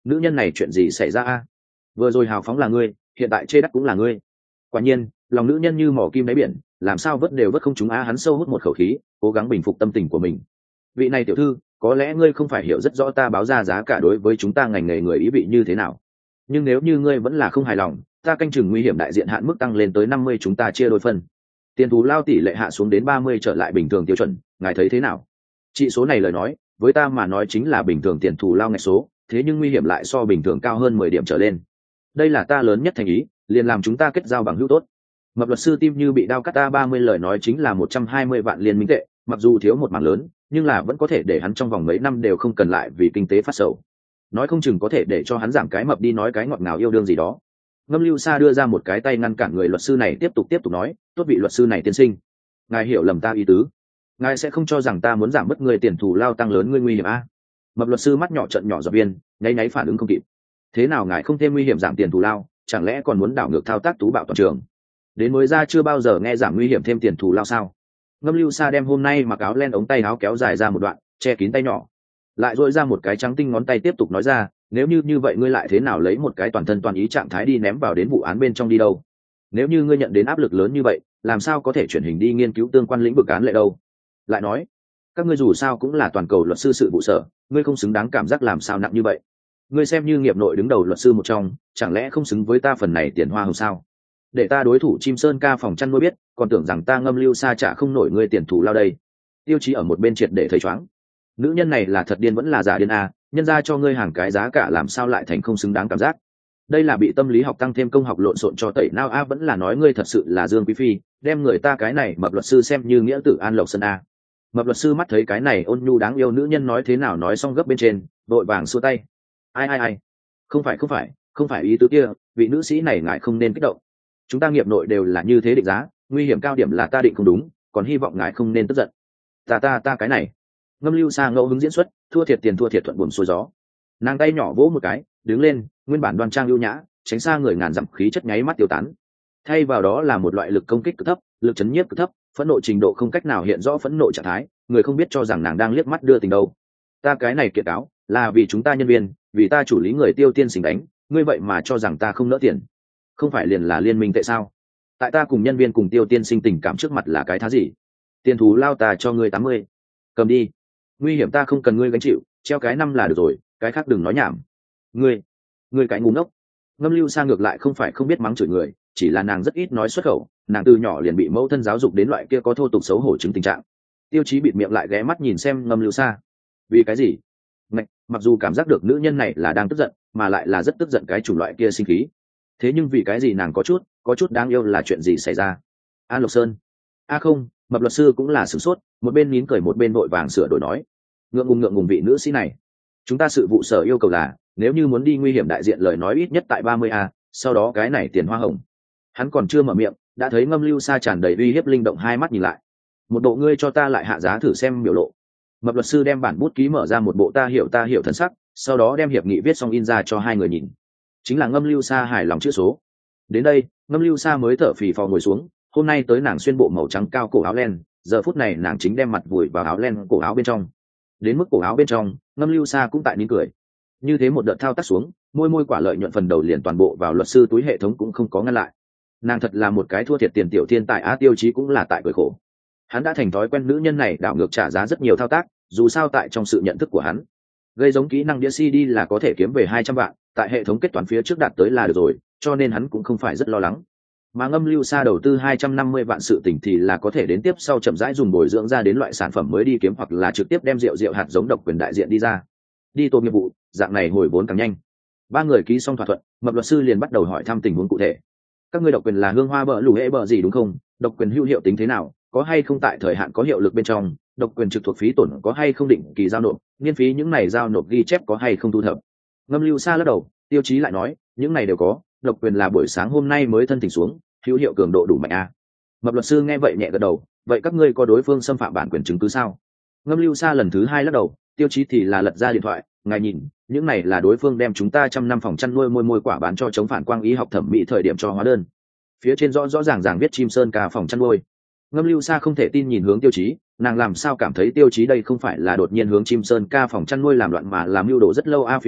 nữ nhân này chuyện gì xảy ra a? Vừa rồi hào phóng là ngươi, hiện tại chê đắt cũng là ngươi. Quả nhiên lòng nữ nhân như mỏ kim đáy biển, làm sao vớt đều vớt không trúng á. Hắn sâu hút một khẩu khí, cố gắng bình phục tâm tình của mình. Vị này tiểu thư, có lẽ ngươi không phải hiểu rất rõ ta báo ra giá cả đối với chúng ta ngành nghề người ý vị như thế nào, nhưng nếu như ngươi vẫn là không hài lòng, ta canh chừng nguy hiểm đại diện hạn mức tăng lên tới năm mươi, chúng ta chia đôi phân. Tiền thù lao tỷ lệ hạ xuống đến ba mươi, trở lại bình thường tiêu chuẩn, ngài thấy thế nào? Trị số này lời nói với ta mà nói chính là bình thường tiền thù lao ngạch số, thế nhưng nguy hiểm lại so bình thường cao hơn mười điểm trở lên. Đây là ta lớn nhất thành ý, liền làm chúng ta kết giao bằng hữu tốt. Mập luật sư tim như bị đau cắt. Ta ba mươi lời nói chính là một trăm hai mươi vạn liên minh tệ, mặc dù thiếu một mảng lớn, nhưng là vẫn có thể để hắn trong vòng mấy năm đều không cần lại vì kinh tế phát sầu. Nói không chừng có thể để cho hắn giảm cái mập đi nói cái ngọt ngào yêu đương gì đó. Ngâm Lưu Sa đưa ra một cái tay ngăn cản người luật sư này tiếp tục tiếp tục nói, tốt vị luật sư này tiên sinh, ngài hiểu lầm ta ý tứ, ngài sẽ không cho rằng ta muốn giảm bớt người tiền thù lao tăng lớn ngươi nguy hiểm a? Mập luật sư mắt nhỏ trận nhỏ giọt viên, nháy nháy phản ứng không kịp. Thế nào ngài không thêm nguy hiểm giảm tiền thù lao, chẳng lẽ còn muốn đảo ngược thao tác tú bạo toàn trường? Đến mới ra chưa bao giờ nghe giảm nguy hiểm thêm tiền thù lao sao? Ngâm Lưu Sa đem hôm nay mặc áo len ống tay áo kéo dài ra một đoạn, che kín tay nhỏ, lại dội ra một cái trắng tinh ngón tay tiếp tục nói ra, nếu như như vậy ngươi lại thế nào lấy một cái toàn thân toàn ý trạng thái đi ném vào đến vụ án bên trong đi đâu? Nếu như ngươi nhận đến áp lực lớn như vậy, làm sao có thể chuyển hình đi nghiên cứu tương quan lĩnh vực án lệ đâu? Lại nói, các ngươi dù sao cũng là toàn cầu luật sư sự vụ sở, ngươi không xứng đáng cảm giác làm sao nặng như vậy. Ngươi xem như nghiệp nội đứng đầu luật sư một trong, chẳng lẽ không xứng với ta phần này tiền hoa hồng sao? Để ta đối thủ Chim Sơn ca phòng chăn nuôi biết, còn tưởng rằng ta Ngâm Lưu Sa trả không nổi ngươi tiền thù lao đây. Tiêu Chí ở một bên triệt để thấy chóng. Nữ nhân này là thật điên vẫn là giả điên à, nhân ra cho ngươi hàng cái giá cả làm sao lại thành không xứng đáng cảm giác. Đây là bị tâm lý học tăng thêm công học lộn xộn cho tẩy não a, vẫn là nói ngươi thật sự là Dương Quý Phi, đem người ta cái này mập luật sư xem như nghĩa tử An Lộc Sơn a. Mập luật sư mắt thấy cái này ôn nhu đáng yêu nữ nhân nói thế nào nói xong gấp bên trên, đội vàng xua tay. Ai ai ai, không phải không phải, không phải ý tứ kia, vị nữ sĩ này ngài không nên kích động. Chúng ta nghiệp nội đều là như thế định giá, nguy hiểm cao điểm là ta định không đúng, còn hy vọng ngài không nên tức giận. Ta ta ta cái này. Ngâm Lưu Sa ngẫu hứng diễn xuất, thua thiệt tiền thua thiệt thuận buồm xuôi gió. Nàng tay nhỏ vỗ một cái, đứng lên, nguyên bản đoan trang ưu nhã, tránh xa người ngàn dặm khí chất nháy mắt tiêu tán. Thay vào đó là một loại lực công kích cực thấp, lực chấn nhiếp cực thấp, phẫn nộ trình độ không cách nào hiện rõ phẫn nộ trạng thái, người không biết cho rằng nàng đang liếc mắt đưa tình đâu. Ta cái này kiện cáo, là vì chúng ta nhân viên, vì ta chủ lý người Tiêu Tiên Sinh đánh, ngươi vậy mà cho rằng ta không nỡ tiền. Không phải liền là liên minh tệ sao? Tại ta cùng nhân viên cùng Tiêu Tiên Sinh tình cảm trước mặt là cái thá gì? Tiền thù lao ta cho ngươi tám mươi, cầm đi. Nguy hiểm ta không cần ngươi gánh chịu, treo cái năm là được rồi, cái khác đừng nói nhảm. Ngươi, ngươi cái ngu ngốc. Ngâm Lưu Sa ngược lại không phải không biết mắng chửi người, chỉ là nàng rất ít nói xuất khẩu, nàng từ nhỏ liền bị mẫu thân giáo dục đến loại kia có thô tục xấu hổ chứng tình trạng. Tiêu Chí bịt miệng lại ghé mắt nhìn xem Ngâm Lưu Sa. Vì cái gì? Ngạch, mặc dù cảm giác được nữ nhân này là đang tức giận, mà lại là rất tức giận cái chủng loại kia sinh khí. Thế nhưng vì cái gì nàng có chút, có chút đáng yêu là chuyện gì xảy ra? An Lộc Sơn. A không, Mập luật sư cũng là sửng sốt, một bên nín cười một bên vội vàng sửa đổi nói. Ngượng ngùng ngượng ngùng vị nữ sĩ này. Chúng ta sự vụ sở yêu cầu là, nếu như muốn đi nguy hiểm đại diện lời nói ít nhất tại ba mươi a, sau đó cái này tiền hoa hồng. Hắn còn chưa mở miệng, đã thấy Ngâm Lưu Sa tràn đầy uy hiếp linh động hai mắt nhìn lại. Một bộ ngươi cho ta lại hạ giá thử xem biểu lộ. Mập luật sư đem bản bút ký mở ra một bộ ta hiểu ta hiểu thần sắc, sau đó đem hiệp nghị viết xong in ra cho hai người nhìn. Chính là Ngâm Lưu Sa hài lòng chữ số. Đến đây, Ngâm Lưu Sa mới thở phì phò ngồi xuống, hôm nay tới nàng xuyên bộ màu trắng cao cổ áo len, giờ phút này nàng chính đem mặt vùi vào áo len cổ áo bên trong. Đến mức cổ áo bên trong, Ngâm Lưu Sa cũng tại nín cười. Như thế một đợt thao tác xuống, môi môi quả lợi nhuận phần đầu liền toàn bộ vào luật sư túi hệ thống cũng không có ngăn lại. Nàng thật là một cái thua thiệt tiền tiểu thiên tài á. Tiêu Chí cũng là tại cười khổ. Hắn đã thành thói quen nữ nhân này đảo ngược trả giá rất nhiều thao tác, dù sao tại trong sự nhận thức của hắn, gây giống kỹ năng đĩa xê đê là có thể kiếm về hai trăm vạn, tại hệ thống kết toán phía trước đạt tới là được rồi, cho nên hắn cũng không phải rất lo lắng. Mà Ngâm Lưu Sa đầu tư hai trăm năm mươi vạn sự tình thì là có thể đến tiếp sau chậm rãi dùng bồi dưỡng ra đến loại sản phẩm mới đi kiếm, hoặc là trực tiếp đem rượu rượu hạt giống độc quyền đại diện đi ra, đi tổ nghiệp vụ, dạng này hồi vốn càng nhanh. Ba người ký xong thỏa thuận, Mập luật sư liền bắt đầu hỏi thăm tình huống cụ thể. Các ngươi độc quyền là hương hoa bờ lù hễ bờ gì đúng không? Độc quyền hữu hiệu tính thế nào? Có hay không tại thời hạn có hiệu lực bên trong? Độc quyền trực thuộc phí tổn có hay không định kỳ giao nộp? Niên phí những này giao nộp ghi chép có hay không thu thập? Ngâm Lưu Sa lắc đầu, Tiêu Chí lại nói, những này đều có. Độc quyền là buổi sáng hôm nay mới thân thỉnh xuống, hữu hiệu cường độ đủ mạnh a. Mập luật sư nghe vậy nhẹ gật đầu, vậy các ngươi có đối phương xâm phạm bản quyền chứng cứ sao? Ngâm Lưu Sa lần thứ hai lắc đầu, Tiêu Chí thì là lật ra điện thoại, ngài nhìn, những này là đối phương đem chúng ta trăm năm phòng chăn nuôi môi môi quả bán cho chống phản quang y học thẩm mỹ thời điểm cho hóa đơn. Phía trên rõ rõ ràng ràng viết Chim Sơn ca phòng chăn nuôi. Ngâm Lưu Sa không thể tin nhìn hướng Tiêu Chí, nàng làm sao cảm thấy Tiêu Chí đây không phải là đột nhiên hướng Chim Sơn ca phòng chăn nuôi làm loạn mà làm mưu đồ rất lâu a. Phía trước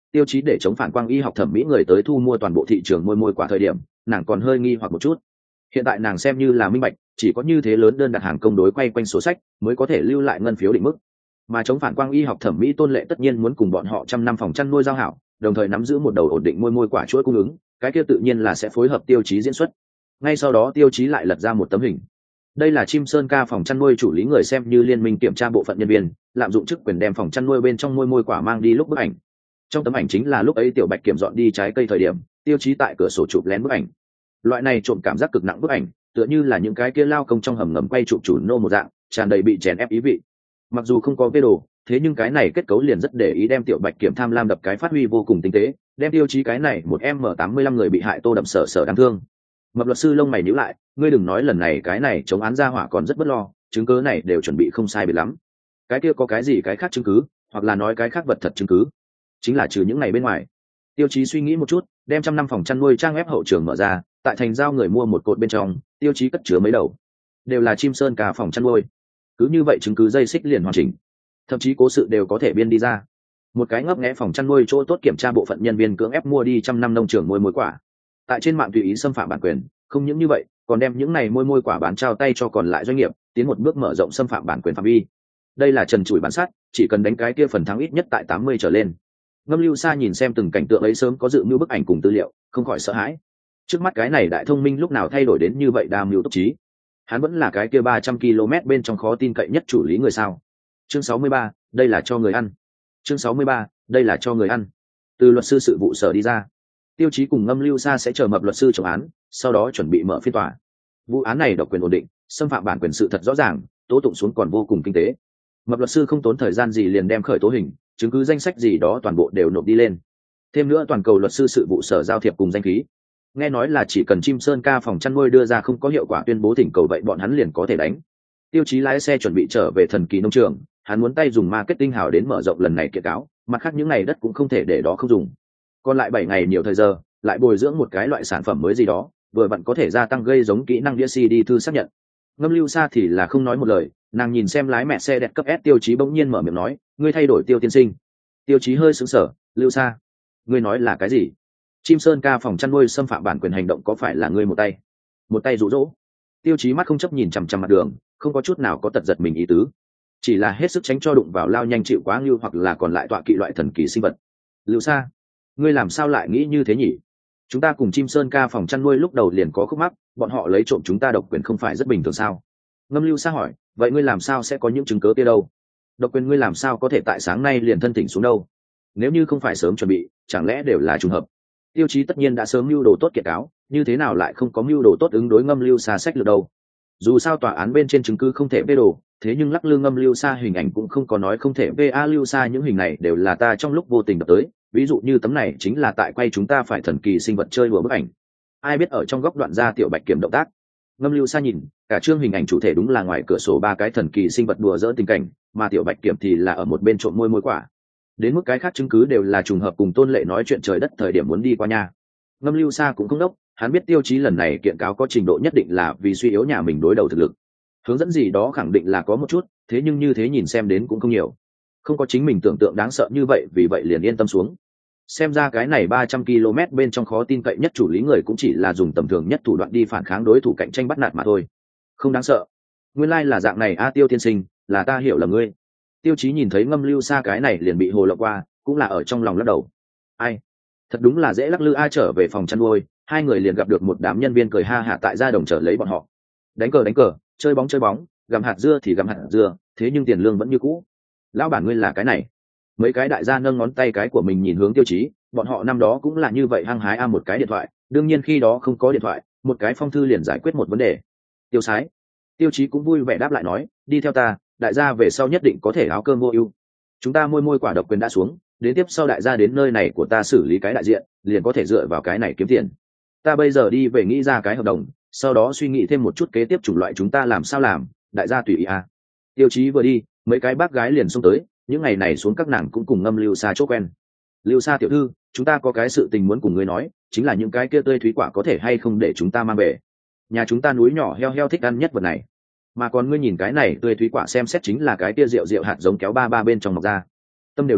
tiêu chí để chống phản quang y học thẩm mỹ người tới thu mua toàn bộ thị trường môi môi quả thời điểm nàng còn hơi nghi hoặc một chút. Hiện tại nàng xem như là minh bạch, chỉ có như thế lớn đơn đặt hàng công đối quay quanh số sách mới có thể lưu lại ngân phiếu định mức, mà chống phản quang y học thẩm mỹ tôn lệ tất nhiên muốn cùng bọn họ trăm năm phòng chăn nuôi giao hảo, đồng thời nắm giữ một đầu ổn định môi môi quả chuỗi cung ứng, cái kia tự nhiên là sẽ phối hợp tiêu chí diễn xuất. Ngay sau đó tiêu chí lại lật ra một tấm hình. Đây là Chim Sơn Ca phòng chăn nuôi chủ lý người xem như liên minh kiểm tra bộ phận nhân viên lạm dụng chức quyền đem phòng chăn nuôi bên trong môi môi quả mang đi lúc bức ảnh. Trong tấm ảnh chính là lúc ấy tiểu bạch kiểm dọn đi trái cây thời điểm tiêu chí tại cửa sổ chụp lén bức ảnh. Loại này trộm cảm giác cực nặng bức ảnh tựa như là những cái kia lao công trong hầm ngầm quay chụp chủ nô một dạng, tràn đầy bị chèn ép ý vị. Mặc dù không có vê đồ, thế nhưng cái này kết cấu liền rất để ý đem tiểu bạch kiểm tham lam đập cái phát huy vô cùng tinh tế, đem tiêu chí cái này một m tám mươi lăm người bị hại tô đậm sở sở đáng thương. Mập luật sư lông mày nhíu lại, ngươi đừng nói lần này cái này chống án ra hỏa còn rất bất lo, chứng cứ này đều chuẩn bị không sai biệt lắm. Cái kia có cái gì cái khác chứng cứ, hoặc là nói cái khác vật thật chứng cứ, chính là trừ những này bên ngoài. Tiêu chí suy nghĩ một chút, đem trăm năm phòng chăn nuôi trang web hậu trường mở ra, tại thành giao người mua một cột bên trong, tiêu chí cất chứa mấy đầu, đều là Chim Sơn Ca phòng chăn nuôi. Cứ như vậy chứng cứ dây xích liền hoàn chỉnh, thậm chí cố sự đều có thể biên đi ra. Một cái ngấp nghé phòng chăn nuôi chỗ tốt kiểm tra bộ phận nhân viên cưỡng ép mua đi trăm năm nông trường môi môi quả, tại trên mạng tùy ý xâm phạm bản quyền, không những như vậy còn đem những này môi môi quả bán trao tay cho còn lại doanh nghiệp, tiến một bước mở rộng xâm phạm bản quyền phạm vi. Đây là trần trụi bán sát, chỉ cần đánh cái kia phần thắng ít nhất tại tám mươi trở lên. Ngâm Lưu Sa nhìn xem từng cảnh tượng ấy sớm có dự mưu bức ảnh cùng tư liệu, không khỏi sợ hãi. Trước mắt cái này đại thông minh lúc nào thay đổi đến như vậy đa mưu túc trí. Hắn vẫn là cái kia ba trăm ki lô mét bên trong khó tin cậy nhất chủ lý người sao. Chương sáu mươi ba, đây là cho người ăn. Chương sáu mươi ba, đây là cho người ăn. Từ luật sư sự vụ sở đi ra, tiêu chí cùng Ngâm Lưu Sa sẽ chờ mập luật sư trọng án, sau đó chuẩn bị mở phiên tòa. Vụ án này độc quyền ổn định, xâm phạm bản quyền sự thật rõ ràng, tố tụng xuống còn vô cùng kinh tế. Mập luật sư không tốn thời gian gì liền đem khởi tố hình, chứng cứ danh sách gì đó toàn bộ đều nộp đi lên. Thêm nữa toàn cầu luật sư sự vụ sở giao thiệp cùng danh khí. Nghe nói là chỉ cần Chim Sơn Ca phòng chăn nuôi đưa ra không có hiệu quả tuyên bố thỉnh cầu vậy bọn hắn liền có thể đánh. Tiêu chí lái xe chuẩn bị trở về thần kỳ nông trường, hắn muốn tay dùng marketing hào đến mở rộng lần này kiện cáo, mặt khác những ngày đất cũng không thể để đó không dùng. Còn lại bảy ngày nhiều thời giờ, lại bồi dưỡng một cái loại sản phẩm mới gì đó, vừa vặn có thể gia tăng gây giống kỹ năng đĩa xê đê thư xác nhận. Ngâm Lưu Sa thì là không nói một lời, nàng nhìn xem lái mẹ xe đẹp cấp S tiêu chí bỗng nhiên mở miệng nói, ngươi thay đổi Tiêu tiên sinh. Tiêu chí hơi sững sờ, Lưu Sa, ngươi nói là cái gì? Chim Sơn Ca phòng chăn nuôi xâm phạm bản quyền hành động có phải là ngươi một tay một tay dụ dỗ? Tiêu chí mắt không chấp nhìn chằm chằm mặt đường, không có chút nào có tật giật mình ý tứ, chỉ là hết sức tránh cho đụng vào lao nhanh chịu quá ngưu hoặc là còn lại tọa kỵ loại thần kỳ sinh vật. Lưu Sa, ngươi làm sao lại nghĩ như thế nhỉ? Chúng ta cùng Chim Sơn Ca phòng chăn nuôi lúc đầu liền có khúc mắc, bọn họ lấy trộm chúng ta độc quyền không phải rất bình thường sao? Ngâm Lưu Sa hỏi, vậy ngươi làm sao sẽ có những chứng cứ kia đâu? Độc quyền ngươi làm sao có thể tại sáng nay liền thân thỉnh xuống đâu? Nếu như không phải sớm chuẩn bị, chẳng lẽ đều là trùng hợp? Tiêu chí tất nhiên đã sớm mưu đồ tốt kiện cáo, như thế nào lại không có mưu đồ tốt ứng đối Ngâm Lưu Sa sách lược đâu? Dù sao tòa án bên trên chứng cứ không thể vê đồ, thế nhưng lắc lư Ngâm Lưu Sa hình ảnh cũng không có nói không thể vê a Lưu Sa, những hình này đều là ta trong lúc vô tình đập tới, ví dụ như tấm này chính là tại quay chúng ta phải thần kỳ sinh vật chơi đùa bức ảnh, ai biết ở trong góc đoạn ra tiểu bạch kiểm động tác. Ngâm Lưu Sa nhìn cả chương hình ảnh chủ thể đúng là ngoài cửa sổ ba cái thần kỳ sinh vật đùa dỡ tình cảnh, mà tiểu bạch kiểm thì là ở một bên trộm môi môi quả. Đến mức cái khác chứng cứ đều là trùng hợp cùng Tôn Lệ nói chuyện trời đất thời điểm muốn đi qua nhà. Ngâm Lưu Sa cũng không đốc, hắn biết tiêu chí lần này kiện cáo có trình độ nhất định là vì suy yếu nhà mình đối đầu thực lực, hướng dẫn gì đó khẳng định là có một chút, thế nhưng như thế nhìn xem đến cũng không nhiều, không có chính mình tưởng tượng đáng sợ như vậy, vì vậy liền yên tâm xuống. Xem ra cái này ba trăm ki lô mét bên trong khó tin cậy nhất chủ lý người cũng chỉ là dùng tầm thường nhất thủ đoạn đi phản kháng đối thủ cạnh tranh bắt nạt mà thôi, không đáng sợ. Nguyên lai là dạng này a Tiêu tiên sinh, là ta hiểu là ngươi. Tiêu chí nhìn thấy Ngâm Lưu Sa cái này liền bị hồ lộng qua, cũng là ở trong lòng lắc đầu. Ai, thật đúng là dễ lắc lư a. Trở về phòng chăn nuôi, hai người liền gặp được một đám nhân viên cười ha hả tại gia đồng trở lấy bọn họ. Đánh cờ đánh cờ, chơi bóng chơi bóng, gặm hạt dưa thì gặm hạt dưa, thế nhưng tiền lương vẫn như cũ. Lão bản ngươi là cái này. Mấy cái đại gia nâng ngón tay cái của mình nhìn hướng tiêu chí, bọn họ năm đó cũng là như vậy hăng hái a một cái điện thoại, đương nhiên khi đó không có điện thoại, một cái phong thư liền giải quyết một vấn đề. Tiêu sái. Tiêu chí cũng vui vẻ đáp lại nói, đi theo ta, đại gia về sau nhất định có thể áo cơm vô ưu. Chúng ta môi môi quả độc quyền đã xuống, đến tiếp sau đại gia đến nơi này của ta xử lý cái đại diện, liền có thể dựa vào cái này kiếm tiền. Ta bây giờ đi về nghĩ ra cái hợp đồng, sau đó suy nghĩ thêm một chút kế tiếp chủng loại chúng ta làm sao làm, đại gia tùy ý a. Tiêu chí vừa đi, mấy cái bác gái liền xông tới, những ngày này xuống các nàng cũng cùng Ngâm Lưu Sa chỗ quen. Lưu Sa tiểu thư, chúng ta có cái sự tình muốn cùng ngươi nói, chính là những cái kia tươi thúy quả có thể hay không để chúng ta mang về. Nhà chúng ta núi nhỏ heo heo thích ăn nhất vật này, mà còn ngươi nhìn cái này tươi thúy quả xem xét chính là cái kia rượu rượu hạt giống kéo ba ba bên trong mọc ra, tâm đều đỏ,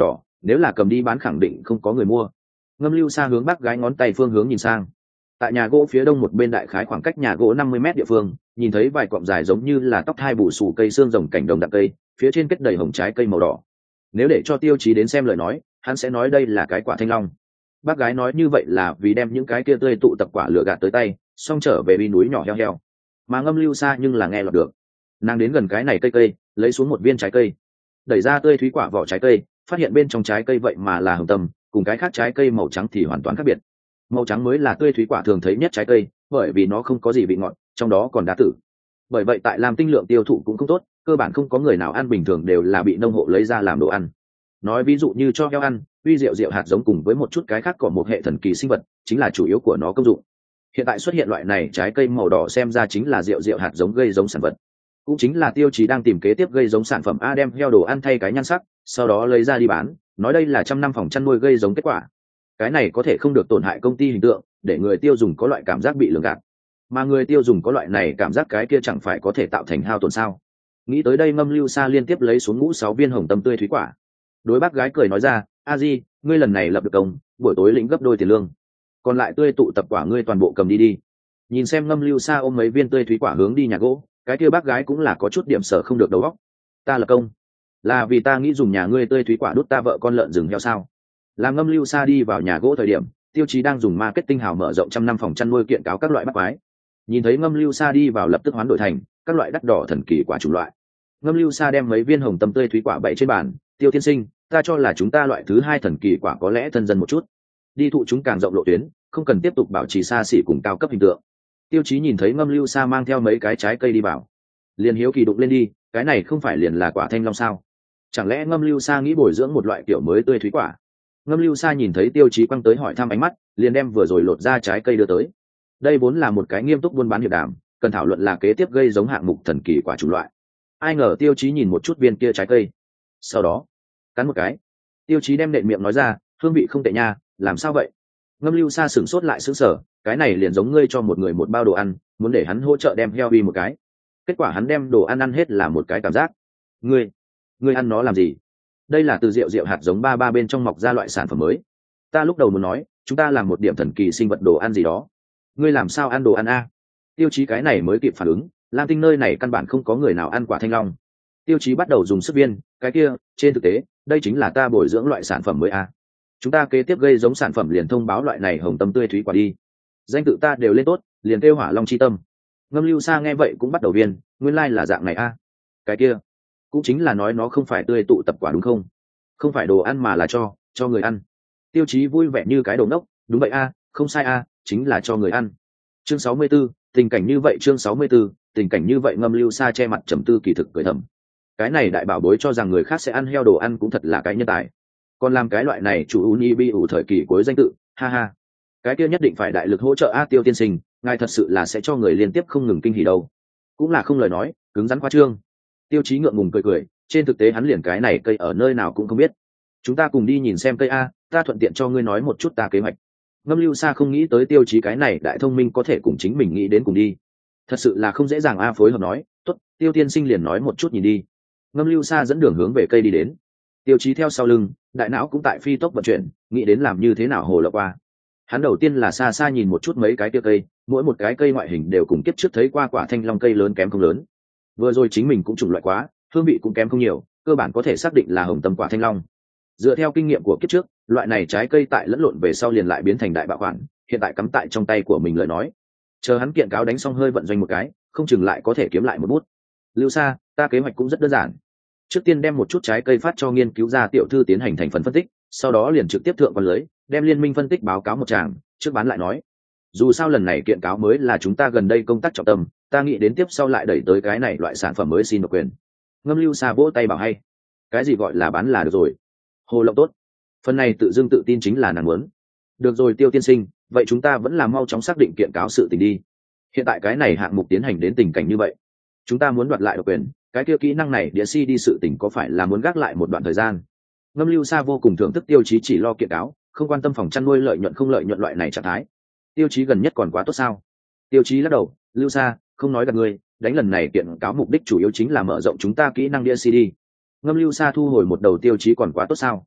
nếu là cầm đi bán khẳng định không có người mua. Ngâm Lưu Sa hướng bác gái ngón tay phương hướng nhìn sang. Tại nhà gỗ phía đông một bên đại khái khoảng cách nhà gỗ năm mươi mét địa phương, nhìn thấy vài cọng dài giống như là tóc hai bù xù cây xương rồng cảnh đồng đặc cây, phía trên kết đầy hồng trái cây màu đỏ. Nếu để cho Tiêu Chí đến xem lời nói, hắn sẽ nói đây là cái quả thanh long. Bác gái nói như vậy là vì đem những cái kia tươi tụ tập quả lửa gạt tới tay, xong trở về uy núi nhỏ heo heo. Mà Ngâm Lưu Sa nhưng là nghe lọt được. Nàng đến gần cái này cây cây, lấy xuống một viên trái cây, đẩy ra tươi thúy quả vỏ trái cây, phát hiện bên trong trái cây vậy mà là hồng tâm, cùng cái khác trái cây màu trắng thì hoàn toàn khác biệt. Màu trắng mới là tươi thúy quả thường thấy nhất trái cây, bởi vì nó không có gì vị ngọt, trong đó còn đá tử. Bởi vậy tại Lam Tinh lượng tiêu thụ cũng không tốt, cơ bản không có người nào ăn, bình thường đều là bị nông hộ lấy ra làm đồ ăn. Nói ví dụ như cho heo ăn, uy rượu rượu hạt giống cùng với một chút cái khác còn một hệ thần kỳ sinh vật, chính là chủ yếu của nó công dụng. Hiện tại xuất hiện loại này trái cây màu đỏ xem ra chính là rượu rượu hạt giống gây giống sản vật. Cũng chính là Tiêu Chí đang tìm kế tiếp gây giống sản phẩm a, đem heo đồ ăn thay cái nhan sắc, sau đó lấy ra đi bán, nói đây là trăm năm phòng chăn nuôi gây giống kết quả. Cái này có thể không được tổn hại công ty hình tượng, để người tiêu dùng có loại cảm giác bị lường gạt, mà người tiêu dùng có loại này cảm giác cái kia chẳng phải có thể tạo thành hao tổn sao. Nghĩ tới đây, Ngâm Lưu Sa liên tiếp lấy xuống ngũ sáu viên hồng tâm tươi thúy quả, đối bác gái cười nói ra, a di, ngươi lần này lập được công, buổi tối lĩnh gấp đôi tiền lương, còn lại tươi tụ tập quả ngươi toàn bộ cầm đi đi. Nhìn xem Ngâm Lưu Sa ôm mấy viên tươi thúy quả hướng đi nhà gỗ, cái kia bác gái cũng là có chút điểm sở không được đầu óc. Ta lập công là vì ta nghĩ dùng nhà ngươi tươi thúy quả đút ta vợ con lợn rừng heo sao? Làm Ngâm Lưu Sa đi vào nhà gỗ thời điểm, Tiêu Chí đang dùng marketing hào mở rộng trăm năm phòng chăn nuôi kiện cáo các loại bắt quái. Nhìn thấy Ngâm Lưu Sa đi vào, lập tức hoán đổi thành các loại đắt đỏ thần kỳ quả chủng loại. Ngâm Lưu Sa đem mấy viên hồng tâm tươi thúy quả bày trên bàn, Tiêu tiên sinh, ta cho là chúng ta loại thứ hai thần kỳ quả có lẽ thân dân một chút, đi thụ chúng càng rộng lộ tuyến, không cần tiếp tục bảo trì xa xỉ cùng cao cấp hình tượng. Tiêu Chí nhìn thấy Ngâm Lưu Sa mang theo mấy cái trái cây đi vào, liền hiếu kỳ đụng lên đi, cái này không phải liền là quả thanh long sao? Chẳng lẽ Ngâm Lưu Sa nghĩ bồi dưỡng một loại kiểu mới tươi thúy quả? Ngâm Lưu Sa nhìn thấy Tiêu Chí quăng tới hỏi thăm ánh mắt, liền đem vừa rồi lột ra trái cây đưa tới. Đây vốn là một cái nghiêm túc buôn bán hiệp đàm, cần thảo luận là kế tiếp gây giống hạng mục thần kỳ quả chủng loại. Ai ngờ Tiêu Chí nhìn một chút viên kia trái cây, sau đó cắn một cái. Tiêu Chí đem nện miệng nói ra, hương vị không tệ nha, làm sao vậy? Ngâm Lưu Sa sửng sốt lại sững sờ, cái này liền giống ngươi cho một người một bao đồ ăn, muốn để hắn hỗ trợ đem heo uy một cái, kết quả hắn đem đồ ăn ăn hết là một cái cảm giác. Ngươi, ngươi ăn nó làm gì? Đây là từ rượu rượu hạt giống ba ba bên trong mọc ra loại sản phẩm mới. Ta lúc đầu muốn nói, chúng ta làm một điểm thần kỳ sinh vật đồ ăn gì đó. Ngươi làm sao ăn đồ ăn a? Tiêu Chí cái này mới kịp phản ứng, Lam Tinh nơi này căn bản không có người nào ăn quả thanh long. Tiêu Chí bắt đầu dùng sức viên, cái kia, trên thực tế, đây chính là ta bồi dưỡng loại sản phẩm mới a. Chúng ta kế tiếp gây giống sản phẩm liền thông báo loại này hồng tâm tươi thúy quả đi. Danh tự ta đều lên tốt, liền kêu Hỏa Long chi tâm. Ngâm Lưu Sa nghe vậy cũng bắt đầu viên, nguyên lai like là dạng này a. Cái kia, cũng chính là nói nó không phải tươi tụ tập quả đúng không? Không phải đồ ăn mà là cho, cho người ăn. Tiêu Chí vui vẻ như cái đồ ngốc, đúng vậy a, không sai a, chính là cho người ăn. Chương sáu mươi 64, tình cảnh như vậy chương sáu mươi 64, tình cảnh như vậy Ngâm Lưu Sa che mặt trầm tư kỳ thực cười thầm. Cái này đại bảo bối cho rằng người khác sẽ ăn heo đồ ăn cũng thật là cái nhân tài. Còn làm cái loại này chủ uni bi ủ thời kỳ cuối danh tự, ha ha. Cái kia nhất định phải đại lực hỗ trợ a, Tiêu tiên sinh, ngài thật sự là sẽ cho người liên tiếp không ngừng kinh hỉ đâu. Cũng là không lời nói, cứng rắn khoa trương. Tiêu Chí ngượng ngùng cười cười, trên thực tế hắn liền cái này cây ở nơi nào cũng không biết. Chúng ta cùng đi nhìn xem cây a, ta thuận tiện cho ngươi nói một chút ta kế hoạch. Ngâm Lưu Sa không nghĩ tới Tiêu Chí cái này đại thông minh có thể cùng chính mình nghĩ đến cùng đi. Thật sự là không dễ dàng a, phối hợp nói, tốt, Tiêu tiên sinh liền nói một chút nhìn đi. Ngâm Lưu Sa dẫn đường hướng về cây đi đến. Tiêu Chí theo sau lưng, đại não cũng tại phi tốc vận chuyển, nghĩ đến làm như thế nào hồ lộng qua. Hắn đầu tiên là xa xa nhìn một chút mấy cái kia cây, mỗi một cái cây ngoại hình đều cùng kiếp trước thấy qua quả thanh long cây lớn kém không lớn. Vừa rồi chính mình cũng chủng loại quá, hương vị cũng kém không nhiều, cơ bản có thể xác định là hồng tâm quả thanh long. Dựa theo kinh nghiệm của kiếp trước, loại này trái cây tại lẫn lộn về sau liền lại biến thành đại bạo khoản, hiện tại cắm tại trong tay của mình lời nói. Chờ hắn kiện cáo đánh xong hơi vận doanh một cái, không chừng lại có thể kiếm lại một bút. Lưu Sa, ta kế hoạch cũng rất đơn giản. Trước tiên đem một chút trái cây phát cho nghiên cứu gia tiểu thư tiến hành thành phần phân tích, sau đó liền trực tiếp thượng quan lưới, đem liên minh phân tích báo cáo một tràng, trước bán lại nói. Dù sao lần này kiện cáo mới là chúng ta gần đây công tác trọng tâm, ta nghĩ đến tiếp sau lại đẩy tới cái này loại sản phẩm mới xin độc quyền. Ngâm Lưu Sa vỗ tay bảo hay. Cái gì gọi là bán là được rồi. Hồ lộng tốt. Phần này tự dưng tự tin chính là nàng muốn. Được rồi Tiêu tiên sinh, vậy chúng ta vẫn là mau chóng xác định kiện cáo sự tình đi. Hiện tại cái này hạng mục tiến hành đến tình cảnh như vậy, chúng ta muốn đoạt lại độc quyền, cái kia kỹ năng này đĩa si đi sự tình có phải là muốn gác lại một đoạn thời gian. Ngâm Lưu Sa vô cùng thưởng thức Tiêu Chí chỉ lo kiện cáo, không quan tâm phòng chăn nuôi lợi nhuận không lợi nhuận loại này trạng thái. Tiêu Chí gần nhất còn quá tốt sao? Tiêu Chí lắc đầu, Lưu Sa, không nói gạt ngươi, đánh lần này kiện cáo mục đích chủ yếu chính là mở rộng chúng ta kỹ năng đĩa xê đê. Ngâm Lưu Sa thu hồi một đầu Tiêu Chí còn quá tốt sao?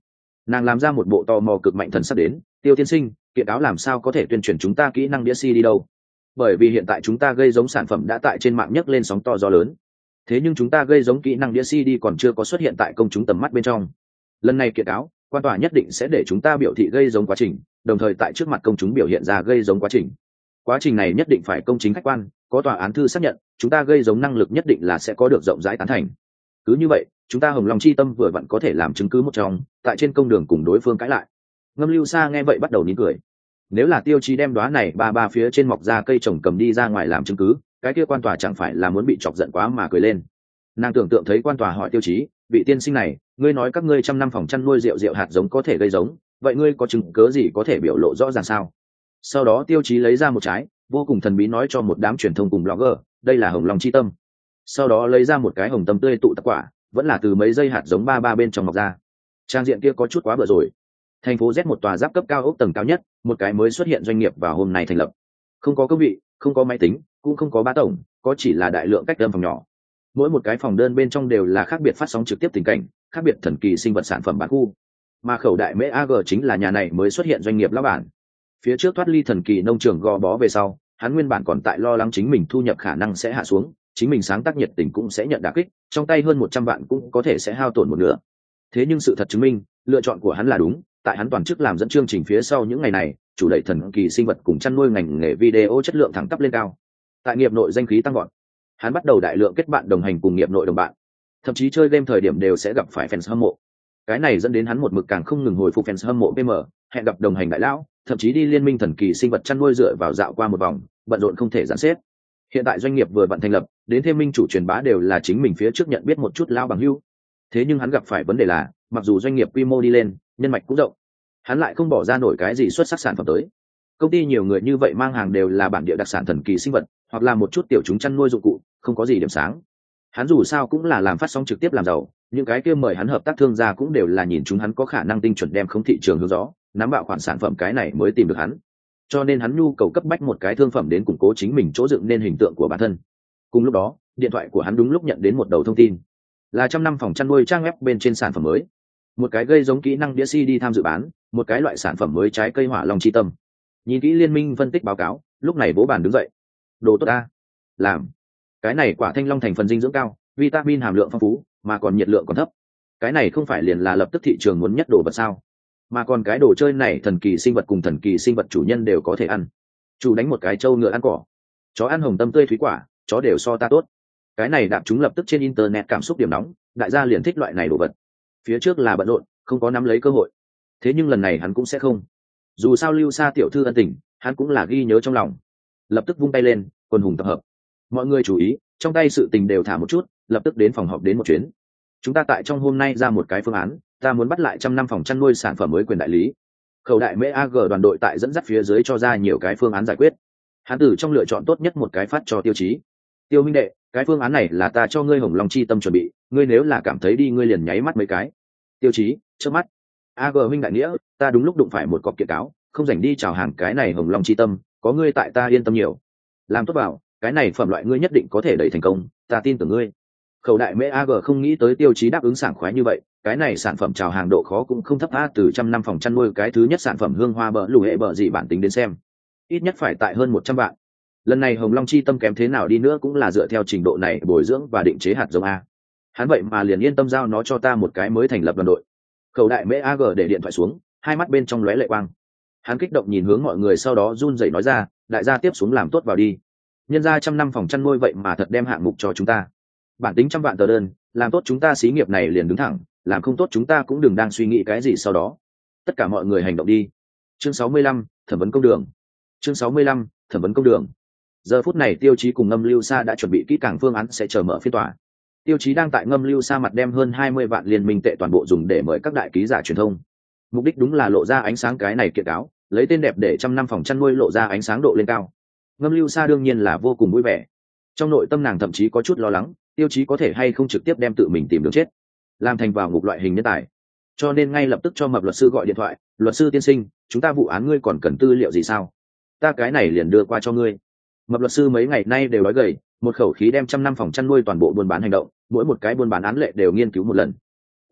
Nàng làm ra một bộ tò mò cực mạnh thần sắp đến. Tiêu tiên sinh, kiện cáo làm sao có thể tuyên truyền chúng ta kỹ năng đĩa xê đi đâu? Bởi vì hiện tại chúng ta gây giống sản phẩm đã tại trên mạng nhấc lên sóng to gió lớn, thế nhưng chúng ta gây giống kỹ năng đĩa xê đê còn chưa có xuất hiện tại công chúng tầm mắt bên trong. Lần này kiện cáo, quan tòa nhất định sẽ để chúng ta biểu thị gây giống quá trình, đồng thời tại trước mặt công chúng biểu hiện ra gây giống quá trình. Quá trình này nhất định phải công chính khách quan, có tòa án thư xác nhận, chúng ta gây giống năng lực nhất định là sẽ có được rộng rãi tán thành. Cứ như vậy, chúng ta Hồng Long chi tâm vừa vặn có thể làm chứng cứ một trong, tại trên công đường cùng đối phương cãi lại. Ngâm Lưu Sa nghe vậy bắt đầu nín cười. Nếu là Tiêu Chí đem đóa này ba ba phía trên mọc ra cây trồng cầm đi ra ngoài làm chứng cứ, cái kia quan tòa chẳng phải là muốn bị chọc giận quá mà cười lên. Nàng tưởng tượng thấy quan tòa hỏi Tiêu Chí, vị tiên sinh này, ngươi nói các ngươi trăm năm phòng chăn nuôi rượu rượu hạt giống có thể gây giống, vậy ngươi có chứng cớ gì có thể biểu lộ rõ ràng sao? Sau đó Tiêu Chí lấy ra một trái, vô cùng thần bí nói cho một đám truyền thông cùng blogger, đây là Hồng Long chi tâm. Sau đó lấy ra một cái hồng tâm tươi tụ tập quả, vẫn là từ mấy dây hạt giống ba ba bên trong mọc ra. Trang diện kia có chút quá bừa rồi. Thành phố Z một tòa giáp cấp cao ốc tầng cao nhất, một cái mới xuất hiện doanh nghiệp vào hôm nay thành lập. Không có công vị, không có máy tính, cũng không có bá tổng, có chỉ là đại lượng cách đơn phòng nhỏ. Mỗi một cái phòng đơn bên trong đều là khác biệt phát sóng trực tiếp tình cảnh, khác biệt thần kỳ sinh vật sản phẩm bán khu. Mà Khẩu Đại Mễ a giê chính là nhà này mới xuất hiện doanh nghiệp lão bản. Phía trước thoát ly thần kỳ nông trường gò bó về sau, hắn nguyên bản còn tại lo lắng chính mình thu nhập khả năng sẽ hạ xuống, chính mình sáng tác nhiệt tình cũng sẽ nhận đả kích, trong tay hơn một trăm vạn cũng có thể sẽ hao tổn một nửa. Thế nhưng sự thật chứng minh, lựa chọn của hắn là đúng, tại hắn toàn chức làm dẫn chương trình phía sau những ngày này, chủ đẩy thần kỳ sinh vật cùng chăn nuôi ngành nghề video chất lượng thẳng tắp lên cao. Tại nghiệp nội danh khí tăng vọt, hắn bắt đầu đại lượng kết bạn đồng hành cùng nghiệp nội đồng bạn, thậm chí chơi game thời điểm đều sẽ gặp phải fans hâm mộ. Cái này dẫn đến hắn một mực càng không ngừng hồi phục fans hâm mộ pê em, hẹn gặp đồng hành đại lão, thậm chí đi liên minh thần kỳ sinh vật chăn nuôi dựa vào dạo qua một vòng, bận rộn không thể giãn xếp. Hiện tại doanh nghiệp vừa vận thành lập, đến thêm minh chủ truyền bá đều là chính mình phía trước nhận biết một chút lão bằng hữu. Thế nhưng hắn gặp phải vấn đề là, mặc dù doanh nghiệp quy mô đi lên, nhân mạch cũng rộng, hắn lại không bỏ ra nổi cái gì xuất sắc sản phẩm tới. Công ty nhiều người như vậy mang hàng đều là bản địa đặc sản thần kỳ sinh vật, hoặc là một chút tiểu chúng chăn nuôi dụng cụ, không có gì điểm sáng. Hắn dù sao cũng là làm phát sóng trực tiếp làm giàu, những cái kia mời hắn hợp tác thương gia cũng đều là nhìn chúng hắn có khả năng tinh chuẩn đem không thị trường hướng gió, nắm bạo khoản sản phẩm cái này mới tìm được hắn. Cho nên hắn nhu cầu cấp bách một cái thương phẩm đến củng cố chính mình chỗ dựng nên hình tượng của bản thân. Cùng lúc đó, điện thoại của hắn đúng lúc nhận đến một đầu thông tin, là trăm năm phòng chăn nuôi trang web bên trên sản phẩm mới, một cái gây giống kỹ năng đĩa xê đê tham dự bán, một cái loại sản phẩm mới trái cây hỏa long chi tâm. Nhìn kỹ liên minh phân tích báo cáo, lúc này bố bàn đứng dậy, đồ tốt ta, làm cái này quả thanh long thành phần dinh dưỡng cao, vitamin hàm lượng phong phú, mà còn nhiệt lượng còn thấp, cái này không phải liền là lập tức thị trường muốn nhất đồ vật sao? Mà còn cái đồ chơi này thần kỳ sinh vật cùng thần kỳ sinh vật chủ nhân đều có thể ăn. Chủ đánh một cái trâu ngựa ăn cỏ, chó ăn hồng tâm tươi thúy quả, chó đều so ta tốt. Cái này đạp chúng lập tức trên internet cảm xúc điểm nóng, đại gia liền thích loại này đồ vật. Phía trước là bận rộn, không có nắm lấy cơ hội, thế nhưng lần này hắn cũng sẽ không. Dù sao Lưu Sa tiểu thư ân tình, hắn cũng là ghi nhớ trong lòng. Lập tức vung tay lên, quần hùng tập hợp. Mọi người chú ý, trong tay sự tình đều thả một chút, lập tức đến phòng họp đến một chuyến. Chúng ta tại trong hôm nay ra một cái phương án, ta muốn bắt lại trăm năm phòng chăn nuôi sản phẩm mới quyền đại lý. Khẩu Đại Mễ a giê đoàn đội tại dẫn dắt phía dưới cho ra nhiều cái phương án giải quyết. Hắn từ trong lựa chọn tốt nhất một cái phát cho Tiêu Chí. Tiêu minh đệ, cái phương án này là ta cho ngươi Hồng Long chi tâm chuẩn bị, ngươi nếu là cảm thấy đi ngươi liền nháy mắt mấy cái. Tiêu Chí trước mắt, a giê huynh đại nghĩa, ta đúng lúc đụng phải một cọc kiện cáo, không rảnh đi chào hàng cái này Hồng Long chi tâm, có ngươi tại ta yên tâm nhiều. Làm tốt vào, cái này phẩm loại ngươi nhất định có thể đẩy thành công, ta tin tưởng ngươi. Khẩu Đại Mễ a giê không nghĩ tới Tiêu Chí đáp ứng sảng khoái như vậy, cái này sản phẩm chào hàng độ khó cũng không thấp tha, từ trăm năm phòng chăn nuôi cái thứ nhất sản phẩm hương hoa bờ lù hệ bờ gì bản tính đến xem, ít nhất phải tại hơn một trăm vạn. Lần này Hồng Long chi tâm kém thế nào đi nữa cũng là dựa theo trình độ này bồi dưỡng và định chế hạt giống a. Hắn vậy mà liền yên tâm giao nó cho ta một cái mới thành lập đoàn đội. Khẩu Đại Mễ a giê để điện thoại xuống, hai mắt bên trong lóe lệ quang. Hắn kích động nhìn hướng mọi người, sau đó run rẩy nói ra, đại gia tiếp xuống làm tốt vào đi. Nhân ra trăm năm phòng chăn nuôi vậy mà thật đem hạng mục cho chúng ta. Bản tính trăm vạn tờ đơn, làm tốt chúng ta xí nghiệp này liền đứng thẳng, làm không tốt chúng ta cũng đừng đang suy nghĩ cái gì sau đó. Tất cả mọi người hành động đi. Chương sáu mươi lăm, thẩm vấn công đường. Chương sáu mươi lăm, thẩm vấn công đường. Giờ phút này Tiêu Chí cùng Ngâm Lưu Sa đã chuẩn bị kỹ càng phương án sẽ chờ mở phiên tòa. Tiêu Chí đang tại Ngâm Lưu Sa mặt đem hơn hai mươi vạn liên minh tệ toàn bộ dùng để mời các đại ký giả truyền thông. Mục đích đúng là lộ ra ánh sáng cái này kiện cáo, lấy tên đẹp để trăm năm phòng chăn nuôi lộ ra ánh sáng độ lên cao. Ngâm Lưu Sa đương nhiên là vô cùng vui vẻ. Trong nội tâm nàng thậm chí có chút lo lắng, Tiêu Chí có thể hay không trực tiếp đem tự mình tìm đường chết, làm thành vào ngục loại hình nhân tài. Cho nên ngay lập tức cho Mập luật sư gọi điện thoại, luật sư tiên sinh, chúng ta vụ án ngươi còn cần tư liệu gì sao? Ta cái này liền đưa qua cho ngươi. Mập luật sư mấy ngày nay đều nói gầy, một khẩu khí đem trăm năm phòng chăn nuôi toàn bộ buôn bán hành động, mỗi một cái buôn bán án lệ đều nghiên cứu một lần.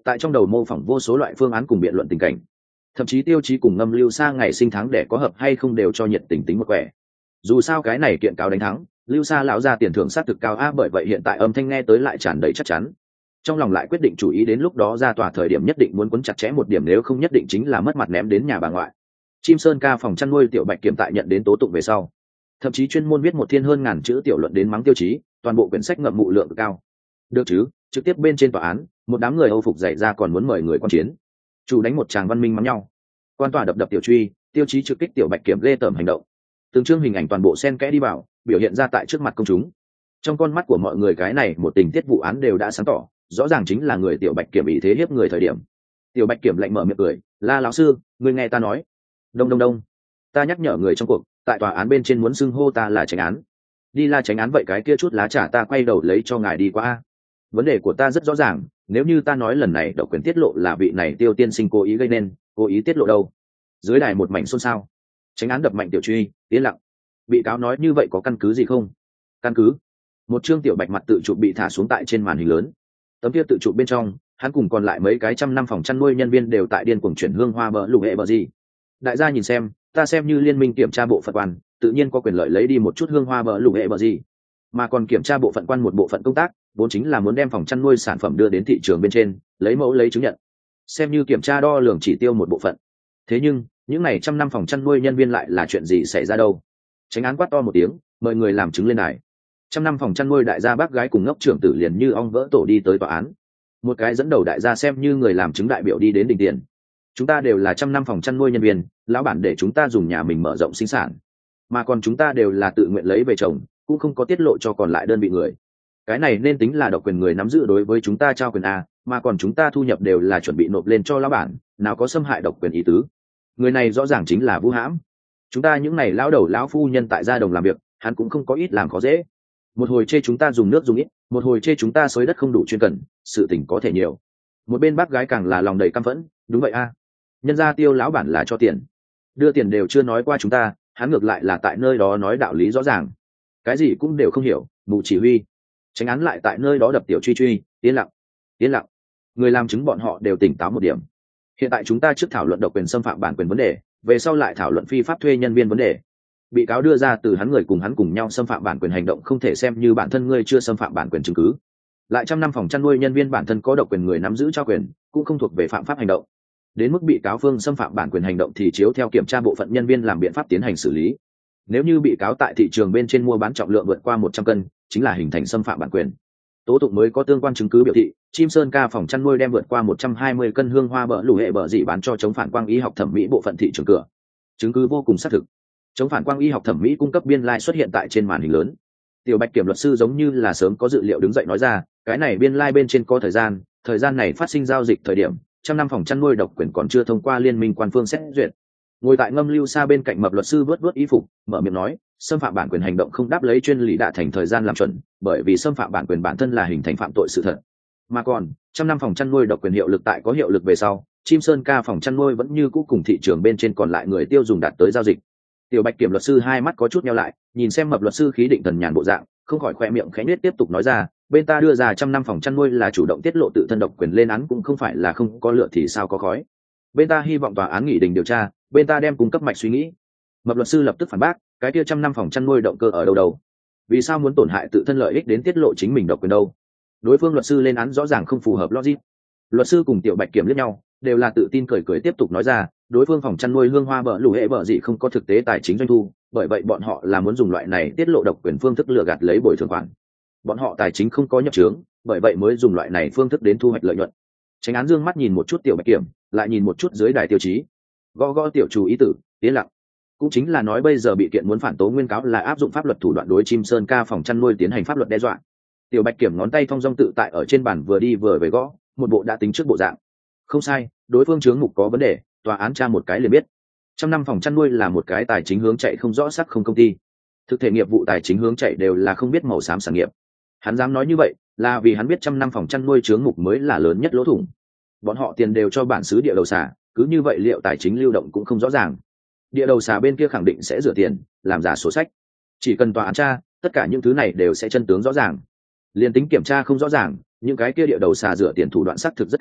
tại trong đầu mô phỏng vô số loại phương án cùng biện luận tình cảnh, thậm chí Tiêu Chí cùng Ngâm Lưu Sa ngày sinh tháng đẻ có hợp hay không đều cho nhiệt tình tính một quẻ. Dù sao cái này kiện cáo đánh thắng, Lưu Sa lão ra tiền thưởng sát thực cao a, bởi vậy hiện tại âm thanh nghe tới lại tràn đầy chắc chắn. Trong lòng lại quyết định chủ ý đến lúc đó ra tòa thời điểm nhất định muốn quấn chặt chẽ một điểm, nếu không nhất định chính là mất mặt ném đến nhà bà ngoại. Chim Sơn ca phòng chăn nuôi Tiểu Bạch Kiểm tại nhận đến tố tụng về sau, thậm chí chuyên môn viết một thiên hơn ngàn chữ tiểu luận đến mắng Tiêu Chí, toàn bộ quyển sách ngậm mụ lượng cao. Được chứ, trực tiếp bên trên tòa án, một đám người Âu phục dạy ra còn muốn mời người quan chiến. Chủ đánh một tràng văn minh mắng nhau. Quan tòa đập đập tiểu truy, Tiêu Chí trực kích Tiểu Bạch Kiểm ghê tởm hành động. Từng chương hình ảnh toàn bộ xen kẽ đi vào, biểu hiện ra tại trước mặt công chúng. Trong con mắt của mọi người cái này một tình tiết vụ án đều đã sáng tỏ, rõ ràng chính là người Tiểu Bạch Kiểm ý thế hiếp người thời điểm. Tiểu Bạch Kiểm lạnh mở miệng cười, la lão sư, người nghe ta nói. Đông đông đông, ta nhắc nhở người trong cuộc, tại tòa án bên trên muốn xưng hô ta là tránh án. Đi la tránh án vậy cái kia chút lá trà ta quay đầu lấy cho ngài đi qua. Vấn đề của ta rất rõ ràng, nếu như ta nói lần này độc quyền tiết lộ là vị này Tiêu tiên sinh cố ý gây nên, cố ý tiết lộ đâu? Dưới đài một mảnh xôn xao. Tránh án đập mạnh tiểu truy, yên lặng. Bị cáo nói như vậy có căn cứ gì không? Căn cứ? Một chương tiểu bạch mặt tự chụp bị thả xuống tại trên màn hình lớn. Tấm kia tự chụp bên trong, hắn cùng còn lại mấy cái trăm năm phòng chăn nuôi nhân viên đều tại điên cuồng chuyển hương hoa bờ lục hệ bờ gì. Đại gia nhìn xem, ta xem như liên minh kiểm tra bộ phận quan, tự nhiên có quyền lợi lấy đi một chút hương hoa bờ lục hệ bờ gì. Mà còn kiểm tra bộ phận quan một bộ phận công tác, vốn chính là muốn đem phòng chăn nuôi sản phẩm đưa đến thị trường bên trên, lấy mẫu lấy chứng nhận, xem như kiểm tra đo lường chỉ tiêu một bộ phận. Thế nhưng, những này trăm năm phòng chăn nuôi nhân viên lại là chuyện gì xảy ra đâu? Tránh án quát to một tiếng, mời người làm chứng lên đài. Trăm năm phòng chăn nuôi đại gia bác gái cùng ngốc trưởng tử liền như ong vỡ tổ đi tới tòa án. Một cái dẫn đầu đại gia xem như người làm chứng đại biểu đi đến đỉnh tiền. Chúng ta đều là trăm năm phòng chăn nuôi nhân viên, lão bản để chúng ta dùng nhà mình mở rộng sinh sản, mà còn chúng ta đều là tự nguyện lấy về chồng, cũng không có tiết lộ cho còn lại đơn vị người. Cái này nên tính là độc quyền người nắm giữ đối với chúng ta trao quyền a, mà còn chúng ta thu nhập đều là chuẩn bị nộp lên cho lão bản, nào có xâm hại độc quyền ý tứ. Người này rõ ràng chính là Vũ Hãm. Chúng ta những này lão đầu lão phu nhân tại gia đồng làm việc, hắn cũng không có ít làm khó dễ. Một hồi chê chúng ta dùng nước dùng ít, một hồi chê chúng ta xới đất không đủ chuyên cần, sự tình có thể nhiều. Một bên bác gái càng là lòng đầy căm phẫn, đúng vậy a, nhân gia Tiêu lão bản là cho tiền, đưa tiền đều chưa nói qua chúng ta, hắn ngược lại là tại nơi đó nói đạo lý rõ ràng, cái gì cũng đều không hiểu, mù chỉ huy. Tránh án lại tại nơi đó đập tiểu truy truy, yên lặng, yên lặng. Người làm chứng bọn họ đều tỉnh táo một điểm. Hiện tại chúng ta trước thảo luận độc quyền xâm phạm bản quyền vấn đề, về sau lại thảo luận phi pháp thuê nhân viên vấn đề. Bị cáo đưa ra từ hắn người cùng hắn cùng nhau xâm phạm bản quyền hành động không thể xem như bản thân ngươi chưa xâm phạm bản quyền chứng cứ. Lại trăm năm phòng chăn nuôi nhân viên bản thân có độc quyền người nắm giữ trao quyền, cũng không thuộc về phạm pháp hành động. Đến mức bị cáo phương xâm phạm bản quyền hành động thì chiếu theo kiểm tra bộ phận nhân viên làm biện pháp tiến hành xử lý. Nếu như bị cáo tại thị trường bên trên mua bán trọng lượng vượt qua một trăm cân, chính là hình thành xâm phạm bản quyền. Tố tụng mới có tương quan chứng cứ biểu thị, Chim Sơn ca phòng chăn nuôi đem vượt qua một trăm hai mươi cân hương hoa bờ lũ hệ bờ dị bán cho chống phản quang y học thẩm mỹ bộ phận thị trường cửa. Chứng cứ vô cùng xác thực. Chống phản quang y học thẩm mỹ cung cấp biên lai like xuất hiện tại trên màn hình lớn. Tiểu Bạch Kiểm luật sư giống như là sớm có dự liệu đứng dậy nói ra, cái này biên lai like bên trên có thời gian, thời gian này phát sinh giao dịch thời điểm, trăm năm phòng chăn nuôi độc quyền còn chưa thông qua liên minh quan phương xét duyệt. Ngồi tại Ngâm Lưu Sa bên cạnh Mập luật sư vớt vớt y phục, mở miệng nói, xâm phạm bản quyền hành động không đáp lấy chuyên lý đã thành thời gian làm chuẩn, bởi vì xâm phạm bản quyền bản thân là hình thành phạm tội sự thật. Mà còn, trăm năm phòng chăn nuôi độc quyền hiệu lực tại có hiệu lực về sau, Chim Sơn ca phòng chăn nuôi vẫn như cũ cùng thị trường bên trên còn lại người tiêu dùng đạt tới giao dịch. Tiểu Bạch Kiểm luật sư hai mắt có chút nheo lại, nhìn xem Mập luật sư khí định thần nhàn bộ dạng, không khỏi khoe miệng khẽ nhếch tiếp tục nói ra, bên ta đưa ra trăm năm phòng chăn nuôi là chủ động tiết lộ tự thân độc quyền lên án cũng không phải là không có lửa thì sao có khói. Bên ta hy vọng tòa án nghị đình điều tra, bên ta đem cung cấp mạch suy nghĩ. Mập luật sư lập tức phản bác, cái kia trăm năm phòng chăn nuôi động cơ ở đâu đâu? Vì sao muốn tổn hại tự thân lợi ích đến tiết lộ chính mình độc quyền đâu? Đối phương luật sư lên án rõ ràng không phù hợp logic. Luật sư cùng Tiểu Bạch Kiểm liếc nhau, đều là tự tin cười cười tiếp tục nói ra, đối phương phòng chăn nuôi hương hoa bờ lũ hệ bờ gì không có thực tế tài chính doanh thu, bởi vậy bọn họ là muốn dùng loại này tiết lộ độc quyền phương thức lừa gạt lấy bồi thường khoản. Bọn họ tài chính không có nhập trướng, bởi vậy mới dùng loại này phương thức đến thu hoạch lợi nhuận. Tránh án dương mắt nhìn một chút Tiểu Bạch Kiểm, lại nhìn một chút dưới đài Tiêu Chí, gõ gõ tiểu chủ ý tử, tiến lặng. Cũng chính là nói bây giờ bị kiện muốn phản tố nguyên cáo là áp dụng pháp luật thủ đoạn đối Chim Sơn ca phòng chăn nuôi tiến hành pháp luật đe dọa. Tiểu Bạch Kiểm ngón tay thong dong tự tại ở trên bàn vừa đi vừa về gõ, một bộ đã tính trước bộ dạng. Không sai, đối phương chướng mục có vấn đề, tòa án tra một cái liền biết. Trăm năm phòng chăn nuôi là một cái tài chính hướng chạy không rõ sắc không công ty. Thực thể nghiệp vụ tài chính hướng chạy đều là không biết màu xám sản nghiệp. Hắn dám nói như vậy, là vì hắn biết trăm năm phòng chăn nuôi chướng mục mới là lớn nhất lỗ thủng. Bọn họ tiền đều cho bản xứ địa đầu xả, cứ như vậy liệu tài chính lưu động cũng không rõ ràng. Địa đầu xả bên kia khẳng định sẽ rửa tiền, làm giả sổ sách. Chỉ cần tòa án tra, tất cả những thứ này đều sẽ chân tướng rõ ràng. Liên tính kiểm tra không rõ ràng, những cái kia địa đầu xả rửa tiền thủ đoạn xác thực rất cao,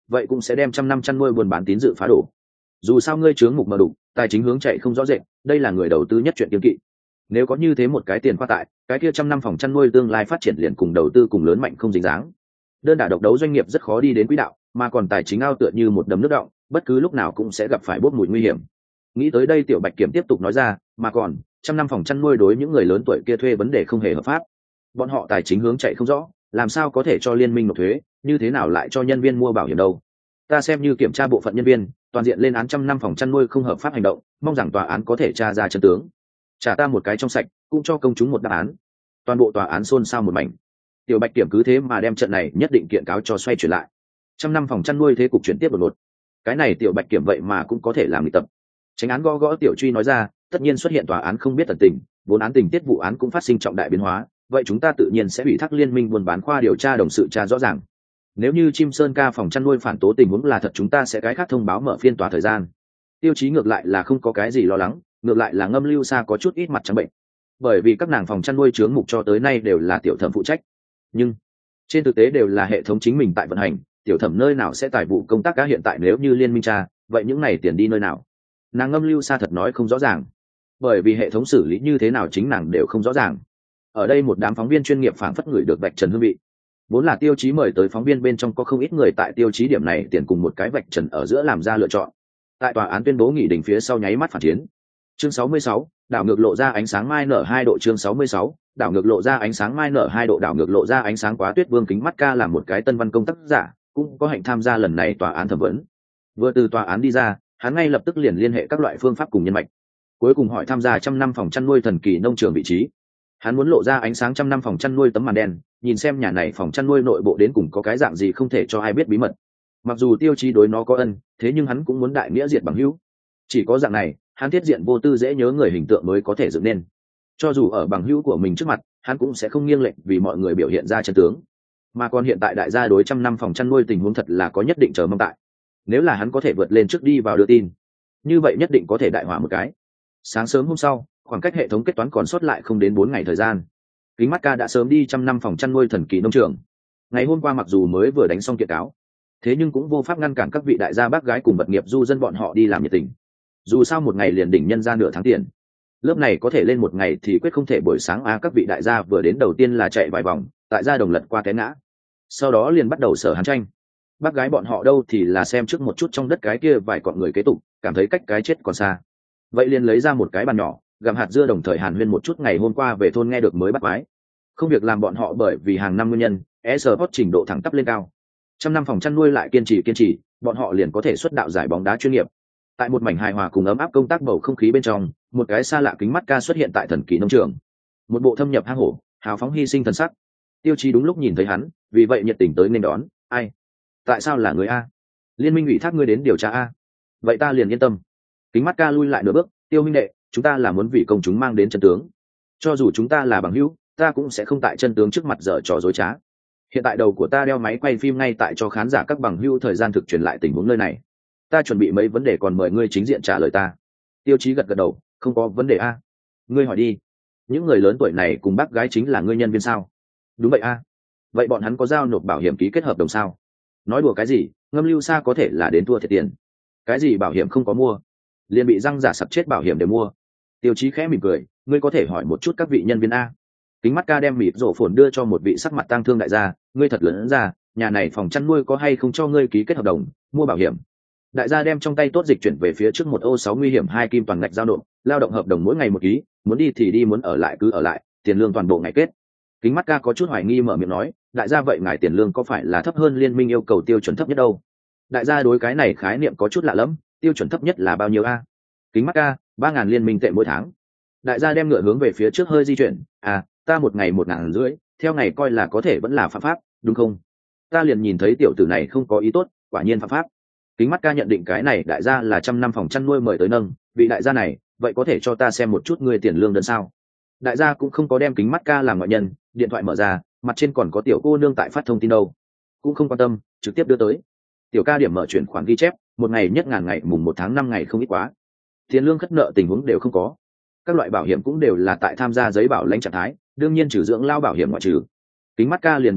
vậy cũng sẽ đem trăm năm chăn nuôi buôn bán tín dự phá đổ. Dù sao ngươi chướng mục mờ đục, tài chính hướng chạy không rõ rệt, đây là người đầu tư nhất chuyện kiêng kỵ. Nếu có như thế một cái tiền khoa tại, cái kia trăm năm phòng chăn nuôi tương lai phát triển liền cùng đầu tư cùng lớn mạnh không dính dáng. Đơn đả độc đấu doanh nghiệp rất khó đi đến quỹ đạo, mà còn tài chính ao tựa như một đầm nước đọng, bất cứ lúc nào cũng sẽ gặp phải bốc mùi nguy hiểm. Nghĩ tới đây Tiểu Bạch Kiểm tiếp tục nói ra, mà còn trăm năm phòng chăn nuôi đối những người lớn tuổi kia thuê vấn đề không hề hợp pháp. Bọn họ tài chính hướng chạy không rõ, làm sao có thể cho liên minh nộp thuế, như thế nào lại cho nhân viên mua bảo hiểm đâu? Ta xem như kiểm tra bộ phận nhân viên, toàn diện lên án trăm năm phòng chăn nuôi không hợp pháp hành động, mong rằng tòa án có thể tra ra chân tướng, trả ta một cái trong sạch, cũng cho công chúng một đáp án. Toàn bộ tòa án xôn xao một mảnh. Tiểu Bạch Kiểm cứ thế mà đem trận này nhất định kiện cáo cho xoay chuyển lại. Trăm năm phòng chăn nuôi thế cục chuyển tiếp đột ngột. Cái này Tiểu Bạch Kiểm vậy mà cũng có thể làm lịch tập. Tránh án gõ gõ Tiểu Truy nói ra, tất nhiên xuất hiện tòa án không biết tận tình, vốn án tình tiết vụ án cũng phát sinh trọng đại biến hóa, vậy chúng ta tự nhiên sẽ ủy thác liên minh buôn bán khoa điều tra đồng sự tra rõ ràng. Nếu như Chim Sơn ca phòng chăn nuôi phản tố tình huống là thật, chúng ta sẽ cái khác thông báo mở phiên tòa thời gian. Tiêu Chí ngược lại là không có cái gì lo lắng, ngược lại là Ngâm Lưu Sa có chút ít mặt trắng bệnh, bởi vì các nàng phòng chăn nuôi chướng mục cho tới nay đều là tiểu thẩm phụ trách, nhưng trên thực tế đều là hệ thống chính mình tại vận hành, tiểu thẩm nơi nào sẽ tài vụ công tác cá hiện tại nếu như liên minh tra, vậy những này tiền đi nơi nào? Nàng Ngâm Lưu Sa thật nói không rõ ràng, bởi vì hệ thống xử lý như thế nào chính nàng đều không rõ ràng. Ở đây một đám phóng viên chuyên nghiệp phảng phất người được vạch trần hương vị, vốn là Tiêu Chí mời tới phóng viên bên trong có không ít người tại tiêu chí điểm này tiền cùng một cái vạch trần ở giữa làm ra lựa chọn. Tại tòa án tuyên bố nghỉ đình phía sau nháy mắt phản chiến. Chương sáu mươi sáu, đảo ngược lộ ra ánh sáng mai nở hai độ. Chương sáu mươi sáu, đảo ngược lộ ra ánh sáng mai nở hai độ. Đảo ngược lộ ra ánh sáng quá tuyết Vương Kính Mắt Ca là một cái tân văn công tác giả, cũng có hạnh tham gia lần này tòa án thẩm vấn. Vừa từ tòa án đi ra, hắn ngay lập tức liền liên hệ các loại phương pháp cùng nhân mạch, cuối cùng hỏi tham gia trăm năm phòng chăn nuôi thần kỳ nông trường vị trí. Hắn muốn lộ ra ánh sáng trăm năm phòng chăn nuôi tấm màn đen, nhìn xem nhà này phòng chăn nuôi nội bộ đến cùng có cái dạng gì không thể cho ai biết bí mật. Mặc dù Tiêu Chí đối nó có ân, thế nhưng hắn cũng muốn đại nghĩa diệt bằng hữu. Chỉ có dạng này, hắn thiết diện vô tư dễ nhớ người hình tượng mới có thể dựng nên. Cho dù ở bằng hữu của mình trước mặt, hắn cũng sẽ không nghiêng lệch vì mọi người biểu hiện ra chân tướng. Mà còn hiện tại đại gia đối trăm năm phòng chăn nuôi tình huống thật là có nhất định chờ mong tại. Nếu là hắn có thể vượt lên trước đi vào đưa tin, như vậy nhất định có thể đại hỏa một cái. Sáng sớm hôm sau, khoảng cách hệ thống kết toán còn sót lại không đến bốn ngày thời gian. Kính Mắt Ca đã sớm đi trăm năm phòng chăn nuôi thần kỳ nông trường. Ngày hôm qua mặc dù mới vừa đánh xong kiện cáo, thế nhưng cũng vô pháp ngăn cản các vị đại gia bác gái cùng vật nghiệp du dân bọn họ đi làm nhiệt tình. Dù sao một ngày liền đỉnh nhân ra nửa tháng tiền, lớp này có thể lên một ngày thì quyết không thể buổi sáng a. Các vị đại gia vừa đến đầu tiên là chạy vài vòng, tại gia đồng lật qua té ngã, sau đó liền bắt đầu sở hàn tranh. Bác gái bọn họ đâu thì là xem trước một chút trong đất cái kia vài cọn người kế tục, cảm thấy cách cái chết còn xa, vậy liền lấy ra một cái bàn nhỏ gặm hạt dưa, đồng thời hàn huyên một chút ngày hôm qua về thôn nghe được mới bắt quái. Không việc làm bọn họ bởi vì hàng năm nguyên nhân, e-sport trình độ thẳng tắp lên cao. Trăm năm phòng chăn nuôi lại kiên trì kiên trì, bọn họ liền có thể xuất đạo giải bóng đá chuyên nghiệp. Tại một mảnh hài hòa cùng ấm áp công tác bầu không khí bên trong, một cái xa lạ Kính Mắt Ca xuất hiện tại thần kỳ nông trường, một bộ thâm nhập hang hổ, hào phóng hy sinh thần sắc. Tiêu Chí đúng lúc nhìn thấy hắn, vì vậy nhiệt tình tới nên đón. Ai? Tại sao là người a? Liên minh ủy thác ngươi đến điều tra a? Vậy ta liền yên tâm. Kính Mắt Ca lui lại nửa bước. Tiêu huynh đệ, chúng ta là muốn vì công chúng mang đến chân tướng. Cho dù chúng ta là bằng hữu, ta cũng sẽ không tại chân tướng trước mặt dở trò dối trá. Hiện tại đầu của ta đeo máy quay phim ngay tại cho khán giả các bằng hữu thời gian thực truyền lại tình huống nơi này. Ta chuẩn bị mấy vấn đề, còn mời ngươi chính diện trả lời ta. Tiêu Chí gật gật đầu, không có vấn đề a. Ngươi hỏi đi. Những người lớn tuổi này cùng bác gái chính là ngươi nhân viên sao? Đúng vậy a. Vậy bọn hắn có giao nộp bảo hiểm ký kết hợp đồng sao? Nói đùa cái gì, Ngâm Lưu Sa có thể là đến thua thiệt tiền. Cái gì bảo hiểm không có mua, liền bị răng giả sập chết bảo hiểm để mua. Tiêu Chí khẽ mỉm cười, ngươi có thể hỏi một chút các vị nhân viên a. Kính Mắt Ca đem mịt rổ phồn đưa cho một vị sắc mặt tang thương đại gia, ngươi thật lớn ra, nhà này phòng chăn nuôi có hay không cho ngươi ký kết hợp đồng mua bảo hiểm? Đại gia đem trong tay tốt dịch chuyển về phía trước một ô sáu nguy hiểm hai kim toàn ngạch giao nộp, lao động hợp đồng mỗi ngày một ký, muốn đi thì đi, muốn ở lại cứ ở lại, tiền lương toàn bộ ngày kết. Kính Mắt Ca có chút hoài nghi mở miệng nói, đại gia vậy ngài tiền lương có phải là thấp hơn liên minh yêu cầu tiêu chuẩn thấp nhất đâu? Đại gia đối cái này khái niệm có chút lạ lẫm, tiêu chuẩn thấp nhất là bao nhiêu a? Kính Mắt Ca, ba ngàn liên minh tệ mỗi tháng. Đại gia đem ngựa hướng về phía trước hơi di chuyển, à, ta một ngày một ngàn rưỡi, theo ngày coi là có thể vẫn là phạm pháp, đúng không? Ta liền nhìn thấy tiểu tử này không có ý tốt, quả nhiên phạm pháp. Kính Mắt Ca nhận định cái này đại gia là trăm năm phòng chăn nuôi mời tới nâng, vị đại gia này, vậy có thể cho ta xem một chút ngươi tiền lương đơn sao? Đại gia cũng không có đem Kính Mắt Ca làm ngoại nhân, điện thoại mở ra, mặt trên còn có tiểu cô nương tại phát thông tin đâu, cũng không quan tâm, trực tiếp đưa tới. Tiểu ca điểm mở chuyển khoản ghi chép, một ngày nhất ngàn ngày mùng một tháng năm ngày không ít quá. Tiền lương khất nợ tình huống đều không có, các loại bảo hiểm cũng đều là tại tham gia giấy bảo lãnh trạng thái, đương nhiên trừ dưỡng lao bảo hiểm ngoại trừ. Kính Mắt Ca liền buồn bực,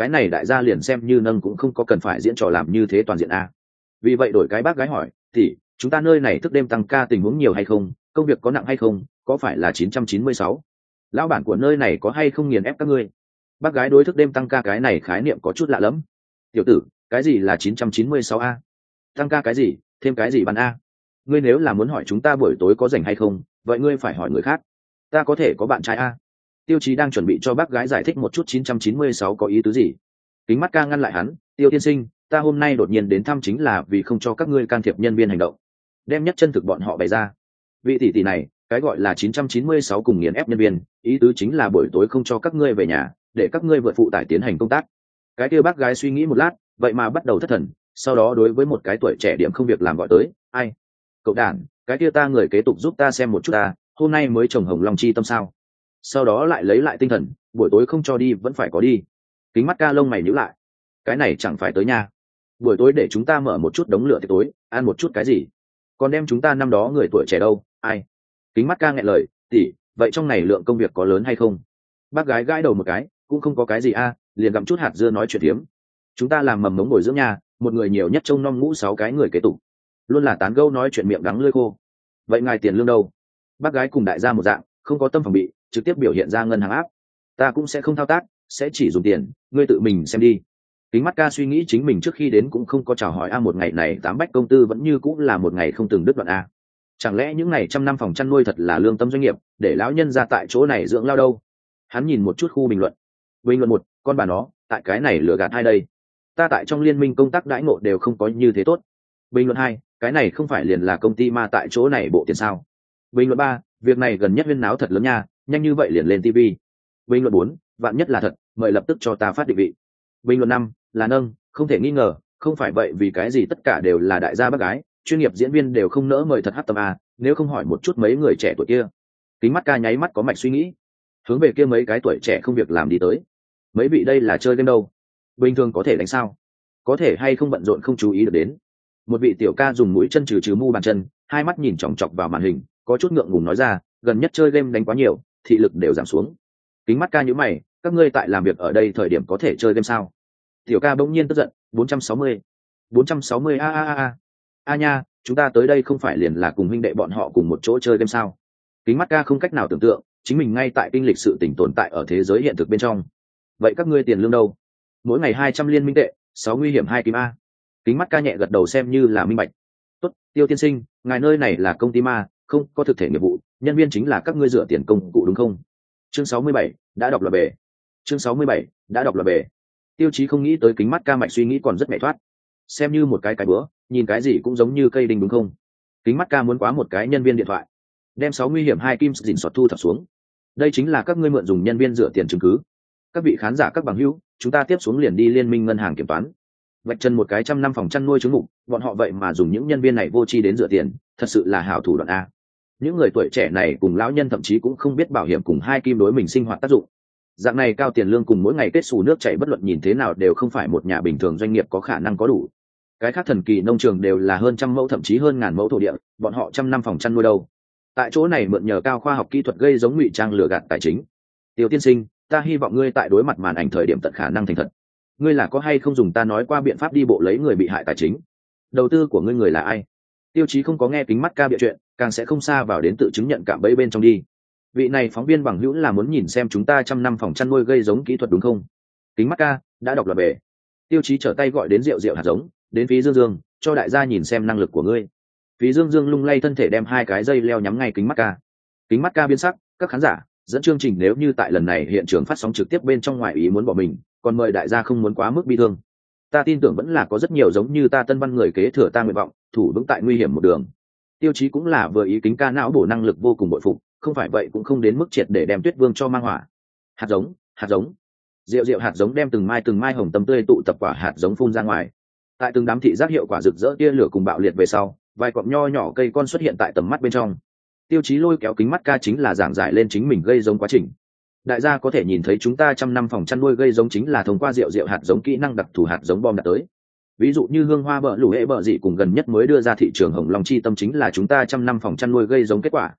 cái này đại gia liền xem như nâng cũng không có cần phải diễn trò làm như thế toàn diện a. Vì vậy đổi cái bác gái hỏi thì chúng ta nơi này thức đêm tăng ca tình huống nhiều hay không, công việc có nặng hay không, có phải là chín trăm chín mươi sáu lão bản của nơi này có hay không nghiền ép các ngươi? Bác gái đối thức đêm tăng ca cái này khái niệm có chút lạ lẫm. Tiểu tử, cái gì là chín trăm chín mươi sáu a? Tăng ca cái gì, thêm cái gì bạn a? Ngươi nếu là muốn hỏi chúng ta buổi tối có rảnh hay không, vậy ngươi phải hỏi người khác. Ta có thể có bạn trai a. Tiêu Chí đang chuẩn bị cho bác gái giải thích một chút chín trăm chín mươi sáu có ý tứ gì. Kính Mắt Ca ngăn lại hắn, Tiêu tiên sinh, ta hôm nay đột nhiên đến thăm chính là vì không cho các ngươi can thiệp nhân viên hành động, đem nhất chân thực bọn họ bày ra. Vị tỷ tỷ này, cái gọi là chín trăm chín mươi sáu cùng nghiền ép nhân viên, ý tứ chính là buổi tối không cho các ngươi về nhà, để các ngươi vượt phụ tải tiến hành công tác. Cái kia bác gái suy nghĩ một lát, vậy mà bắt đầu thất thần, sau đó đối với một cái tuổi trẻ điểm không việc làm gọi tới, ai? Cậu đàn, cái kia ta người kế tục giúp ta xem một chút ta, hôm nay mới trồng hồng long chi tâm sao? Sau đó lại lấy lại tinh thần, buổi tối không cho đi vẫn phải có đi. Kính Mắt Ca lông mày nhíu lại, cái này chẳng phải tới nhà. Buổi tối để chúng ta mở một chút đống lửa tiệc tối, ăn một chút cái gì? Còn đem chúng ta năm đó người tuổi trẻ đâu, ai? Kính Mắt Ca nghẹn lời, tỷ, vậy trong này lượng công việc có lớn hay không? Bác gái gãi đầu một cái, cũng không có cái gì a, liền gặm chút hạt dưa nói chuyện tiếm. Chúng ta làm mầm mống bồi dưỡng nhà, một người nhiều nhất trông nom ngũ sáu cái người kế tục, luôn là tán gẫu nói chuyện miệng đắng lưỡi khô. Vậy ngài tiền lương đâu? Bác gái cùng đại gia một dạng, không có tâm phòng bị, trực tiếp biểu hiện ra ngân hàng áp. Ta cũng sẽ không thao tác, sẽ chỉ dùng tiền, ngươi tự mình xem đi. Kính Mắt Ca suy nghĩ chính mình trước khi đến cũng không có chào hỏi a, một ngày này tám bách công tư vẫn như cũng là một ngày không từng đứt đoạn a. Chẳng lẽ những ngày trăm năm phòng chăn nuôi thật là lương tâm doanh nghiệp, để lão nhân ra tại chỗ này dưỡng lao đâu? Hắn nhìn một chút khu bình luận. Bình luận một, con bà nó, tại cái này lừa gạt ai đây? Ta tại trong liên minh công tác đãi ngộ đều không có như thế tốt. Bình luận hai, cái này không phải liền là công ty ma tại chỗ này bộ tiền sao? Bình luận ba, việc này gần nhất huyên náo thật lớn nha, nhanh như vậy liền lên ti vi. Bình luận bốn, vạn nhất là thật, mời lập tức cho ta phát định vị. Bình luận năm, là nâng, không thể nghi ngờ, không phải vậy vì cái gì tất cả đều là đại gia bác gái, chuyên nghiệp diễn viên đều không nỡ mời thật hát tâm a, nếu không hỏi một chút mấy người trẻ tuổi kia. Kính Mắt Ca nháy mắt có mạch suy nghĩ, hướng về kia mấy cái tuổi trẻ không việc làm đi tới. Mấy vị đây là chơi game đâu? Bình thường có thể đánh sao? Có thể hay không bận rộn không chú ý được đến. Một vị tiểu ca dùng mũi chân trừ trừ mu bàn chân, hai mắt nhìn chòng chọc vào màn hình, có chút ngượng ngùng nói ra, gần nhất chơi game đánh quá nhiều, thị lực đều giảm xuống. Kính Mắt Ca nhíu mày, các ngươi tại làm việc ở đây thời điểm có thể chơi game sao? Tiểu ca bỗng nhiên tức giận, bốn trăm sáu mươi, bốn trăm sáu mươi a a a a. A nha, chúng ta tới đây không phải liền là cùng huynh đệ bọn họ cùng một chỗ chơi game sao? Kính Mắt Ca không cách nào tưởng tượng, chính mình ngay tại kinh lịch sự tỉnh tồn tại ở thế giới hiện thực bên trong. Vậy các ngươi tiền lương đâu? Mỗi ngày hai trăm liên minh tệ, sáu nguy hiểm hai kim a. Kính Mắt Ca nhẹ gật đầu xem như là minh bạch. Tốt, Tiêu tiên sinh, ngài nơi này là công ty ma, không có thực thể nghiệp vụ, nhân viên chính là các ngươi dựa tiền công cụ đúng không? Chương sáu mươi bảy, đã đọc là bề. Chương sáu mươi bảy, đã đọc là bề. Tiêu Chí không nghĩ tới Kính Mắt Ca mạch suy nghĩ còn rất nhẹ thoát. Xem như một cái cái bữa, nhìn cái gì cũng giống như cây đinh đúng không? Kính Mắt Ca muốn quá một cái nhân viên điện thoại, đem sáu nguy hiểm hai kim dình soạt thu thập xuống. Đây chính là các ngươi mượn dùng nhân viên rửa tiền chứng cứ. Các vị khán giả các bằng hữu, chúng ta tiếp xuống liền đi liên minh ngân hàng kiểm toán. Vạch chân một cái trăm năm phòng chăn nuôi chứng mục, bọn họ vậy mà dùng những nhân viên này vô tri đến rửa tiền, thật sự là hảo thủ đoạn a. Những người tuổi trẻ này cùng lão nhân thậm chí cũng không biết bảo hiểm cùng hai kim đối mình sinh hoạt tác dụng. Dạng này cao tiền lương cùng mỗi ngày kết xù nước chảy bất luận nhìn thế nào đều không phải một nhà bình thường doanh nghiệp có khả năng có đủ. Cái khác thần kỳ nông trường đều là hơn trăm mẫu thậm chí hơn ngàn mẫu thổ địa, bọn họ trăm năm phòng chăn nuôi đâu. Tại chỗ này mượn nhờ cao khoa học kỹ thuật gây giống ngụy trang lừa gạt tài chính. Tiêu tiên sinh, ta hy vọng ngươi tại đối mặt màn ảnh thời điểm tận khả năng thành thật. Ngươi là có hay không dùng ta nói qua biện pháp đi bộ lấy người bị hại tài chính? Đầu tư của ngươi người là ai? Tiêu Chí không có nghe Kính Mắt Ca bịa chuyện, càng sẽ không xa vào đến tự chứng nhận cạm bẫy bên trong đi. Vị này phóng viên bằng hữu là muốn nhìn xem chúng ta trăm năm phòng chăn nuôi gây giống kỹ thuật đúng không? Kính Mắt Ca đã đọc là bể. Tiêu Chí trở tay gọi đến rượu rượu hạt giống, đến Phí Dương Dương, cho đại gia nhìn xem năng lực của ngươi. Phí Dương Dương lung lay thân thể đem hai cái dây leo nhắm ngay Kính Mắt Ca. Kính Mắt Ca biến sắc, các khán giả dẫn chương trình nếu như tại lần này hiện trường phát sóng trực tiếp bên trong ngoại ý muốn bỏ mình, còn mời đại gia không muốn quá mức bi thương. Ta tin tưởng vẫn là có rất nhiều giống như ta tân văn người kế thừa ta nguyện vọng, thủ vững tại nguy hiểm một đường. Tiêu Chí cũng là vừa ý Kính Ca não bổ năng lực vô cùng bội phục, không phải vậy cũng không đến mức triệt để đem Tuyết Vương cho mang hỏa. Hạt giống, hạt giống. Rượu rượu hạt giống đem từng mai từng mai hồng tâm tươi tụ tập quả hạt giống phun ra ngoài. Tại từng đám thị giác hiệu quả rực rỡ tia lửa cùng bạo liệt về sau, vài cọng nho nhỏ cây con xuất hiện tại tầm mắt bên trong. Tiêu Chí lôi kéo Kính Mắt Ca chính là giảng giải lên chính mình gây giống quá trình. Đại gia có thể nhìn thấy chúng ta trăm năm phòng chăn nuôi gây giống chính là thông qua rượu rượu hạt giống kỹ năng đặc thù hạt giống bom đạt tới. Ví dụ như hương hoa bợ lũ hệ bợ dị cùng gần nhất mới đưa ra thị trường hồng long chi tâm chính là chúng ta trăm năm phòng chăn nuôi gây giống kết quả.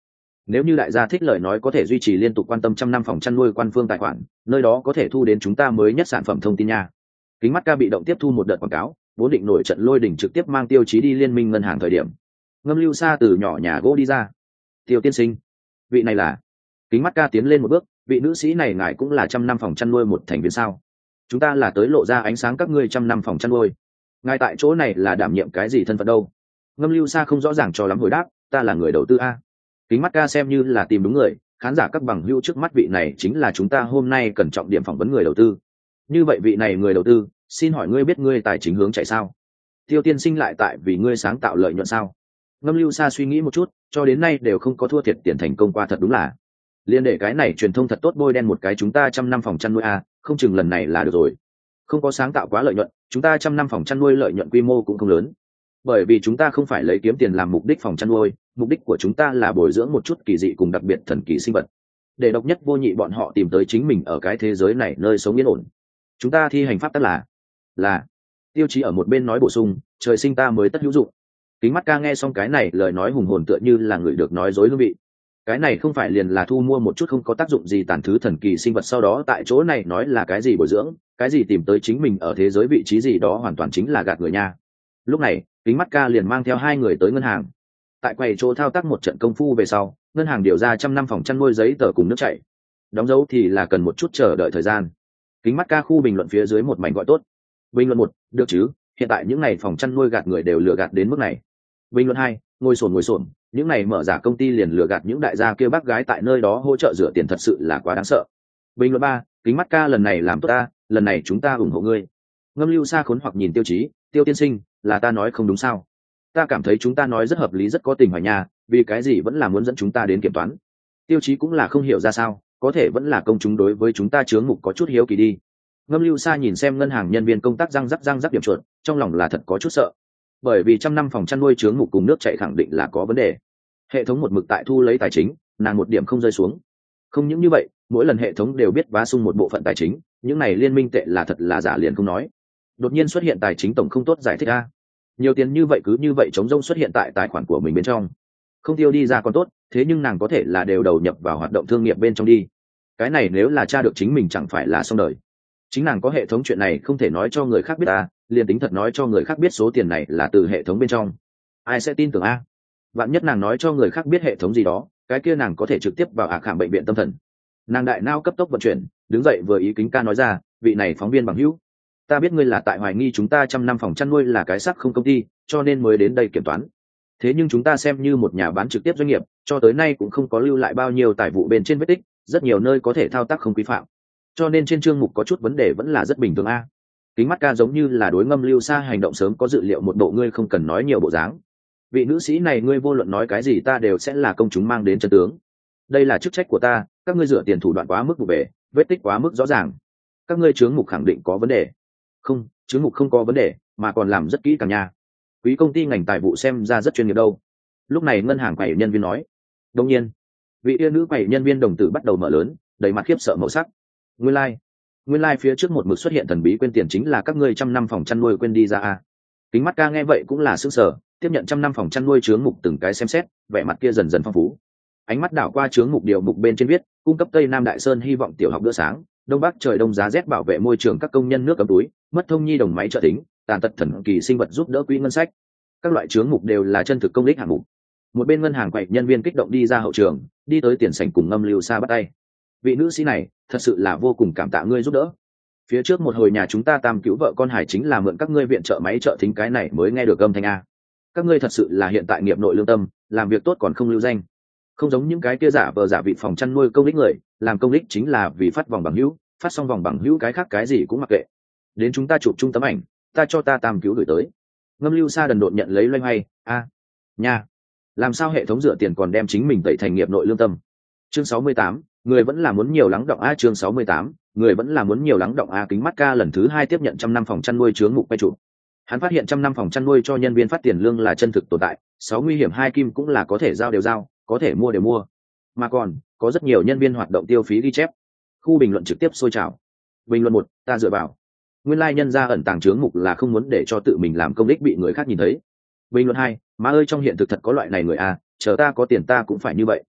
Nếu như đại gia thích lời nói có thể duy trì liên tục quan tâm trăm năm phòng chăn nuôi quan phương tài khoản, nơi đó có thể thu đến chúng ta mới nhất sản phẩm thông tin nha. Kính mắt ca bị động tiếp thu một đợt quảng cáo, vốn định nổi trận lôi đỉnh trực tiếp mang Tiêu Chí đi liên minh ngân hàng thời điểm, Ngâm Lưu Sa từ nhỏ nhà gỗ đi ra. Tiêu tiên sinh, vị này là. Kính mắt ca tiến lên một bước, vị nữ sĩ này ngài cũng là trăm năm phòng chăn nuôi một thành viên sao? Chúng ta là tới lộ ra ánh sáng các ngươi trăm năm phòng chăn nuôi. Ngài tại chỗ này là đảm nhiệm cái gì thân phận đâu? Ngâm Lưu Sa không rõ ràng cho lắm hồi đáp, ta là người đầu tư a. Kính mắt ca xem như là tìm đúng người, khán giả các bằng hữu trước mắt vị này chính là chúng ta hôm nay cần trọng điểm phỏng vấn người đầu tư. Như vậy vị này người đầu tư, xin hỏi ngươi biết ngươi tài chính hướng chạy sao? Tiêu tiên sinh lại tại vì ngươi sáng tạo lợi nhuận sao? Ngâm Lưu Sa suy nghĩ một chút, cho đến nay đều không có thua thiệt tiền thành công qua, thật đúng là. Liên để cái này truyền thông thật tốt bôi đen một cái chúng ta trăm năm phòng chăn nuôi a, không chừng lần này là được rồi. Không có sáng tạo quá lợi nhuận, chúng ta trăm năm phòng chăn nuôi lợi nhuận quy mô cũng không lớn. Bởi vì chúng ta không phải lấy kiếm tiền làm mục đích phòng chăn nuôi, mục đích của chúng ta là bồi dưỡng một chút kỳ dị cùng đặc biệt thần kỳ sinh vật, để độc nhất vô nhị bọn họ tìm tới chính mình ở cái thế giới này nơi sống yên ổn. Chúng ta thi hành pháp tắc là là Tiêu Chí ở một bên nói bổ sung, trời sinh ta mới tất hữu dụng. Kính mắt ca nghe xong cái này lời nói hùng hồn tựa như là người được nói dối hương vị. Cái này không phải liền là thu mua một chút không có tác dụng gì tàn thứ thần kỳ sinh vật, sau đó tại chỗ này nói là cái gì bồi dưỡng, cái gì tìm tới chính mình ở thế giới vị trí gì đó, hoàn toàn chính là gạt người nha. Lúc này Kính mắt ca liền mang theo hai người tới ngân hàng. Tại quầy chỗ thao tác một trận công phu về sau, ngân hàng điều ra trăm năm phòng chăn nuôi giấy tờ cùng nước chảy. Đóng dấu thì là cần một chút chờ đợi thời gian. Kính mắt ca khu bình luận phía dưới một mảnh gọi tốt. Bình luận một, được chứ, hiện tại những này phòng chăn nuôi gạt người đều lừa gạt đến mức này. Bình luận hai, ngồi sồn ngồi sồn, những này mở giả công ty liền lừa gạt những đại gia kia bác gái tại nơi đó hỗ trợ rửa tiền, thật sự là quá đáng sợ. Bình luận ba, Kính mắt ca lần này làm tốt ta, lần này chúng ta ủng hộ ngươi. Ngâm Lưu Sa khốn hoặc nhìn Tiêu Chí, Tiêu tiên sinh, là ta nói không đúng sao? Ta cảm thấy chúng ta nói rất hợp lý, rất có tình hoài nhà, vì cái gì vẫn là muốn dẫn chúng ta đến kiểm toán? Tiêu Chí cũng là không hiểu ra sao, có thể vẫn là công chúng đối với chúng ta chướng mục có chút hiếu kỳ đi. Ngâm Lưu Sa nhìn xem ngân hàng nhân viên công tác răng rắc răng rắc điểm chuột, trong lòng là thật có chút sợ, bởi vì trăm năm phòng chăn nuôi chướng mục cùng nước chảy khẳng định là có vấn đề. Hệ thống một mực tại thu lấy tài chính, nàng một điểm không rơi xuống. Không những như vậy, mỗi lần hệ thống đều biết vá sung một bộ phận tài chính, những này liên minh tệ là thật là giả liền không nói. Đột nhiên xuất hiện tài chính tổng không tốt giải thích a. Nhiều tiền như vậy cứ như vậy trống rỗng xuất hiện tại tài khoản của mình bên trong, không tiêu đi ra còn tốt, thế nhưng nàng có thể là đều đầu nhập vào hoạt động thương nghiệp bên trong đi. Cái này nếu là tra được chính mình chẳng phải là xong đời. Chính nàng có hệ thống chuyện này không thể nói cho người khác biết à, liền tính thật nói cho người khác biết số tiền này là từ hệ thống bên trong, ai sẽ tin tưởng a? À? Vạn nhất nàng nói cho người khác biết hệ thống gì đó, cái kia nàng có thể trực tiếp vào ạ khảm bệnh viện tâm thần. Nàng đại nao cấp tốc vận chuyển, đứng dậy vừa ý Kính ca nói ra, vị này phóng viên bằng hữu, ta biết ngươi là tại hoài nghi chúng ta trăm năm phòng chăn nuôi là cái sắc không công ty, cho nên mới đến đây kiểm toán. Thế nhưng chúng ta xem như một nhà bán trực tiếp doanh nghiệp, cho tới nay cũng không có lưu lại bao nhiêu tài vụ bên trên vết tích, rất nhiều nơi có thể thao tác không quy phạm, cho nên trên chương mục có chút vấn đề vẫn là rất bình thường a. Kính mắt ca giống như là đối Ngâm Lưu Sa hành động sớm có dự liệu một bộ ngươi không cần nói nhiều bộ dáng. Vị nữ sĩ này, ngươi vô luận nói cái gì ta đều sẽ là công chúng mang đến chân tướng. Đây là chức trách của ta, các ngươi rửa tiền thủ đoạn quá mức vụ bể, vết tích quá mức rõ ràng. Các ngươi chướng mục khẳng định có vấn đề. Không, chướng mục không có vấn đề, mà còn làm rất kỹ càng nha. Quý công ty ngành tài vụ xem ra rất chuyên nghiệp đâu. Lúc này ngân hàng quầy nhân viên nói. Đương nhiên, vị yêu nữ quầy nhân viên đồng tử bắt đầu mở lớn, đầy mặt khiếp sợ màu sắc. Nguyên lai, like. Nguyên lai like phía trước một mực xuất hiện thần bí quên tiền chính là các ngươi trăm năm phòng chăn nuôi quên đi ra a. Kính mắt ca nghe vậy cũng là sững sờ, tiếp nhận trăm năm phòng chăn nuôi chướng mục từng cái xem xét, vẻ mặt kia dần dần phong phú. Ánh mắt đảo qua chướng mục điều mục bên trên viết, cung cấp Tây Nam Đại Sơn hy vọng tiểu học bữa sáng, Đông Bắc trời đông giá rét bảo vệ môi trường các công nhân nước cấm túi, mất thông nhi đồng máy trợ tính, tàn tật thần kỳ sinh vật giúp đỡ quỹ ngân sách. Các loại chướng mục đều là chân thực công đích hạng mục. Một bên ngân hàng quầy nhân viên kích động đi ra hậu trường, đi tới tiền sảnh cùng Ngâm Lưu Sa bắt tay. Vị nữ sĩ này, thật sự là vô cùng cảm tạ ngươi giúp đỡ. Phía trước một hồi nhà chúng ta tam cứu vợ con hải chính là mượn các ngươi viện trợ máy trợ thính cái này mới nghe được âm thanh a. Các ngươi thật sự là hiện tại nghiệp nội lương tâm, làm việc tốt còn không lưu danh. Không giống những cái kia giả vờ giả vị phòng chăn nuôi công đích người, làm công đích chính là vì phát vòng bằng hữu, phát xong vòng bằng hữu cái khác cái gì cũng mặc kệ. Đến chúng ta chụp chung tấm ảnh, ta cho ta tam cứu gửi tới. Ngâm Lưu Sa đần độn nhận lấy loay hoay, a, nha, làm sao hệ thống rửa tiền còn đem chính mình tẩy thành nghiệp nội lương tâm. Chương sáu mươi tám, người vẫn là muốn nhiều lắng động a. Chương sáu mươi tám, người vẫn là muốn nhiều lắng động a. Kính mắt ca lần thứ hai tiếp nhận trăm năm phòng chăn nuôi chướng mục quay chụp. Hắn phát hiện trăm năm phòng chăn nuôi cho nhân viên phát tiền lương là chân thực tồn tại, sáu nguy hiểm hai kim cũng là có thể giao đều giao, có thể mua đều mua, mà còn có rất nhiều nhân viên hoạt động tiêu phí ghi chép. Khu bình luận trực tiếp sôi trào. Bình luận một, ta dựa vào. Nguyên lai like nhân ra ẩn tàng chướng mục là không muốn để cho tự mình làm công đích bị người khác nhìn thấy. Bình luận hai, má ơi trong hiện thực thật có loại này người à, chờ ta có tiền ta cũng phải như vậy.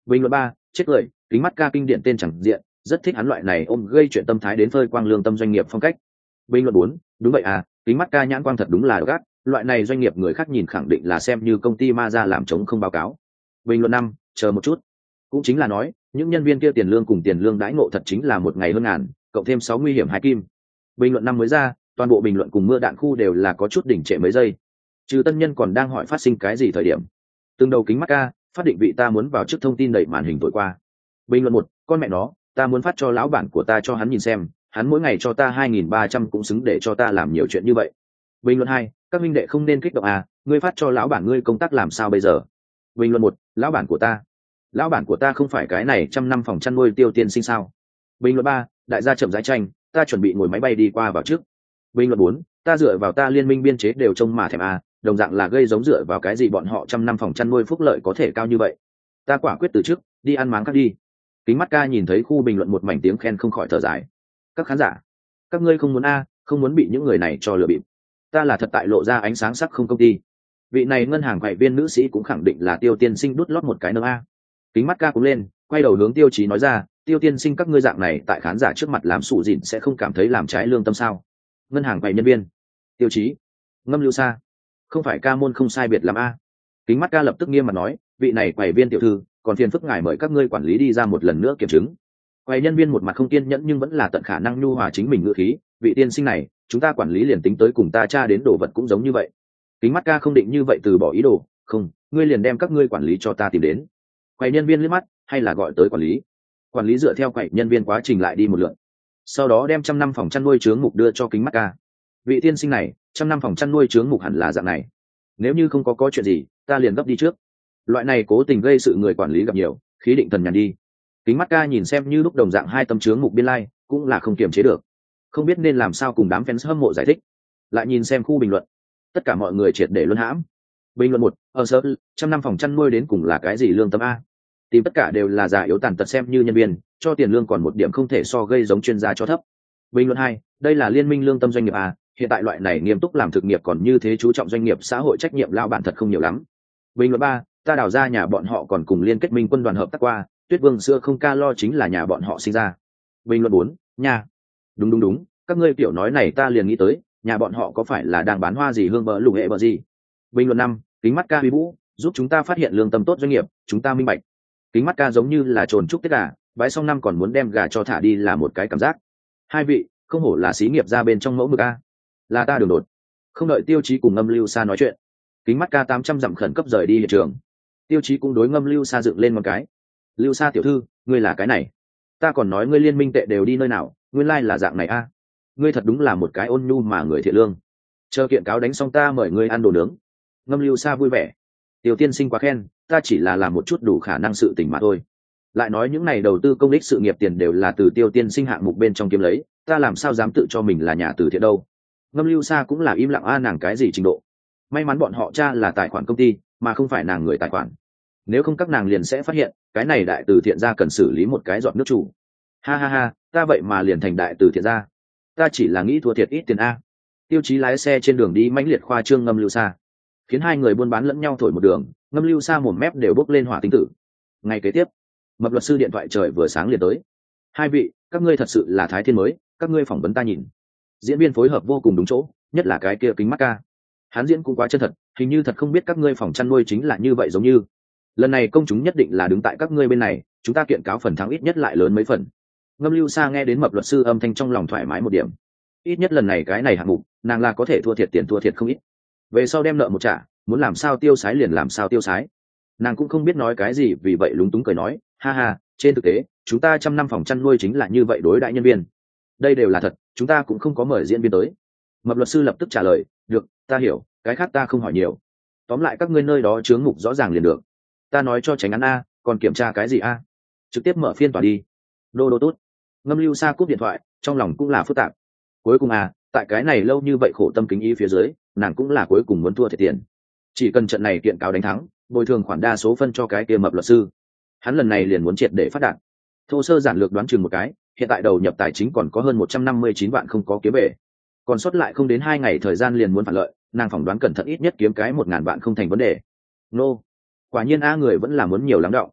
bình luận ba, chết cười, kính mắt ca kinh điển tên chẳng diện, rất thích hắn loại này ôm gây chuyện tâm thái đến phơi quang lương tâm doanh nghiệp phong cách. Bình luận bốn, đúng vậy à, kính mắt ca nhãn quang thật đúng là gắt, loại này doanh nghiệp người khác nhìn khẳng định là xem như công ty ma ra làm chống không báo cáo. Bình luận năm, chờ một chút, cũng chính là nói những nhân viên kia tiền lương cùng tiền lương đãi ngộ thật chính là một ngày hơn ngàn, cộng thêm sáu nguy hiểm hai kim. Bình luận năm mới ra, toàn bộ bình luận cùng mưa đạn khu đều là có chút đỉnh trệ mấy giây, trừ tân nhân còn đang hỏi phát sinh cái gì thời điểm. Từng đầu kính mắt ca phát định vị ta muốn vào trước thông tin đẩy màn hình tối qua. Bình luận một, con mẹ nó, ta muốn phát cho lão bản của ta cho hắn nhìn xem, hắn mỗi ngày cho ta hai nghìn ba trăm cũng xứng để cho ta làm nhiều chuyện như vậy. Bình luận hai, các minh đệ không nên kích động à, ngươi phát cho lão bản ngươi công tác làm sao bây giờ. Bình luận một, lão bản của ta lão bản của ta không phải cái này trăm năm phòng chăn nuôi Tiêu Tiên Sinh sao. Bình luận ba, đại gia chậm rãi tranh, ta chuẩn bị ngồi máy bay đi qua vào trước. Bình luận bốn, ta dựa vào ta liên minh biên chế đều trông mà thèm à, đồng dạng là gây giống dựa vào cái gì bọn họ trăm năm phòng chăn nuôi phúc lợi có thể cao như vậy. Ta quả quyết từ trước đi ăn máng khác đi. Kính mắt ca nhìn thấy khu bình luận một mảnh tiếng khen không khỏi thở dài. Các khán giả, các ngươi không muốn a, không muốn bị những người này cho lừa bịp. Ta là thật tại lộ ra ánh sáng sắc không công ty. Vị này ngân hàng quầy viên nữ sĩ cũng khẳng định là Tiêu Tiên Sinh đút lót một cái nơ a. Kính mắt ca cũng lên, quay đầu hướng Tiêu Chí nói ra, Tiêu Tiên Sinh các ngươi dạng này tại khán giả trước mặt làm sụ dịn sẽ không cảm thấy làm trái lương tâm sao. Ngân hàng quầy nhân viên, Tiêu Chí, Ngâm Lưu Sa, không phải ca môn không sai biệt lắm a. Kính mắt ca lập tức nghiêm mặt nói, vị này quầy viên tiểu thư, còn phiền phức ngài mời các ngươi quản lý đi ra một lần nữa kiểm chứng. Quầy nhân viên một mặt không kiên nhẫn nhưng vẫn là tận khả năng nhu hòa chính mình ngữ khí, vị tiên sinh này, chúng ta quản lý liền tính tới cùng ta tra đến đồ vật cũng giống như vậy. Kính mắt ca không định như vậy từ bỏ ý đồ, không, ngươi liền đem các ngươi quản lý cho ta tìm đến. Quầy nhân viên liếc mắt, hay là gọi tới quản lý. Quản lý dựa theo quầy nhân viên quá trình lại đi một lượt, sau đó đem trăm năm phòng chăn nuôi chướng mục đưa cho kính mắt ca. Vị tiên sinh này, trăm năm phòng chăn nuôi chướng mục hẳn là dạng này. Nếu như không có có chuyện gì, ta liền gấp đi trước. Loại này cố tình gây sự người quản lý gặp nhiều, khí định thần nhàn đi. Kính mắt ca nhìn xem như lúc đồng dạng hai tấm chướng mục biên lai, cũng là không kiềm chế được, không biết nên làm sao cùng đám fans hâm mộ giải thích. Lại nhìn xem khu bình luận, tất cả mọi người triệt để luân hãm. Bình luận một, ở sơ trăm năm phòng chăn nuôi đến cùng là cái gì lương tâm a, tìm tất cả đều là già yếu tàn tật xem như nhân viên, cho tiền lương còn một điểm không thể so gây giống chuyên gia cho thấp. Bình luận hai, đây là liên minh lương tâm doanh nghiệp a, hiện tại loại này nghiêm túc làm thực nghiệp còn như thế chú trọng doanh nghiệp xã hội trách nhiệm lao bản thật không nhiều lắm. Bình luận ba, ta đào ra nhà bọn họ còn cùng liên kết minh quân đoàn hợp tác qua, Tuyết Vương xưa không ca lo chính là nhà bọn họ sinh ra. Bình luận bốn, nhà, đúng đúng đúng, các ngươi tiểu nói này ta liền nghĩ tới, nhà bọn họ có phải là đang bán hoa gì hương bờ lục hệ bờ gì. Bình luận năm, kính mắt ca huy vũ, giúp chúng ta phát hiện lương tâm tốt doanh nghiệp, chúng ta minh bạch. Kính mắt ca giống như là trồn chúc tết gà, bái xong năm còn muốn đem gà cho thả đi là một cái cảm giác. Hai vị, không hổ là xí nghiệp ra bên trong mẫu mực a, là ta đường đột. Không đợi Tiêu Chí cùng Ngâm Lưu Sa nói chuyện, kính mắt ca tám trăm dặm khẩn cấp rời đi hiện trường. Tiêu Chí cũng đối Ngâm Lưu Sa dựng lên một cái. Lưu Sa tiểu thư, ngươi là cái này, ta còn nói ngươi liên minh tệ đều đi nơi nào, nguyên lai là dạng này a. Ngươi thật đúng là một cái ôn nhu mà người thiện lương. Chờ kiện cáo đánh xong ta mời ngươi ăn đồ nướng. Ngâm Lưu Sa vui vẻ. Tiểu tiên sinh quá khen, ta chỉ là làm một chút đủ khả năng sự tình mà thôi. Lại nói những này đầu tư công ích sự nghiệp tiền đều là từ Tiêu tiên sinh hạng mục bên trong kiếm lấy, ta làm sao dám tự cho mình là nhà từ thiện đâu. Ngâm Lưu Sa cũng là im lặng a, nàng cái gì trình độ. May mắn bọn họ cha là tài khoản công ty mà không phải nàng người tài khoản, nếu không các nàng liền sẽ phát hiện cái này đại từ thiện gia cần xử lý một cái giọt nước chủ. Ha ha ha, ta vậy mà liền thành đại từ thiện gia, ta chỉ là nghĩ thua thiệt ít tiền a. Tiêu Chí lái xe trên đường đi mãnh liệt khoa trương Ngâm Lưu Sa, khiến hai người buôn bán lẫn nhau thổi một đường. Ngâm Lưu Sa mồm mép đều bốc lên hỏa tinh tử. Ngày kế tiếp, Mập luật sư điện thoại trời vừa sáng liền tới. Hai vị, các ngươi thật sự là thái thiên mới, các ngươi phỏng vấn ta nhìn, diễn viên phối hợp vô cùng đúng chỗ, nhất là cái kia kính mắt ca, hắn diễn cũng quá chân thật, hình như thật không biết các ngươi phòng chăn nuôi chính là như vậy. Giống như lần này công chúng nhất định là đứng tại các ngươi bên này, chúng ta kiện cáo phần thắng ít nhất lại lớn mấy phần. Ngâm Lưu Sa nghe đến Mập luật sư âm thanh trong lòng thoải mái một điểm, ít nhất lần này cái này hạng mục nàng là có thể thua thiệt tiền thua thiệt không ít, về sau đem nợ một trả, muốn làm sao tiêu sái liền làm sao tiêu sái. Nàng cũng không biết nói cái gì, vì vậy lúng túng cười nói, ha ha, trên thực tế chúng ta trăm năm phòng chăn nuôi chính là như vậy đối đãi nhân viên, đây đều là thật, chúng ta cũng không có mời diễn viên tới. Mập luật sư lập tức trả lời, được, ta hiểu, cái khác ta không hỏi nhiều, tóm lại các ngươi nơi đó chướng mục rõ ràng liền được, ta nói cho tránh án a, còn kiểm tra cái gì a, trực tiếp mở phiên tòa đi. Đô đô tốt. Ngâm Lưu Sa cúp điện thoại, trong lòng cũng là phức tạp. Cuối cùng à, tại cái này lâu như vậy khổ tâm kính ý phía dưới, nàng cũng là cuối cùng muốn thua thiệt tiền, chỉ cần trận này kiện cáo đánh thắng, bồi thường khoản đa số phân cho cái kia Mập luật sư, hắn lần này liền muốn triệt để phát đạt. Thô sơ giản lược đoán chừng một cái, hiện tại đầu nhập tài chính còn có hơn một trăm năm mươi chín vạn không có kiếm về, còn sót lại không đến hai ngày thời gian liền muốn phản lợi, nàng phỏng đoán cẩn thận ít nhất kiếm cái một ngàn vạn không thành vấn đề. Nô, quả nhiên a, người vẫn là muốn nhiều lắng đọng.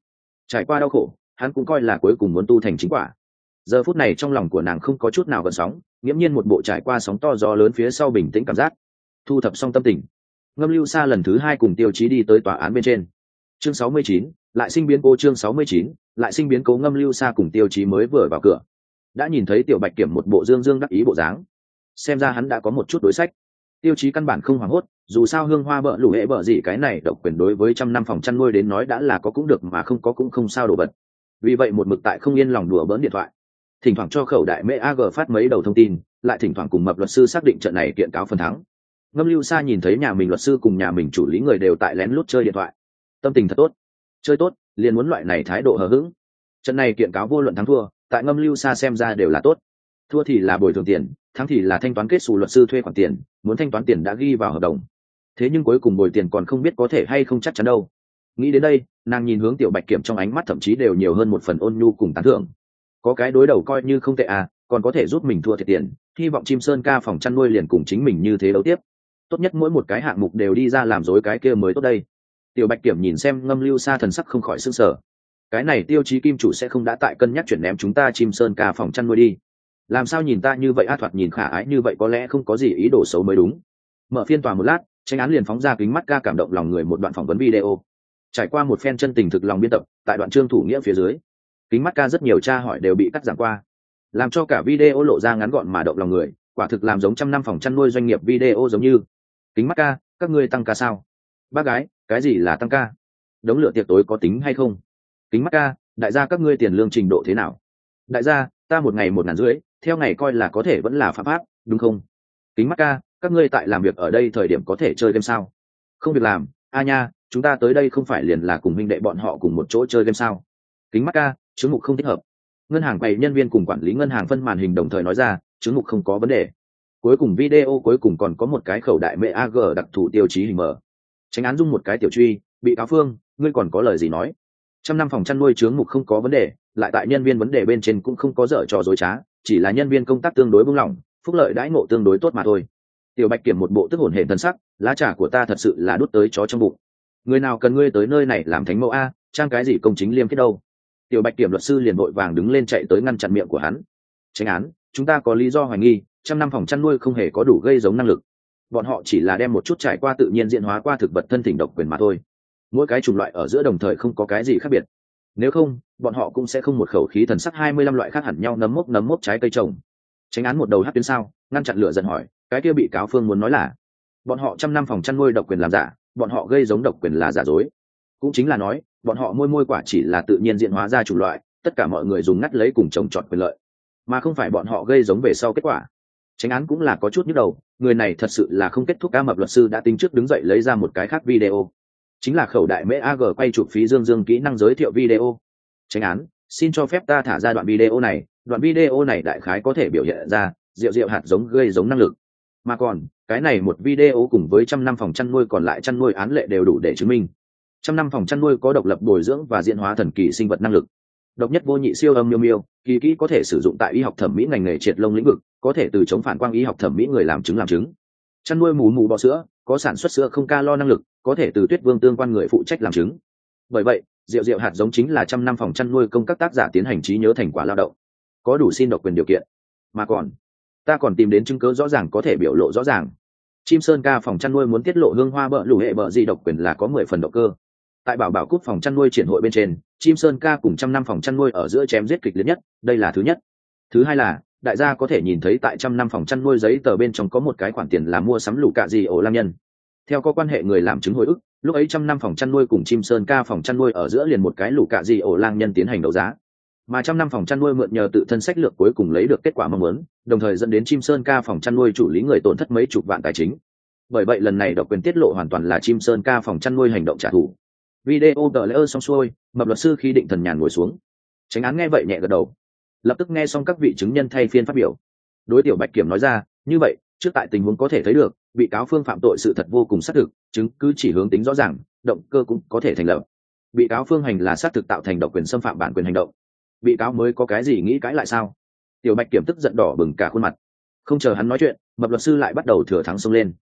Trải qua đau khổ, hắn cũng coi là cuối cùng muốn tu thành chính quả. Giờ phút này trong lòng của nàng không có chút nào gợn sóng, nghiễm nhiên một bộ trải qua sóng to gió lớn phía sau bình tĩnh cảm giác. Thu thập xong tâm tình, Ngâm Lưu Sa lần thứ hai cùng Tiêu Chí đi tới tòa án bên trên. Chương sáu mươi chín, lại sinh biến cố. Chương sáu mươi chín, lại sinh biến cố. Ngâm Lưu Sa cùng Tiêu Chí mới vừa vào cửa, đã nhìn thấy Tiểu Bạch Kiểm một bộ dương dương đắc ý bộ dáng, xem ra hắn đã có một chút đối sách. Tiêu Chí căn bản không hoảng hốt, dù sao hương hoa bợ lũ hệ bợ gì cái này độc quyền đối với trăm năm phòng chăn nuôi đến nói đã là có cũng được mà không có cũng không sao đổ bật. Vì vậy một mực tại không yên lòng đùa bỡn điện thoại, thỉnh thoảng cho khẩu đại mễ ag phát mấy đầu thông tin, lại thỉnh thoảng cùng mập luật sư xác định trận này kiện cáo phần thắng. Ngâm Lưu Sa nhìn thấy nhà mình luật sư cùng nhà mình chủ lý người đều tại lén lút chơi điện thoại, tâm tình thật tốt. Chơi tốt liền muốn loại này thái độ hờ hững. Trận này kiện cáo vô luận thắng thua, tại Ngâm Lưu Sa xem ra đều là tốt. Thua thì là bồi thường tiền, thắng thì là thanh toán kết xù luật sư thuê khoản tiền, muốn thanh toán tiền đã ghi vào hợp đồng. Thế nhưng cuối cùng bồi tiền còn không biết có thể hay không chắc chắn đâu. Nghĩ đến đây, nàng nhìn hướng Tiểu Bạch Kiểm trong ánh mắt thậm chí đều nhiều hơn một phần ôn nhu cùng tán thưởng. Có cái đối đầu coi như không tệ à, còn có thể giúp mình thua thiệt tiền, hy vọng Chim Sơn ca phòng chăn nuôi liền cùng chính mình như thế đấu tiếp. Tốt nhất mỗi một cái hạng mục đều đi ra làm dối cái kia mới tốt đây. Tiểu Bạch Kiểm nhìn xem Ngâm Lưu Sa thần sắc không khỏi sửng sở. Cái này Tiêu Chí kim chủ sẽ không đã tại cân nhắc chuyển ném chúng ta Chim Sơn ca phòng chăn nuôi đi. Làm sao nhìn ta như vậy a, thoạt nhìn khả ái như vậy có lẽ không có gì ý đồ xấu mới đúng. Mở phiên tòa một lát, tranh án liền phóng ra kính mắt ca cảm động lòng người một đoạn phỏng vấn video. Trải qua một phen chân tình thực lòng biên tập, tại đoạn chương thủ nghĩa phía dưới, kính mắt ca rất nhiều tra hỏi đều bị cắt giảm qua, làm cho cả video lộ ra ngắn gọn mà động lòng người, quả thực làm giống trăm năm phòng chăn nuôi doanh nghiệp video giống như. Kính mắt ca, các ngươi tăng ca sao? Bác gái, cái gì là tăng ca? Đống lửa tiệc tối có tính hay không? Kính mắt ca, đại gia các ngươi tiền lương trình độ thế nào? Đại gia, ta một ngày một ngàn rưỡi, theo ngày coi là có thể vẫn là phạm pháp, đúng không? Kính mắt ca, các ngươi tại làm việc ở đây thời điểm có thể chơi game sao? Không việc làm, a nha, chúng ta tới đây không phải liền là cùng huynh đệ bọn họ cùng một chỗ chơi game sao? Kính mắt ca, chứng mục không thích hợp. Ngân hàng quầy nhân viên cùng quản lý ngân hàng phân màn hình đồng thời nói ra, chứng mục không có vấn đề. Cuối cùng video cuối cùng còn có một cái khẩu đại mẹ ag đặc thù Tiêu Chí hình mở. Tránh án dung một cái tiểu truy, bị cáo phương, ngươi còn có lời gì nói? Trăm năm phòng chăn nuôi chứng mục không có vấn đề, lại tại nhân viên vấn đề bên trên cũng không có dở trò dối trá, chỉ là nhân viên công tác tương đối buông lỏng, phúc lợi đãi ngộ tương đối tốt mà thôi. Tiểu Bạch Kiểm một bộ tức hổn hển thân sắc, lá trà của ta thật sự là đút tới chó trong bụng. Người nào cần ngươi tới nơi này làm thánh mẫu a, trang cái gì công chính liêm khiết đâu? Tiểu Bạch Kiểm luật sư liền vội vàng đứng lên chạy tới ngăn chặn miệng của hắn. Tránh án, chúng ta có lý do hoài nghi, trăm năm phòng chăn nuôi không hề có đủ gây giống năng lực. Bọn họ chỉ là đem một chút trải qua tự nhiên diễn hóa qua thực vật thân thỉnh độc quyền mà thôi. Mỗi cái chủng loại ở giữa đồng thời không có cái gì khác biệt. Nếu không, bọn họ cũng sẽ không một khẩu khí thần sắc hai mươi lăm loại khác hẳn nhau nấm mốc nấm mốc trái cây trồng. Tránh án một đầu hát tuyến sao, ngăn chặn lửa giận hỏi, cái kia bị cáo phương muốn nói là bọn họ trăm năm phòng chăn nuôi độc quyền làm giả, bọn họ gây giống độc quyền là giả dối. Cũng chính là nói, bọn họ môi môi quả chỉ là tự nhiên diễn hóa ra chủng loại, tất cả mọi người dùng ngắt lấy cùng trồng trọt quyền lợi, mà không phải bọn họ gây giống về sau kết quả. Tránh án cũng là có chút nhức đầu, người này thật sự là không kết thúc. Ca mập luật sư đã tính trước đứng dậy lấy ra một cái khác video, chính là khẩu đại mễ ag quay chụp phí dương dương kỹ năng giới thiệu video. Tránh án, xin cho phép ta thả ra đoạn video này, đoạn video này đại khái có thể biểu hiện ra rượu rượu hạt giống gây giống năng lực, mà còn cái này một video cùng với trăm năm phòng chăn nuôi còn lại chăn nuôi án lệ đều đủ để chứng minh trăm năm phòng chăn nuôi có độc lập bồi dưỡng và diễn hóa thần kỳ sinh vật năng lực. Độc nhất vô nhị siêu âm miêu miêu, kỳ kỹ có thể sử dụng tại y học thẩm mỹ ngành nghề triệt lông lĩnh vực, có thể từ chống phản quang y học thẩm mỹ người làm trứng làm trứng. Chăn nuôi mù mù bò sữa, có sản xuất sữa không calo năng lực, có thể từ tuyết vương tương quan người phụ trách làm trứng. Bởi vậy, rượu rượu hạt giống chính là trăm năm phòng chăn nuôi công các tác giả tiến hành trí nhớ thành quả lao động, có đủ xin độc quyền điều kiện. Mà còn, ta còn tìm đến chứng cứ rõ ràng có thể biểu lộ rõ ràng. Chim Sơn ca phòng chăn nuôi muốn tiết lộ hương hoa bợ lũ hệ bợ gì độc quyền là có mười phần động cơ. Tại bảo bảo cúp phòng chăn nuôi triển hội bên trên, Chim Sơn ca cùng trăm năm phòng chăn nuôi ở giữa chém giết kịch liệt nhất, đây là thứ nhất. Thứ hai là, đại gia có thể nhìn thấy tại trăm năm phòng chăn nuôi giấy tờ bên trong có một cái khoản tiền là mua sắm lũ cạ gì ổ lang nhân. Theo có quan hệ người làm chứng hồi ức, lúc ấy trăm năm phòng chăn nuôi cùng Chim Sơn ca phòng chăn nuôi ở giữa liền một cái lũ cạ gì ổ lang nhân tiến hành đấu giá, mà trăm năm phòng chăn nuôi mượn nhờ tự thân sách lược cuối cùng lấy được kết quả mong muốn, đồng thời dẫn đến Chim Sơn ca phòng chăn nuôi chủ lý người tổn thất mấy chục vạn tài chính. Bởi vậy lần này độc quyền tiết lộ hoàn toàn là Chim Sơn ca phòng chăn nuôi hành động trả thù. Video tờ lễ ơ xong xuôi, mập luật sư khi định thần nhàn ngồi xuống. Tránh án nghe vậy nhẹ gật đầu, lập tức nghe xong các vị chứng nhân thay phiên phát biểu. Đối Tiểu Bạch Kiểm nói ra, như vậy trước tại tình huống có thể thấy được, bị cáo phương phạm tội sự thật vô cùng xác thực, chứng cứ chỉ hướng tính rõ ràng, động cơ cũng có thể thành lập. Bị cáo phương hành là xác thực tạo thành độc quyền xâm phạm bản quyền hành động. Bị cáo mới có cái gì nghĩ cãi lại sao? Tiểu Bạch Kiểm tức giận đỏ bừng cả khuôn mặt. Không chờ hắn nói chuyện, mập luật sư lại bắt đầu thừa thắng xông lên.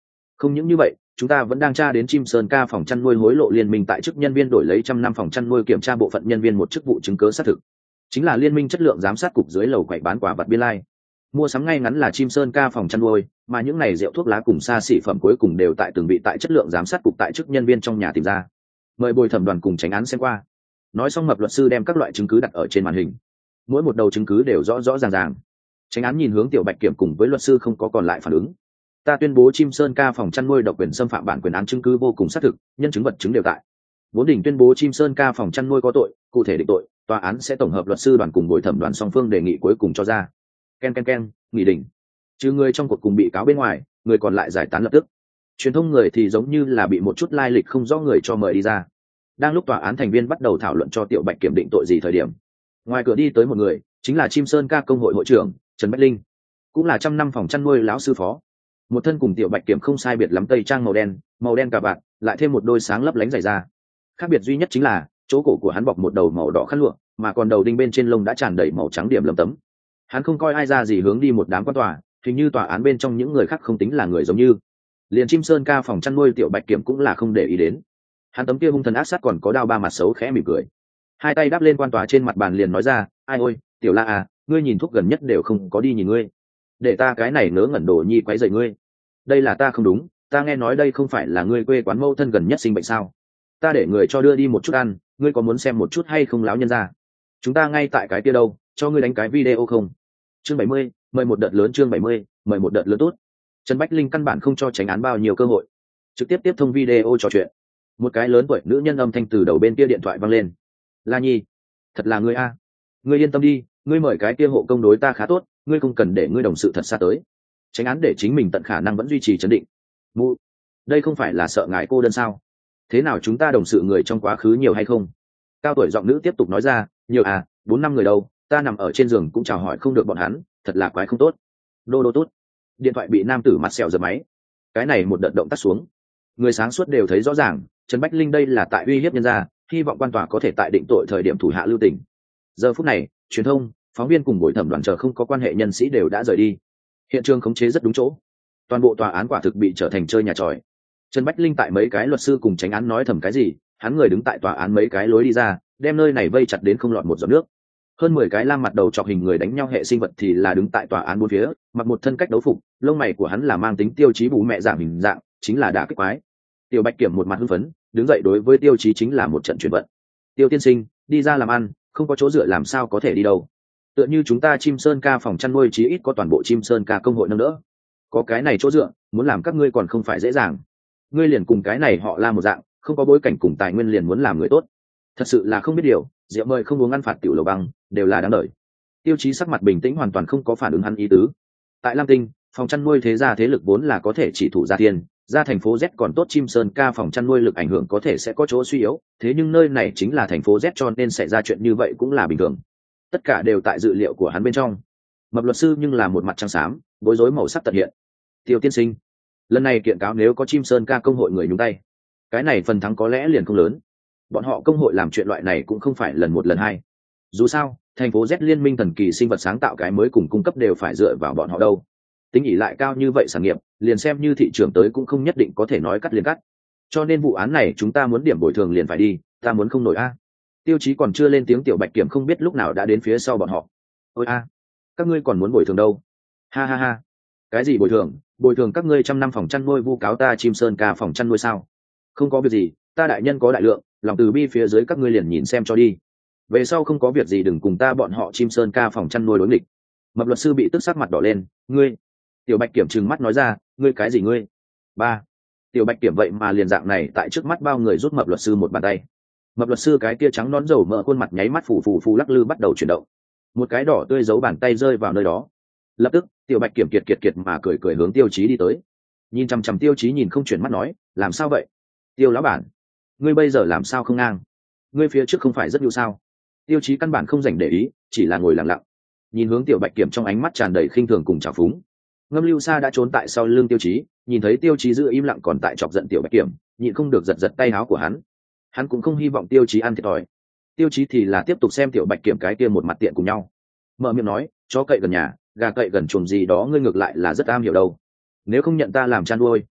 Không những như vậy, chúng ta vẫn đang tra đến chim sơn ca phòng chăn nuôi hối lộ liên minh tại chức nhân viên đổi lấy trăm năm phòng chăn nuôi kiểm tra bộ phận nhân viên một chức vụ chứng cớ xác thực, chính là liên minh chất lượng giám sát cục dưới lầu quậy bán quả vật biên lai. Mua sắm ngay ngắn là chim sơn ca phòng chăn nuôi, mà những này rượu thuốc lá cùng xa xỉ phẩm cuối cùng đều tại từng vị tại chất lượng giám sát cục tại chức nhân viên trong nhà tìm ra. Mời bồi thẩm đoàn cùng tránh án xem qua. Nói xong, Mập luật sư đem các loại chứng cứ đặt ở trên màn hình, mỗi một đầu chứng cứ đều rõ rõ ràng ràng. Tránh án nhìn hướng Tiểu Bạch Kiểm cùng với luật sư không có còn lại phản ứng. Ta tuyên bố chim sơn ca phòng chăn nuôi độc quyền xâm phạm bản quyền án chứng cứ vô cùng xác thực, nhân chứng vật chứng đều tại. Vốn đỉnh tuyên bố chim sơn ca phòng chăn nuôi có tội, cụ thể định tội, tòa án sẽ tổng hợp luật sư đoàn cùng bồi thẩm đoàn song phương đề nghị cuối cùng cho ra. Ken ken ken, nghị định. Trừ người trong cuộc cùng bị cáo bên ngoài, người còn lại giải tán lập tức. Truyền thông người thì giống như là bị một chút lai lịch không rõ người cho mời đi ra. Đang lúc tòa án thành viên bắt đầu thảo luận cho Tiểu Bạch Kiểm định tội gì thời điểm, ngoài cửa đi tới một người, chính là chim sơn ca công hội hội trưởng Trần Bách Linh, cũng là trăm năm phòng chăn nuôi lão sư phó. Một thân cùng Tiểu Bạch Kiểm không sai biệt lắm, tây trang màu đen, màu đen cà vạt, lại thêm một đôi sáng lấp lánh giày da. Khác biệt duy nhất chính là chỗ cổ của hắn bọc một đầu màu đỏ khăn lụa, mà còn đầu đinh bên trên lông đã tràn đầy màu trắng điểm lấm tấm. Hắn không coi ai ra gì hướng đi một đám quan tòa, hình như tòa án bên trong những người khác không tính là người giống như. Liền chim sơn ca phòng chăn nuôi Tiểu Bạch Kiểm cũng là không để ý đến. Hắn tấm kia hung thần ác sát còn có đao ba mặt xấu khẽ mỉm cười, hai tay đáp lên quan tòa trên mặt bàn liền nói ra, ai ôi Tiểu La à, ngươi nhìn thuốc gần nhất đều không có đi nhìn ngươi, để ta cái này nớ ngẩn đồ nhi quấy rầy ngươi. Đây là ta không đúng, ta nghe nói đây không phải là ngươi quê quán mâu thân gần nhất sinh bệnh sao? Ta để người cho đưa đi một chút ăn, ngươi có muốn xem một chút hay không láo nhân ra? Chúng ta ngay tại cái kia đâu, cho ngươi đánh cái video không? Chương bảy mươi, mời một đợt lớn. Chương bảy mươi, mời một đợt lớn tốt. Trần Bách Linh căn bản không cho tránh án bao nhiêu cơ hội, trực tiếp tiếp thông video trò chuyện. Một cái lớn tuổi nữ nhân âm thanh từ đầu bên kia điện thoại vang lên. La Nhi, thật là ngươi a? Ngươi yên tâm đi, ngươi mời cái kia hộ công đối ta khá tốt, ngươi không cần để ngươi đồng sự thật xa tới. Tránh án để chính mình tận khả năng vẫn duy trì trấn định. Mụ, đây không phải là sợ ngại cô đơn sao? Thế nào chúng ta đồng sự người trong quá khứ nhiều hay không? Cao tuổi giọng nữ tiếp tục nói ra, nhiều à, bốn năm người đâu, ta nằm ở trên giường cũng chào hỏi không được bọn hắn, thật là quái không tốt. Đô đô tốt. Điện thoại bị nam tử mặt sẹo giật máy. Cái này một đợt động tắt xuống. Người sáng suốt đều thấy rõ ràng, Trần Bách Linh đây là tại uy hiếp nhân gia, hy vọng quan tòa có thể tại định tội thời điểm thủ hạ lưu tình. Giờ phút này, truyền thông, phóng viên cùng bồi thẩm đoàn chờ không có quan hệ nhân sĩ đều đã rời đi. Hiện trường khống chế rất đúng chỗ, toàn bộ tòa án quả thực bị trở thành chơi nhà tròi. Trần Bách Linh tại mấy cái luật sư cùng tránh án nói thầm cái gì, hắn người đứng tại tòa án mấy cái lối đi ra, đem nơi này vây chặt đến không lọt một giọt nước. Hơn mười cái lam mặt đầu chọc hình người đánh nhau hệ sinh vật thì là đứng tại tòa án bốn phía, mặc một thân cách đấu phục, lông mày của hắn là mang tính tiêu chí bù mẹ dạng hình dạng, chính là đả kích quái. Tiểu Bạch Kiểm một mặt hưng phấn, đứng dậy đối với tiêu chí chính là một trận chuyển vận. Tiêu tiên sinh, đi ra làm ăn, không có chỗ dựa làm sao có thể đi đâu. Tựa như chúng ta chim sơn ca phòng chăn nuôi chí ít có toàn bộ chim sơn ca công hội nâng đỡ, có cái này chỗ dựa, muốn làm các ngươi còn không phải dễ dàng. Ngươi liền cùng cái này họ La một dạng, không có bối cảnh cùng tài nguyên liền muốn làm người tốt, thật sự là không biết điều. Rượu mời không uống, ăn phạt tiểu lầu băng, đều là đáng đợi. Tiêu chí sắc mặt bình tĩnh, hoàn toàn không có phản ứng hắn ý tứ. Tại Lam Tinh, phòng chăn nuôi thế gia thế lực vốn là có thể chỉ thủ gia thiên, ra thành phố Z còn tốt, chim sơn ca phòng chăn nuôi lực ảnh hưởng có thể sẽ có chỗ suy yếu, thế nhưng nơi này chính là thành phố Z cho nên xảy ra chuyện như vậy cũng là bình thường. Tất cả đều tại dự liệu của hắn bên trong. Mập luật sư nhưng là một mặt trắng xám, bối rối màu sắc tận hiện. Tiêu tiên sinh, lần này kiện cáo nếu có chim sơn ca công hội người nhúng tay, cái này phần thắng có lẽ liền không lớn. Bọn họ công hội làm chuyện loại này cũng không phải lần một lần hai. Dù sao, thành phố Z liên minh thần kỳ sinh vật sáng tạo cái mới cùng cung cấp đều phải dựa vào bọn họ đâu. Tính ỷ lại cao như vậy sản nghiệp, liền xem như thị trường tới cũng không nhất định có thể nói cắt liền cắt. Cho nên vụ án này chúng ta muốn điểm bồi thường liền phải đi, ta muốn không nổi a. Tiêu chí còn chưa lên tiếng, Tiểu Bạch Kiểm không biết lúc nào đã đến phía sau bọn họ. Ôi a, các ngươi còn muốn bồi thường đâu? Ha ha ha. Cái gì bồi thường? Bồi thường các ngươi trăm năm phòng chăn nuôi vu cáo ta chim sơn ca phòng chăn nuôi sao? Không có việc gì, ta đại nhân có đại lượng, lòng từ bi phía dưới các ngươi liền nhìn xem cho đi. Về sau không có việc gì đừng cùng ta bọn họ chim sơn ca phòng chăn nuôi đối nghịch. Mập luật sư bị tức sắc mặt đỏ lên, ngươi. Tiểu Bạch Kiểm trừng mắt nói ra, ngươi cái gì ngươi? Ba. Tiểu Bạch Kiểm vậy mà liền dạng này tại trước mắt bao người rút mập luật sư một bàn tay. Mập luật sư cái kia trắng nón dầu mỡ khuôn mặt nháy mắt phù phù phù lắc lư bắt đầu chuyển động. Một cái đỏ tươi giấu bàn tay rơi vào nơi đó. Lập tức, Tiểu Bạch Kiểm kiệt kiệt kiệt mà cười cười hướng Tiêu Chí đi tới. Nhìn chằm chằm Tiêu Chí nhìn không chuyển mắt nói, làm sao vậy? Tiêu lão bản, ngươi bây giờ làm sao không ngang? Ngươi phía trước không phải rất nhu sao? Tiêu Chí căn bản không dành để ý, chỉ là ngồi lặng lặng, nhìn hướng Tiểu Bạch Kiểm trong ánh mắt tràn đầy khinh thường cùng trào phúng. Ngâm Lưu Sa đã trốn tại sau lưng Tiêu Chí, nhìn thấy Tiêu Chí giữ im lặng còn tại chọc giận Tiểu Bạch Kiểm, nhịn không được giật giật tay áo của hắn. Hắn cũng không hy vọng Tiêu Chí ăn thiệt thòi. Tiêu Chí thì là tiếp tục xem Tiểu Bạch Kiểm cái kia một mặt tiện cùng nhau, mở miệng nói, chó cậy gần nhà, gà cậy gần chuồng gì đó ngươi ngược lại là rất am hiểu đâu. Nếu không nhận ta làm chăn nuôi,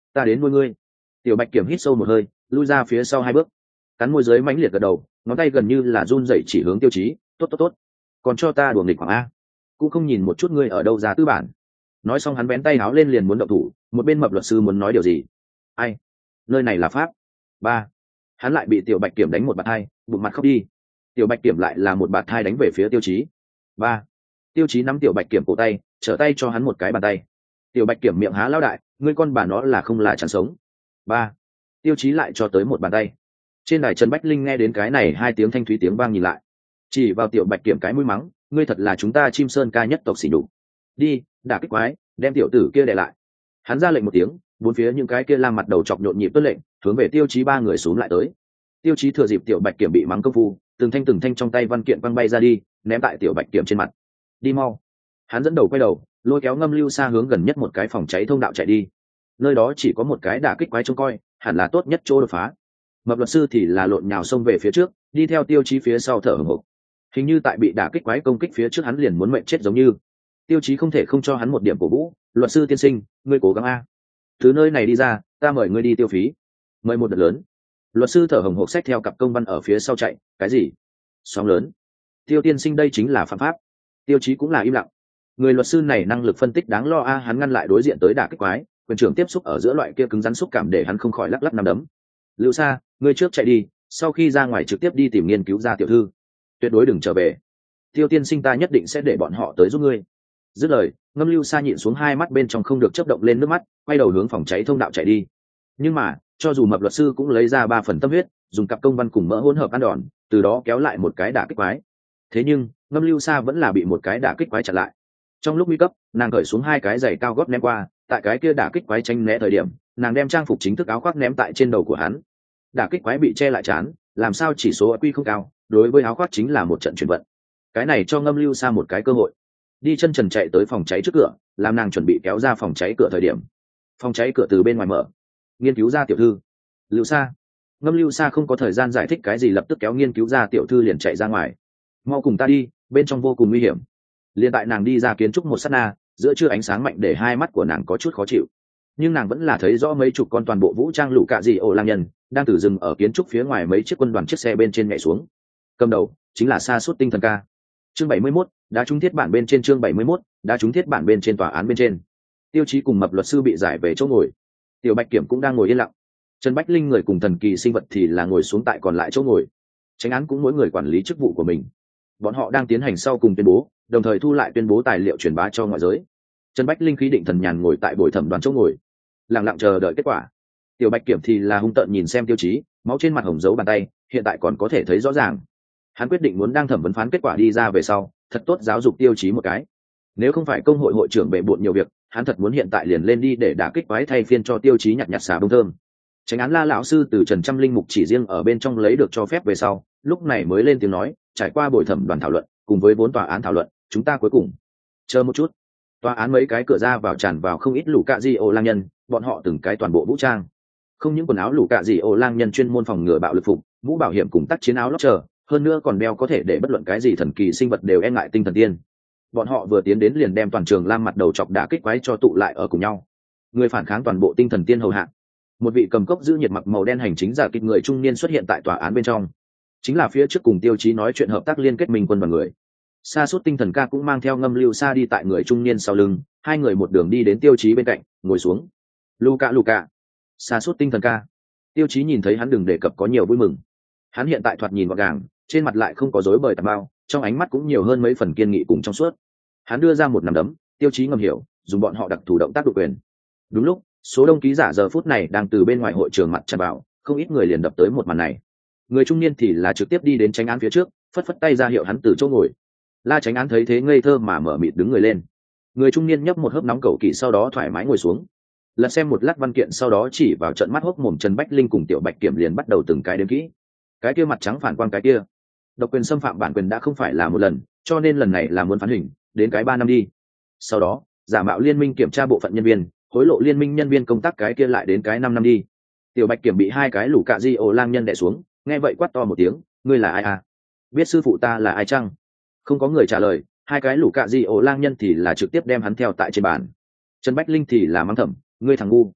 ta đến nuôi ngươi. Tiểu bạch kiểm hít sâu một hơi, lui ra phía sau hai bước, cắn môi dưới mãnh liệt gật đầu, ngón tay gần như là run rẩy chỉ hướng Tiêu Chí. Tốt tốt tốt, còn cho ta đùa nghịch khoảng a, cũng không nhìn một chút ngươi ở đâu ra tư bản. Nói xong hắn vén tay áo lên liền muốn động thủ, một bên mập luật sư muốn nói điều gì. Ai, nơi này là pháp. Ba, hắn lại bị tiểu bạch kiểm đánh một bạt hai, bụng mặt khóc đi. Tiểu bạch kiểm lại là một bạt hai đánh về phía Tiêu Chí. Ba, Tiêu Chí nắm tiểu bạch kiểm cổ tay, trở tay cho hắn một cái bàn tay. Tiểu bạch kiểm miệng há lao đại, ngươi con bà nó là không là chẳng sống. Ba, Tiêu Chí lại cho tới một bàn tay. Trên đài Trần Bách Linh nghe đến cái này hai tiếng thanh thúy tiếng vang nhìn lại, chỉ vào tiểu bạch kiểm cái mũi mắng, ngươi thật là chúng ta Chim Sơn ca nhất tộc xỉ nhục. Đi, đả kích quái, đem tiểu tử kia để lại. Hắn ra lệnh một tiếng, bốn phía những cái kia la mặt đầu chọc nhộn nhịp tuân lệnh, hướng về Tiêu Chí ba người xuống lại tới. Tiêu Chí thừa dịp tiểu bạch kiểm bị mắng công phu, từng thanh từng thanh trong tay văn kiện văng bay ra đi, ném tại tiểu bạch kiểm trên mặt. Đi mau. Hắn dẫn đầu quay đầu, lôi kéo Ngâm Lưu Sa hướng gần nhất một cái phòng cháy thông đạo chạy đi. Nơi đó chỉ có một cái đả kích quái trông coi, hẳn là tốt nhất chỗ đột phá. Mập luật sư thì là lộn nhào xông về phía trước, đi theo Tiêu Chí phía sau thở hổn hộc. Hình như tại bị đả kích quái công kích phía trước hắn liền muốn mệnh chết giống như. Tiêu Chí không thể không cho hắn một điểm cổ vũ, luật sư tiên sinh, ngươi cố gắng a. Từ nơi này đi ra, ta mời ngươi đi tiêu phí. Mời một đợt lớn. Luật sư thở hổn hộc xách theo cặp công văn ở phía sau chạy, cái gì? Sóng lớn. Tiêu tiên sinh đây chính là phạm pháp. Tiêu Chí cũng là im lặng. Người luật sư này năng lực phân tích đáng lo a, hắn ngăn lại đối diện tới đả kích quái, quyền trưởng tiếp xúc ở giữa loại kia cứng rắn xúc cảm để hắn không khỏi lắc lắc nắm đấm. Lưu Sa, ngươi trước chạy đi, sau khi ra ngoài trực tiếp đi tìm nghiên cứu ra tiểu thư, tuyệt đối đừng trở về. Tiêu tiên sinh ta nhất định sẽ để bọn họ tới giúp ngươi. Dứt lời, Ngâm Lưu Sa nhịn xuống hai mắt bên trong không được chớp động lên nước mắt, quay đầu hướng phòng cháy thông đạo chạy đi. Nhưng mà, cho dù mập luật sư cũng lấy ra ba phần tâm huyết, dùng cặp công văn cùng mỡ hỗn hợp ăn đòn, từ đó kéo lại một cái đả kích quái. Thế nhưng, Ngâm Lưu Sa vẫn là bị một cái đả kích quái chặn lại. Trong lúc nguy cấp, nàng cởi xuống hai cái giày cao gót ném qua, tại cái kia đả kích quái tranh né thời điểm, nàng đem trang phục chính thức áo khoác ném tại trên đầu của hắn. Đả kích quái bị che lại chán, làm sao chỉ số quy không cao, đối với áo khoác chính là một trận chuyển vận. Cái này cho Ngâm Lưu Sa một cái cơ hội, đi chân trần chạy tới phòng cháy trước cửa, làm nàng chuẩn bị kéo ra phòng cháy cửa thời điểm, phòng cháy cửa từ bên ngoài mở. Nghiên cứu ra tiểu thư. Lưu Sa. Ngâm Lưu Sa không có thời gian giải thích cái gì, lập tức kéo nghiên cứu ra tiểu thư liền chạy ra ngoài. Mau cùng ta đi, bên trong vô cùng nguy hiểm. Liên tại nàng đi ra kiến trúc một sát na, giữa trưa ánh sáng mạnh để hai mắt của nàng có chút khó chịu, nhưng nàng vẫn là thấy rõ mấy chục con toàn bộ vũ trang lũ cạ dị ổ lang nhân đang từ rừng ở kiến trúc phía ngoài mấy chiếc quân đoàn chiếc xe bên trên nhảy xuống. Cầm đầu chính là Sa Sút Tinh Thần Ca. Chương bảy mươi mốt, đã trúng thiết bản bên trên. Chương bảy mươi mốt, đã trúng thiết bản bên trên. Tòa án bên trên, Tiêu Chí cùng mập luật sư bị giải về chỗ ngồi, tiểu bạch kiểm cũng đang ngồi yên lặng. Trần Bách Linh người cùng thần kỳ sinh vật thì là ngồi xuống tại còn lại chỗ ngồi. Chánh án cũng mỗi người quản lý chức vụ của mình. Bọn họ đang tiến hành sau cùng tuyên bố, đồng thời thu lại tuyên bố tài liệu truyền bá cho ngoại giới. Trần Bách Linh khí định thần nhàn ngồi tại bồi thẩm đoàn chỗ ngồi, lặng lặng chờ đợi kết quả. Tiểu bạch kiểm thì là hung tợn nhìn xem Tiêu Chí, máu trên mặt hồng dấu bàn tay hiện tại còn có thể thấy rõ ràng. Hắn quyết định muốn đang thẩm vấn phán kết quả đi ra về sau, thật tốt giáo dục Tiêu Chí một cái. Nếu không phải công hội hội trưởng bệ bộn nhiều việc, hắn thật muốn hiện tại liền lên đi để đả kích quái thay phiên cho Tiêu Chí nhặt nhặt xà bông thơm. Tránh án La lão sư từ Trần Trăm Linh mục chỉ riêng ở bên trong lấy được cho phép về sau, lúc này mới lên tiếng nói, trải qua buổi thẩm đoàn thảo luận cùng với vốn tòa án thảo luận, chúng ta cuối cùng chờ một chút. Tòa án mấy cái cửa ra vào tràn vào không ít lũ cạ dị ổ lang nhân, bọn họ từng cái toàn bộ vũ trang, không những quần áo lũ cạ dị ổ lang nhân chuyên môn phòng ngừa bạo lực phục, mũ bảo hiểm cùng tác chiến áo lót chờ, hơn nữa còn đeo có thể để bất luận cái gì thần kỳ sinh vật đều e ngại tinh thần tiên. Bọn họ vừa tiến đến liền đem toàn trường lam mặt đầu chọc đả kích quái cho tụ lại ở cùng nhau. Người phản kháng toàn bộ tinh thần tiên hầu hạ. Một vị cầm cốc giữ nhiệt mặc màu đen hành chính giả kịch người trung niên xuất hiện tại tòa án bên trong, chính là phía trước cùng Tiêu Chí nói chuyện hợp tác liên kết minh quân và người. Sa Sút Tinh Thần Ca cũng mang theo Ngâm Lưu Sa đi tại người trung niên sau lưng, hai người một đường đi đến Tiêu Chí bên cạnh, ngồi xuống. Luca Luca, Sa Sút Tinh Thần Ca. Tiêu Chí nhìn thấy hắn đừng đề cập có nhiều vui mừng. Hắn hiện tại thoạt nhìn gọn gàng, trên mặt lại không có rối bời tạp bao, trong ánh mắt cũng nhiều hơn mấy phần kiên nghị cùng trong suốt. Hắn đưa ra một nắm đấm, Tiêu Chí ngầm hiểu, dùng bọn họ đặc thủ động tác độc quyền. Đúng lúc, số đông ký giả giờ phút này đang từ bên ngoài hội trường mặt tràn vào, không ít người liền đập tới một màn này. Người trung niên thì là trực tiếp đi đến Chánh án phía trước, phất phất tay ra hiệu hắn từ chỗ ngồi. La Chánh án thấy thế ngây thơ mà mở mịt đứng người lên. Người trung niên nhấp một hớp nóng cầu kỳ, sau đó thoải mái ngồi xuống, lật xem một lát văn kiện, sau đó chỉ vào trận mắt hốc mồm Trần Bách Linh cùng Tiểu Bạch Kiểm liền bắt đầu từng cái đếm kỹ. Cái kia mặt trắng phản quang cái kia, độc quyền xâm phạm bản quyền đã không phải là một lần, cho nên lần này là muốn phán hình, đến cái ba năm đi. Sau đó, giả mạo liên minh kiểm tra bộ phận nhân viên, hối lộ liên minh nhân viên công tác cái kia lại đến cái năm năm đi. Tiểu Bạch Kiểm bị hai cái lũ cạ di ổ lang nhân đè xuống, nghe vậy quát to một tiếng, ngươi là ai à? Biết sư phụ ta là ai chăng? Không có người trả lời, hai cái lũ cạ di ổ lang nhân thì là trực tiếp đem hắn theo tại trên bàn. Trần Bách Linh thì là mắng thầm, ngươi thằng ngu.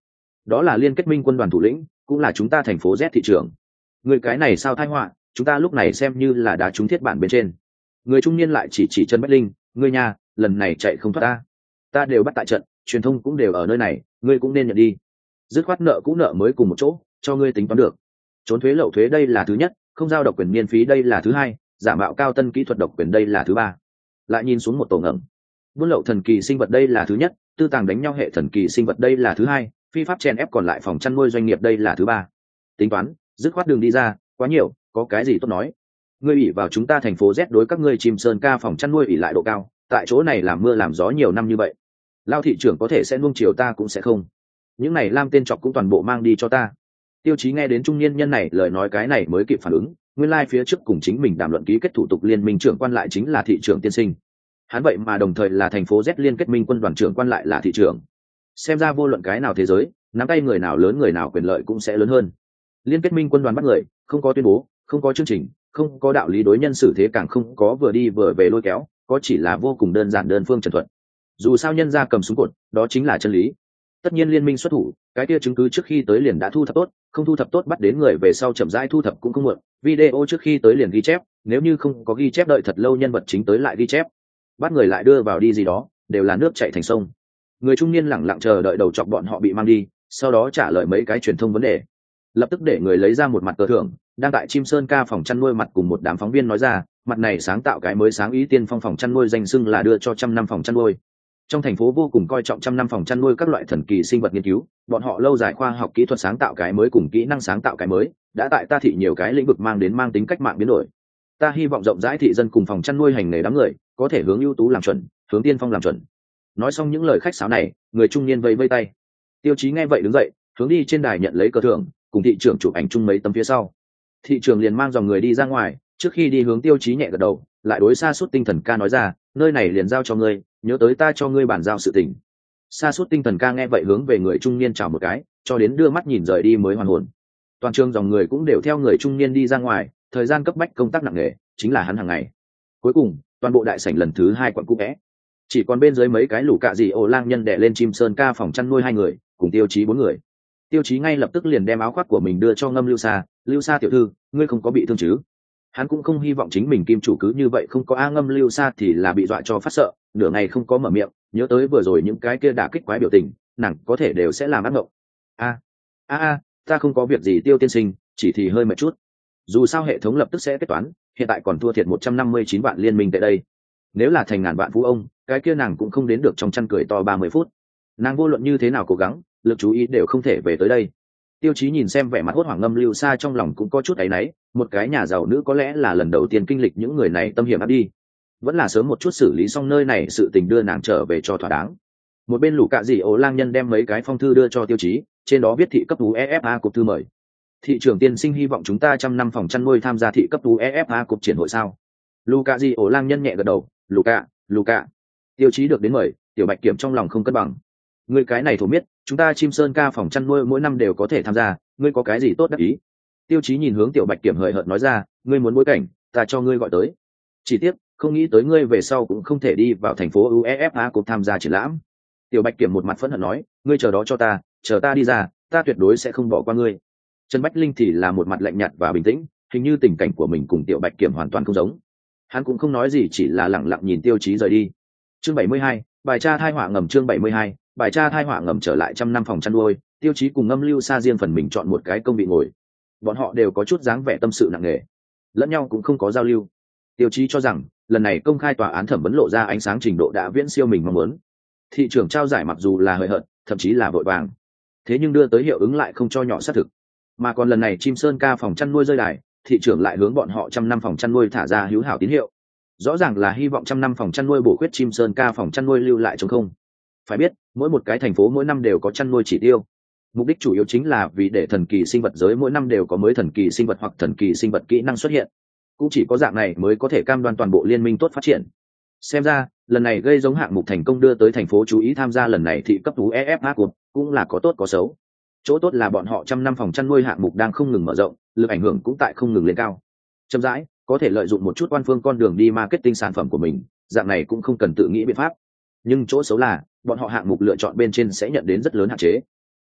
đó là liên kết minh quân đoàn thủ lĩnh, cũng là chúng ta thành phố Z thị trưởng. Người cái này sao tai họa, chúng ta lúc này xem như là đá trúng thiết bản bên trên. Người trung niên lại chỉ chỉ Trần Bách Linh, ngươi nhà lần này chạy không thoát ta, ta đều bắt tại trận, truyền thông cũng đều ở nơi này, ngươi cũng nên nhận đi. Dứt khoát nợ cũ nợ mới cùng một chỗ, cho ngươi tính toán được. Trốn thuế lậu thuế đây là thứ nhất, không giao độc quyền miễn phí đây là thứ hai, giả mạo cao tân kỹ thuật độc quyền đây là thứ ba. Lại nhìn xuống một tổ ngẩng, buôn lậu thần kỳ sinh vật đây là thứ nhất, tư tàng đánh nhau hệ thần kỳ sinh vật đây là thứ hai, phi pháp chen ép còn lại phòng chăn nuôi doanh nghiệp đây là thứ ba. Tính toán, dứt khoát đường đi ra, quá nhiều, có cái gì tốt nói. Ngươi ủy vào chúng ta thành phố Z đối các ngươi chim sơn ca phòng chăn nuôi ủy lại độ cao, tại chỗ này làm mưa làm gió nhiều năm như vậy, lao thị trưởng có thể sẽ nuông chiều ta cũng sẽ không. Những này lam tên chọc cũng toàn bộ mang đi cho ta. Tiêu Chí nghe đến trung niên nhân này lời nói cái này mới kịp phản ứng, nguyên lai phía trước cùng chính mình đàm luận ký kết thủ tục liên minh trưởng quan lại chính là thị trưởng tiên sinh. Hắn vậy mà đồng thời là thành phố Z liên kết minh quân đoàn trưởng quan lại là thị trưởng. Xem ra vô luận cái nào thế giới, nắm tay người nào lớn người nào quyền lợi cũng sẽ lớn hơn. Liên kết minh quân đoàn bắt người, không có tuyên bố, không có chương trình, không có đạo lý đối nhân xử thế, càng không có vừa đi vừa về lôi kéo, có chỉ là vô cùng đơn giản đơn phương trần thuận. Dù sao nhân ra cầm súng cột, đó chính là chân lý. Tất nhiên liên minh xuất thủ, cái kia chứng cứ trước khi tới liền đã thu thập tốt, không thu thập tốt bắt đến người về sau chậm rãi thu thập cũng không muộn. Video trước khi tới liền ghi chép, nếu như không có ghi chép đợi thật lâu nhân vật chính tới lại ghi chép, bắt người lại đưa vào đi gì đó, đều là nước chảy thành sông. Người trung niên lẳng lặng chờ đợi đầu chọc bọn họ bị mang đi, sau đó trả lời mấy cái truyền thông vấn đề. Lập tức để người lấy ra một mặt cờ thưởng, đang tại Chim Sơn ca phòng chăn nuôi mặt cùng một đám phóng viên nói ra, mặt này sáng tạo cái mới sáng ý tiên phong phòng chăn nuôi danh xưng là đưa cho trăm năm phòng chăn nuôi. Trong thành phố vô cùng coi trọng trăm năm phòng chăn nuôi các loại thần kỳ sinh vật nghiên cứu, bọn họ lâu dài khoa học kỹ thuật sáng tạo cái mới cùng kỹ năng sáng tạo cái mới, đã tại ta thị nhiều cái lĩnh vực mang đến mang tính cách mạng biến đổi. Ta hy vọng rộng rãi thị dân cùng phòng chăn nuôi hành nghề đám người, có thể hướng ưu tú làm chuẩn, hướng tiên phong làm chuẩn. Nói xong những lời khách sáo này, người trung niên vây vây tay. Tiêu Chí nghe vậy đứng dậy, hướng đi trên đài nhận lấy cờ thưởng, cùng thị trưởng chụp ảnh chung mấy tấm phía sau. Thị trưởng liền mang dòng người đi ra ngoài, trước khi đi hướng Tiêu Chí nhẹ gật đầu, lại đối Sa Sút Tinh Thần Ca nói ra, nơi này liền giao cho ngươi, nhớ tới ta cho ngươi bản giao sự tình. Sa Sút Tinh Thần Ca nghe vậy hướng về người trung niên chào một cái, cho đến đưa mắt nhìn rời đi mới hoàn hồn. Toàn trường dòng người cũng đều theo người trung niên đi ra ngoài, thời gian cấp bách công tác nặng nề, chính là hắn hàng ngày. Cuối cùng, toàn bộ đại sảnh lần thứ hai quận cũ vẽ, chỉ còn bên dưới mấy cái lũ cạ gì ổ lang nhân đè lên Chim Sơn ca phòng chăn nuôi hai người, cùng Tiêu Chí bốn người. Tiêu Chí ngay lập tức liền đem áo khoác của mình đưa cho Ngâm Lưu Sa, Lưu Sa tiểu thư, ngươi không có bị thương chứ? Hắn cũng không hy vọng chính mình kim chủ cứ như vậy không có a. Ngâm Lưu Sa thì là bị dọa cho phát sợ, nửa ngày không có mở miệng, nhớ tới vừa rồi những cái kia đả kích quái biểu tình, nàng có thể đều sẽ làm ác mộng. A a a, ta không có việc gì Tiêu tiên sinh, chỉ thì hơi mệt chút. Dù sao hệ thống lập tức sẽ kết toán, hiện tại còn thua thiệt một trăm năm mươi chín vạn liên minh tại đây. Nếu là thành ngàn vạn phú ông, cái kia nàng cũng không đến được trong chăn cười to ba mươi phút. Nàng vô luận như thế nào cố gắng, lực chú ý đều không thể về tới đây. Tiêu Chí nhìn xem vẻ mặt hốt hoảng Ngâm Lưu Sa trong lòng cũng có chút áy náy, một cái nhà giàu nữ có lẽ là lần đầu tiên kinh lịch những người này tâm hiểm áp đi, vẫn là sớm một chút xử lý xong nơi này sự tình đưa nàng trở về cho thỏa đáng. Một bên lũ cạ dị ố lang nhân đem mấy cái phong thư đưa cho Tiêu Chí, trên đó viết thị cấp UEFA cục thư mời. Thị trưởng tiên sinh hy vọng chúng ta trăm năm phòng chăn nuôi tham gia thị cấp UEFA cục triển hội sao? Lũ cạ dị ố lang nhân nhẹ gật đầu, lũ cạ, lũ cạ. Tiêu Chí được đến mời, Tiểu Bạch Kiểm trong lòng không cân bằng. Ngươi cái này thổ miết, chúng ta Chim Sơn ca phòng chăn nuôi mỗi năm đều có thể tham gia, ngươi có cái gì tốt đắc ý? Tiêu Chí nhìn hướng Tiểu Bạch Kiểm hời hợt nói ra, ngươi muốn bối cảnh, ta cho ngươi gọi tới. Chỉ tiếc, không nghĩ tới ngươi về sau cũng không thể đi vào thành phố UEFA cục tham gia triển lãm. Tiểu Bạch Kiểm một mặt phẫn hận nói, ngươi chờ đó cho ta, chờ ta đi ra, ta tuyệt đối sẽ không bỏ qua ngươi. Trần Bách Linh thì là một mặt lạnh nhạt và bình tĩnh, hình như tình cảnh của mình cùng Tiểu Bạch Kiểm hoàn toàn không giống. Hắn cũng không nói gì, chỉ là lặng lặng nhìn Tiêu Chí rời đi. Chương bảy mươi hai, bài tra thai họa ngầm. Chương bảy mươi hai, bài tra thai họa ngầm. Trở lại trăm năm phòng chăn nuôi, Tiêu Chí cùng Ngâm Lưu Sa riêng phần mình chọn một cái công vị ngồi. Bọn họ đều có chút dáng vẻ tâm sự nặng nề, lẫn nhau cũng không có giao lưu. Tiêu Chí cho rằng lần này công khai tòa án thẩm vấn lộ ra ánh sáng trình độ đã viễn siêu mình mong muốn. Thị trưởng trao giải mặc dù là hời hợt, thậm chí là vội vàng, thế nhưng đưa tới hiệu ứng lại không cho nhỏ xác thực. Mà còn lần này Chim Sơn ca phòng chăn nuôi rơi đài, thị trưởng lại hướng bọn họ trăm năm phòng chăn nuôi thả ra hữu hảo tín hiệu, rõ ràng là hy vọng trăm năm phòng chăn nuôi bổ khuyết Chim Sơn ca phòng chăn nuôi lưu lại chống không. Phải biết, mỗi một cái thành phố mỗi năm đều có chăn nuôi chỉ tiêu, mục đích chủ yếu chính là vì để thần kỳ sinh vật giới mỗi năm đều có mới thần kỳ sinh vật hoặc thần kỳ sinh vật kỹ năng xuất hiện, cũng chỉ có dạng này mới có thể cam đoan toàn bộ liên minh tốt phát triển. Xem ra lần này gây giống hạng mục thành công đưa tới thành phố chú ý tham gia lần này thị cấp UEFA Cup, cũng là có tốt có xấu. Chỗ tốt là bọn họ trăm năm phòng chăn nuôi hạng mục đang không ngừng mở rộng, lực ảnh hưởng cũng tại không ngừng lên cao. Chậm rãi có thể lợi dụng một chút quan phương con đường đi marketing sản phẩm của mình, dạng này cũng không cần tự nghĩ biện pháp. Nhưng chỗ xấu là bọn họ hạng mục lựa chọn bên trên sẽ nhận đến rất lớn hạn chế.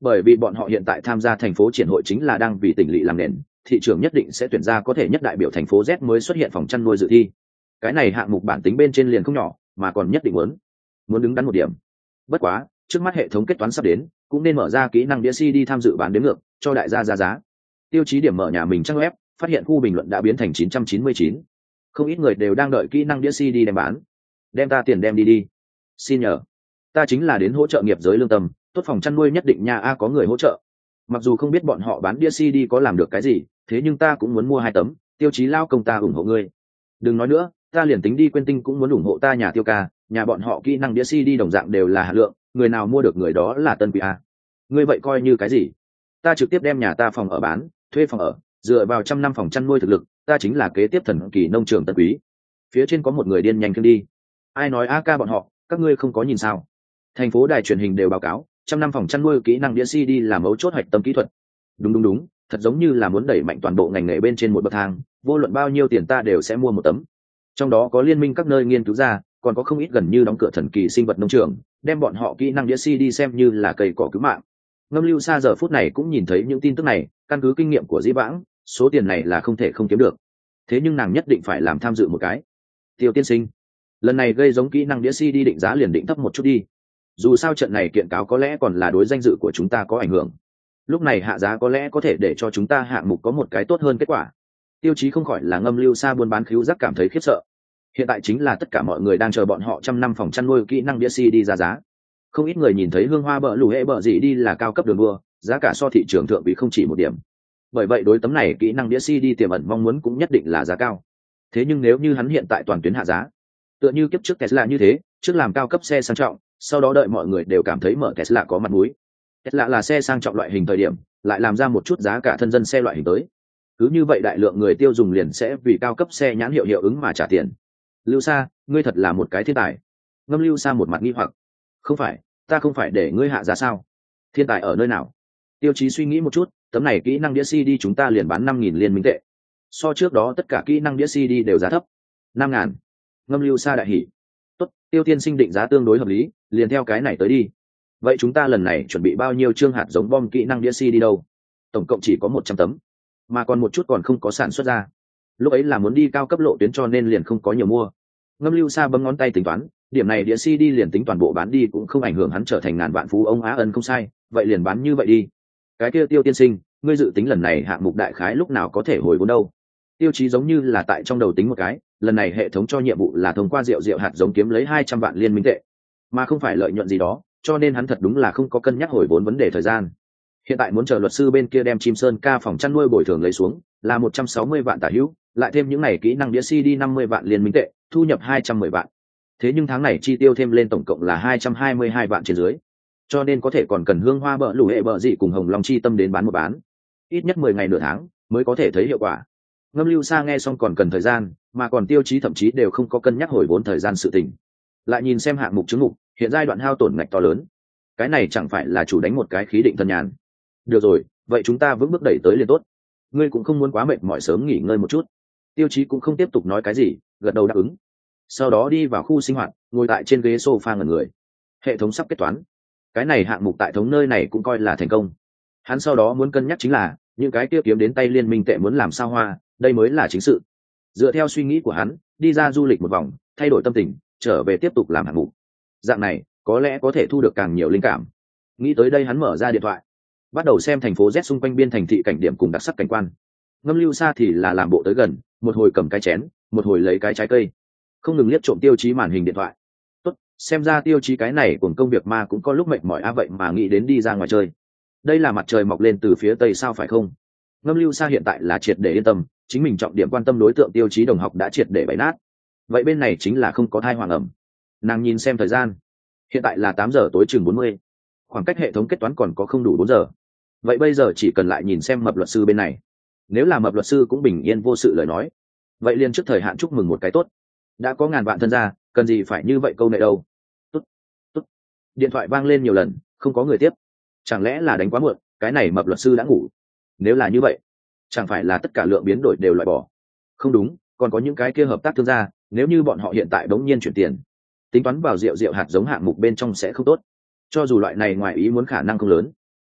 bởi vì bọn họ hiện tại tham gia thành phố triển hội chính là đang vì tỉnh lỵ làm nền, thị trường nhất định sẽ tuyển ra có thể nhất đại biểu thành phố Z mới xuất hiện phòng chăn nuôi dự thi. Cái này hạng mục bản tính bên trên liền không nhỏ, mà còn nhất định muốn muốn đứng đắn một điểm. Bất quá, trước mắt hệ thống kết toán sắp đến, cũng nên mở ra kỹ năng đĩa xê đê tham dự bán đếm ngược, cho đại gia ra giá. Tiêu chí điểm mở nhà mình trang web, phát hiện khu bình luận đã biến thành chín trăm chín mươi chín. Không ít người đều đang đợi kỹ năng đĩa xê đê đem bán. Đem ta tiền đem đi đi. Xin nhờ, ta chính là đến hỗ trợ nghiệp giới lương tâm, tốt phòng chăn nuôi nhất định nhà a có người hỗ trợ. Mặc dù không biết bọn họ bán đĩa xê đê có làm được cái gì, thế nhưng ta cũng muốn mua hai tấm, Tiêu chí lao công ta ủng hộ ngươi. Đừng nói nữa, ta liền tính đi quên tinh cũng muốn ủng hộ ta nhà Tiêu ca, nhà bọn họ kỹ năng đĩa xê đê đồng dạng đều là hạt lượng, người nào mua được người đó là tân quý a. Ngươi vậy coi như cái gì? Ta trực tiếp đem nhà ta phòng ở bán, thuê phòng ở, dựa vào trăm năm phòng chăn nuôi thực lực, ta chính là kế tiếp thần kỳ nông trường tân quý. Phía trên có một người điên nhanhขึ้n đi. Ai nói a ca bọn họ, các ngươi không có nhìn sao? Thành phố đài truyền hình đều báo cáo, trăm năm phòng chăn nuôi kỹ năng đĩa xê đê là mấu chốt hoạch tâm kỹ thuật. Đúng đúng đúng, thật giống như là muốn đẩy mạnh toàn bộ ngành nghề bên trên một bậc thang, vô luận bao nhiêu tiền ta đều sẽ mua một tấm. Trong đó có liên minh các nơi nghiên cứu ra, còn có không ít gần như đóng cửa thần kỳ sinh vật nông trường, đem bọn họ kỹ năng đĩa xê đê xem như là cây cỏ cứu mạng. Ngâm Lưu Sa giờ phút này cũng nhìn thấy những tin tức này, căn cứ kinh nghiệm của Dĩ Vãng, số tiền này là không thể không kiếm được. Thế nhưng nàng nhất định phải làm tham dự một cái. Tiêu tiên sinh, lần này gây giống kỹ năng đĩa xê đê định giá liền định thấp một chút đi. Dù sao trận này kiện cáo có lẽ còn là đối danh dự của chúng ta có ảnh hưởng. Lúc này hạ giá có lẽ có thể để cho chúng ta hạng mục có một cái tốt hơn kết quả. Tiêu chí không khỏi là Ngâm Lưu Sa buôn bán khíu giác cảm thấy khiếp sợ. Hiện tại chính là tất cả mọi người đang chờ bọn họ trăm năm phòng chăn nuôi kỹ năng đĩa xê đê ra giá. Không ít người nhìn thấy hương hoa bờ lù hệ bờ gì đi là cao cấp đường đua, giá cả so thị trường thượng vị không chỉ một điểm. Bởi vậy đối tấm này kỹ năng đĩa xê đê tiềm ẩn mong muốn cũng nhất định là giá cao. Thế nhưng nếu như hắn hiện tại toàn tuyến hạ giá, tựa như kiếp trước Tesla như thế, trước làm cao cấp xe sang trọng, sau đó đợi mọi người đều cảm thấy mở Tesla có mặt mũi. Tesla là xe sang trọng loại hình thời điểm, lại làm ra một chút giá cả thân dân xe loại hình tới. Cứ như vậy đại lượng người tiêu dùng liền sẽ vì cao cấp xe nhãn hiệu hiệu ứng mà trả tiền. Lưu Sa, ngươi thật là một cái thiên tài. Ngâm Lưu Sa một mặt nghi hoặc. Không phải, ta không phải để ngươi hạ giá sao? Thiên tài ở nơi nào? Tiêu chí suy nghĩ một chút, tấm này kỹ năng đĩa xê đê chúng ta liền bán năm nghìn liên minh tệ. So trước đó tất cả kỹ năng đĩa xê đê đều giá thấp. năm ngàn. Ngâm Lưu Sa đại hỉ. Tốt, Tiêu tiên sinh định giá tương đối hợp lý, liền theo cái này tới đi. Vậy chúng ta lần này chuẩn bị bao nhiêu chương hạt giống bom kỹ năng đĩa xê đê đâu? Tổng cộng chỉ có một trăm tấm, mà còn một chút còn không có sản xuất ra. Lúc ấy là muốn đi cao cấp lộ tuyến cho nên liền không có nhiều mua. Ngâm Lưu Sa bấm ngón tay tính toán, điểm này đĩa xê đê liền tính toàn bộ bán đi cũng không ảnh hưởng hắn trở thành ngàn vạn phú ông Á Ân không sai, vậy liền bán như vậy đi. Cái kia Tiêu tiên sinh, ngươi dự tính lần này hạng mục đại khái lúc nào có thể hồi vốn đâu? Tiêu chí giống như là tại trong đầu tính một cái, lần này hệ thống cho nhiệm vụ là thông qua rượu rượu hạt giống kiếm lấy hai trăm vạn liên minh tệ, mà không phải lợi nhuận gì đó, cho nên hắn thật đúng là không có cân nhắc hồi vốn vấn đề thời gian. Hiện tại muốn chờ luật sư bên kia đem Chim Sơn ca phòng chăn nuôi bồi thường lấy xuống, là một trăm sáu mươi vạn tả hữu, lại thêm những này kỹ năng đĩa xê đê năm mươi vạn liên minh tệ, thu nhập hai trăm mười vạn. Thế nhưng tháng này chi tiêu thêm lên tổng cộng là hai trăm hai mươi hai vạn trên dưới, cho nên có thể còn cần hương hoa bờ lù hệ bờ dị cùng hồng long chi tâm đến bán một bán, ít nhất mười ngày nửa tháng mới có thể thấy hiệu quả. Ngâm Lưu Sa nghe xong còn cần thời gian, mà còn tiêu chí thậm chí đều không có cân nhắc hồi vốn thời gian sự tình. Lại nhìn xem hạng mục chứng mục, hiện giai đoạn hao tổn ngạch to lớn, cái này chẳng phải là chủ đánh một cái khí định thần nhàn. Được rồi, vậy chúng ta vững bước đẩy tới liền tốt. Ngươi cũng không muốn quá mệt mỏi, sớm nghỉ ngơi một chút. Tiêu chí cũng không tiếp tục nói cái gì, gật đầu đáp ứng. Sau đó đi vào khu sinh hoạt, ngồi tại trên ghế sofa ngẩn người. Hệ thống sắp kết toán, cái này hạng mục tại thống nơi này cũng coi là thành công. Hắn sau đó muốn cân nhắc chính là những cái kia kiếm đến tay liên minh tệ muốn làm sao hoa, đây mới là chính sự. Dựa theo suy nghĩ của hắn, đi ra du lịch một vòng, thay đổi tâm tình, trở về tiếp tục làm hạng mục. Dạng này có lẽ có thể thu được càng nhiều linh cảm. Nghĩ tới đây hắn mở ra điện thoại, bắt đầu xem thành phố Z xung quanh biên thành thị cảnh điểm cùng đặc sắc cảnh quan. Ngâm Lưu Sa thì là làm bộ tới gần, một hồi cầm cái chén, một hồi lấy cái trái cây, không ngừng liếc trộm tiêu chí màn hình điện thoại. Tốt, xem ra tiêu chí cái này cùng công việc mà cũng có lúc mệt mỏi a, vậy mà nghĩ đến đi ra ngoài chơi. Đây là mặt trời mọc lên từ phía tây sao phải không? Ngâm Lưu Sa hiện tại là triệt để yên tâm, chính mình trọng điểm quan tâm đối tượng tiêu chí đồng học đã triệt để bày nát. Vậy bên này chính là không có thai hoàng ẩm. Nàng nhìn xem thời gian, hiện tại là tám giờ tối chừng bốn mươi, khoảng cách hệ thống kết toán còn có không đủ bốn giờ. Vậy bây giờ chỉ cần lại nhìn xem mập luật sư bên này, nếu là mập luật sư cũng bình yên vô sự lời nói, vậy liền trước thời hạn chúc mừng một cái tốt. Đã có ngàn vạn thân gia, cần gì phải như vậy câu nệ đâu. Tốt, tốt. Điện thoại vang lên nhiều lần, không có người tiếp. Chẳng lẽ là đánh quá muộn, cái này mập luật sư đã ngủ? Nếu là như vậy, chẳng phải là tất cả lượng biến đổi đều loại bỏ? Không đúng, còn có những cái kia hợp tác thương gia, nếu như bọn họ hiện tại đống nhiên chuyển tiền, tính toán vào rượu rượu hạt giống hạng mục bên trong sẽ không tốt. Cho dù loại này ngoài ý muốn khả năng không lớn,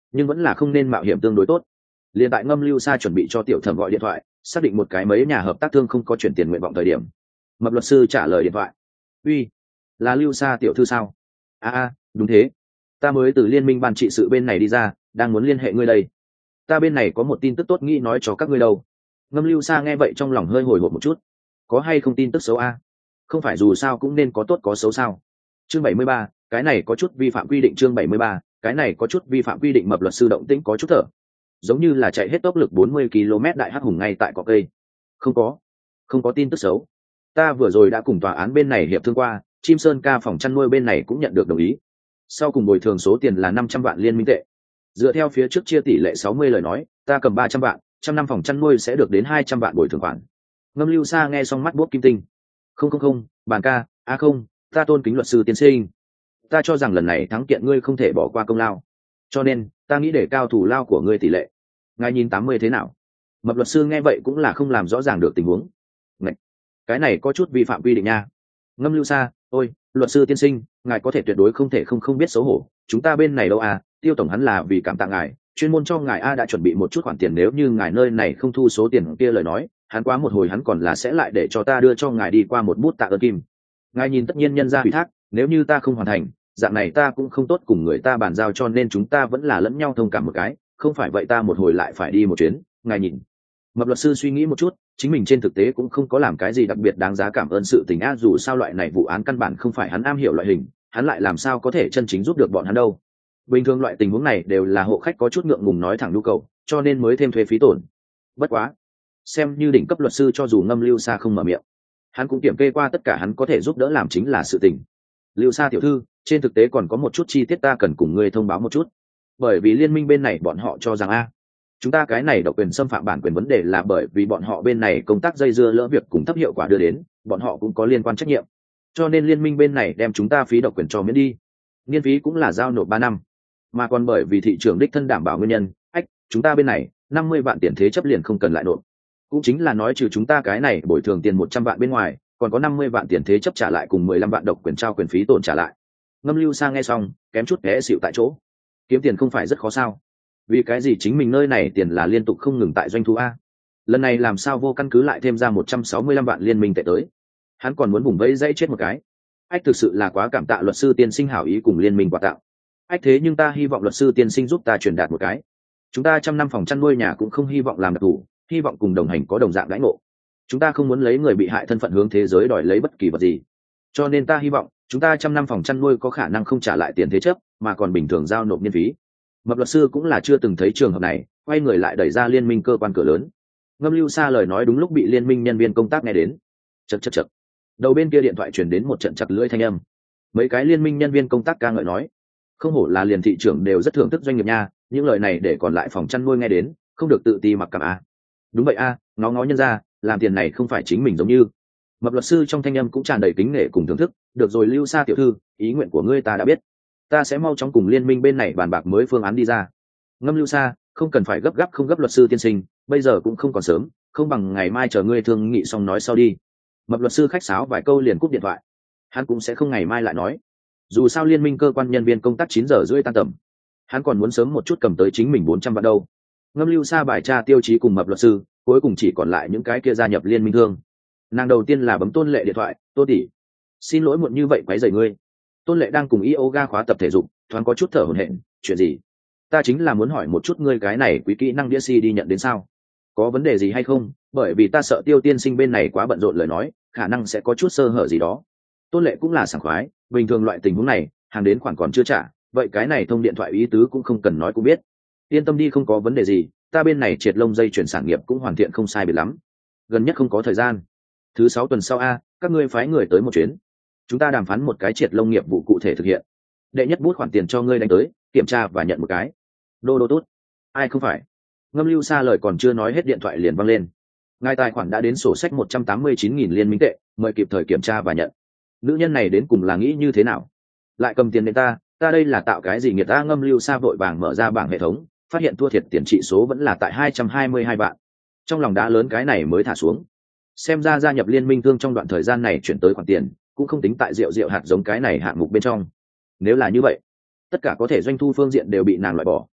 nhưng vẫn là không nên mạo hiểm tương đối tốt. Liên tại Ngâm Lưu Sa chuẩn bị cho tiểu thẩm gọi điện thoại xác định một cái mấy nhà hợp tác thương không có chuyển tiền nguyện vọng thời điểm, Mập luật sư trả lời điện thoại. Uy, là Lưu Sa tiểu thư sao? A a, đúng thế, ta mới từ liên minh ban trị sự bên này đi ra, đang muốn liên hệ ngươi đây. Ta bên này có một tin tức tốt nghĩ nói cho các ngươi đâu. Ngâm Lưu Sa nghe vậy trong lòng hơi hồi hộp một chút. Có hay không tin tức xấu a? Không phải dù sao cũng nên có tốt có xấu sao? Chương bảy mươi ba, cái này có chút vi phạm quy định. Chương bảy mươi ba, cái này có chút vi phạm quy định. Mập luật sư động tĩnh có chút thở, giống như là chạy hết tốc lực bốn mươi ki lô mét đại hắc hùng ngay tại cỏ cây. Không có, không có tin tức xấu. Ta vừa rồi đã cùng tòa án bên này hiệp thương qua, Chim Sơn ca phòng chăn nuôi bên này cũng nhận được đồng ý. Sau cùng bồi thường số tiền là năm trăm vạn liên minh tệ. Dựa theo phía trước chia tỷ lệ sáu mươi lời nói, ta cầm ba trăm vạn, trăm năm phòng chăn nuôi sẽ được đến hai trăm vạn bồi thường khoản. Ngâm Lưu Sa nghe xong mắt buốt kim tinh. Không không không, bàn ca, a à không, ta tôn kính luật sư tiến sinh. Ta cho rằng lần này thắng kiện ngươi không thể bỏ qua công lao. Cho nên, ta nghĩ để cao thủ lao của ngươi tỷ lệ. Ngài nhìn tám mươi thế nào? Mập luật sư nghe vậy cũng là không làm rõ ràng được tình huống. Ngậy! Cái này có chút vi phạm quy định nha. Ngâm Lưu Sa, ôi, luật sư tiên sinh, ngài có thể tuyệt đối không thể không không biết xấu hổ. Chúng ta bên này đâu à, Tiêu tổng hắn là vì cảm tạ ngài, chuyên môn cho ngài a đã chuẩn bị một chút khoản tiền, nếu như ngài nơi này không thu số tiền kia lời nói, hắn quá một hồi hắn còn là sẽ lại để cho ta đưa cho ngài đi qua một bút tạ ơn kim. Ngài nhìn tất nhiên nhân ra ủy thác, nếu như ta không hoàn thành, dạng này ta cũng không tốt cùng người ta bàn giao, cho nên chúng ta vẫn là lẫn nhau thông cảm một cái, không phải vậy ta một hồi lại phải đi một chuyến. Ngài nhìn. Mập luật sư suy nghĩ một chút, chính mình trên thực tế cũng không có làm cái gì đặc biệt đáng giá cảm ơn sự tình a, dù sao loại này vụ án căn bản không phải hắn am hiểu loại hình, hắn lại làm sao có thể chân chính giúp được bọn hắn đâu. Bình thường loại tình huống này đều là hộ khách có chút ngượng ngùng nói thẳng nhu cầu, cho nên mới thêm thuế phí tổn. Bất quá, xem như đỉnh cấp luật sư, cho dù Ngâm Lưu Sa không mở miệng, hắn cũng kiểm kê qua tất cả hắn có thể giúp đỡ làm chính là sự tình. Lưu Sa tiểu thư, trên thực tế còn có một chút chi tiết ta cần cùng ngươi thông báo một chút, bởi vì liên minh bên này bọn họ cho rằng a chúng ta cái này độc quyền xâm phạm bản quyền vấn đề là bởi vì bọn họ bên này công tác dây dưa lỡ việc cùng thấp hiệu quả đưa đến, bọn họ cũng có liên quan trách nhiệm, cho nên liên minh bên này đem chúng ta phí độc quyền cho miễn đi, niên phí cũng là giao nộp ba năm, mà còn bởi vì thị trường đích thân đảm bảo nguyên nhân, ách chúng ta bên này năm mươi vạn tiền thế chấp liền không cần lại nộp, cũng chính là nói trừ chúng ta cái này bồi thường tiền một trăm vạn bên ngoài, còn có năm mươi vạn tiền thế chấp trả lại cùng mười lăm vạn độc quyền trao quyền phí tổn trả lại. Ngâm Lưu Sa nghe xong kém chút té xịu tại chỗ. Kiếm tiền không phải rất khó sao? Vì cái gì chính mình nơi này tiền là liên tục không ngừng tại doanh thu a? Lần này làm sao vô căn cứ lại thêm ra một trăm sáu mươi lăm vạn liên minh tệ tới? Hắn còn muốn vùng vẫy dãy chết một cái. Ách thực sự là quá cảm tạ luật sư tiên sinh hảo ý cùng liên minh quà tặng. Ách thế nhưng ta hy vọng luật sư tiên sinh giúp ta truyền đạt một cái. Chúng ta trăm năm phòng chăn nuôi nhà cũng không hy vọng làm đặc thù, hy vọng cùng đồng hành có đồng dạng đãi ngộ. Chúng ta không muốn lấy người bị hại thân phận hướng thế giới đòi lấy bất kỳ vật gì. Cho nên ta hy vọng chúng ta trăm năm phòng chăn nuôi có khả năng không trả lại tiền thế chấp, mà còn bình thường giao nộp niên phí. Mập luật sư cũng là chưa từng thấy trường hợp này, quay người lại đẩy ra liên minh cơ quan cửa lớn. Ngâm Lưu Sa lời nói đúng lúc bị liên minh nhân viên công tác nghe đến. Chậc chậc chậc. Đầu bên kia điện thoại truyền đến một trận chặt lưỡi thanh âm. Mấy cái liên minh nhân viên công tác ca ngợi nói, không hổ là liền thị trưởng đều rất thưởng thức doanh nghiệp nha, những lời này để còn lại phòng chăn nuôi nghe đến, không được tự ti mặc cảm a. Đúng vậy a, ngó ngó nhân ra, làm tiền này không phải chính mình giống như. Mập luật sư trong thanh âm cũng tràn đầy kính nể cùng thưởng thức. Được rồi Lưu Sa tiểu thư, ý nguyện của ngươi ta đã biết, ta sẽ mau chóng cùng liên minh bên này bàn bạc mới phương án đi ra. Ngâm Lưu Sa, không cần phải gấp gáp không gấp luật sư tiên sinh, bây giờ cũng không còn sớm, không bằng ngày mai chờ ngươi thương nghị xong nói sau đi. Mập luật sư khách sáo vài câu liền cúp điện thoại. Hắn cũng sẽ không ngày mai lại nói, dù sao liên minh cơ quan nhân viên công tác chín giờ rưỡi tan tầm, hắn còn muốn sớm một chút cầm tới chính mình bốn trăm vạn đâu. Ngâm Lưu Sa bài tra tiêu chí cùng mập luật sư, cuối cùng chỉ còn lại những cái kia gia nhập liên minh thương. Nàng đầu tiên là bấm Tôn Lệ điện thoại. Tô tỷ, xin lỗi muộn như vậy quấy rầy ngươi. Tôn Lệ đang cùng yoga khóa tập thể dục, thoáng có chút thở hổn hển. Chuyện gì? Ta chính là muốn hỏi một chút ngươi cái này quý kỹ năng đĩa xê đi nhận đến sao? Có vấn đề gì hay không? Bởi vì ta sợ Tiêu tiên sinh bên này quá bận rộn lời nói, khả năng sẽ có chút sơ hở gì đó. Tôn Lệ cũng là sảng khoái, bình thường loại tình huống này, hàng đến khoản còn chưa trả, vậy cái này thông điện thoại ý tứ cũng không cần nói cũng biết. Yên tâm đi, không có vấn đề gì, ta bên này triệt lông dây chuyển sản nghiệp cũng hoàn thiện không sai biệt lắm. Gần nhất không có thời gian. Thứ sáu tuần sau a, các ngươi phái người tới một chuyến. Chúng ta đàm phán một cái triệt lông nghiệp vụ cụ thể thực hiện. Đệ nhất bút khoản tiền cho ngươi đánh tới, kiểm tra và nhận một cái. Đô đô tốt. Ai không phải? Ngâm Lưu Sa lời còn chưa nói hết điện thoại liền văng lên. Ngài tài khoản đã đến sổ sách một trăm tám mươi chín nghìn liên minh tệ, mời kịp thời kiểm tra và nhận. Nữ nhân này đến cùng là nghĩ như thế nào? Lại cầm tiền đến ta, ta đây là tạo cái gì nghiệt ta? Ngâm Lưu Sa vội vàng mở ra bảng hệ thống, phát hiện thua thiệt tiền trị số vẫn là tại hai trăm hai mươi hai vạn. Trong lòng đá lớn cái này mới thả xuống. Xem ra gia nhập liên minh thương trong đoạn thời gian này chuyển tới khoản tiền cũng không tính tại rượu rượu hạt giống cái này hạng mục bên trong. Nếu là như vậy, tất cả có thể doanh thu phương diện đều bị nàng loại bỏ.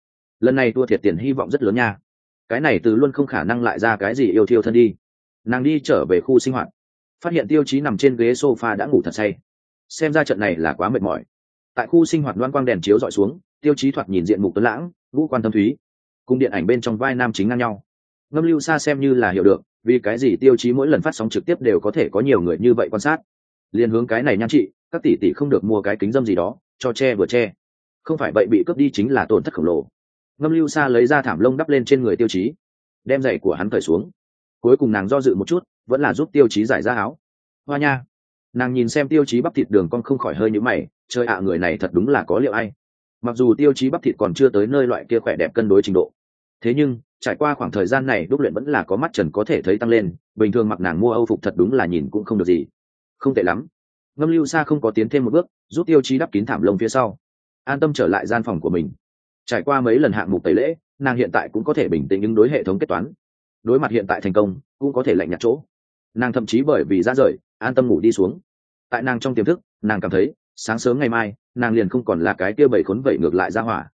lần này thua thiệt tiền hy vọng rất lớn nha. Cái này từ luôn không khả năng lại ra cái gì yêu thiêu thân đi. Nàng đi trở về khu sinh hoạt, phát hiện Tiêu Chí nằm trên ghế sofa đã ngủ thật say. Xem ra trận này là quá mệt mỏi. Tại khu sinh hoạt loan quang đèn chiếu dọi xuống, Tiêu Chí thoạt nhìn diện mục tuấn lãng, ngũ quan thâm thúy, cùng điện ảnh bên trong vai nam chính ngang nhau. Ngâm Lưu Sa xem như là hiểu được vì cái gì Tiêu Chí mỗi lần phát sóng trực tiếp đều có thể có nhiều người như vậy quan sát. Liên hướng cái này nhan chị, các tỷ tỷ không được mua cái kính dâm gì đó cho che vừa che, không phải vậy bị cướp đi chính là tổn thất khổng lồ. Ngâm Lưu Sa lấy ra thảm lông đắp lên trên người Tiêu Chí, đem giày của hắn cởi xuống. Cuối cùng nàng do dự một chút, vẫn là giúp Tiêu Chí giải ra áo. Hoa nha, nàng nhìn xem Tiêu Chí bắp thịt đường con không khỏi hơi nhíu mày, chơi ạ, người này thật đúng là có liệu ai. Mặc dù Tiêu Chí bắp thịt còn chưa tới nơi loại kia khỏe đẹp cân đối trình độ, thế nhưng trải qua khoảng thời gian này đúc luyện vẫn là có mắt trần có thể thấy tăng lên. Bình thường mặc nàng mua âu phục thật đúng là nhìn cũng không được gì, không tệ lắm. Ngâm Lưu Sa không có tiến thêm một bước, giúp Tiêu Chí đắp kín thảm lông phía sau, an tâm trở lại gian phòng của mình. Trải qua mấy lần hạng mục tẩy lễ, nàng hiện tại cũng có thể bình tĩnh ứng đối hệ thống kết toán. Đối mặt hiện tại thành công, cũng có thể lạnh nhạt chỗ. Nàng thậm chí bởi vì ra rời, an tâm ngủ đi xuống. Tại nàng trong tiềm thức, nàng cảm thấy sáng sớm ngày mai nàng liền không còn là cái kia bầy khốn vẩy ngược lại ra hỏa.